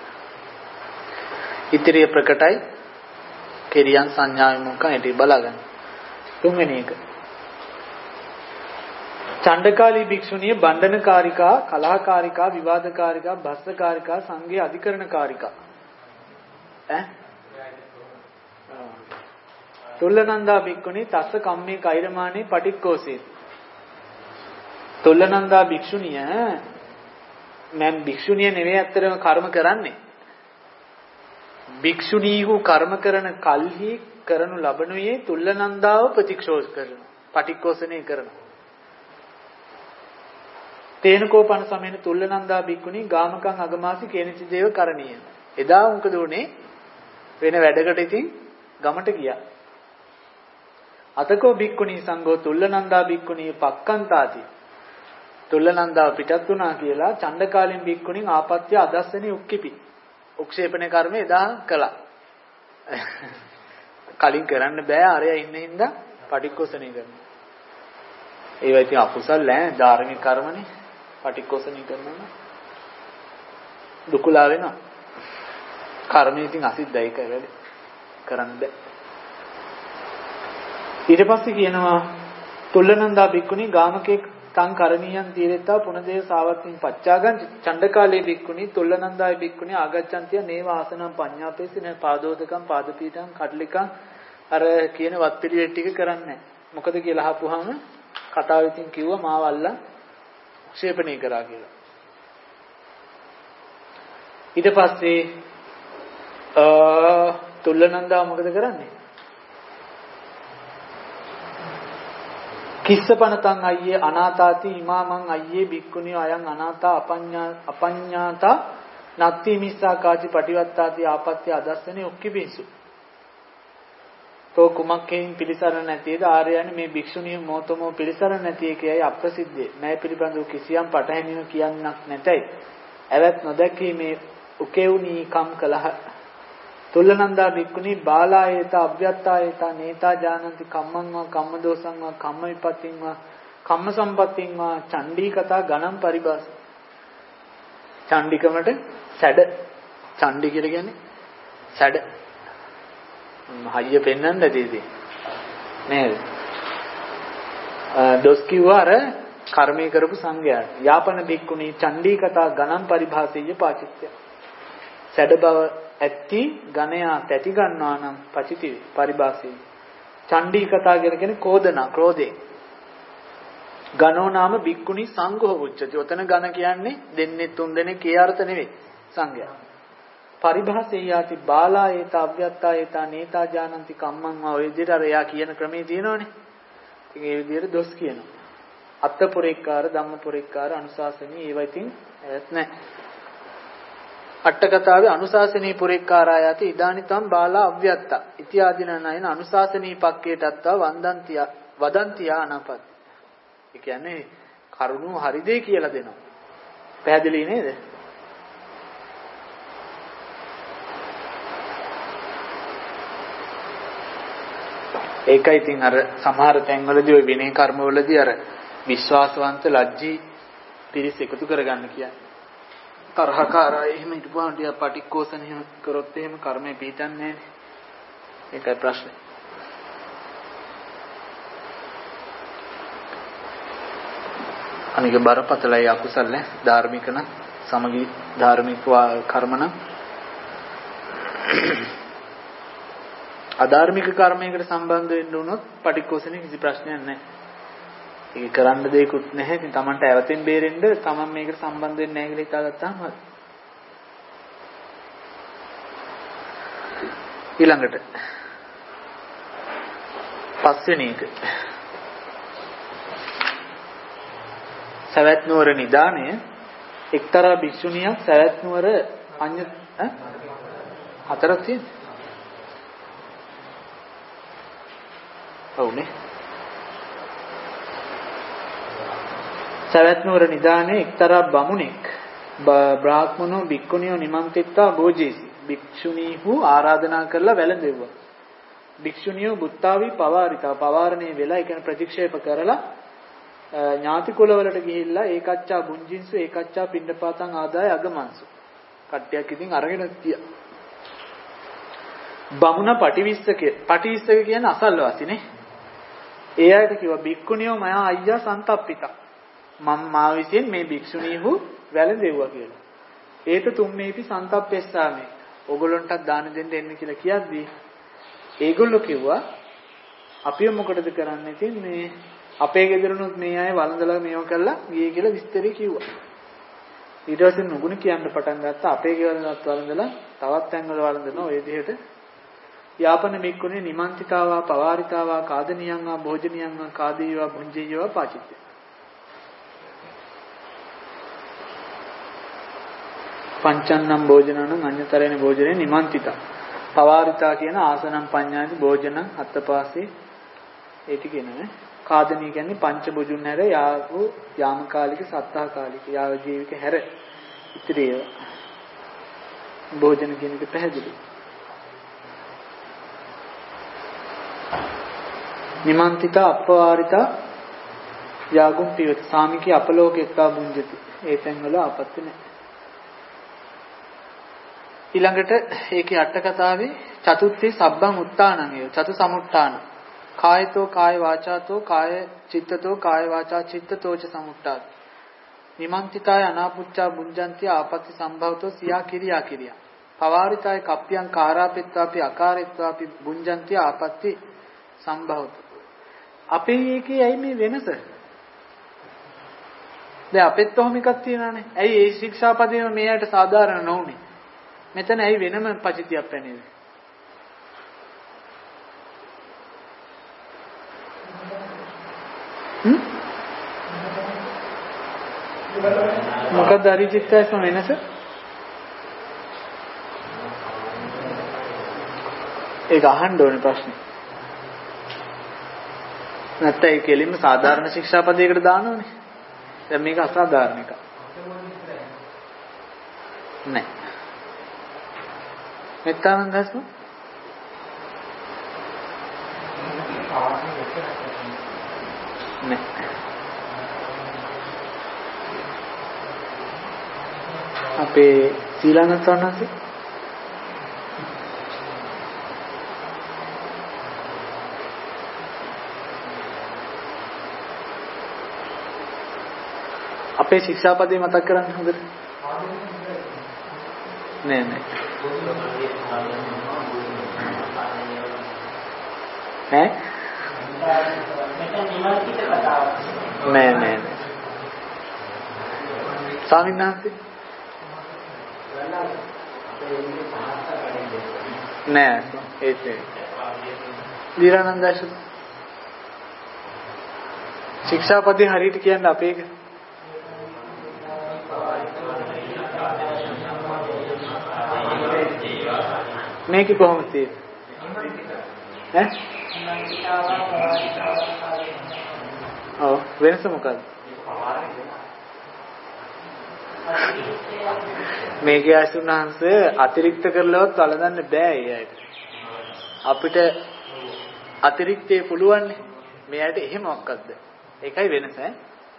ඉතිරිය ප්‍රකටයි කෙරියන් සංඥා විමුක්ඛ ඇටි බලාගන්න. තුන්වෙනි එක චණ්ඩකාලී භික්ෂුණිය බණ්ඩනකාරිකා කලහකාරිකා විවාදකාරිකා භස්සකාරිකා සංඝේ අධිකරණකාරිකා ඈ තුල්ලනන්දා භික්ෂුණී තස්ස කම්මේ කෛරමානේ පටික්කෝසේ. තුල්ලනන්දා භික්ෂුණිය මම භික්ෂුණිය නෙවෙයි අත්‍තරම කර්ම කරන්නේ. භික්ෂුණීහු කර්ම කරන කල්හි කරනු ලබනුයේ තුල්ලනන්දාව ප්‍රතික්ෂෝප කරන පටික්කෝසනේ කරන. තේනකෝපන සමේන තුල්ලනන්දා බික්කුණී ගාමකං අගමාසි කේනිච දේව කරණීය. එදා මොකද උනේ? වෙන වැඩකට ඉතින් ගමට ගියා. අතකෝ බික්කුණී සංඝෝ තුල්ලනන්දා බික්කුණී පක්කන්තාති. තුල්ලනන්දා පිටත් වුණා කියලා චණ්ඩකාලින් බික්කුණින් ආපත්‍ය අදස්සනේ උක්කිපි. උක්ෂේපණ කර්මය එදා කළා. කලින් කරන්න බෑ අරයා ඉන්න හින්දා පටික්කෝසණය කරනවා. ඒවා ඉතින් අකුසල් නෑ ධාර්මික කර්මනේ. පටික්කෝසණය කරනවා. දුකලා වෙනවා. කර්මය ඉතින් අසිද්ධයි ඒකයි වැඩ. කරන්න බෑ. ඊට පස්සේ කියනවා තුල්ලනන්දා බික්කුණී ගාමකේ තං කරණීයන් තීරෙත්තා පුනදේව සාවත්තින් පච්චාගං චණ්ඩකාලේ බික්කුණී තුල්ලනන්දායි බික්කුණී ආගච්ඡන්තිය නේව ආසනම් පඤ්ඤාපේසින පාදෝදකම් පාදපීඨං කඩලිකං අර කියන වත් පිළිවෙත් ටික කරන්නේ. මොකද කියලා අහපුවාම කතාව ඉතින් කිව්වා මාවල්ලා ක්ෂේපණය කරා කියලා. ඊට පස්සේ අ තුල්ලනන්දා මොකද කරන්නේ? කිස්සපනතං අයියේ අනාතාති ඉමාමං අයියේ බික්කුණිය අයං අනාතා අපඤ්ඤා අපඤ්ඤාතා නත්ති මිස්සා කාචි පටිවත්තාති ආපත්‍ය අදස්සනේ උක්කිපින්සු. තෝ කුමක්කෙන් පිළිසරණ නැතිද ආර්යයන් මේ භික්ෂුණිය මොතමෝ පිළිසරණ නැති එකයි අප්‍රසිද්ධේ. මේ පිළිබඳව කිසියම් පටහැනිව කියන්නක් නැතයි. ඇවත් නොදැකී මේ උකේවුනී කම් කලහ. තුල්ලනන්දා බික්කුණී බාලායේත අභ්‍යත්තායේත නේතා ජානන්ති කම්මං වා කම්ම දෝසං වා කම්ම විපත්තිං වා කම්ම සම්පත්තිං වා චණ්ඩී කතා ගණම් පරිභාස. චණ්ඩිකමට සැඩ. චණ්ඩි කියලා කියන්නේ සැඩ. හයිය පෙන්වන්න දෙදී නේද? දොස් කිව්වා අර කර්මය කරපු සංඝයා. යාපන බික්කුණී චණ්ඩී කතා ගණම් පරිභාසීය පාචිත්‍ය. සැඩ බව ඇත්ති ගණයා තැති ගන්නවා නම් පචිති පරිභාසී. චණ්ඩී කතා කියන්නේ කෝදනා ක්‍රෝධේ. ගණෝ නාම බික්කුණී සංඝෝ උච්චති. ඔතන ගණ කියන්නේ දෙන්නේ තුන් දෙනෙක් ඒ අර්ථ නෙවෙයි සංඝයා. පරිභාසේ යති බාලායේත අභ්‍යත්තායේත නේතා ජානන්ති කම්මං වා ඔය විදිහට අර එයා කියන ක්‍රමේ තියෙනවනේ. ඉතින් ඒ විදිහට දොස් කියනවා. අත්තපුරේක්කාර ධම්මපුරේක්කාර අනුශාසනී ඒවා ඉතින් ඇත් නැහැ. අට කතාවේ අනුශාසනී පුරේක්කාරායති ඉදානිතම් බාලා අව්‍යත්ත ඉත්‍යාදින නයන අනුශාසනී පක්කේටත්වා වන්දන්තිය වදන්තිය අනපත්. ඒ කියන්නේ කරුණු හරි දෙය කියලා දෙනවා. පැහැදිලි නේද? ඒකයි ඉතින් අර සමහර තැන්වලදී ওই විනය කර්මවලදී අර විශ්වාසවන්ත ලජ්ජී පිරිස එකතු කරගන්න කියන්නේ. තරහකාරය එහෙම හිටපුවාම ටික පටික්කෝසන එහෙම කරොත් එහෙම කර්මය පිටින්නේ නැහැ. ඒකයි ප්‍රශ්නේ. අනික බරපතලයි අකුසල නේ ධාර්මික නම් සමගි ධාර්මික කර්මන අධාර්මික කර්මයකට සම්බන්ධ වෙන්න උනොත් පටික්කෝසනේ කිසි ප්‍රශ්නයක් නැහැ. ඒක කරන්න දෙයක්වත් නැහැ. ඉතින් Tamanට ඇවතෙන් බේරෙන්න Taman මේකට සම්බන්ධ වෙන්නේ නැහැ කියලා හිතාගත්තාම හරි. ඊළඟට පස්වෙනි එක. සවැත් නුවර නිදාණය එක්තරා භික්ෂුණියක් සවැත් නුවර අඤ්ඤ ඈ හතරක් තියෙනවා. ඔව්නේ. සවැත් නුවර නිදානේ එක්තරා බමුණෙක් බ්‍රාහ්මණෝ භික්ඛුනියෝ නිමන්තිත්වා භෝජේසි. භික්ෂුණීහු ආරාධනා කරලා වැළඳෙව්වා. භික්ෂුණියෝ බුත්තාවි පවාරිතා පවාරණේ වෙලා ඒ කියන්නේ ප්‍රතික්ෂේප කරලා ඥාති කුලවලට ගිහිල්ලා ඒකච්චා බුංජින්සු ඒකච්චා පින්නපාතං ආදාය අගමන්සු. කට්ටියක් ඉතින් අරගෙන තියා. බමුණ පටිවිස්සක පටිවිස්සක කියන්නේ අසල්වාසිනේ. ඒ අයට කිව්වා භික්ඛුනියෝ මයා අයියා සන්තප්පිතා. මම මා විසින් මේ භික්ෂුණීහු වැළඳෙව්වා කියලා. ඒත තුම්මේපි සන්තප්පෙස්සාමේ. ඕගොල්ලන්ටත් දාන දෙන්න එන්න කියලා කියද්දී ඒගොල්ලෝ කිව්වා අපිව මොකටද කරන්නේ ඉතින් මේ අපේ ගෙදරනොත් මේ අය වළඳලා මේව කළා ගියේ කියලා විස්තරي කිව්වා. ඊට පස්සේ නුගුණ කියන්න පටන් ගත්තා අපේ ගෙවලවත් වළඳලා තවත් තැන්වල වළඳනවා ඔය විදිහට. යාපන මික්කුනේ නිමන්තිතාවා පවාරිතාවා කාදනියං වා භෝජනියං වා කාදීවා භුංජීවා පාචිත්‍ය. පංචන්නම් භෝජනනම් අඤ්‍යතරේන භෝජනේ නිමන්තිතා. පවාරිතා කියන ආසනම් පඤ්ඤාති භෝජන අත්තපාසේ ඒ ටික එනනේ. කාදනී කියන්නේ පංච භෝජුන් හැර යාවු යාමකාලික සත්තාකාලික යාව ජීවික හැර ඉතිරිය භෝජන කියන එක පැහැදිලි. නිමන්තිතා අපවාරිතා යාගුම් පියවත සාමිකී අපලෝකෙක්වා බුඤ්ජති. ඒ තැන් වල ආපත්‍ය නැහැ. ඊළඟට ඒකේ අට කතාවේ චතුත්ථේ සබ්බං උත්තානං ය චතු සමුට්ඨාන කායතෝ කාය වාචාතෝ කාය චිත්තතෝ කාය වාචා චිත්තතෝච සමුට්ඨාත නිමන්තිතාය අනාපුච්චා බුඤ්ජන්ති ආපත්‍ය සම්භවතෝ සියා කිරියා කිරියා පවාරිතාය කප්පියං කාරාපෙත්වාපි අකාරෙත්වාපි බුඤ්ජන්ති ආපත්‍ය සම්භවතෝ. අපේ එකේ ඇයි මේ වෙනස? දැන් අපෙත් ඔහොම එකක් තියෙනවානේ. ඇයි ඒ ශික්ෂාපදේම මෙයාට සාධාරණ නොවුනේ? මෙතන ඇයි වෙනම පචිතියක් පැනේද? හ්ම්? මොකක්ද අරිචිත්තයස්ම වෙනස? ඒක අහන්න ඕනේ ප්‍රශ්නේ. නැත්නම් ඒ කෙලින්ම සාධාරණ ශික්ෂාපදයකට දානෝනේ. දැන් මේක අසාධාරණ එකක්. නෑ. මෙත්තානන් දැස්ම? නෑ. අපේ සීලානත් වන්නන්සේ අපේ ශික්ෂාපදේ මතක් කරන්න හොඳට. නෑ නෑ. ඈ? නෑ නෑ නෑ. ස්වාමීන් වහන්සේ නෑ ඒත් දීරානන්දශ ශික්ෂාපදේ හරියට කියන්න අපේක මේක කොහොමද තියෙන්නේ? ඈ? ඔව් වෙනස මොකක්ද? මේකේ අසුනහංශ අතිරික්ත කරලවත් වළඳන්න බෑ ඒයට. අපිට අතිරික්තේ පුළුවන් නේ. මෙයාට එහෙම මොකක්ද? ඒකයි වෙනස ඈ.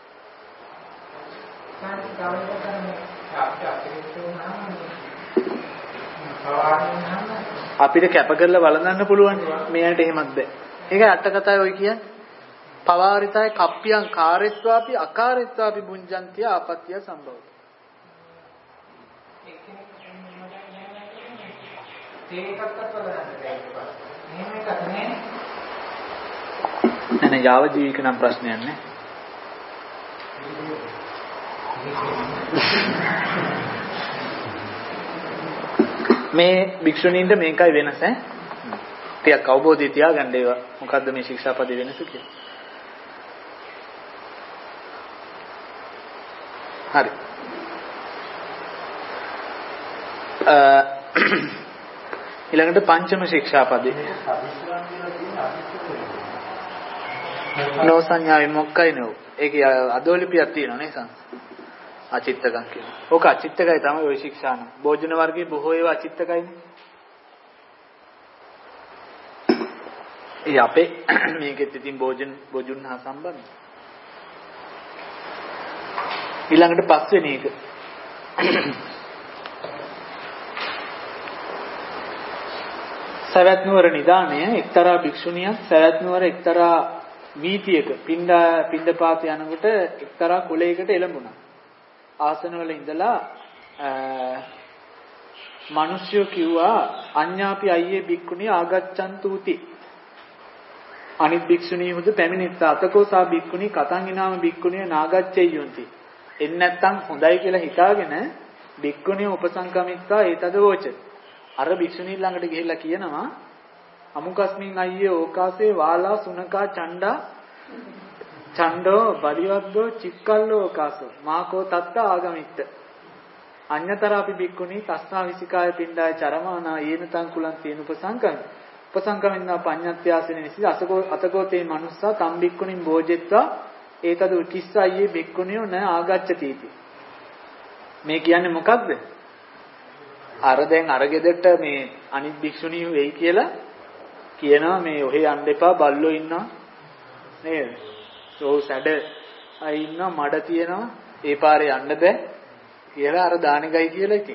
අපිට කැප කරලා වළඳන්න පුළුවන්. මෙයාට එහෙමත් බෑ. ඒකයි අට කතාවේ ඔය කියන්නේ. පවාරිතය කප්පියං කාරෙත්වාපි අකාරෙත්වාපි බුඤ්ජන්තිය ආපත්‍ය සම්භවත. නෑ යාව ජීවික නම් ප්‍රශ්නයක් නෑ. මේ භික්ෂුණීන්ට මේකයි වෙනස ඈ. ටිකක් අවබෝධය තියාගන්න ඒවා. මොකද්ද මේ ශික්ෂාපදේ වෙනස කියලා. හරි. ඊළඟට පංචම ශික්ෂාපදේ. නෝසඤ්ඤායි මොක්කයි නෝ. ඒකේ අදෝලිපියක් තියෙනවා නේ සංස. අචිත්තකම් කියනවා. ඕක අචිත්තකයි තමයි ওই ශික්ෂාන. භෝජන වර්ගයේ බොහෝ ඒවා අචිත්තකයිනේ. ඒ අපේ මේකෙත් ඉතින් භෝජන භෝජුන් හා සම්බන්ධයි. ඊළඟට පස්වෙනි එක. සවැත් නුවර නිදාණය එක්තරා භික්ෂුණියක් සවැත් නුවර එක්තරා වීතියක පින්ඩ පින්ඩපාත යනකොට එක්තරා කුලයකට එළඹුණා. ආසනවල ඉඳලා මිනිස්සු කිව්වා අඤ්ඤාපි අයියේ භික්ඛුණිය ආගච්ඡන්තුති. අනිත් භික්ෂුණියහුද පැමිණෙත්ත අතකෝසා භික්ඛුණී කතං ඉනාම භික්ඛුණිය නාගච්ඡෙය්‍යොන්ති. එන්නේ නැත්තම් හොඳයි කියලා හිතාගෙන භික්ඛුණිය උපසංකමිත්වා ඒතද වෝච. අර භික්ෂුණී ළඟට ගිහිල්ලා කියනවා අමුකස්මින් අයියේ ඕකාසේ වාලා සුනකා චණ්ඩා චණ්ඩෝ බරිවද්දෝ චික්කල්ලෝ ඕකාසෝ මාකෝ තත්ත ආගමිත්ත. අඤ්ඤතරාපි බික්කුණී තස්සා විසිකාය පිණ්ඩාය චරමානා යේනතං කුලං තේන උපසංකම් උපසංකමින්නා පඤ්ඤත්‍යාසනේ නිසි අසකෝ අතකෝතේ මනුස්සා තම් බික්කුණින් භෝජෙත්වා ඒතද කිස්සයියේ බික්කුණියෝ න ආගච්ඡතිති. මේ කියන්නේ මොකක්ද? අර දැන් අර ගෙදරට මේ අනිත් භික්ෂුණී වෙයි කියලා කියනවා මේ ඔහෙ යන්න එපා බල්ලෝ ඉන්නවා නේද? සෝ සැඩ අය ඉන්නවා මඩ තියෙනවා ඒ පාරේ යන්න බෑ කියලා අර දානෙගයි කියලා ඉතින්.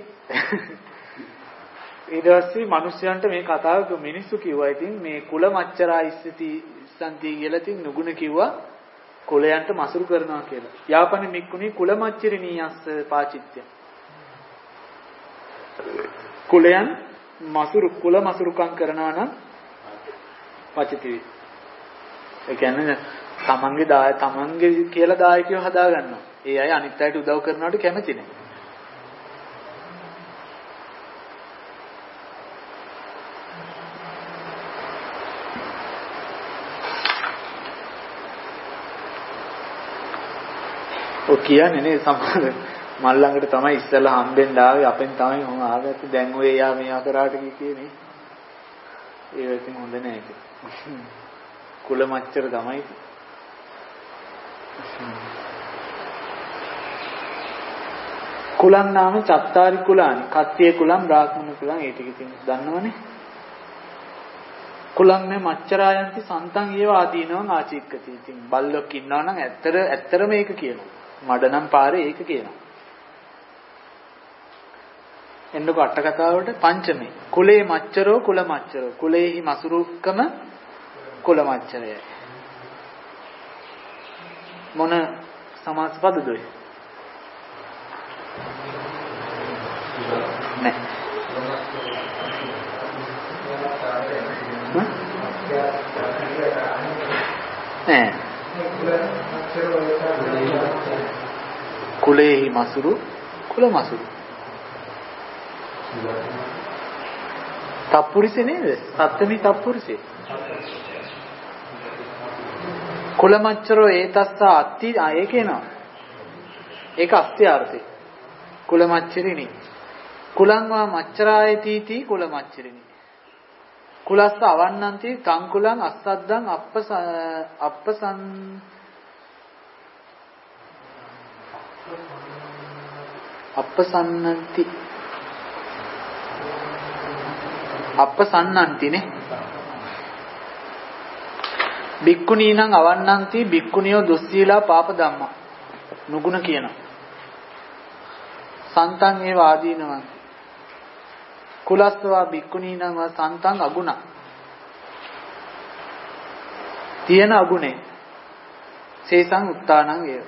ඊට පස්සේ මිනිස්යන්ට මේ කතාව මිනිස්සු කිව්වා ඉතින් මේ කුල මච්චරා ඉස්සති සම්ති කියලා ඉතින් නුගුණ කිව්වා කුලයන්ට මසුරු කරනවා කියලා. යාපනි මික්කුණී කුල මච්චරිණීයස්ස පාචිත්‍ය. කුලයන් මසුරු කුල මසුරුකම් කරනවා නම් පචිති. ඒ කියන්නේ තමන්ගේ දාය තමන්ගේ කියලා දායකයෝ හදා ගන්නවා. ඒ අය අනිත් අයට උදව් කරනවට කැමති නැහැ. ඔය කියන්නේ නේ සමහර මල් ළඟට තමයි ඉස්සෙල්ලා හම්බෙන්න ආවේ අපෙන් තමයි මම ආගත්තේ දැන් ඔය යා මෙයා කරාට කියන්නේ. ඒ වෙතින් හොඳ නැහැ ඒක. කුල මච්චර තමයි. කුලන් නාම චත්තාරි කුලානි කත්තිය කුලම් බ්‍රාහ්මණ කුලම් ඒ ටික ඉතින් දන්නවනේ. කුලන් මේ මච්චරායන්ති සන්තං ඒව ආදීනවං ආචික්කති. ඉතින් බල්ලොක් ඉන්නවා නම් ඇත්තට ඇත්තටම ඒක කියනවා. මඩ නම් පාරේ ඒක කියනවා. එන්නකො අට කතාවට පංචමේ කුලේ මච්චරෝ කුල මච්චරෝ කුලේහි මසුරුකම කුල මච්චරයයි. මොන සමාස පදද ඔය? නෑ. නෑ. කුලේහි මසුරු කුල මසුරු. තප්පුරිසේ නේද? සත්ත්වමි තප්පුරිසේ. කුල මච්චරෝ ඒතස්ස අත්ති ඒකේනවා. ඒක අස්ත්‍යාර්ථේ. කුල මච්චරිනි. කුලං වා මච්චරායතිති කුල මච්චරිනි. කුලස්ස අවන්නන්ති තං කුලං අස්සද්දං අප්පස අප්පසන් අප්පසන්නන්ති අප්පසන්නන්තිනේ. බික්කුණීනං අවන්නන්ති බික්කුණියෝ දුස්සීලා පාප ධම්මා නුගුණ කියනවා. සන්තං ඒව ආදීනවං කුලස්සවා බික්කුණීනං වා සන්තං අගුණ තියෙන අගුණේ සේසං උත්තානං ඒව.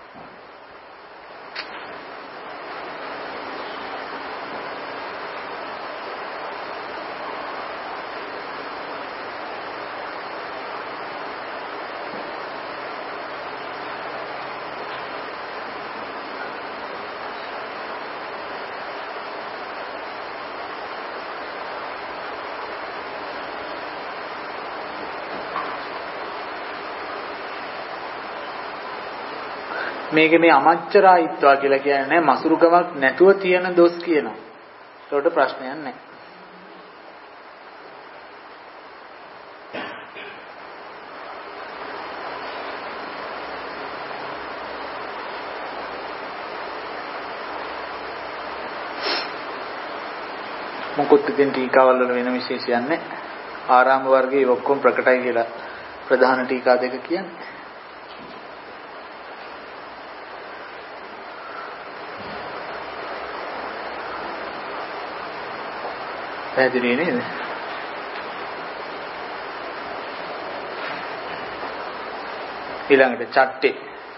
මේක මේ අමච්චරායිත්වා කියලා කියන්නේ මසුරුකමක් නැතුව තියෙන දොස් කියනවා. ඒකට ප්‍රශ්නයක් නැහැ. මොකොත් ඉතින් ටීකාවල් වල වෙන විශේෂයක් නැහැ. ආරාම වර්ගයේ ඔක්කොම ප්‍රකටයි කියලා ප්‍රධාන ටීකා දෙක කියන්නේ. පැහැදිලි නේද? ඊළඟට චට්ටේ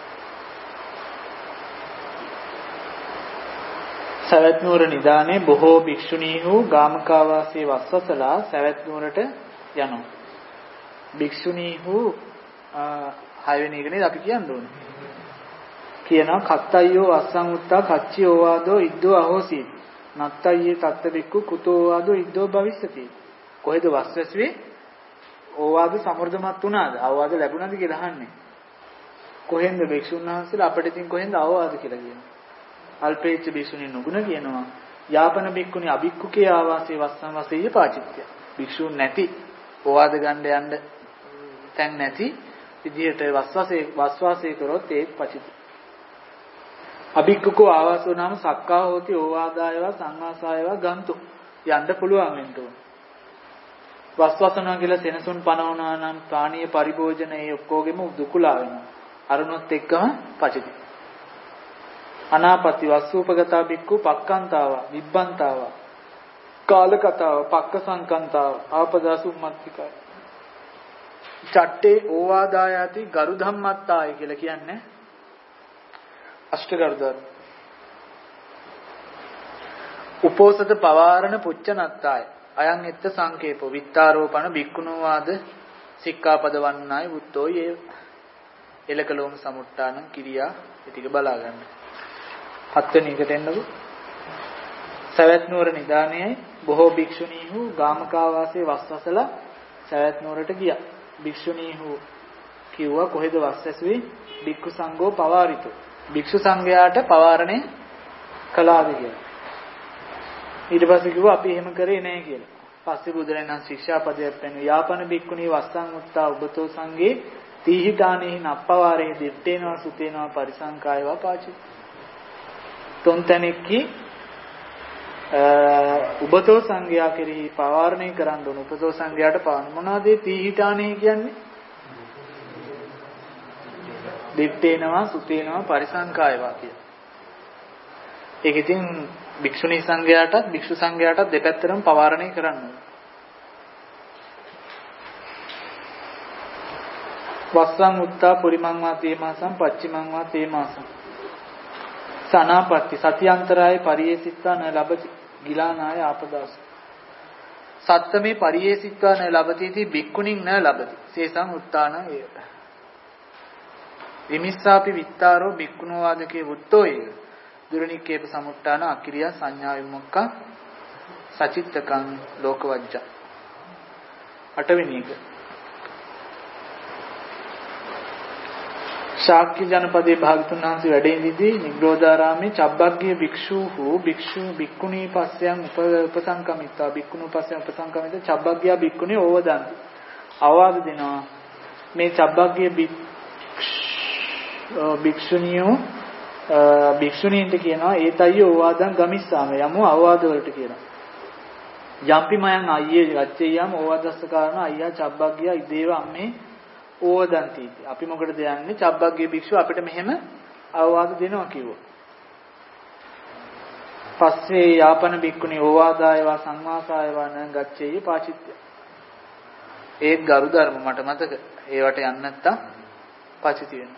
සවැත් නුවර නිදානේ බොහෝ භික්ෂුණීහු ගාමකාවාසී වස්වසලා සවැත් නුවරට යනවා. භික්ෂුණීහු හයවෙනි එක නේද අපි කියන්න ඕනේ. කියනවා කත්තයෝ අස්සං උත්තා කච්චි ඕවාදෝ ඉද්දෝ අහෝසී නත්තයේ තත්ත බික්කු කුතෝ වාදෝ ඉද්දෝ භවිස්සති. කොහෙද වස්වැසුවේ? ඕවාද සමෘද්ධමත් වුණාද? අවවාද ලැබුණාද කියලා අහන්නේ. කොහෙන්ද භික්ෂුන් වහන්සේලා අපිට ඉතින් කොහෙන්ද අවවාද කියලා කියන්නේ. අල්පේච්ඡ භික්ෂුණී නුගුණ කියනවා. යාපන භික්ඛුනි අභික්ඛුකේ ආවාසේ වස්සං වසෙය්‍ය පාචිත්‍ය. භික්ෂුන් නැති ඕවාද ගන්න යන්න තැන් නැති විදිහට වස්වාසේ වස්වාසේ කරොත් ඒ පචිත. අභික්ඛුකෝ ආවාසෝ නාම සක්කා හෝති ඕවාදායවා සංවාසායවා ගන්තු. යන්න පුළුවන් වෙන්න ඕන. වස්වසනවා කියලා සෙනසුන් පනවනවා නම් ප්‍රාණීය පරිභෝජන ඒ ඔක්කොගෙම දුකුලා වෙනවා. අරුණොත් එක්කම පචිත. අනාපති වස්සූපගතා බික්කු පක්කන්තාව විබ්බන්තාව කාලකතාව පක්ක සංකන්තාව ආපදාසුම්මත්තිකා චට්ටේ ඕවාදායති ගරු ධම්මත්තාය කියලා කියන්නේ අෂ්ටගරු ධර්ම. උපෝසත පවාරණ පුච්චනත්තාය අයං එත්ත සංකේපෝ විත්තාරෝපණ බික්කුණෝ වාද සික්ඛාපද වන්නයි උත්තෝ යේ එලකලෝම සමුට්ටාන කිරියා ටික බලා ගන්න. හත්වෙනි එකට එන්නකො. සවැත් නුවර නිදානේ බොහෝ භික්ෂුණීහු ගාමකාවාසයේ වස්වසලා සවැත් නුවරට ගියා. භික්ෂුණීහු කිව්වා කොහෙද වස්වැසුවේ? භික්ඛු සංඝෝ පවාරිතෝ. භික්ෂු සංඝයාට පවාරණය කළාද කියලා. ඊට පස්සේ කිව්වා අපි එහෙම කරේ නැහැ කියලා. පස්සේ බුදුරජාණන් ශික්ෂාපදයක් පෙන්වුවා. යාපන භික්ඛුණී වස්සං උත්තා උබතෝ සංඝේ තීහිතානේහි නප්පවාරේ දිත්තේනවා සුතේනවා පරිසංකායවා පාචි. තොන්තනෙක්කි උබතෝ සංඝයා කෙරෙහි පවාරණය කරන්න ඕන. උපතෝ සංඝයාට පාන මොනවද තීහිතානේ කියන්නේ? දිත්තේනවා සුතේනවා පරිසංකායවා කියලා. ඒක ඉතින් භික්ෂුණී සංඝයාටත් භික්ෂු සංඝයාටත් දෙපැත්තටම පවාරණය කරන්න ඕන. වස්සං උත්තා පුරිමං වා තේමාසං පච්චිමං වා තේමාසං සනාපatti සතියන්තරාය පරියේසිත්වා න ලබති ගිලානාය ආපදාස සත්තමේ පරියේසිත්වා න ලබතිති බික්කුණින් න ලබති සේසං උත්තාන ඒව විමිස්සාපි විත්තාරෝ බික්කුණෝ වාදකේ වුත්තෝ ඒව දුරණිකේප සමුට්ටාන අකිරියා සංඥා විමුක්ඛ සචිත්තකං ලෝකවජ්ජ. අටවෙනි එක ශාක්‍ය ජනපදයේ භාගතුන් වහන්සේ වැඩ ඉඳිදී නිග්‍රෝධාරාමේ චබ්බග්ගිය භික්ෂූහු භික්ෂු භික්ඛුණී පස්සයන් උපසංකමිතා භික්ඛුණු පස්සයන් උපසංකමිතා චබ්බග්ගිය භික්ඛුණී ඕවදන්ති. අවවාද දෙනවා මේ චබ්බග්ගිය භික්ෂුණියෝ භික්ෂුණීන්ට කියනවා ඒතයි ඕවාදන් ගමිස්සාම යමු අවවාද වලට කියනවා. යම්පි මයන් අයියේ ගච්ඡේයම් ඕවාදස්ස කාරණ අයියා චබ්බග්ගිය ඉදේව අම්මේ ඕවදන්ති. අපි මොකටද යන්නේ? චබ්බග්ගේ භික්ෂුව අපිට මෙහෙම අවවාද දෙනවා කිව්වා. පස්සේ යාපන භික්ඛුනි ඕවාදායවා සංවාසායවා න ගච්ඡේය පාචිත්‍ය. ඒක ගරු ධර්ම මට මතක. ඒවට යන්න නැත්තම් පාචිති වෙනවා.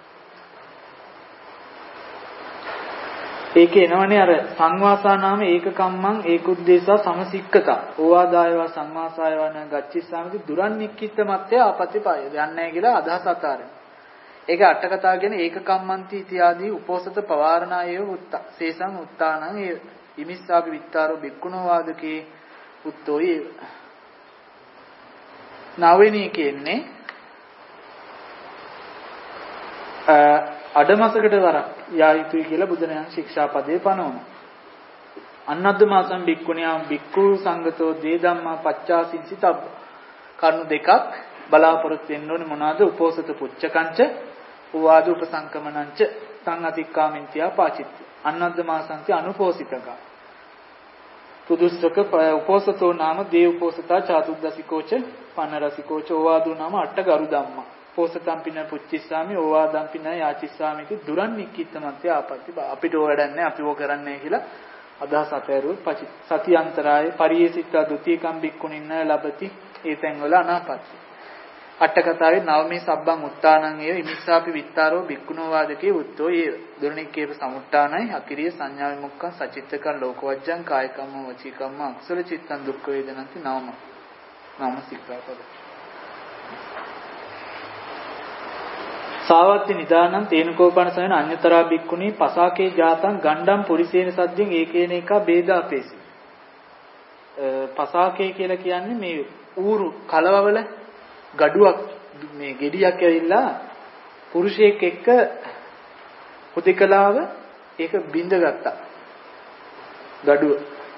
ඒකේ එනවනේ අර සංවාසා නාම ඒක කම්මං ඒකුද්දේශා සමසික්කතා ඕවාදායවා සංවාසායවා න ගච්ඡිස්සාමිති දුරන් නික්කිට මත්තේ ආපතිපාය යන්නේ නැහැ කියලා අදහස් අතාරින. ඒක අට කතා කියන ඒක කම්මන්ති ඉතියාදී උපෝසත පවාරණායේ උත්ත සේසං උත්තානං ඒ ඉමිස්සාපි විත්තාරෝ බික්කුණෝ වාදකේ උත්තෝයි. නවවෙනි කියන්නේ අඩමසකට වරක් යා යුතුයි කියලා බුදුරජාණන් ශික්ෂාපදේ පනවනවා. අන්නද්ද මාසම් බික්කුණියා බික්කු සංගතෝ දේ ධම්මා පච්චාසින්සිතබ්බ. කරුණු දෙකක් බලාපොරොත්තු වෙන්න ඕනේ මොනවාද? උපෝසත පුච්චකංච උවාද උපසංකමනංච තං අතික්කාමින්තියා පාචිත්‍ය. අන්නද්ද මාසන්ති අනුපෝසිතක. පුදුස්සක උපෝසතෝ නාම දේ උපෝසතා චාතුද්දසිකෝච පනරසිකෝච ඕවාදෝ නාම අට්ඨ ගරු ධම්මා. පෝසතම් පින පුච්චිස්සාමි ඕවාදම් පින යාචිස්සාමි කි දුරන් නික්කිටමන්තේ ආපත්ති. අපිට ඕ වැඩන්නේ අපි ඕ කරන්නේ කියලා අදහස් අතෑරුවොත් පචි සතියන්තරායේ පරියේසිතා ဒ ුතියකම් බික්කුණින්න ලබති. ඒ තැන් වල අනාපත්ති. අට කතාවේ නවමේ සබ්බං උත්තානං ඒව ඉමිස්සාපි විත්තාරෝ බික්කුණෝ වාදකේ උත්තෝ ඒ දුරණිකේප සමුට්ටානයි අකිරිය සංඥා විමුක්ඛං සචිත්තකං ලෝකවජ්ජං කායකම්ම වචීකම්ම අක්ෂර චිත්තං දුක්ඛ වේදනන්ති නවම නවම සික්ඛාපද. සාවත්ති නිදානං තේනකෝපන සයන අඤ්‍යතරා බික්කුණී පසාකේ ජාතං ගණ්ඩම් පුරිසේන සද්දෙන් ඒකේන එක බේදාපේසි. පසාකේ කියලා කියන්නේ මේ ඌරු කලවවල gaduwak මේ gediyak ඇවිල්ලා පුරුෂයෙක් එක්ක උදේකලාව ඒක බින්ද ගත්තා. gaduව.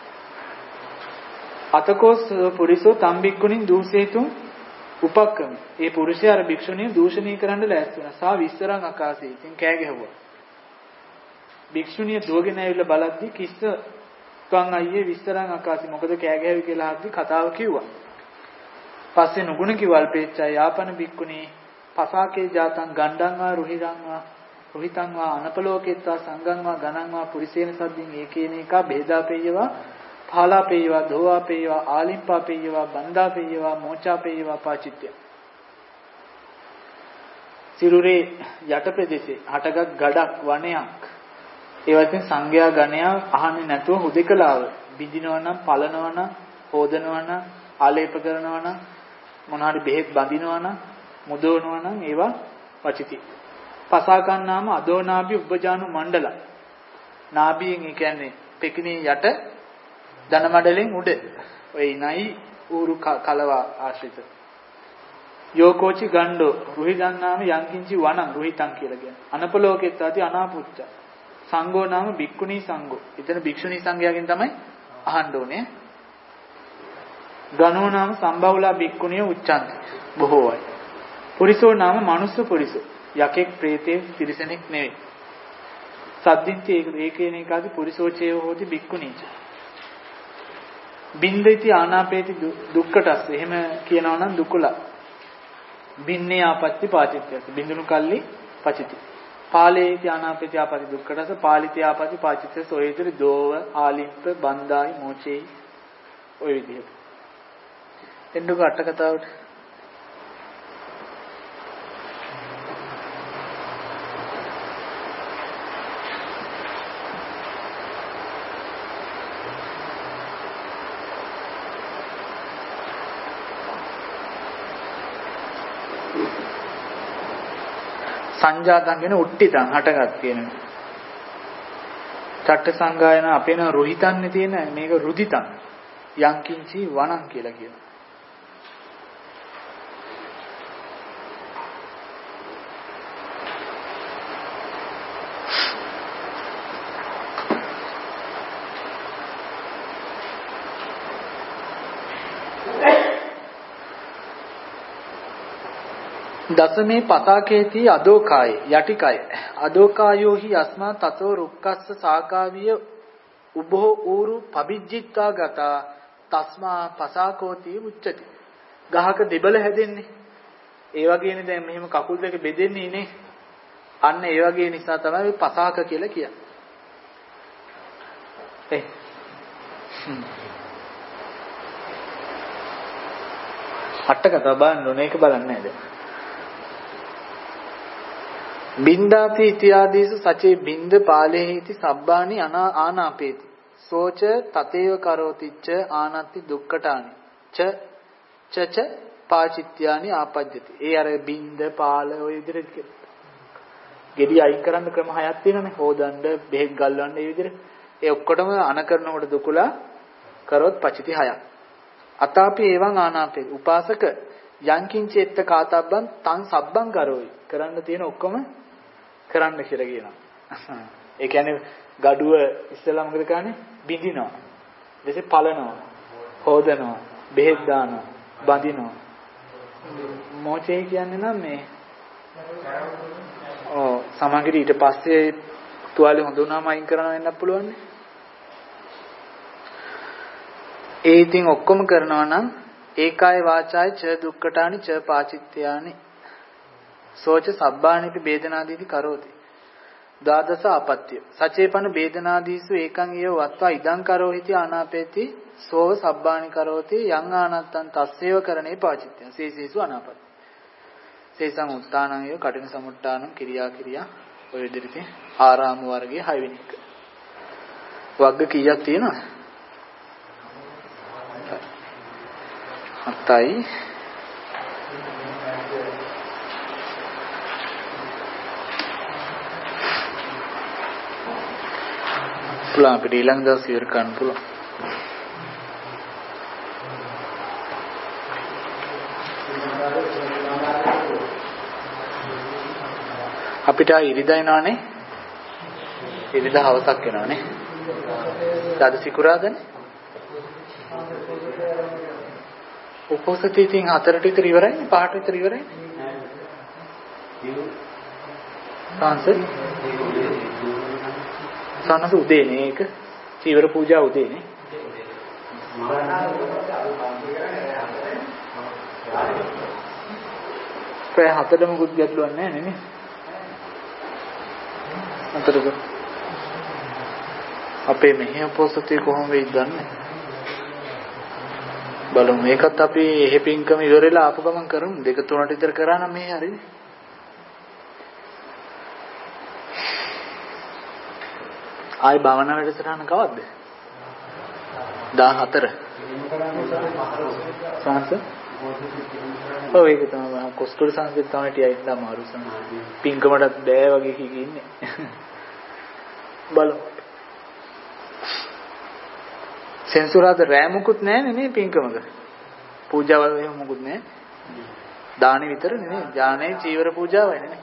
අතකෝස් පුරිසෝ තම්බික්කුණින් දූසේතුම් උපක්කම. ඒ පුරුෂයා අර භික්ෂුණිය දූෂණය කරන්න ලෑස්ති වුණා. සා විස්තරං අකාසේ. ඉතින් කෑ ගැහුවා. භික්ෂුණිය දුවගෙන ඇවිල්ලා බලද්දි කිස්ස තුන් අයියේ විස්තරං අකාසේ මොකද කෑ ගැහුවේ කියලා අහද්දි කතාව කිව්වා. පස්සේ නුගුණ කිවල්පේච්චා යාපන භික්කුණී පසාකේ ජාතං ගණ්ඩංවා රුහිරංවා රුහිතංවා අනපලෝකෙත්වා සංගංවා ගණංවා පුරිසේන සද්දින් ඒකේන එක බේදාපේයවා පාලාපේයවා දෝවාපේයවා ආලිම්පාපේයවා බන්දාපේයවා මෝචාපේයවා පාචිත්‍ය. සිරුරේ යට ප්‍රදේශේ හටගත් ගඩක් වනයක් ඒ වගේ සංඝයා ගණයා අහන්නේ නැතුව හුදෙකලාව බිඳිනවා නම් පලනවා නම් හොදනවා නම් ආලේප කරනවා නම් මොනවාරි බෙහෙත් බඳිනවා නම් මුදවනවා නම් ඒවා වචිති. පසාකන්නාම අදෝනාභි උපජානු මණ්ඩල. නාභියෙන් ඒ කියන්නේ පෙකිනේ යට ධන මඩලෙන් උඩ ඔය නයි ඌරු කලවා ආශ්‍රිත. යෝකෝචි ගණ්ඩෝ රුහිදන්නාම යංකින්චි වණං රුහිතං කියලා කියන්නේ. අනපලෝකෙත් ආදී අනාපුච්ච. සංඝෝ නාම භික්ඛුනී සංඝෝ. එතන භික්ෂුණී සංඝයාගෙන් තමයි අහන්න ඕනේ. ගණෝ නාම සම්බවුලා භික්ඛුනිය උච්චන්ති. බොහෝයි. පුරිසෝ නාම මනුස්ස පුරිසෝ. යකෙක් ප්‍රේතේ තිරිසනෙක් නෙවෙයි. සද්දින්ති ඒක ඒකේන එකාදී පුරිසෝචේ හෝති භික්ඛුනීච. බින්දිති ආනාපේති දුක්කටස්. එහෙම කියනවා නම් දුකලා. බින්නේ ආපත්‍ති පාචිත්‍යස. බින්දුණු කල්ලි පචිති. පාලේති ආනාපේති ආපති දුක්කටස. පාලිති ආපති පාචිත්‍යස. ඔය විදිහට දෝව ආලිප්ප බන්දායි මොචේ ඔය විදිහට. එන්නක අට කතාවට සංජාතං කියන උට්ටිතං හටගත් කියන චට්ට සංගායන අපේ න රුහිතන්නේ තියෙන මේක රුදිතං යංකින්චි වණං කියලා කියනවා. දසමේ පතාකේති අදෝකාය යටිකය අදෝකායෝහි යස්මා තතෝ රුක්කස්ස සාකාවිය උබෝ ඌරු පබිජ්ජිත්වා ගතා තස්මා පසාකෝති උච්චති. ගහක දෙබල හැදෙන්නේ ඒ වගේනේ. දැන් මෙහෙම කකුල් දෙක බෙදෙන්නේ නේ. අන්න ඒ වගේ නිසා තමයි පසාක කියලා කියන්නේ. ඒ අටක තබන්න ඕනේ. ඒක බලන්නේ නැහැ දැන්. බින්දාති ඉත්‍යාදීසු සචේ බින්ද පාලේහිති සබ්බානි අනා ආනාපේති සෝච තතේව කරෝතිච්ච ආනත්ති දුක්ඛටානි ච චච පාචිත්‍යානි ආපජ්ජති. ඒ අර බින්ද පාල ඔය විදිහට ගෙඩි අයින් කරන්න ක්‍රම හයක් තියෙනනේ. හොදන්න බෙහෙත් ගල්වන්න ඒ විදිහට. ඒ ඔක්කොටම අන කරනකොට දුකලා කරොත් පචිති හයක්. අතාපි එවං ආනාපේති උපාසක යංකින්චෙත්ත කාතබ්බන් තං සබ්බං කරෝයි. කරන්න තියෙන ඔක්කොම කරන්න කියලා කියනවා. ඒ කියන්නේ gaduව ඉස්සෙල්ලා මොකද කරන්නේ? බිඳිනවා. ඊටසේ පලනවා. හොදනවා. බෙහෙත් දානවා. බඳිනවා. මොචේ කියන්නේ නම් මේ ඔව් සමගිර ඊට පස්සේ තුවාලේ හොඳ වුණාම අයින් කරනවා වෙන්නත් පුළුවන්. ඒ ඉතින් ඔක්කොම කරනවා නම් ඒකාය වාචාය ච දුක්ඛටානි ච පාචිත්‍යානි සෝච සබ්බානිපි වේදනාදීති කරෝති. ද්වාදස අපත්‍ය සචේපන වේදනාදීසු ඒකං ඊව වත්වා ඉදං කරෝහිති ආනාපේති සෝව සබ්බානි කරෝති යං ආනත්තං තස්සේව කරණේ පාචිත්‍ය සීසීසු අනාපත්‍ය සේසං උත්තානං ය කටින සමුට්ටානම් කිරියා කිරියා ඔය විදිහට ආරාම වර්ගයේ හය වෙනි එක. වග්ග කීයක් තියෙනවද? හතයි. පුළුවන් අපිට ඊළඟ දවස් ඉවර කරන්න පුළුවන්. අපිට ඉරිදා එනවනේ. ඉරිදා හවසක් වෙනවනේ. අද සිකුරාදනේ. උපෝසතී තින් හතරට විතර ඉවරයිනේ, පහට විතර ඉවරයිනේ. සංස සංස උදේනේ ඒක. චීවර පූජා උදේනේ. පැය හතරම කුත් ගැටලුවක් නැහැ නේ. අතරක අපේ මෙහි උපෝසතී කොහොම වෙයිද දන්නේ. බලමු මේකත් අපි එහෙ පින්කම ඉවරෙලා ආපු ගමන් කරමු. දෙක තුනට විතර කරා නම් මේ හරිනේ. ආයි භාවනා වැඩසටහන කවද්ද? දාහතර. සංස ඔව් ඒක තමයි කොස්තොල් සංස්කෘත තමයි ටිකයි ඉඳලා මාරු සංස්කෘත. පින්කමටත් බෑ වගේ කී ඉන්නේ. බලමු. සෙන්සුරාද රෑ මුකුත් නැහැ නේ පින්කමක. පූජාවල් එහෙම මුකුත් නැහැ. දානි විතරනේ නේ. ඥානේ චීවර පූජාවයි නේ.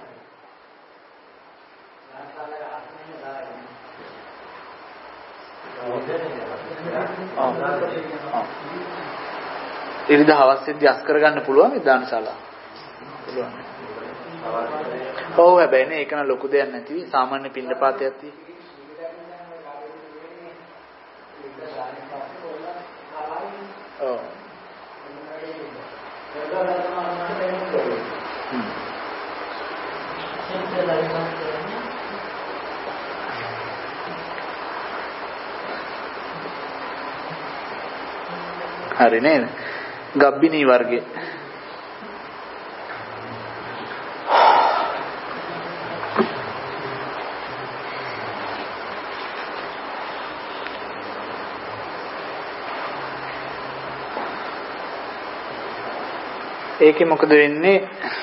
ඉරිදා හවස්සේදී අස් කරගන්න පුළුවන් මේ දානශාලා. පුළුවන්. ඔව් හැබැයි නේ ඒක නම් ලොකු දෙයක් නැති. සාමාන්‍ය පින්ඩපාතයක් තියෙයි. ඔව්. හරි නේද? ගබ්බිනී වර්ගයේ ඒකේ මොකද වෙන්නේ?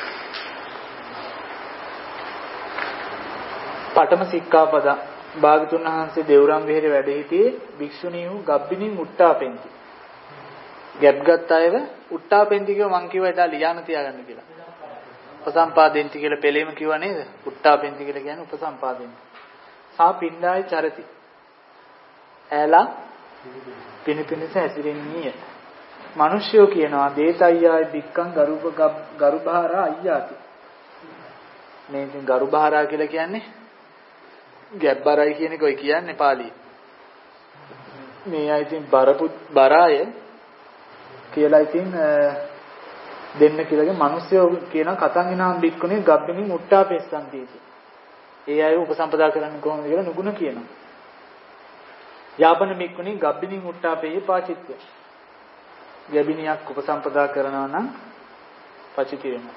පඨම සික්ඛාපද භාගතුන් වහන්සේ දේවරම් විහෙරේ වැඩ සිටියේ භික්ෂුණී වූ ගබ්බිනී මුට්ටාපෙන්ති. ගැප් ගත්ත අයව උට්ටාපෙන්ති කිව්ව මං කිව්වා එදා ලියාන තියාගන්න කියලා. උපසම්පාදෙන්ති කියලා පෙළේම කිව්වා නේද? උට්ටාපෙන්ති කියලා කියන්නේ උපසම්පාදෙන්ති. සා පින්ඩායි චරති. ඇලා පිනිපිනිස ඇසිරෙන්නේ. මිනිස්යෝ කියනවා දේතయ్యයි බික්කං ගරුබ ගරුභාරා අයියාති. මේ ඉතින් ගරුභාරා කියලා කියන්නේ ගැබ්බරයි කියන එක ඔය කියන්නේ පාලියේ. මේ අය ඉතින් බරපු බරාය කියලා ඉතින් දෙන්න කියලාගේ මිනිස්සු කියන කතන් විනාම් බික්කුනේ ගබ්බිනින් උට්ටා පෙස්සන් තියෙති. ඒ අය උපසම්පදා කරන්නේ කොහොමද කියලා නුගුණ කියනවා. යාපන බික්කුනේ ගබ්බිනින් උට්ටා පෙය පාචිත්‍ය. ගැබිනියක් උපසම්පදා කරනවා නම් පචිති වෙනවා.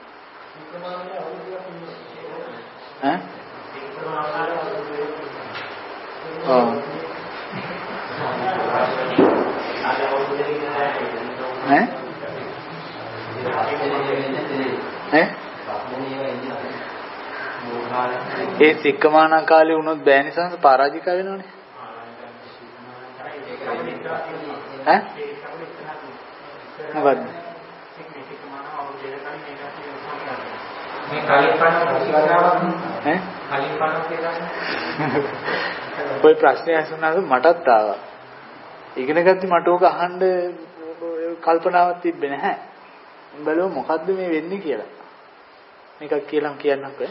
ඈ? ඔව්. ඈ? ඈ? ඒ සික්කමාන කාලේ වුණොත් බෑනේ සංස පරාජික වෙනවනේ. ඈ? මොකද්ද? මේ කලින් පණ ඈ? කලින් පණ කියලා. ඔය ප්‍රශ්නේ අහුණාද මටත් ආවා. ඉගෙන ගත්තී මට ඕක අහන්න කල්පනාවක් තිබ්බේ නැහැ. බලමු මොකද්ද මේ වෙන්නේ කියලා. මේකක් කියලා කියන්නකෝ.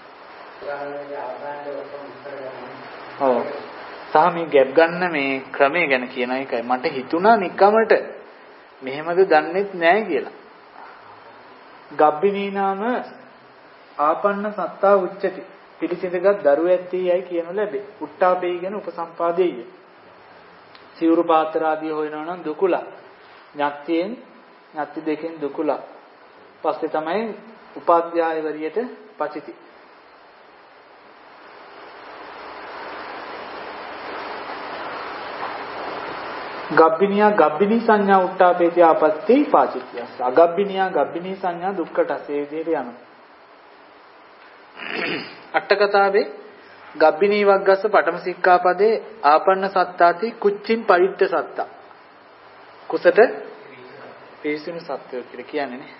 ඔව්. සහ මේ ගැප් ගන්න මේ ක්‍රමය ගැන කියන එකයි මට හිතුණා නිකමට මෙහෙමද දන්නේත් නැහැ කියලා. ගබ්බිනී නාම ආපන්න සත්තා උච්චති. පිළිසිඳගත් දරුව ඇත්තේයයි කියනු ලැබේ. උට්ටාපේයි කියන උපසම්පාදේය. සිවුරු පාත්‍ර ආදී හොයනවා නම් දුකුලා. ඥාත්තියෙන් ඥාත්ති දෙකෙන් දුකුලා. පස්සේ තමයි උපාධ්‍යායවරියට පචිති. ගබ්බිනියා ගබ්බිනී සංඥා උට්ටාපේති ආපත්‍ති පාචිත්‍යස්. අගබ්බිනියා ගබ්බිනී සංඥා දුක්ඛටසේ විදිහට යනවා. අට කතාවේ ගබ්බිනී වග්ගස්ස පඨම සික්ඛාපදේ ආපන්න සත්තාති කුච්චින් පරිට්ඨ සත්තා. කුසට පිරිසිදු සත්වය කියලා කියන්නේ නේ.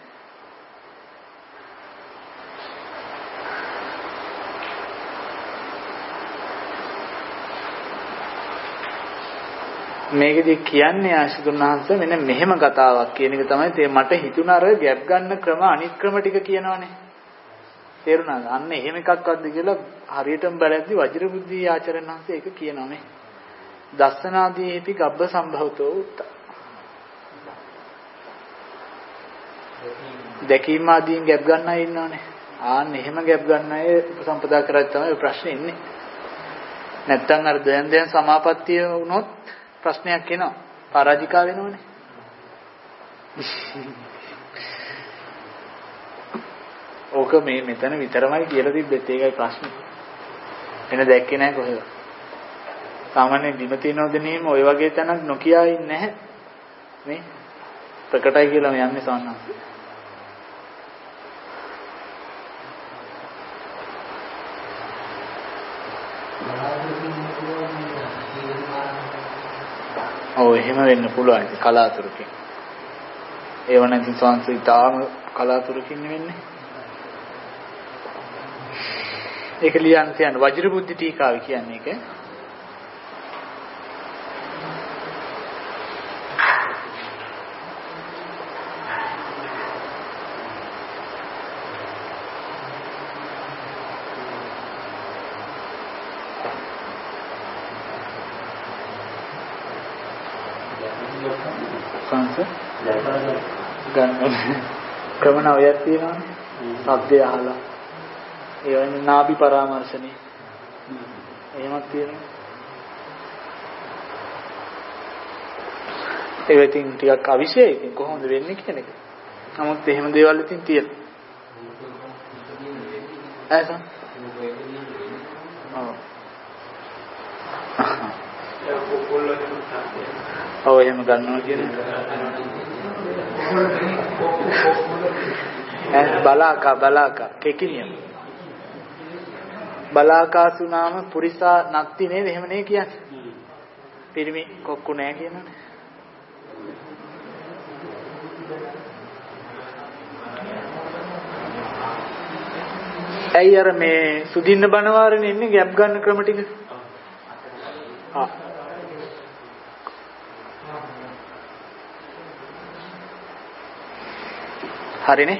මේකදී කියන්නේ ආශිතුන් වහන්සේ මෙන්න මෙහෙම කතාවක් කියන එක තමයි තේ මට හිතුණා අර ගැප් ගන්න ක්‍රම අනිත් ක්‍රම ටික කියනවනේ. තේරුණාද? අන්න එහෙම එකක්වත්ද කියලා හරියටම බලද්දි වජිරබුද්ධි ආචාර්යන් වහන්සේ ඒක කියනවා නේ. දස්සනාදීති ගබ්බ සම්භවතෝ උත්ත. දැකීම ආදීන් ගැප් ගන්න අය ඉන්නවනේ. ආන්න එහෙම ගැප් ගන්න අය උපසම්පදා කරලා තමයි ප්‍රශ්නේ ඉන්නේ. නැත්තම් අර දැන් දැන් සමාපත්තිය වුණොත් ප්‍රශ්නයක් එනවා. පරාජිකා වෙනවනේ. ඕක මේ මෙතන විතරමයි කියලා තිබ්බෙත් ඒකයි ප්‍රශ්නේ. එන දැක්කේ නැහැ කොහෙද? සාමාන්‍යයෙන් බිම තියනවද නෙමෙයි ඔය වගේ තැනක් නොකියා ඉන්නේ නැහැ. නේ? ප්‍රකටයි කියලා මේ යන්නේ සාන්නස්. ඔව් එහෙම වෙන්න පුළුවන් කලාතුරකින්. ඒව නැති සංසිතාම කලාතුරකින් වෙන්නේ. ඒක ලියන්න තියන වජිරබුද්ධි ටීකාව කියන්නේ ඒක. ගන්න ක්‍රමන ඔයක් තියෙනවානේ. සබ්දය අහලා ඒ වගේ නාභි පරාමර්ශනේ එහෙමත් තියෙනවා. ඒක ඉතින් ටිකක් අවිශේෂයි. ඉතින් කොහොමද වෙන්නේ කියන එක. නමුත් එහෙම දේවල් ඉතින් තියෙනවා. ඇයි ඔව් එහෙම ගන්නවා කියන්නේ බලාකා බලාකා කෙකිනියම් බලාකාසු නාම පුරිසා නත්ති නේද එහෙම නේ කියන්නේ. පිරිමි කොක්කු නෑ කියනනේ. ඇයි අර මේ සුදින්න බණවාරනේ ඉන්නේ ගැප් ගන්න ක්‍රම ටික. ආ හරිනේ.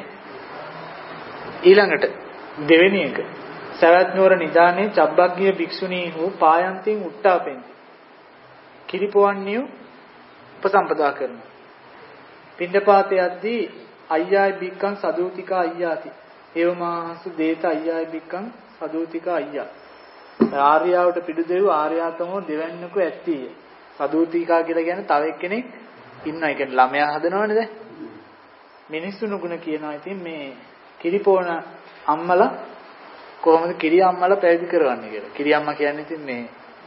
ඊළඟට දෙවෙනි එක සවැත් නුවර නිදානේ චබ්බග්ගිය භික්ෂුණී වූ පායන්තින් උට්ටාපෙන්ති කිරිපොවන්නිය උපසම්පදා කරනවා. පින්ඩපාතයේදී අයියායි බික්කං සදූතිකා අයියාති ඒවමාහසු දේත අයියායි බික්කං සදූතිකා අයියා. ආර්යාවට පිටු දෙව් ආර්යාතමෝ දෙවන්නකෝ ඇත්තීය. සදූතිකා කියලා කියන්නේ තව එක්කෙනෙක් ඉන්නවා. ඒ කියන්නේ ළමයා හදනවනේ දැන්. මිනිස්සුන ගුණ කියනවා. ඉතින් මේ කිරිපෝන අම්මලා කොහොමද කිරි අම්මලා පැවිදි කරවන්නේ කියලා. කිරි අම්මා කියන්නේ ඉතින් මේ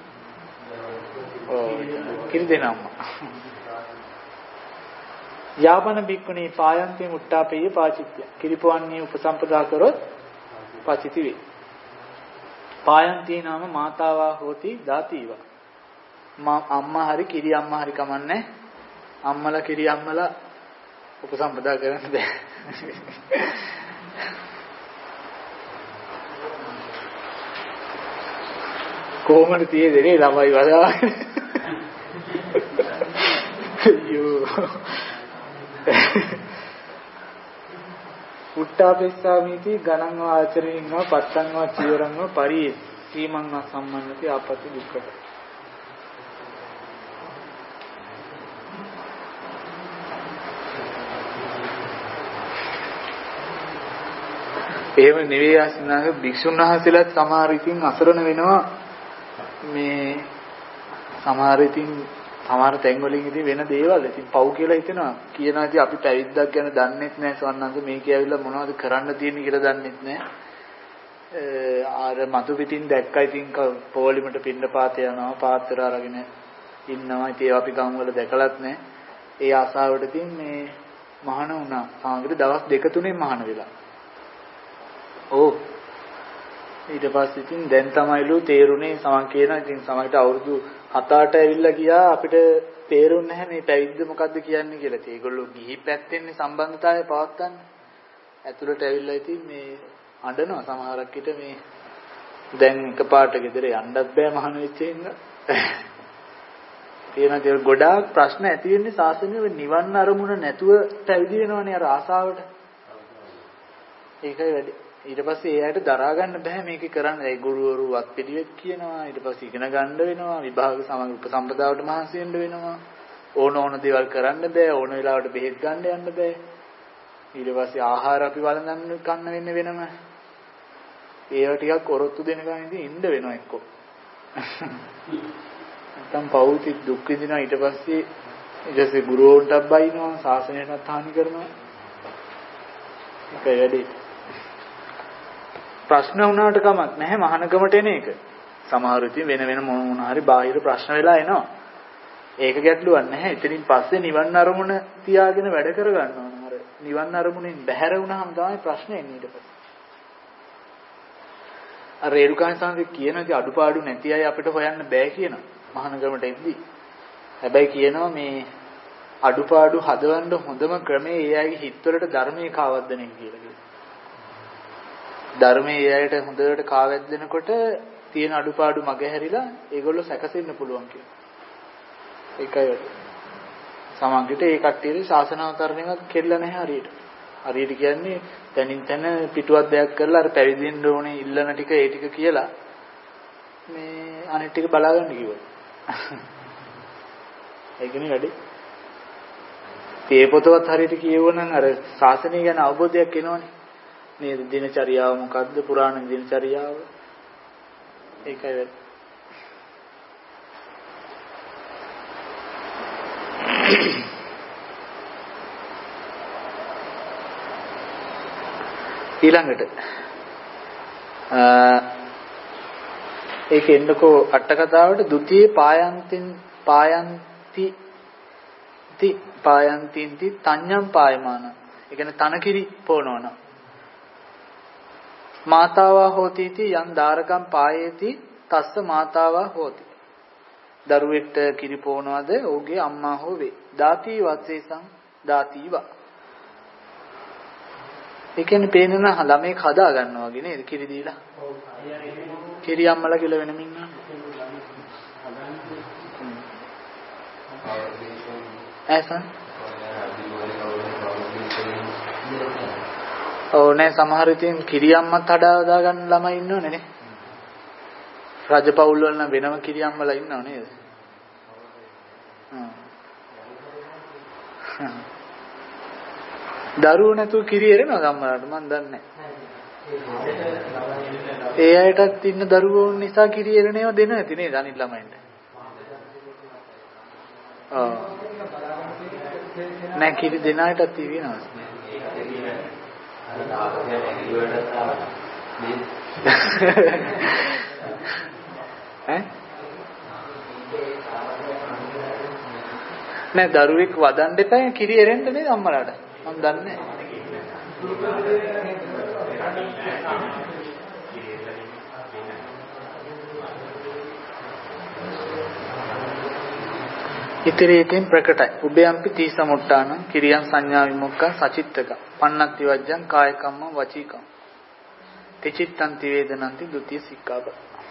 ඔව් කිරි දෙන අම්මා. යාපන බික්කුණී පායන්තේ මුට්ටාපෙය පාචිත්‍ය. කිරිපෝවන්නේ උපසම්පදා කරොත් පාචිති වේ. පායන්තේ නාම මාතාවා හෝති දාතිවා. මා අම්මා හරි කිරි අම්මා හරි කමන්නේ. අම්මලා කිරි අම්මලා උපසම්පදා කරන්න බෑ. කොහොමද තියෙන්නේ ළමයි වදාගෙන. අයියෝ. උට්ටාපෙස්සාමිති ගණං ආචරණින්ව පත්තංව චීවරංව පරියේ සීමං සම්මන්නති ආපති දුක්ඛ. එහෙම නෙවෙයි ආසිනාගේ භික්ෂුන් වහන්සේලාත් සමහර ඉතින් අසරණ වෙනවා. මේ සමහර ඉතින් සමහර තැන් වලින් ඉතින් වෙන දේවල් ඉතින් පව් කියලා හිතනවා. කියනවා ඉතින් අපි පැවිද්දක් ගැන දන්නෙත් නැහැ සවන්නන්ද මේක ඇවිල්ලා මොනවද කරන්න තියෙන්නේ කියලා දන්නෙත් නැහැ. ආර මතු පිටින් දැක්කා ඉතින් පොලිමට පින්නපාත යනවා පාත්‍ර අරගෙන ඉන්නවා. ඉතින් ඒවා අපි ගම් වල දැකලත් නැහැ. ඒ ආසාවට ඉතින් මේ මහාන වුණා. සාමාන්‍යයෙන් දවස් දෙක තුනෙන් මහාන වෙලා. ඕ ඊට පස්සේ ඉතින් දැන් තමයිලු තේරුනේ සමන් කියන ඉතින් සමහරට අවුරුදු හත අට ඇවිල්ලා ගියා අපිට තේරුන්නේ නැහැ මේ පැවිද්ද මොකද්ද කියන්නේ කියලා. ඉතින් ඒගොල්ලෝ ගිහි පැත්තෙන්නේ සම්බන්ධතාවය පවත්වන්න. ඇතුළට ඇවිල්ලා ඉතින් මේ අඬනවා සමහරක් විට මේ දැන් එකපාරට ගෙදර යන්නත් බෑ මහාන වෙච්ච හින්දා. තියෙන ගොඩාක් ප්‍රශ්න ඇති වෙන්නේ සාසනයේ නිවන් අරමුණ නැතුව පැවිදි වෙනවනේ අර ආසාවට. ඒකයි වැඩි. ඊට පස්සේ ඒ අයට දරා ගන්න බෑ මේක කරන්න. ඒ ගුරුවරු වත් පිළිවෙත් කියනවා. ඊට පස්සේ ඉගෙන ගන්න වෙනවා. විභාග සමග උපසම්පදාවට මහන්සි වෙන්න වෙනවා. ඕන ඕන දේවල් කරන්න බෑ. ඕන වෙලාවට බෙහෙත් ගන්න යන්න බෑ. ඊට පස්සේ ආහාර අපි වළඳන්න කන්න වෙන්න වෙනම. ඒව ටිකක් ඔරොත්තු දෙනකන් ඉතින් ඉන්න වෙනවා එක්කෝ. නැත්තම් පෞති දුක් විඳිනවා ඊට පස්සේ ඊට පස්සේ ගුරුවරුන්ටත් බයිනවා ශාසනයටත් හානි කරනවා. ඒකයි වැඩි. ප්‍රශ්න වුණාට කමක් නැහැ මහානගමට එන එක. සමහර ඉතින් වෙන වෙන මොන මොන හරි බාහිර ප්‍රශ්න වෙලා එනවා. ඒක ගැටලුවක් නැහැ. එතනින් පස්සේ නිවන් අරමුණ තියාගෙන වැඩ කර ගන්නවා. අර නිවන් අරමුණෙන් බැහැර වුණාම තමයි ප්‍රශ්නේ එන්නේ ඊට පස්සේ. අර රේරුකාණ සාන්දේ කියනවා අඩුපාඩු නැති අය අපිට හොයන්න බෑ කියනවා. මහානගමට එද්දී. හැබැයි කියනවා මේ අඩුපාඩු හදවන්න හොඳම ක්‍රමය ඒ අයගේ හිතවලට ධර්මයේ කාවද්දන එක කියලා කියනවා. ධර්මයේ ඒ අයට හොඳට කාවැද්දෙනකොට තියෙන අඩුපාඩු මගහැරිලා ඒගොල්ලෝ සැකසෙන්න පුළුවන් කියලා. ඒකයි වැඩි. සමහරවිට ඒ කට්ටියේ ශාසනාවතරණයවත් කෙල්ල නැහැ හරියට. හරියට කියන්නේ තනින් තන පිටුවක් දෙයක් කරලා අර පැවිදෙන්න ඕනේ ඉල්ලන ටික ඒ ටික කියලා මේ අනිත් ටික බලාගන්න කිව්වා. ඒකනේ වැඩි. මේ පොතවත් හරියට කියවනම් අර ශාසනය ගැන අවබෝධයක් එනවනේ. මේ දිනචරියාව මොකද්ද? පුරාණ දිනචරියාව. ඒකයි වැඩි. ඊළඟට ඒක එන්නකෝ අට කතාවට ဒ ුතියේ පායන්තින් පායන්ති ති පායන්තින්ති තඤ්ඤම් පායමාන. ඒ කියන්නේ තනකිරි පොනවන. මාතාවා හෝතිති යම් දාරකම් පායේති තස්ස මාතාවා හෝති. දරුවෙක්ට කිරි පොනවද ඔහුගේ අම්මා හෝ වේ. දාති වත්සේසං දාතිවා. ඒ කියන්නේ පේනන ළමෙක් හදා ගන්නවා වගේ නේද කිරි දීලා. කිරි අම්මලා කියලා වෙනම ඉන්නවා. ඇසන්. ඔව් නේ සමහර ඉතින් කිරි අම්මත් හදා හදා ගන්න ළමයි ඉන්නවනේ නේ. රජපෞල් වල නම් වෙනම කිරි අම්මලා ඉන්නව නේද? හ්ම්. දරුවෝ නැතුව කිරි එරෙනවා අම්මලාට මන් දන්නේ නැහැ. ඒ අයටත් ඉන්න දරුවෝ නිසා කිරි එරෙනේව දෙන නැති නේද අනිත් ළමයින්ට. ඔව්. නෑ කිරි දෙන අයටත් තියෙනවා. ඈ නෑ දරුවෙක් වදන් දෙපැයි කිරි එරෙන්න නේද අම්මලාට මම දන්නේ ඉතිරේකෙන් ප්‍රකටයි උභයම්පි තී සමුට්ඨාන කිරියන් සංඥා විමුක්ඛ සචිත්තක පන්නත්ති වජ්ජං කායකම්ම වචීකම් තිචිත්තන්ති වේදනන්ති ဒ ුතිය සික්ඛාපද.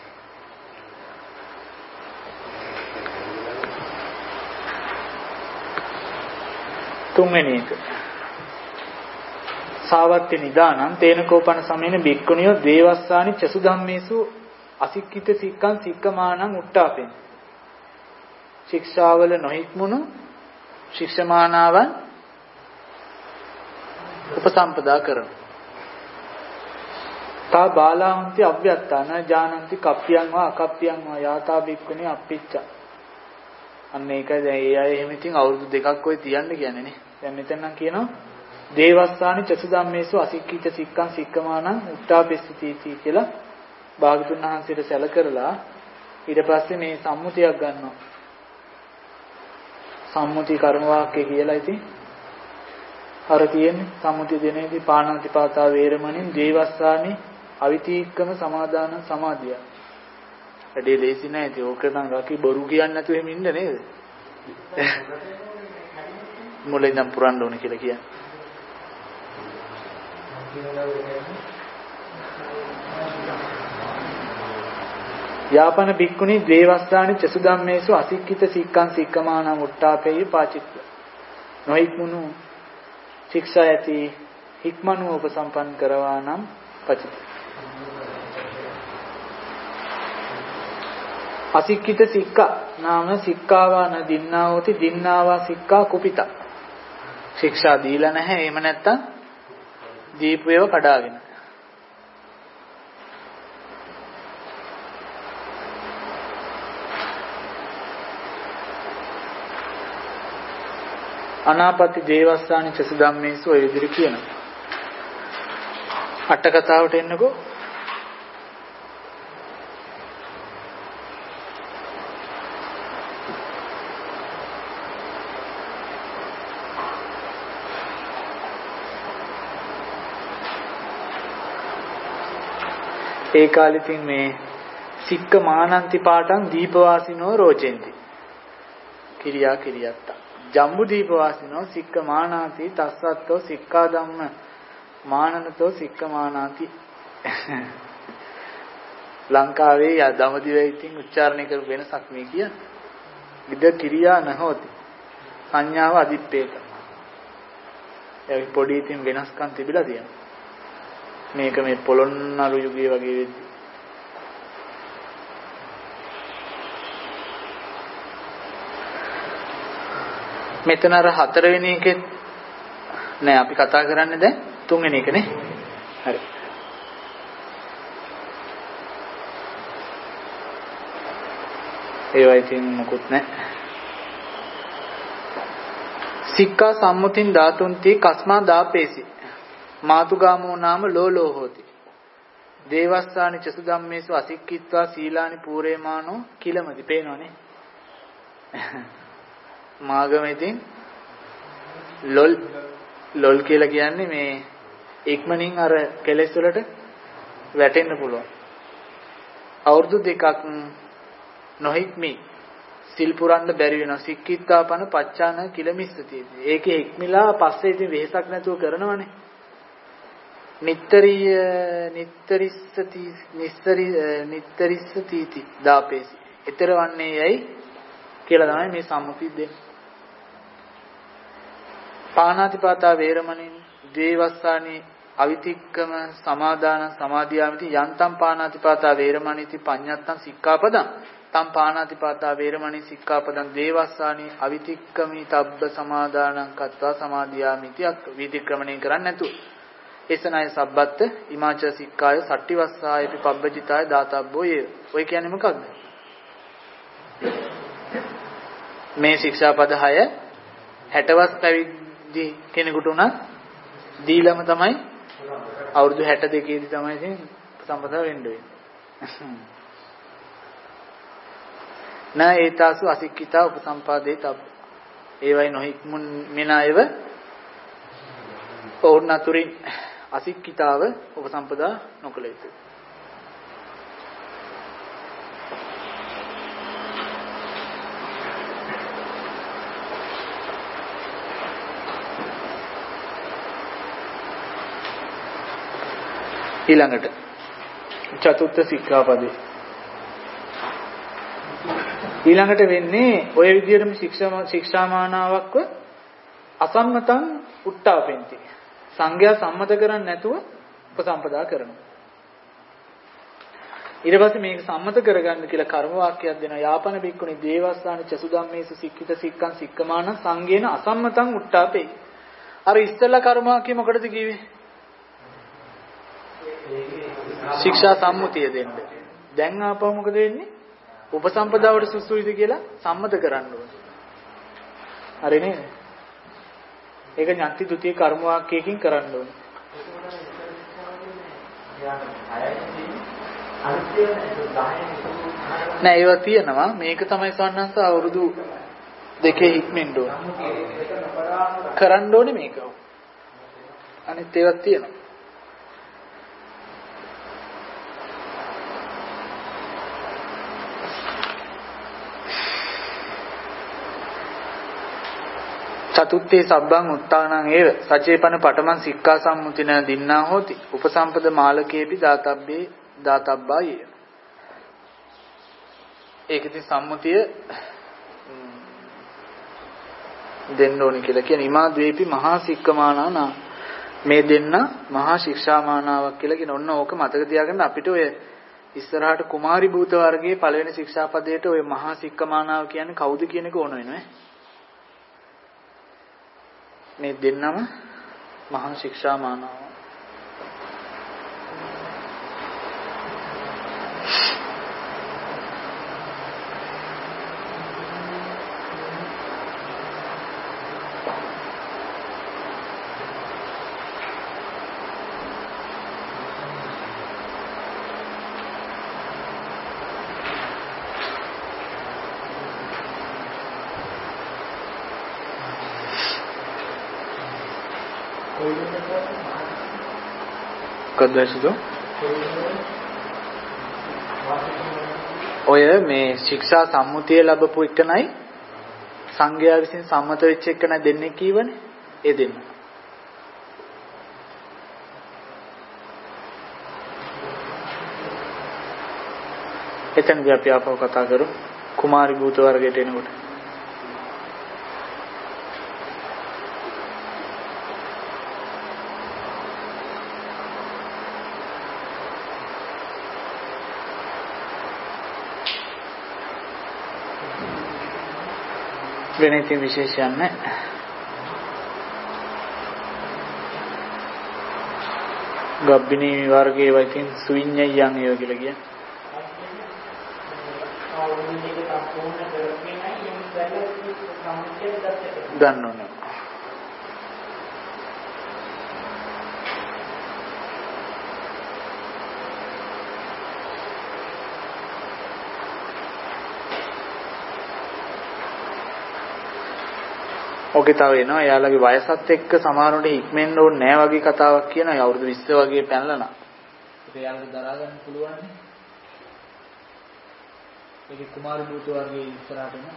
තුන්වෙනි එක සාවත්ති නිදානං තේන කෝපන සමේන බික්කුණියෝ දේවස්සානි චසු ධම්මේසු අසික්කිත සික්ඛං සික්ඛමානං උට්ටාපෙන් ශික්ෂාවල නොහික්මුණු ශික්ෂමානාවන් උපසම්පදා කරන තා බාලාන්ති අභ්‍යත්තාන ජානන්ති කප්පියං වා අකප්පියං වා යාතා බික්කුණේ අප්පිච්ච. අන්න ඒකයි දැන් ඒ අය එහෙම ඉතින් අවුරුදු දෙකක් ඔය තියන්න කියන්නේ නේ. දැන් මෙතන නම් කියනවා දේවස්සානි චසු ධම්මේසු අසික්කිත සික්ඛං සික්ඛමානං උට්ටාපෙස්සති කියලා භාගතුන් වහන්සේට සැල කරලා ඊට පස්සේ මේ සම්මුතියක් ගන්නවා. සම්මුති කර්ම වාක්‍ය කියලා ඉතින් අර තියෙන්නේ සම්මුති දෙනේදී පාණාතිපාතා වේරමණින් දේවස්සානි අවිතීක්කම සමාදාන සමාධිය. වැඩි ලේසි නෑ ඉතින් ඕක නම් රකි බොරු කියන්නේ නැතුව එහෙම ඉන්න නේද? මොලේ නම් පුරන්න ඕනේ කියලා කියන්නේ. යාපන භික්ඛුනි ද්වේවස්සානි චසු ධම්මේසු අසික්කිත සික්ඛං සික්ඛමානං උට්ඨාපේය පාචිත්ත. නොහික්මුණු ශික්ෂා ඇති හික්මනු උපසම්පන්න කරවා නම් පචිත. අසික්කිත සික්ඛා නාම සික්ඛාවා න දින්නා හෝති දින්නාවා සික්ඛා කුපිත. ශික්ෂා දීලා නැහැ. එහෙම නැත්තම් දීපු ඒවා කඩාගෙන. අනාපත්ති දේවස්සානි චසු ධම්මේසු ඔය විදිහට කියනවා. අට කතාවට එන්නකෝ. ඒ කාලෙකින් මේ සික්ක මානන්ති පාඨං දීපවාසිනෝ රෝචෙන්ති. කිරියා කිරියත්තා. ජම්බු දීපවාසිනෝ සික්ක මානාති තස්සත්තෝ සික්ඛා ධම්ම මානනතෝ සික්ක මානාති. ලංකාවේ ය දමදිවේ ඉතින් උච්චාරණය කරපු වෙනසක් මේ කියන්නේ. විද කිරියා නහෝති. සංඥාව අදිප්පේක. ඒ පොඩි ඉතින් වෙනස්කම් තිබිලා තියෙනවා. මේක මේ පොළොන්නරු යුගයේ වගේ වෙද්දි මෙතන අර හතරවෙනි එකේ නෑ අපි කතා කරන්නේ දැන් තුන්වෙනි එක නේ. හරි. ඒවා ඉතින් මොකුත් නෑ. සික්ඛා සම්මුතින් ධාතුන්ති කස්මා දාපේසි. මාතුගාමෝ නාම ලෝලෝ හෝති. දේවස්සානි චසු ධම්මේසු අසික්කිත්වා සීලානි පූරේමානෝ කිලමදි. පේනවනේ. මාගම ඉතින් ලොල් ලොල් කියලා කියන්නේ මේ ඉක්මනින් අර කෙලෙස් වලට වැටෙන්න පුළුවන්. අවුරුදු දෙකක් නොහික්මි සිල් පුරන්න බැරි වෙනවා. සික්කිත්වාපන පච්චාන කිලමිස්සති. ඒකේ ඉක්මිලා පස්සේ ඉතින් වෙහසක් නැතුව කරනවනේ. නිත්තරිය නිත්තරිස්සති නිස්සරි නිත්තරිස්සතිති දාපේසි. ඊතරවන්නේ යයි කියලා තමයි මේ සම්මුතිය දෙන්නේ. පාණාතිපාතා වේරමණින් දේවස්සානි අවිතික්කම සමාදාන සමාදියාමිති යන්තම් පාණාතිපාතා වේරමණිති පඤ්ඤත්තං සික්ඛාපදං තම් පාණාතිපාතා වේරමණි සික්ඛාපදං දේවස්සානි අවිතික්කමි තබ්බ සමාදානං කତ୍වා සමාදියාමිති අත් විතික්‍රමණය කරන්නේ නැතුව එසනයි සබ්බත් ඉමාච සික්ඛාය සට්ටිවස්සායපි පබ්බජිතාය දාතබ්බෝ යේ. ඔය කියන්නේ මොකක්ද? මේ ශික්ෂාපද හය හැට වස් පැවිදි කෙනෙකුට උනත් දීලම තමයි අවුරුදු හැට දෙකේදී තමයි ඉතින් සම්පදා වෙන්න වෙන්නේ. නා ඒතාසු අසික්කිතා උපසම්පාදේ තබ්. ඒවයි නොහික්මුන් මිනායව ඕන් නතුරින් අසික්කිතාව උපසම්පදා නොකළ යුතුයි. ඊළඟට චතුර්ථ සික්ඛාපදේ ඊළඟට වෙන්නේ ඔය විදිහටම ශික්ෂා ශික්ෂාමානාවක්ව අසම්මතං උට්ටාපෙන්ති. සංඝයා සම්මත කරන්නේ නැතුව උපසම්පදා කරනවා. ඊට පස්සේ මේක සම්මත කරගන්න කියලා කර්ම වාක්‍යයක් දෙනවා. යාපන බික්කුනි දේවස්සාන චසු ධම්මේසු සික්ඛිත සික්ඛං සික්ඛමාන සංඝේන අසම්මතං උට්ටාපේ. අර ඉස්සෙල්ලා කර්ම වාක්‍ය මොකටද කිව්වේ? ශික්ෂා සම්මුතිය දෙන්න. දැන් ආපහු මොකද වෙන්නේ? උපසම්පදාවට සුසුයිද කියලා සම්මත කරන්න ඕනේ. හරි නේද? ඒක ඥාති ද්විතීය කර්ම වාක්‍යයකින් කරන්න ඕනේ. නෑ ඒවා තියෙනවා. මේක තමයි සවන්නස්ස අවුරුදු දෙකේ හික්මෙන්න ඕනේ. කරන්න ඕනේ මේක. අනිත් ඒවා තියෙනවා. චතුත්තේ සබ්බං උත්තානං ඒව සචේපන පඨමං සික්ඛා සම්මුතින දින්නා හෝති උපසම්පද මාලකේපි දාතබ්බේ දාතබ්බාය. ඒක ඉතින් සම්මුතිය දෙන්න ඕනි කියලා කියන ඉමා ද්වේපි මහා සික්කමානා මේ දෙන්න මහා ශික්ෂාමානාවක් කියලා කියන ඔන්න ඕක මතක තියාගන්න අපිට ඔය ඉස්සරහට කුමාරි භූත වර්ගයේ පළවෙනි ශික්ෂාපදයට ඔය මහා සික්කමානාව කියන්නේ කවුද කියන එක ඕන වෙනවා මේ දෙන්නම මහා ශික්ෂාමානාව කද්දැසිදෝ ඔය මේ ශික්ෂා සම්මුතිය ලැබපු එකනයි සංඝයා විසින් සම්මත වෙච්ච එකනයි දෙන්නේ කීවනේ ඒ දෙන්න. එතනදී අපි ආපහු කතා කරමු කුමාරි භූත වර්ගයට එනකොට. වෙන ඉතින් විශේෂයක් නැහැ. ගබ්බිනී වර්ගයේ වයින් සුවිඤ්ඤයයන් ඒව කියලා කියන්නේ. ගන්න ඕනේ. ඔකේ තව එනවා එයාලගේ වයසත් එක්ක සමහරවිට හික්මෙන්න ඕනේ නැහැ වගේ කතාවක් කියනවා. අවුරුදු විස්ස වගේ පැනලා නා. ඒක එයාලට දරා ගන්න පුළුවන් නේ. ඒකේ කුමාර භූත වර්ගයේ ඉස්සරහට එනවා.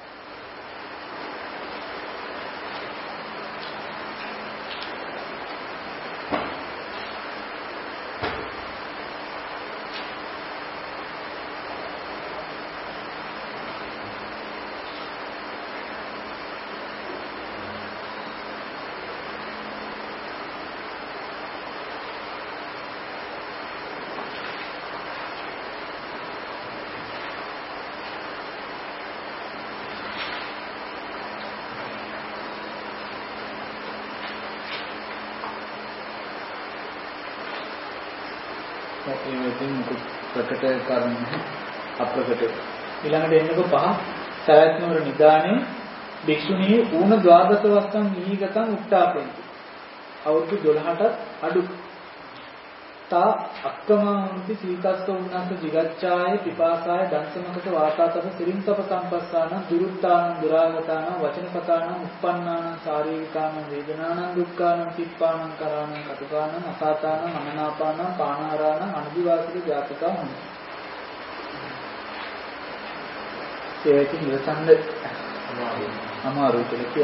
ප්‍රකට කරන්නේ අප්‍රකට ඊළඟට එන්නකො පහ සවැත්නුවර නිදානේ භික්ෂුණී ඌණ ද්වාදස වස්සන් නිහිගතං උත්තාපෙන්ති අවුරුදු දොළහටත් අඩු තා අක්කමාන්ති සීතස්ස උන්නස්ස jigacchāya පිපාසාය දංශමකට වාතාතප සිරින්තප සම්පස්සාන දුරුත්තාන දුරාගතාන වචනපතාන උප්පන්නාන ශාරීරිකාන වේදනාන දුක්ඛාන තිප්පාන කරාන කටුකාන අසාතාන මනනාපාන පානාරාන අනුදිවාසික ජාතකා හොඳ ඒක නිරසන්න අමාරු කියලා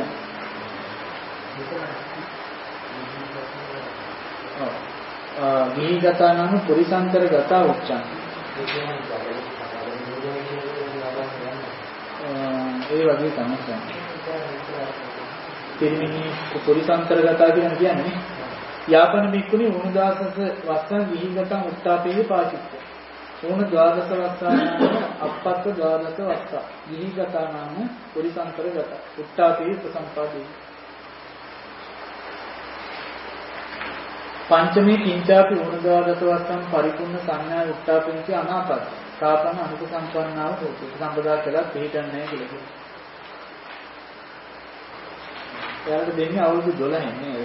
කියන්නේ ගීගතානම පුරිසන්තර ගතා උච්චං ඒ වගේ තමයි. පිරිමිනි පුරිසන්තර ගතා කියන්නේ යාපන බික්කුනි උණුදාසස වස්සන් ගීගතං උත්තාපේ පාචිත්ත. උණු ද්වාදස වස්සාන අපපත්ත ද්වාදස වස්සා. ගීගතානම පුරිසන්තර ගත උත්තාපේ ප්‍රසම්පාදී. පංචමේ කිංචාපි උණදාදත වත්තම් පරිපූර්ණ සංඥා උත්තාපෙන්ති අනාපත් සාපන අනුක සම්පන්නාව හොතු සම්පදා කළා පිළිටන්නේ නැහැ කියලා කියනවා. එයාලට දෙන්නේ අවුරුදු දොළහෙන් නේද?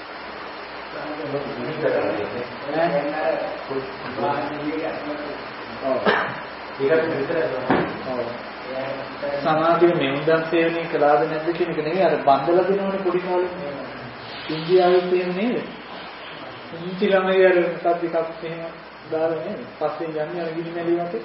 සමාධිය මෙවුන්දන් සේවනය කළාද නැද්ද කියන එක නෙවෙයි අර බන්දලා දෙනවනේ පොඩි කාලේ. ඉන්දියාවේ තියෙන්නේ නේද? ඉන්ටි ළමයි අර මොකක්ද එකක් එහෙම දාලා නේද? පස්සේ යන්නේ අර ගිනි නැලි වටේ.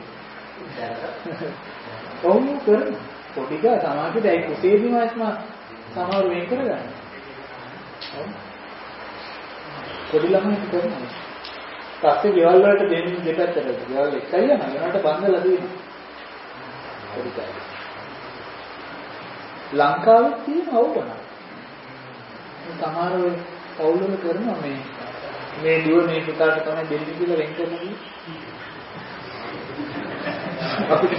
ඔව් කරන පොඩි ගා සමාජයට ඒ කුසේදීම ආස්මා සමහර වෙන් කරගන්න. ඔව්. පොඩි ළමයි කරනවා. පස්සේ ගෙවල් වලට දෙන්නේ දෙපැත්තට. ගෙවල් එකයි යනවා. ඒකට බන්දලා දෙනවා. ලංකාවේ තියෙන අවුලන. සමහර වෙලාවට පවුල් වල කරනවා මේ මේ දුව මේ පුතාට තමයි දෙන්නේ කියලා වෙන් කරනවා. අපිට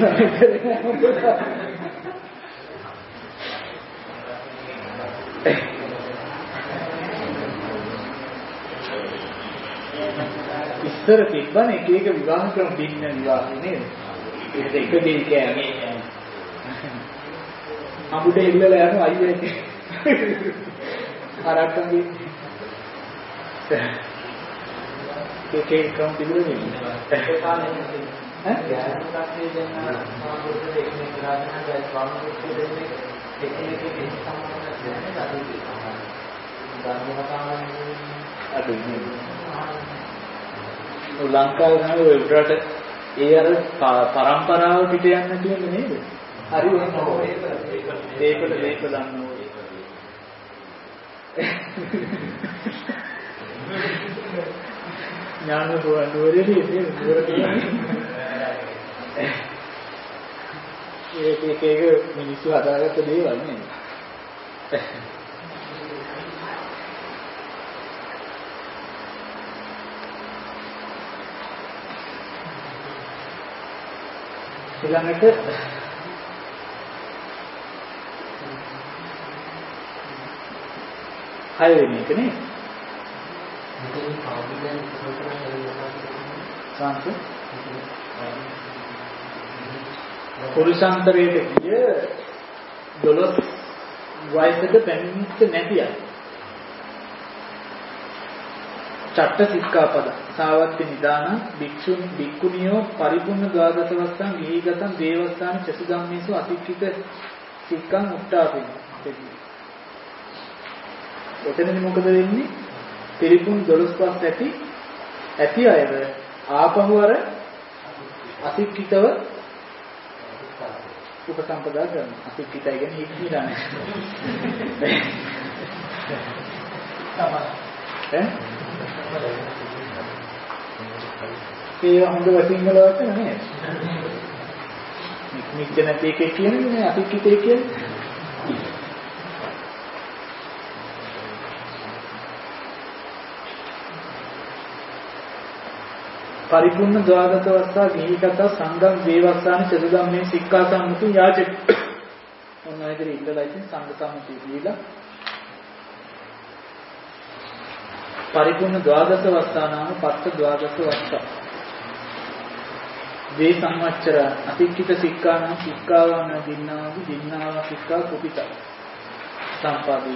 ඉස්සර තිබ්බනේ එක එක විවාහ ක්‍රම දින්න විවාහ නේද? ඒක එක දෙයක් කියන්නේ. අමුඩ ඉල්ලලා යනවා අයියේ. ආරක්ෂණගේ ඒක එක ක්‍රම තිබුණේ නේ. ඒ කාලේ ඈ යාළුවාගේ දෙන්න සමාජයේ එක්කෙනෙක් ගානකට ස්වාමීන් දෙන්නේ එක්කෙනෙක්ගේ සම්බන්ධයක් නැහැ අදුයි සමාන. ධර්මතාවයන් අදුයි. ලංකාවේ නම් ඔය උඩරට ඒ අර පරම්පරාව පිට යන්න කියන්නේ නේද? හරි ඒක ඒකට මේක දන්නවා. ඥාන දුරේදී නේද? ඒක එක එක මිනිස්සු හදාගත්ත දේවල් නේද? ඊළඟට හය වෙනි එක නේ. සංස පුරුෂාන්තරයේ කිය දොළොස් වයසක පැමිණිච්ච නැතිය. චට්ට සික්ඛාපද සාවත්ති නිදාන භික්ෂුන් භික්ඛුනියෝ පරිපූර්ණ ද්වාදස වස්සං ගිහිගතං දේවස්ථාන චසු ධම්මේසු අතික්ඛිත සික්ඛං උට්ටාපින. එතනදි මොකද වෙන්නේ? පිරිපුන් දොළොස් පස් ඇති ඇති අයව ආපහු අර අතික්ඛිතව උපසම්පදා කරනවා. අතික්ඛිතය කියන්නේ හික්මිලා නැහැ. ඈ ඒ හොඳ වචින්වල වචන නේද? මිච්ච නැති එකේ කියන්නේ අතික්කිතේ කියන්නේ. පරිපූර්ණ ද්වාදස වස්සා ගිහිගත සංඝම් දේවස්ථාන චතුධම්මේ සික්ඛා සම්මුති යාචක. ඔන්න ඇයිද ඉඳලා ඉතින් සංඝ සම්මුතිය දීලා පරිපූර්ණ ද්වාදස වස්තානාම පත්ත ද්වාදස වස්තා වේ සංවච්චර අතික්කිත සික්ඛාන සික්ඛාවන දින්නාවි දින්නාව සික්ඛා කුපිත සම්පාදී.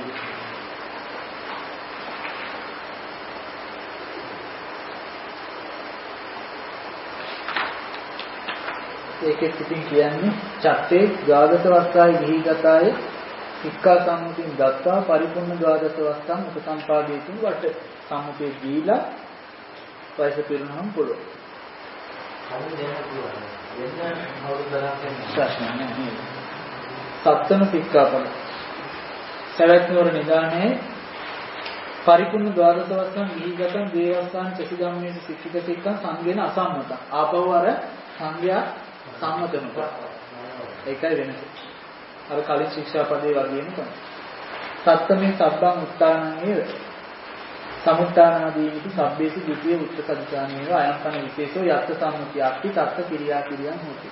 ඒකෙත් ඉතින් කියන්නේ චත්තේ ද්වාදස වස්තායි ගිහිගතාය සික්ඛා සම්මුතින් දත්තා පරිපූර්ණ ද්වාදස වස්තන් උපසම්පාදේතු වට සම්මුතිය දීලා වයස පිරුණාම පුළුවන්. කවුද දෙන්න පුළුවන්? වෙන අවුරුද්දක් ප්‍රශ්න නැහැ. සත්තම සික්ඛාපද. සවැත් නුවර නිදානේ පරිපූර්ණ ද්වාදස වස්තන් ගිහිගතන් දේවස්ථාන චතු ධම්මේසු සික්ඛිත සික්ඛං සංගේන අසම්මත. ආපහු අර සංගයා සම්මත වෙනවා. ඒකයි වෙනස. අර කලින් ශික්ෂාපදේ වගේම තමයි. සත්තමේ සබ්බං උත්තානං නේද? සමුත්තානාදී විදි සබ්බේසු ද්විතීය උච්ච සදිචානේව අයම්පන විශේෂෝ යත්ත සම්මුතිය අක්ටි තත්ත කිරියා කිරියන් හොති.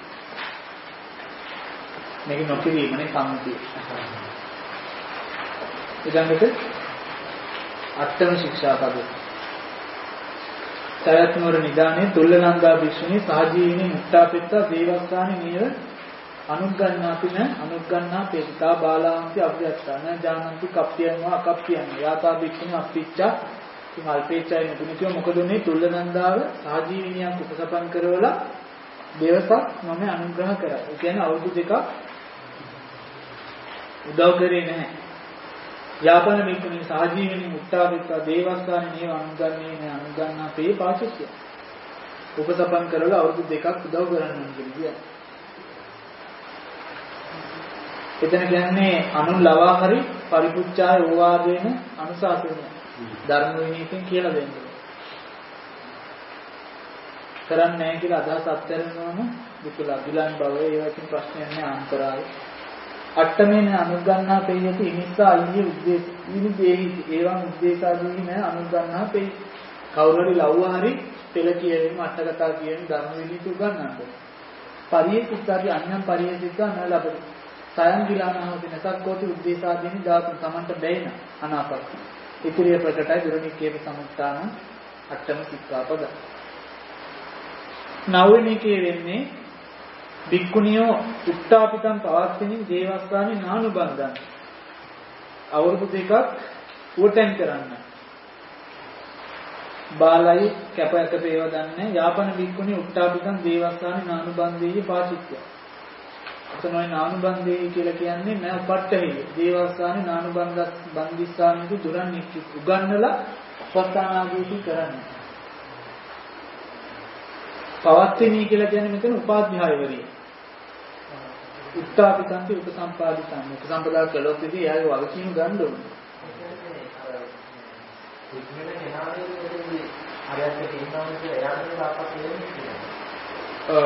මේක නොකිරීමනේ සම්මුතිය. ඊළඟට අට්ඨම ශික්ෂාපදේ. සයත් නුවර නිදානේ තුල්ලනන්දා භික්ෂුණී සහජීවිනී මුක්තාපෙත්තා දේවස්ථානේ නේව අනුග්ගන්නාපින අනුග්ගන්නා පෙත්තා බාලාන්ති අභ්‍යත්තන ජානන්ති කප්පියන් වා අකප්පියන් යාතා භික්ෂුණී අප්පිච්චා ඉතින් අල්පේච්චයි නුදුනිකෝ මොකද උනේ තුල්ලනන්දාව සහජීවිනියක් උපසපන් කරවලා දේවසක් මම අනුග්‍රහ කරා. ඒ කියන්නේ අවුරුදු දෙකක් උදව් කරේ නැහැ. යාපන මික්කුණී සහජීවිනී මුක්තාපෙත්තා දේවස්ථානේ නේව අනුග්ගන්නේ නැහැ අනුග්ගන්නා පේ පාචස්ය. උපසපන් කරවලා අවුරුදු දෙකක් උදව් කරන්න කියලා. එතන කියන්නේ අනුන් ලවා හරි පරිපුච්ඡාය ඕවාදේන අනුශාසනය ධර්ම විනීතෙන් කියලා දෙන්නේ. කරන්නේ නැහැ කියලා අදහස් අත්හැරෙනවම විකල අභිලන් භවයේ ඒ වගේ ප්‍රශ්නයක් නෑ අන්තරාය. අට්ඨමේන අනුගන්නා පෙයති ඉනිස්සා අයිය උද්දේශ ඉනිදේහි ඒවම් උද්දේශාදී නෑ අනුගන්නා පෙයි. කවුරු හරි ලව්වා හරි පෙළ කියවීම අටකතා කියන ධර්ම විදිහට උගන්වන්නද. පරියේසිතාදී අන්‍යම් පරියේසිතා නලබති. සයන් ගිලානහවති නසක්කෝති උද්දේශාදීනි දාතු තමන්ට බැයින අනාපත්ති. ඉතිරිය ප්‍රකටයි දුරනික්කේප සමුත්තාන අට්ඨම සික්ඛාපද. නවවෙනි එකේ වෙන්නේ බික්කුණියෝ උත්තාපිතං පවත්තිනින් දේවස්ථානේ නානුබන්ධං. අවුරුදු දෙකක් උවටෙන් කරන්න. බාලයි කැපයක පේව දන්නේ යාපන බික්කුණිය උත්තාපිතං දේවස්ථානේ නානුබන්ධේය පාචිත්‍ය. අතනෝයි නානුබන්ධේය කියලා කියන්නේ නෑ උපට්ඨහි. දේවස්ථානේ නානුබන්ධස් බන්දිස්ථානෙදි දුරන් නික්කි උගන්නලා උපස්ථානාදීසි කරන්නේ. පවත්තිනී කියලා කියන්නේ මෙතන උපාධ්‍යායවරිය. උත්තාපිතන්ති උපසම්පාදිතං. උපසම්පදා කළොත් ඉතින් එයාගේ වගකීම ගන්න ඕනේ. ඉක්මනට කෙනාගේ මෙතනදී හරියට කියනවා කියලා එයාට තාපක් දෙන්නේ. අ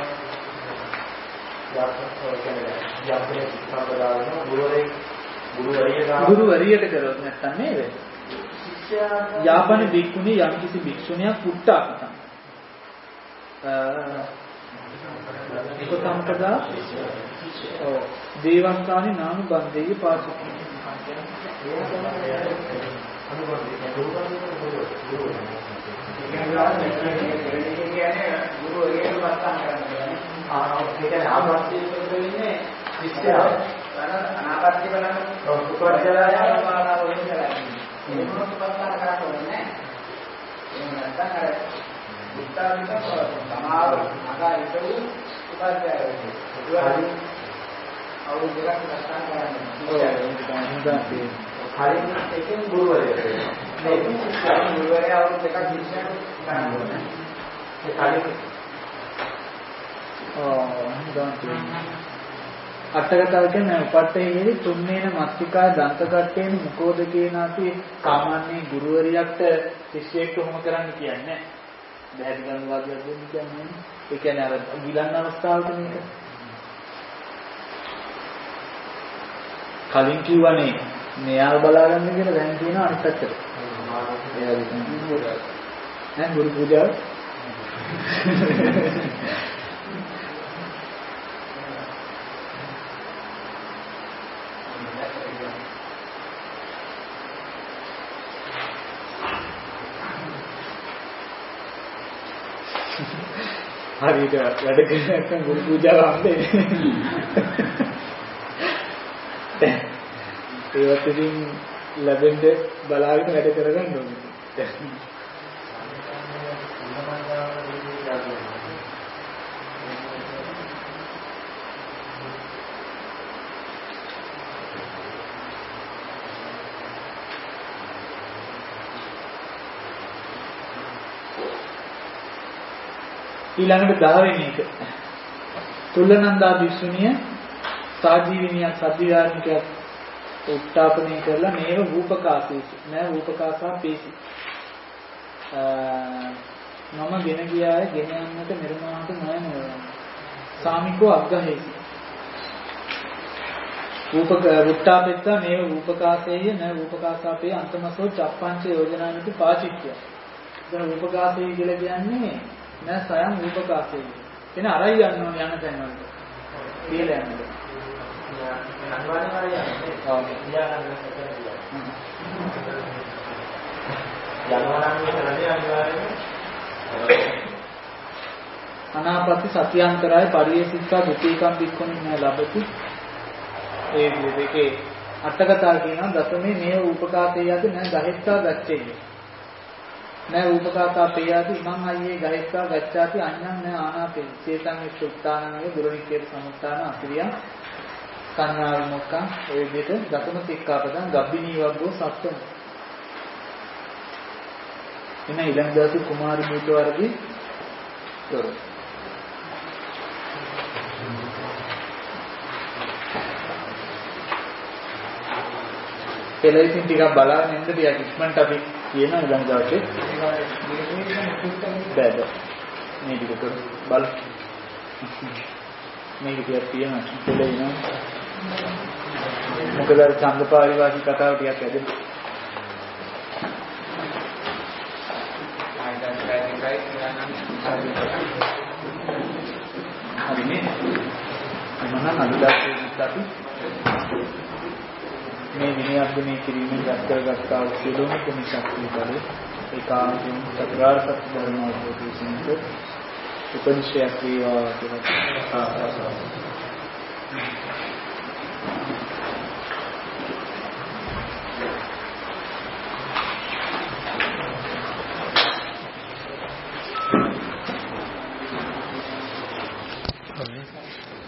යාපන කියන්නේ යාපනේ උපසම්පදාන ගුරුවරේ ගුරුවරිය ගාව ගුරුවරියට කරොත් නැත්තම් නේද? ශිෂ්‍යයා යාපන බික්කුණි යම්කිසි භික්ෂුණියක් උත්තාපිතං. උපසම්පදා ඔව් දේවස්ථානේ නානුබන්ධයේ පාසු උත්තරවිත සමාව අගා ඉතු උපාධ්‍යායවරු ඒවා අවුරුදු දෙකක් කතා කරන්නේ. කලින් එකෙන් ගුරුවරයෙක් වෙනවා. මේකෙන් ගුරුවරයා අවුරුදු දෙකක් ඉස්සර කරනවා. ඒ කලින් ඔව් හඳුන්වන්න. අටකතාව කියන්නේ උපට්ඨේහි තුන්නේන මත්තිකාය දන්තකට්ඨේන මුකෝදකේනාති සාමාන්‍ය ගුරුවරියට ශිෂ්‍යයෙක් කොහොම කරන්න කියන්නේ. බැහැරි ගන්න වාදියක් දෙන්න කියන්නේ. ඒ කියන්නේ අර ගිලන්න අවස්ථාවක මේක. කලින් කිව්වනේ මෙයාව බලාගන්න කියලා දැන් කියනවා අනිත් පැත්තට. එයාගේ කියන්නේ ඈ ගුරු පූජාව. හරියට වැඩ කරන ගුරු පූජාව හම්බෙන්නේ. ඒවත් ඉතින් ලැබෙන්නේ බලාගෙන වැඩ කරගන්න ඕනේ. ඊළඟට දහ වෙනි එක. තුල්ලනන්දා භික්ෂුණිය සාජීවිනියක් සත්‍විහාරිකයක් උත්ථාපනය කරලා මේව රූපකාසීසු නෑ රූපකාසා පේසි. මම ගෙන ගියාය ගෙන යන්නට නිර්මාණට නොයනවා. සාමිකෝ අග්ගහේසි. රූපක උත්ථාපෙත්තා මේව රූපකාසේය නෑ රූපකාසාපේ අන්තමසෝ චප්පංච යෝජනානිති පාචිත්‍ය. දැන් රූපකාසය කියලා කියන්නේ නෑ සයන් රූපකාසය. එන අරයි යන්න ඕන යන තැන් වලට. කියලා යන්නේ. අනිවාර්යයෙන්ම යන්නේ. ඔව්. තියාගන්න සැකතියි. යනවා නම් කරන්නේ අනිවාර්යයෙන්ම අනාපත්ති සත්‍යන්තරය පරියසිතා දුතිකම් බික්කොනින් ලැබති. ඒ දෙකේ අටකතා කියනවා දසමේ මේ උපකාතේ යති නැ ගහෙත්තා ගච්ඡේ. නැ උපකාතා පේයති ඉමං අයියේ ගහෙත්තා ගච්ඡාති අඤ්ඤං නැ ආනාපේ. චේතං විසුත්තානමේ දුරනිකේ සමුත්තාන අක්‍රියා සංඥා විමුක්ඛං ඒ විදිහට දසම සික්ඛාපදං ගබ්බිනී වග්ගෝ සත්‍යං. එන ඊළඟ දවසේ කුමාරි මූත වර්ගයේ තොර. පෙළෙකින් ටිකක් බලාගෙන ඉන්න ටිකක් ඉක්මනට අපි කියන ඊළඟ දවසේ බෑ බෑ මේ විදිහට බල මේක ටිකක් තියෙනවා දෙලෙනවා මොකද අර ඡන්දපාරිවාදී කතාව ටිකක් ඇදෙන්නේ හරිනේ මම නම් අදට අපි මේ විනයග්ගණය කිරීමෙන් රැස් කරගත්තා වූ සියලුම කුණි ශක්තිය බල ඒකාන්තයෙන් චතුරාර්ය සත්‍ය ධර්ම අවබෝධ වීමට උපනිෂයක් වේවා කියලා ආශාසන